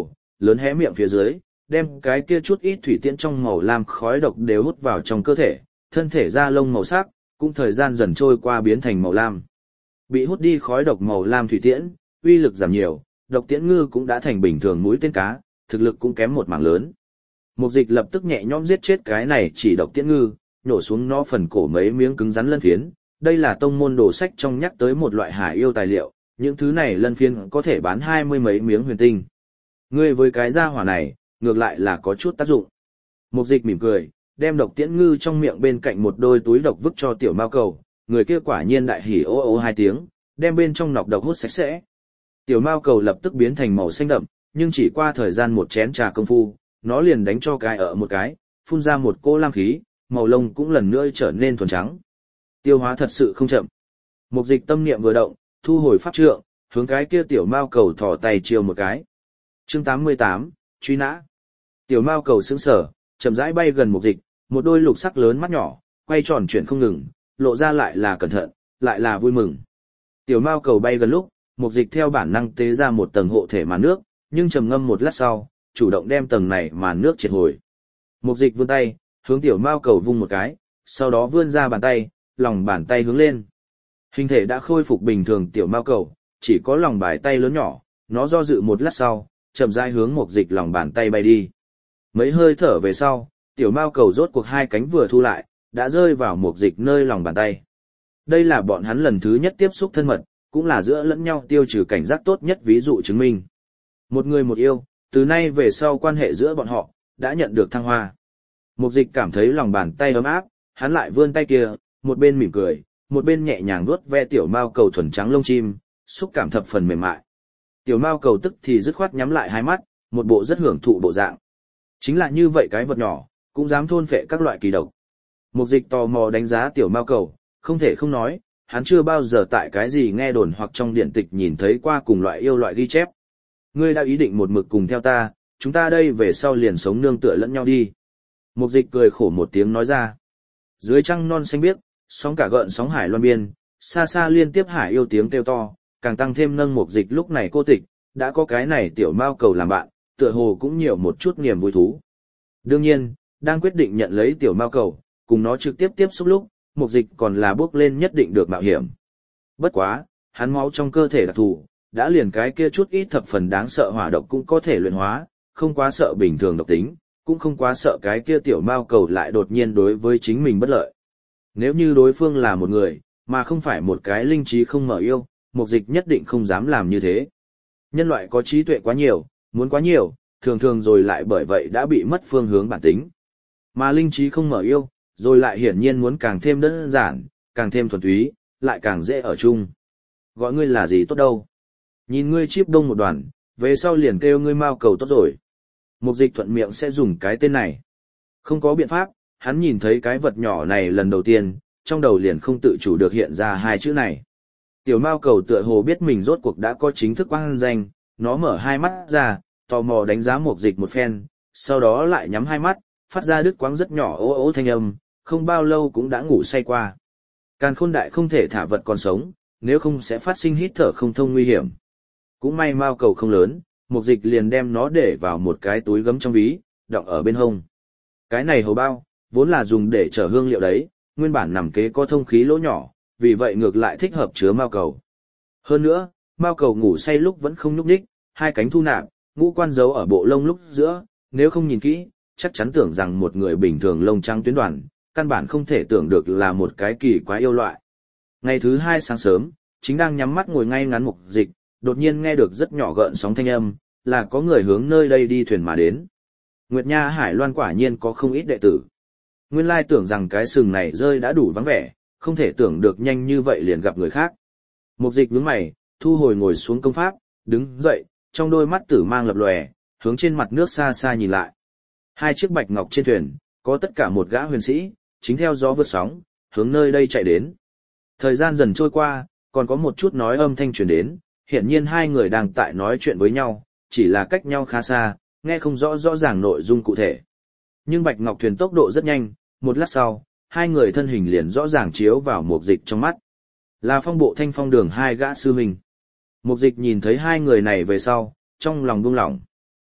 lớn hé miệng phía dưới, đem cái kia chút ít thủy tiễn trong màu lam khói độc đều hút vào trong cơ thể, thân thể da lông màu sắc, cũng thời gian dần trôi qua biến thành màu lam. Bị hút đi khói độc màu lam thủy tiễn, uy lực giảm nhiều, độc tiễn ngư cũng đã thành bình thường mũi tên cá, thực lực cũng kém một mảng lớn. Mục Dịch lập tức nhẹ nhõm giết chết cái này chỉ độc tiễn ngư, nhổ xuống nó phần cổ mấy miếng cứng rắn lân phiến. Đây là tông môn đồ sách trong nhắc tới một loại hải yêu tài liệu, những thứ này lân phiến có thể bán 20 mấy miếng huyền tinh. Ngươi với cái gia hỏa này, ngược lại là có chút tác dụng. Mục Dịch mỉm cười, đem độc tiễn ngư trong miệng bên cạnh một đôi túi độc vứt cho tiểu mao cầu, người kia quả nhiên đại hỉ ô ô hai tiếng, đem bên trong nọc độc hút sạch sẽ. Tiểu mao cầu lập tức biến thành màu xanh đậm, nhưng chỉ qua thời gian một chén trà công phu, nó liền đánh cho cái ở một cái, phun ra một cỗ lam khí, màu lông cũng lần nữa trở nên thuần trắng. Tiêu hóa thật sự không chậm. Mục Dịch tâm niệm vừa động, thu hồi pháp trượng, hướng cái kia tiểu mao cầu thò tay chiêu một cái. Chương 88, truy nã. Tiểu mao cầu sững sờ, chậm rãi bay gần Mục Dịch, một đôi lục sắc lớn mắt nhỏ, quay tròn chuyển không ngừng, lộ ra lại là cẩn thận, lại là vui mừng. Tiểu mao cầu bay gần lúc, Mục Dịch theo bản năng tế ra một tầng hộ thể màn nước, nhưng trầm ngâm một lát sau, chủ động đem tầng này màn nước triệt hồi. Mục Dịch vươn tay, hướng tiểu mao cầu vung một cái, sau đó vươn ra bàn tay, lòng bàn tay hướng lên. Hình thể đã khôi phục bình thường tiểu mao cầu, chỉ có lòng bàn tay lớn nhỏ, nó do dự một lát sau, chậm rãi hướng Mục Dịch lòng bàn tay bay đi. Mấy hơi thở về sau, tiểu mao cầu rốt cuộc hai cánh vừa thu lại, đã rơi vào Mục Dịch nơi lòng bàn tay. Đây là bọn hắn lần thứ nhất tiếp xúc thân mật, cũng là giữa lẫn nhau tiêu trừ cảnh giác tốt nhất ví dụ chứng minh. Một người một yêu, từ nay về sau quan hệ giữa bọn họ, đã nhận được thăng hoa. Mục Dịch cảm thấy lòng bàn tay ấm áp, hắn lại vươn tay kia, một bên mỉm cười, một bên nhẹ nhàng vuốt ve tiểu mao cầu thuần trắng lông chim, xúc cảm thập phần mềm mại. Tiểu mao cầu tức thì dứt khoát nhắm lại hai mắt, một bộ rất hưởng thụ bộ dạng. Chính là như vậy cái vật nhỏ, cũng dám thôn phệ các loại kỳ độc. Mục Dịch tò mò đánh giá tiểu mao cầu, không thể không nói, hắn chưa bao giờ tại cái gì nghe đồn hoặc trong điển tịch nhìn thấy qua cùng loại yêu loại ghi chép. Ngươi đã ý định một mực cùng theo ta, chúng ta đây về sau liền sống nương tựa lẫn nhau đi. Mục Dịch cười khổ một tiếng nói ra. Dưới trăng non xanh biếc, sóng cả gợn sóng hải loan biên, xa xa liên tiếp hải yêu tiếng kêu to, càng tăng thêm nâng Mục Dịch lúc này cô tịch, đã có cái này tiểu mao cầu làm bạn, tựa hồ cũng nhiều một chút niềm vui thú. Đương nhiên, đang quyết định nhận lấy tiểu mao cầu, cùng nó trực tiếp tiếp xúc lúc, Mục Dịch còn là bước lên nhất định được mạo hiểm. Bất quá, hắn máu trong cơ thể đặc thù, đã liền cái kia chút ít thập phần đáng sợ hỏa độc cũng có thể luyện hóa, không quá sợ bình thường độc tính, cũng không quá sợ cái kia tiểu mao cầu lại đột nhiên đối với chính mình bất lợi. Nếu như đối phương là một người, mà không phải một cái linh trí không mở yêu, Mục Dịch nhất định không dám làm như thế. Nhân loại có trí tuệ quá nhiều, muốn quá nhiều, thường thường rồi lại bởi vậy đã bị mất phương hướng bản tính. Mà linh trí không mở yêu, rồi lại hiển nhiên muốn càng thêm đơn giản, càng thêm thuần túy, lại càng dễ ở chung. Gọi ngươi là gì tốt đâu? Nhìn ngươi chip đông một đoàn, về sau liền kêu ngươi mao cầu tốt rồi. Mục Dịch thuận miệng sẽ dùng cái tên này. Không có biện pháp, hắn nhìn thấy cái vật nhỏ này lần đầu tiên, trong đầu liền không tự chủ được hiện ra hai chữ này. Tiểu mao cầu tựa hồ biết mình rốt cuộc đã có chính thức quang danh, nó mở hai mắt ra, tò mò đánh giá Mục Dịch một phen, sau đó lại nhắm hai mắt, phát ra đứt quãng rất nhỏ ố ố thanh âm, không bao lâu cũng đã ngủ say qua. Càn Khôn Đại không thể thả vật còn sống, nếu không sẽ phát sinh hít thở không thông nguy hiểm. Cũng may mao cầu không lớn, Mục Dịch liền đem nó để vào một cái túi gấm trong ví, đọng ở bên hông. Cái này hầu bao, vốn là dùng để chở hương liệu đấy, nguyên bản nằm kế có thông khí lỗ nhỏ, vì vậy ngược lại thích hợp chứa mao cầu. Hơn nữa, mao cầu ngủ say lúc vẫn không nhúc nhích, hai cánh thu nạp, ngũ quan giấu ở bộ lông lúc giữa, nếu không nhìn kỹ, chắc chắn tưởng rằng một người bình thường lông trắng tuyến đoàn, căn bản không thể tưởng được là một cái kỳ quái yêu loại. Ngày thứ hai sáng sớm, chính đang nhắm mắt ngồi ngay ngắn Mục Dịch, đột nhiên nghe được rất nhỏ gợn sóng thanh âm, là có người hướng nơi đây đi thuyền mà đến. Nguyệt Nha Hải Loan quả nhiên có không ít đệ tử. Nguyên lai tưởng rằng cái sừng này rơi đã đủ vắng vẻ, không thể tưởng được nhanh như vậy liền gặp người khác. Mục Dịch nhướng mày, thu hồi ngồi xuống công pháp, đứng dậy, trong đôi mắt tử mang lập lòe, hướng trên mặt nước xa xa nhìn lại. Hai chiếc bạch ngọc trên thuyền, có tất cả một gã huyền sĩ, chính theo gió vượt sóng, hướng nơi đây chạy đến. Thời gian dần trôi qua, còn có một chút nói âm thanh truyền đến, hiển nhiên hai người đang tại nói chuyện với nhau, chỉ là cách nhau khá xa, nghe không rõ ràng nội dung cụ thể. Nhưng bạch ngọc thuyền tốc độ rất nhanh, một lát sau, hai người thân hình liền rõ ràng chiếu vào Mục Dịch trong mắt. Là Phong Bộ Thanh Phong Đường hai gã sư huynh. Mục Dịch nhìn thấy hai người này về sau, trong lòng buông lỏng.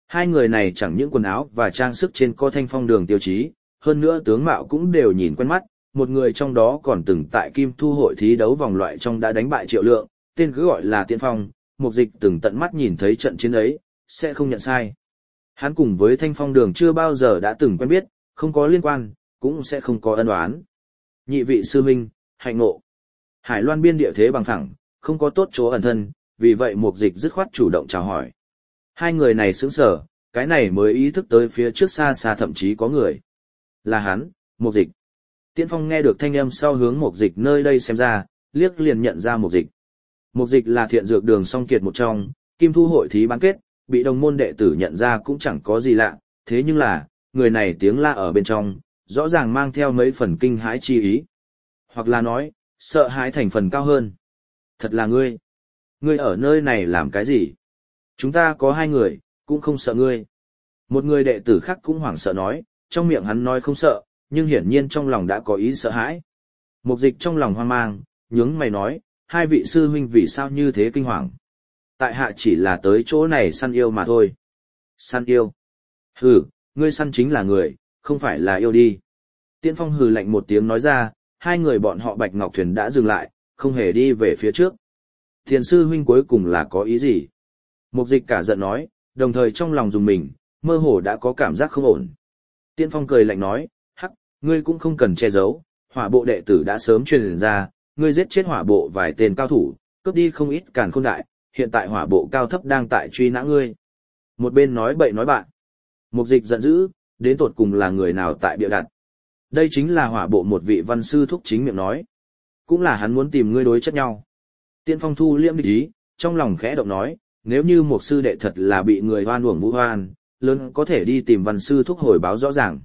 Hai người này chẳng những quần áo và trang sức trên có Thanh Phong Đường tiêu chí, hơn nữa tướng mạo cũng đều nhìn quen mắt, một người trong đó còn từng tại Kim Thu hội thí đấu vòng loại trong đã đánh bại Triệu Lượng, tên cứ gọi là Tiễn Phong, Mục Dịch từng tận mắt nhìn thấy trận chiến ấy, sẽ không nhận sai. Hắn cùng với Thanh Phong Đường chưa bao giờ đã từng quen biết, không có liên quan, cũng sẽ không có ân oán. Nhị vị sư huynh, hạnh ngộ. Hải Loan biên địa thế bằng phẳng, không có tốt chỗ ẩn thân, vì vậy Mục Dịch dứt khoát chủ động chào hỏi. Hai người này sững sờ, cái này mới ý thức tới phía trước xa xa thậm chí có người. Là hắn, Mục Dịch. Tiễn Phong nghe được thanh âm sau hướng Mục Dịch nơi đây xem ra, liếc liền nhận ra Mục Dịch. Mục Dịch là Thiện Dược Đường song kiệt một trong, Kim Thu hội thí bán kết, bị đồng môn đệ tử nhận ra cũng chẳng có gì lạ, thế nhưng là, người này tiếng la ở bên trong, rõ ràng mang theo mấy phần kinh hãi chi ý. Hoặc là nói, sợ hãi thành phần cao hơn. Thật là ngươi. Ngươi ở nơi này làm cái gì? Chúng ta có hai người, cũng không sợ ngươi. Một người đệ tử khác cũng hoảng sợ nói, trong miệng hắn nói không sợ, nhưng hiển nhiên trong lòng đã có ý sợ hãi. Mục Dịch trong lòng hoang mang, nhướng mày nói, hai vị sư huynh vì sao như thế kinh hoàng? Tại hạ chỉ là tới chỗ này săn yêu mà thôi. Săn yêu? Hừ, ngươi săn chính là người, không phải là yêu đi. Tiễn Phong hừ lạnh một tiếng nói ra, hai người bọn họ Bạch Ngọc Thuyền đã dừng lại, không hề đi về phía trước. Thiền sư huynh cuối cùng là có ý gì? Mục Dịch cả giận nói, đồng thời trong lòng dùng mình, mơ hồ đã có cảm giác không ổn. Tiễn Phong cười lạnh nói, hắc, ngươi cũng không cần che giấu, hỏa bộ đệ tử đã sớm truyền ra, ngươi giết chết hỏa bộ vài tên cao thủ, cướp đi không ít càn khôn đại, hiện tại hỏa bộ cao thấp đang tại truy nã ngươi. Một bên nói bậy nói bạn. Mục Dịch giận dữ, đến tột cùng là người nào tại bịa đặt. Đây chính là hỏa bộ một vị văn sư thúc chính miệng nói. Cũng là hắn muốn tìm ngươi đối chất nhau. Tiễn Phong thu liễm địch ý, trong lòng khẽ động nói, nếu như một sư đệ thật là bị người hoan uổng vũ hoan, lớn có thể đi tìm văn sư thúc hồi báo rõ ràng.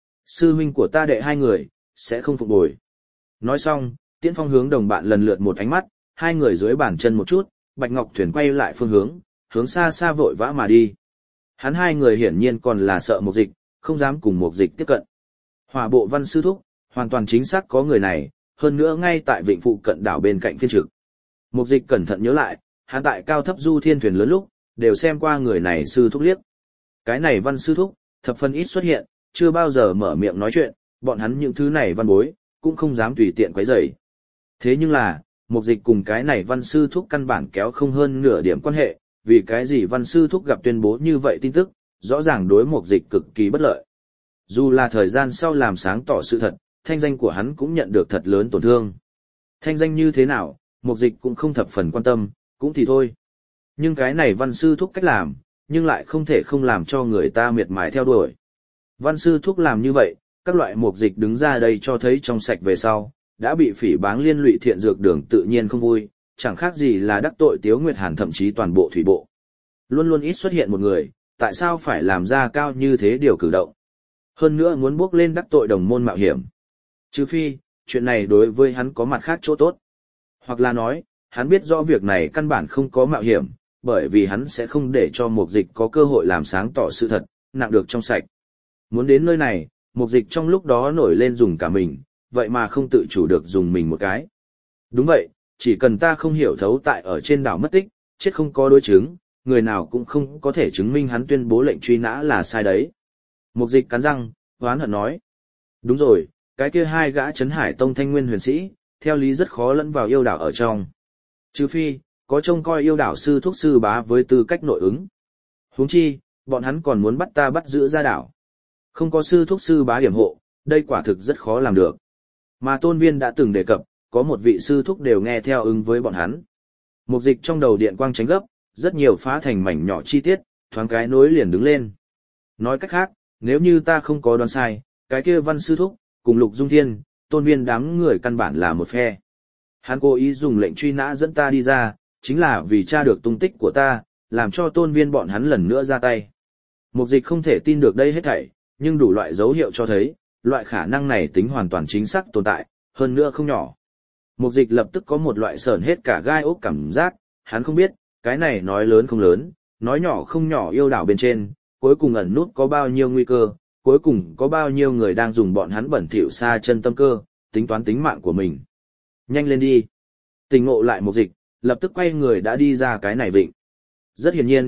Sư huynh của ta đệ hai người, sẽ không phục bồi. Nói xong, Tiễn Phong hướng đồng bạn lần lượt một ánh mắt, hai người dưới bàn chân một chút, Bạch Ngọc Thuyền quay lại phương hướng xa xa vội vã mà đi. Hắn hai người hiển nhiên còn là sợ Mục Dịch, không dám cùng Mục Dịch tiếp cận. Hỏa bộ văn sư thúc, hoàn toàn chính xác có người này, hơn nữa ngay tại vịnh phụ cận đảo bên cạnh phiên trực. Mục Dịch cẩn thận nhớ lại, hắn tại cao thấp du thiên thuyền lớn lúc, đều xem qua người này sư thúc liếc. Cái này văn sư thúc, thập phân ít xuất hiện, chưa bao giờ mở miệng nói chuyện, bọn hắn những thứ này văn bối, cũng không dám tùy tiện quấy rầy. Thế nhưng là, Mục Dịch cùng cái này văn sư thúc căn bản kéo không hơn nửa điểm quan hệ, vì cái gì văn sư thúc gặp tuyên bố như vậy tin tức, rõ ràng đối Mục Dịch cực kỳ bất lợi. Dù là thời gian sau làm sáng tỏ sự thật, thanh danh của hắn cũng nhận được thật lớn tổn thương. Thanh danh như thế nào, Mục Dịch cũng không thập phần quan tâm, cũng thì thôi. Nhưng cái này văn sư thúc cách làm, nhưng lại không thể không làm cho người ta miệt mài theo đuổi. Văn sư thúc làm như vậy, các loại Mục Dịch đứng ra đây cho thấy trong sạch về sau, đã bị phỉ báng liên lụy Thiện Dược Đường tự nhiên không vui, chẳng khác gì là đắc tội Tiếu Nguyệt Hàn thậm chí toàn bộ thủy bộ. Luôn luôn ít xuất hiện một người, tại sao phải làm ra cao như thế điều cử động? Hơn nữa muốn bước lên đắc tội đồng môn mạo hiểm. Trừ phi, chuyện này đối với hắn có mặt khác chỗ tốt. Hoặc là nói, hắn biết rõ việc này căn bản không có mạo hiểm, bởi vì hắn sẽ không để cho Mục Dịch có cơ hội làm sáng tỏ sự thật, nặng được trong sạch. Muốn đến nơi này, Mục Dịch trong lúc đó nổi lên dùng cả mình, vậy mà không tự chủ được dùng mình một cái. Đúng vậy, chỉ cần ta không hiểu thấu tại ở trên đảo mất tích, chết không có đối chứng, người nào cũng không có thể chứng minh hắn tuyên bố lệnh truy nã là sai đấy. Mục Dịch cắn răng, hoán hận nói. Đúng rồi, cái kia hai gã Trấn Hải Tông thanh nguyên huyền sĩ, theo lý rất khó lẫn vào yêu đảo ở trong. Trừ phi, có trông coi yêu đảo sư thúc sư bá với tư cách nội ứng. Huống chi, bọn hắn còn muốn bắt ta bắt giữ ra đảo. Không có sư thúc sư bá hiểm hộ, đây quả thực rất khó làm được. Mà Tôn Viên đã từng đề cập, có một vị sư thúc đều nghe theo ứng với bọn hắn. Mục Dịch trong đầu điện quang tránh gấp, rất nhiều phá thành mảnh nhỏ chi tiết, thoáng cái nối liền đứng lên. Nói cách khác, nếu như ta không có đoán sai, cái kia văn sư thúc, cùng Lục Dung Thiên, Tôn Viên đám người căn bản là một phe. Hắn cố ý dùng lệnh truy nã dẫn ta đi ra, chính là vì tra được tung tích của ta, làm cho Tôn Viên bọn hắn lần nữa ra tay. Mục Dịch không thể tin được đây hết thảy, nhưng đủ loại dấu hiệu cho thấy, loại khả năng này tính hoàn toàn chính xác tồn tại, hơn nữa không nhỏ. Mục Dịch lập tức có một loại sởn hết cả gai ốc cảm giác, hắn không biết, cái này nói lớn không lớn, nói nhỏ không nhỏ yêu đảo bên trên, cuối cùng ẩn nút có bao nhiêu nguy cơ, cuối cùng có bao nhiêu người đang dùng bọn hắn bẩn thỉu xa chân tâm cơ, tính toán tính mạng của mình. Nhanh lên đi. Tỉnh ngộ lại Mục Dịch, lập tức quay người đã đi ra cái này vịnh. Rất hiển nhiên,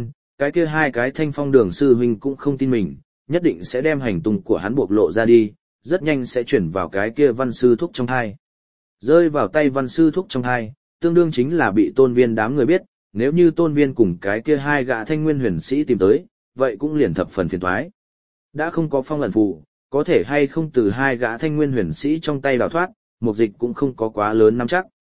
cái kia hai cái thanh phong đường sư huynh cũng không tin mình, nhất định sẽ đem hành tung của hắn bộc lộ ra đi, rất nhanh sẽ chuyển vào cái kia văn sư thúc trong thai. Rơi vào tay văn sư thúc trong thai, tương đương chính là bị tôn viên đám người biết, nếu như tôn viên cùng cái kia hai gã thanh nguyên huyền sĩ tìm tới, vậy cũng liền thập phần phiền toái. Đã không có phong lần phù, có thể hay không từ hai gã thanh nguyên huyền sĩ trong tay đào thoát, mục dịch cũng không có quá lớn nắm chắc.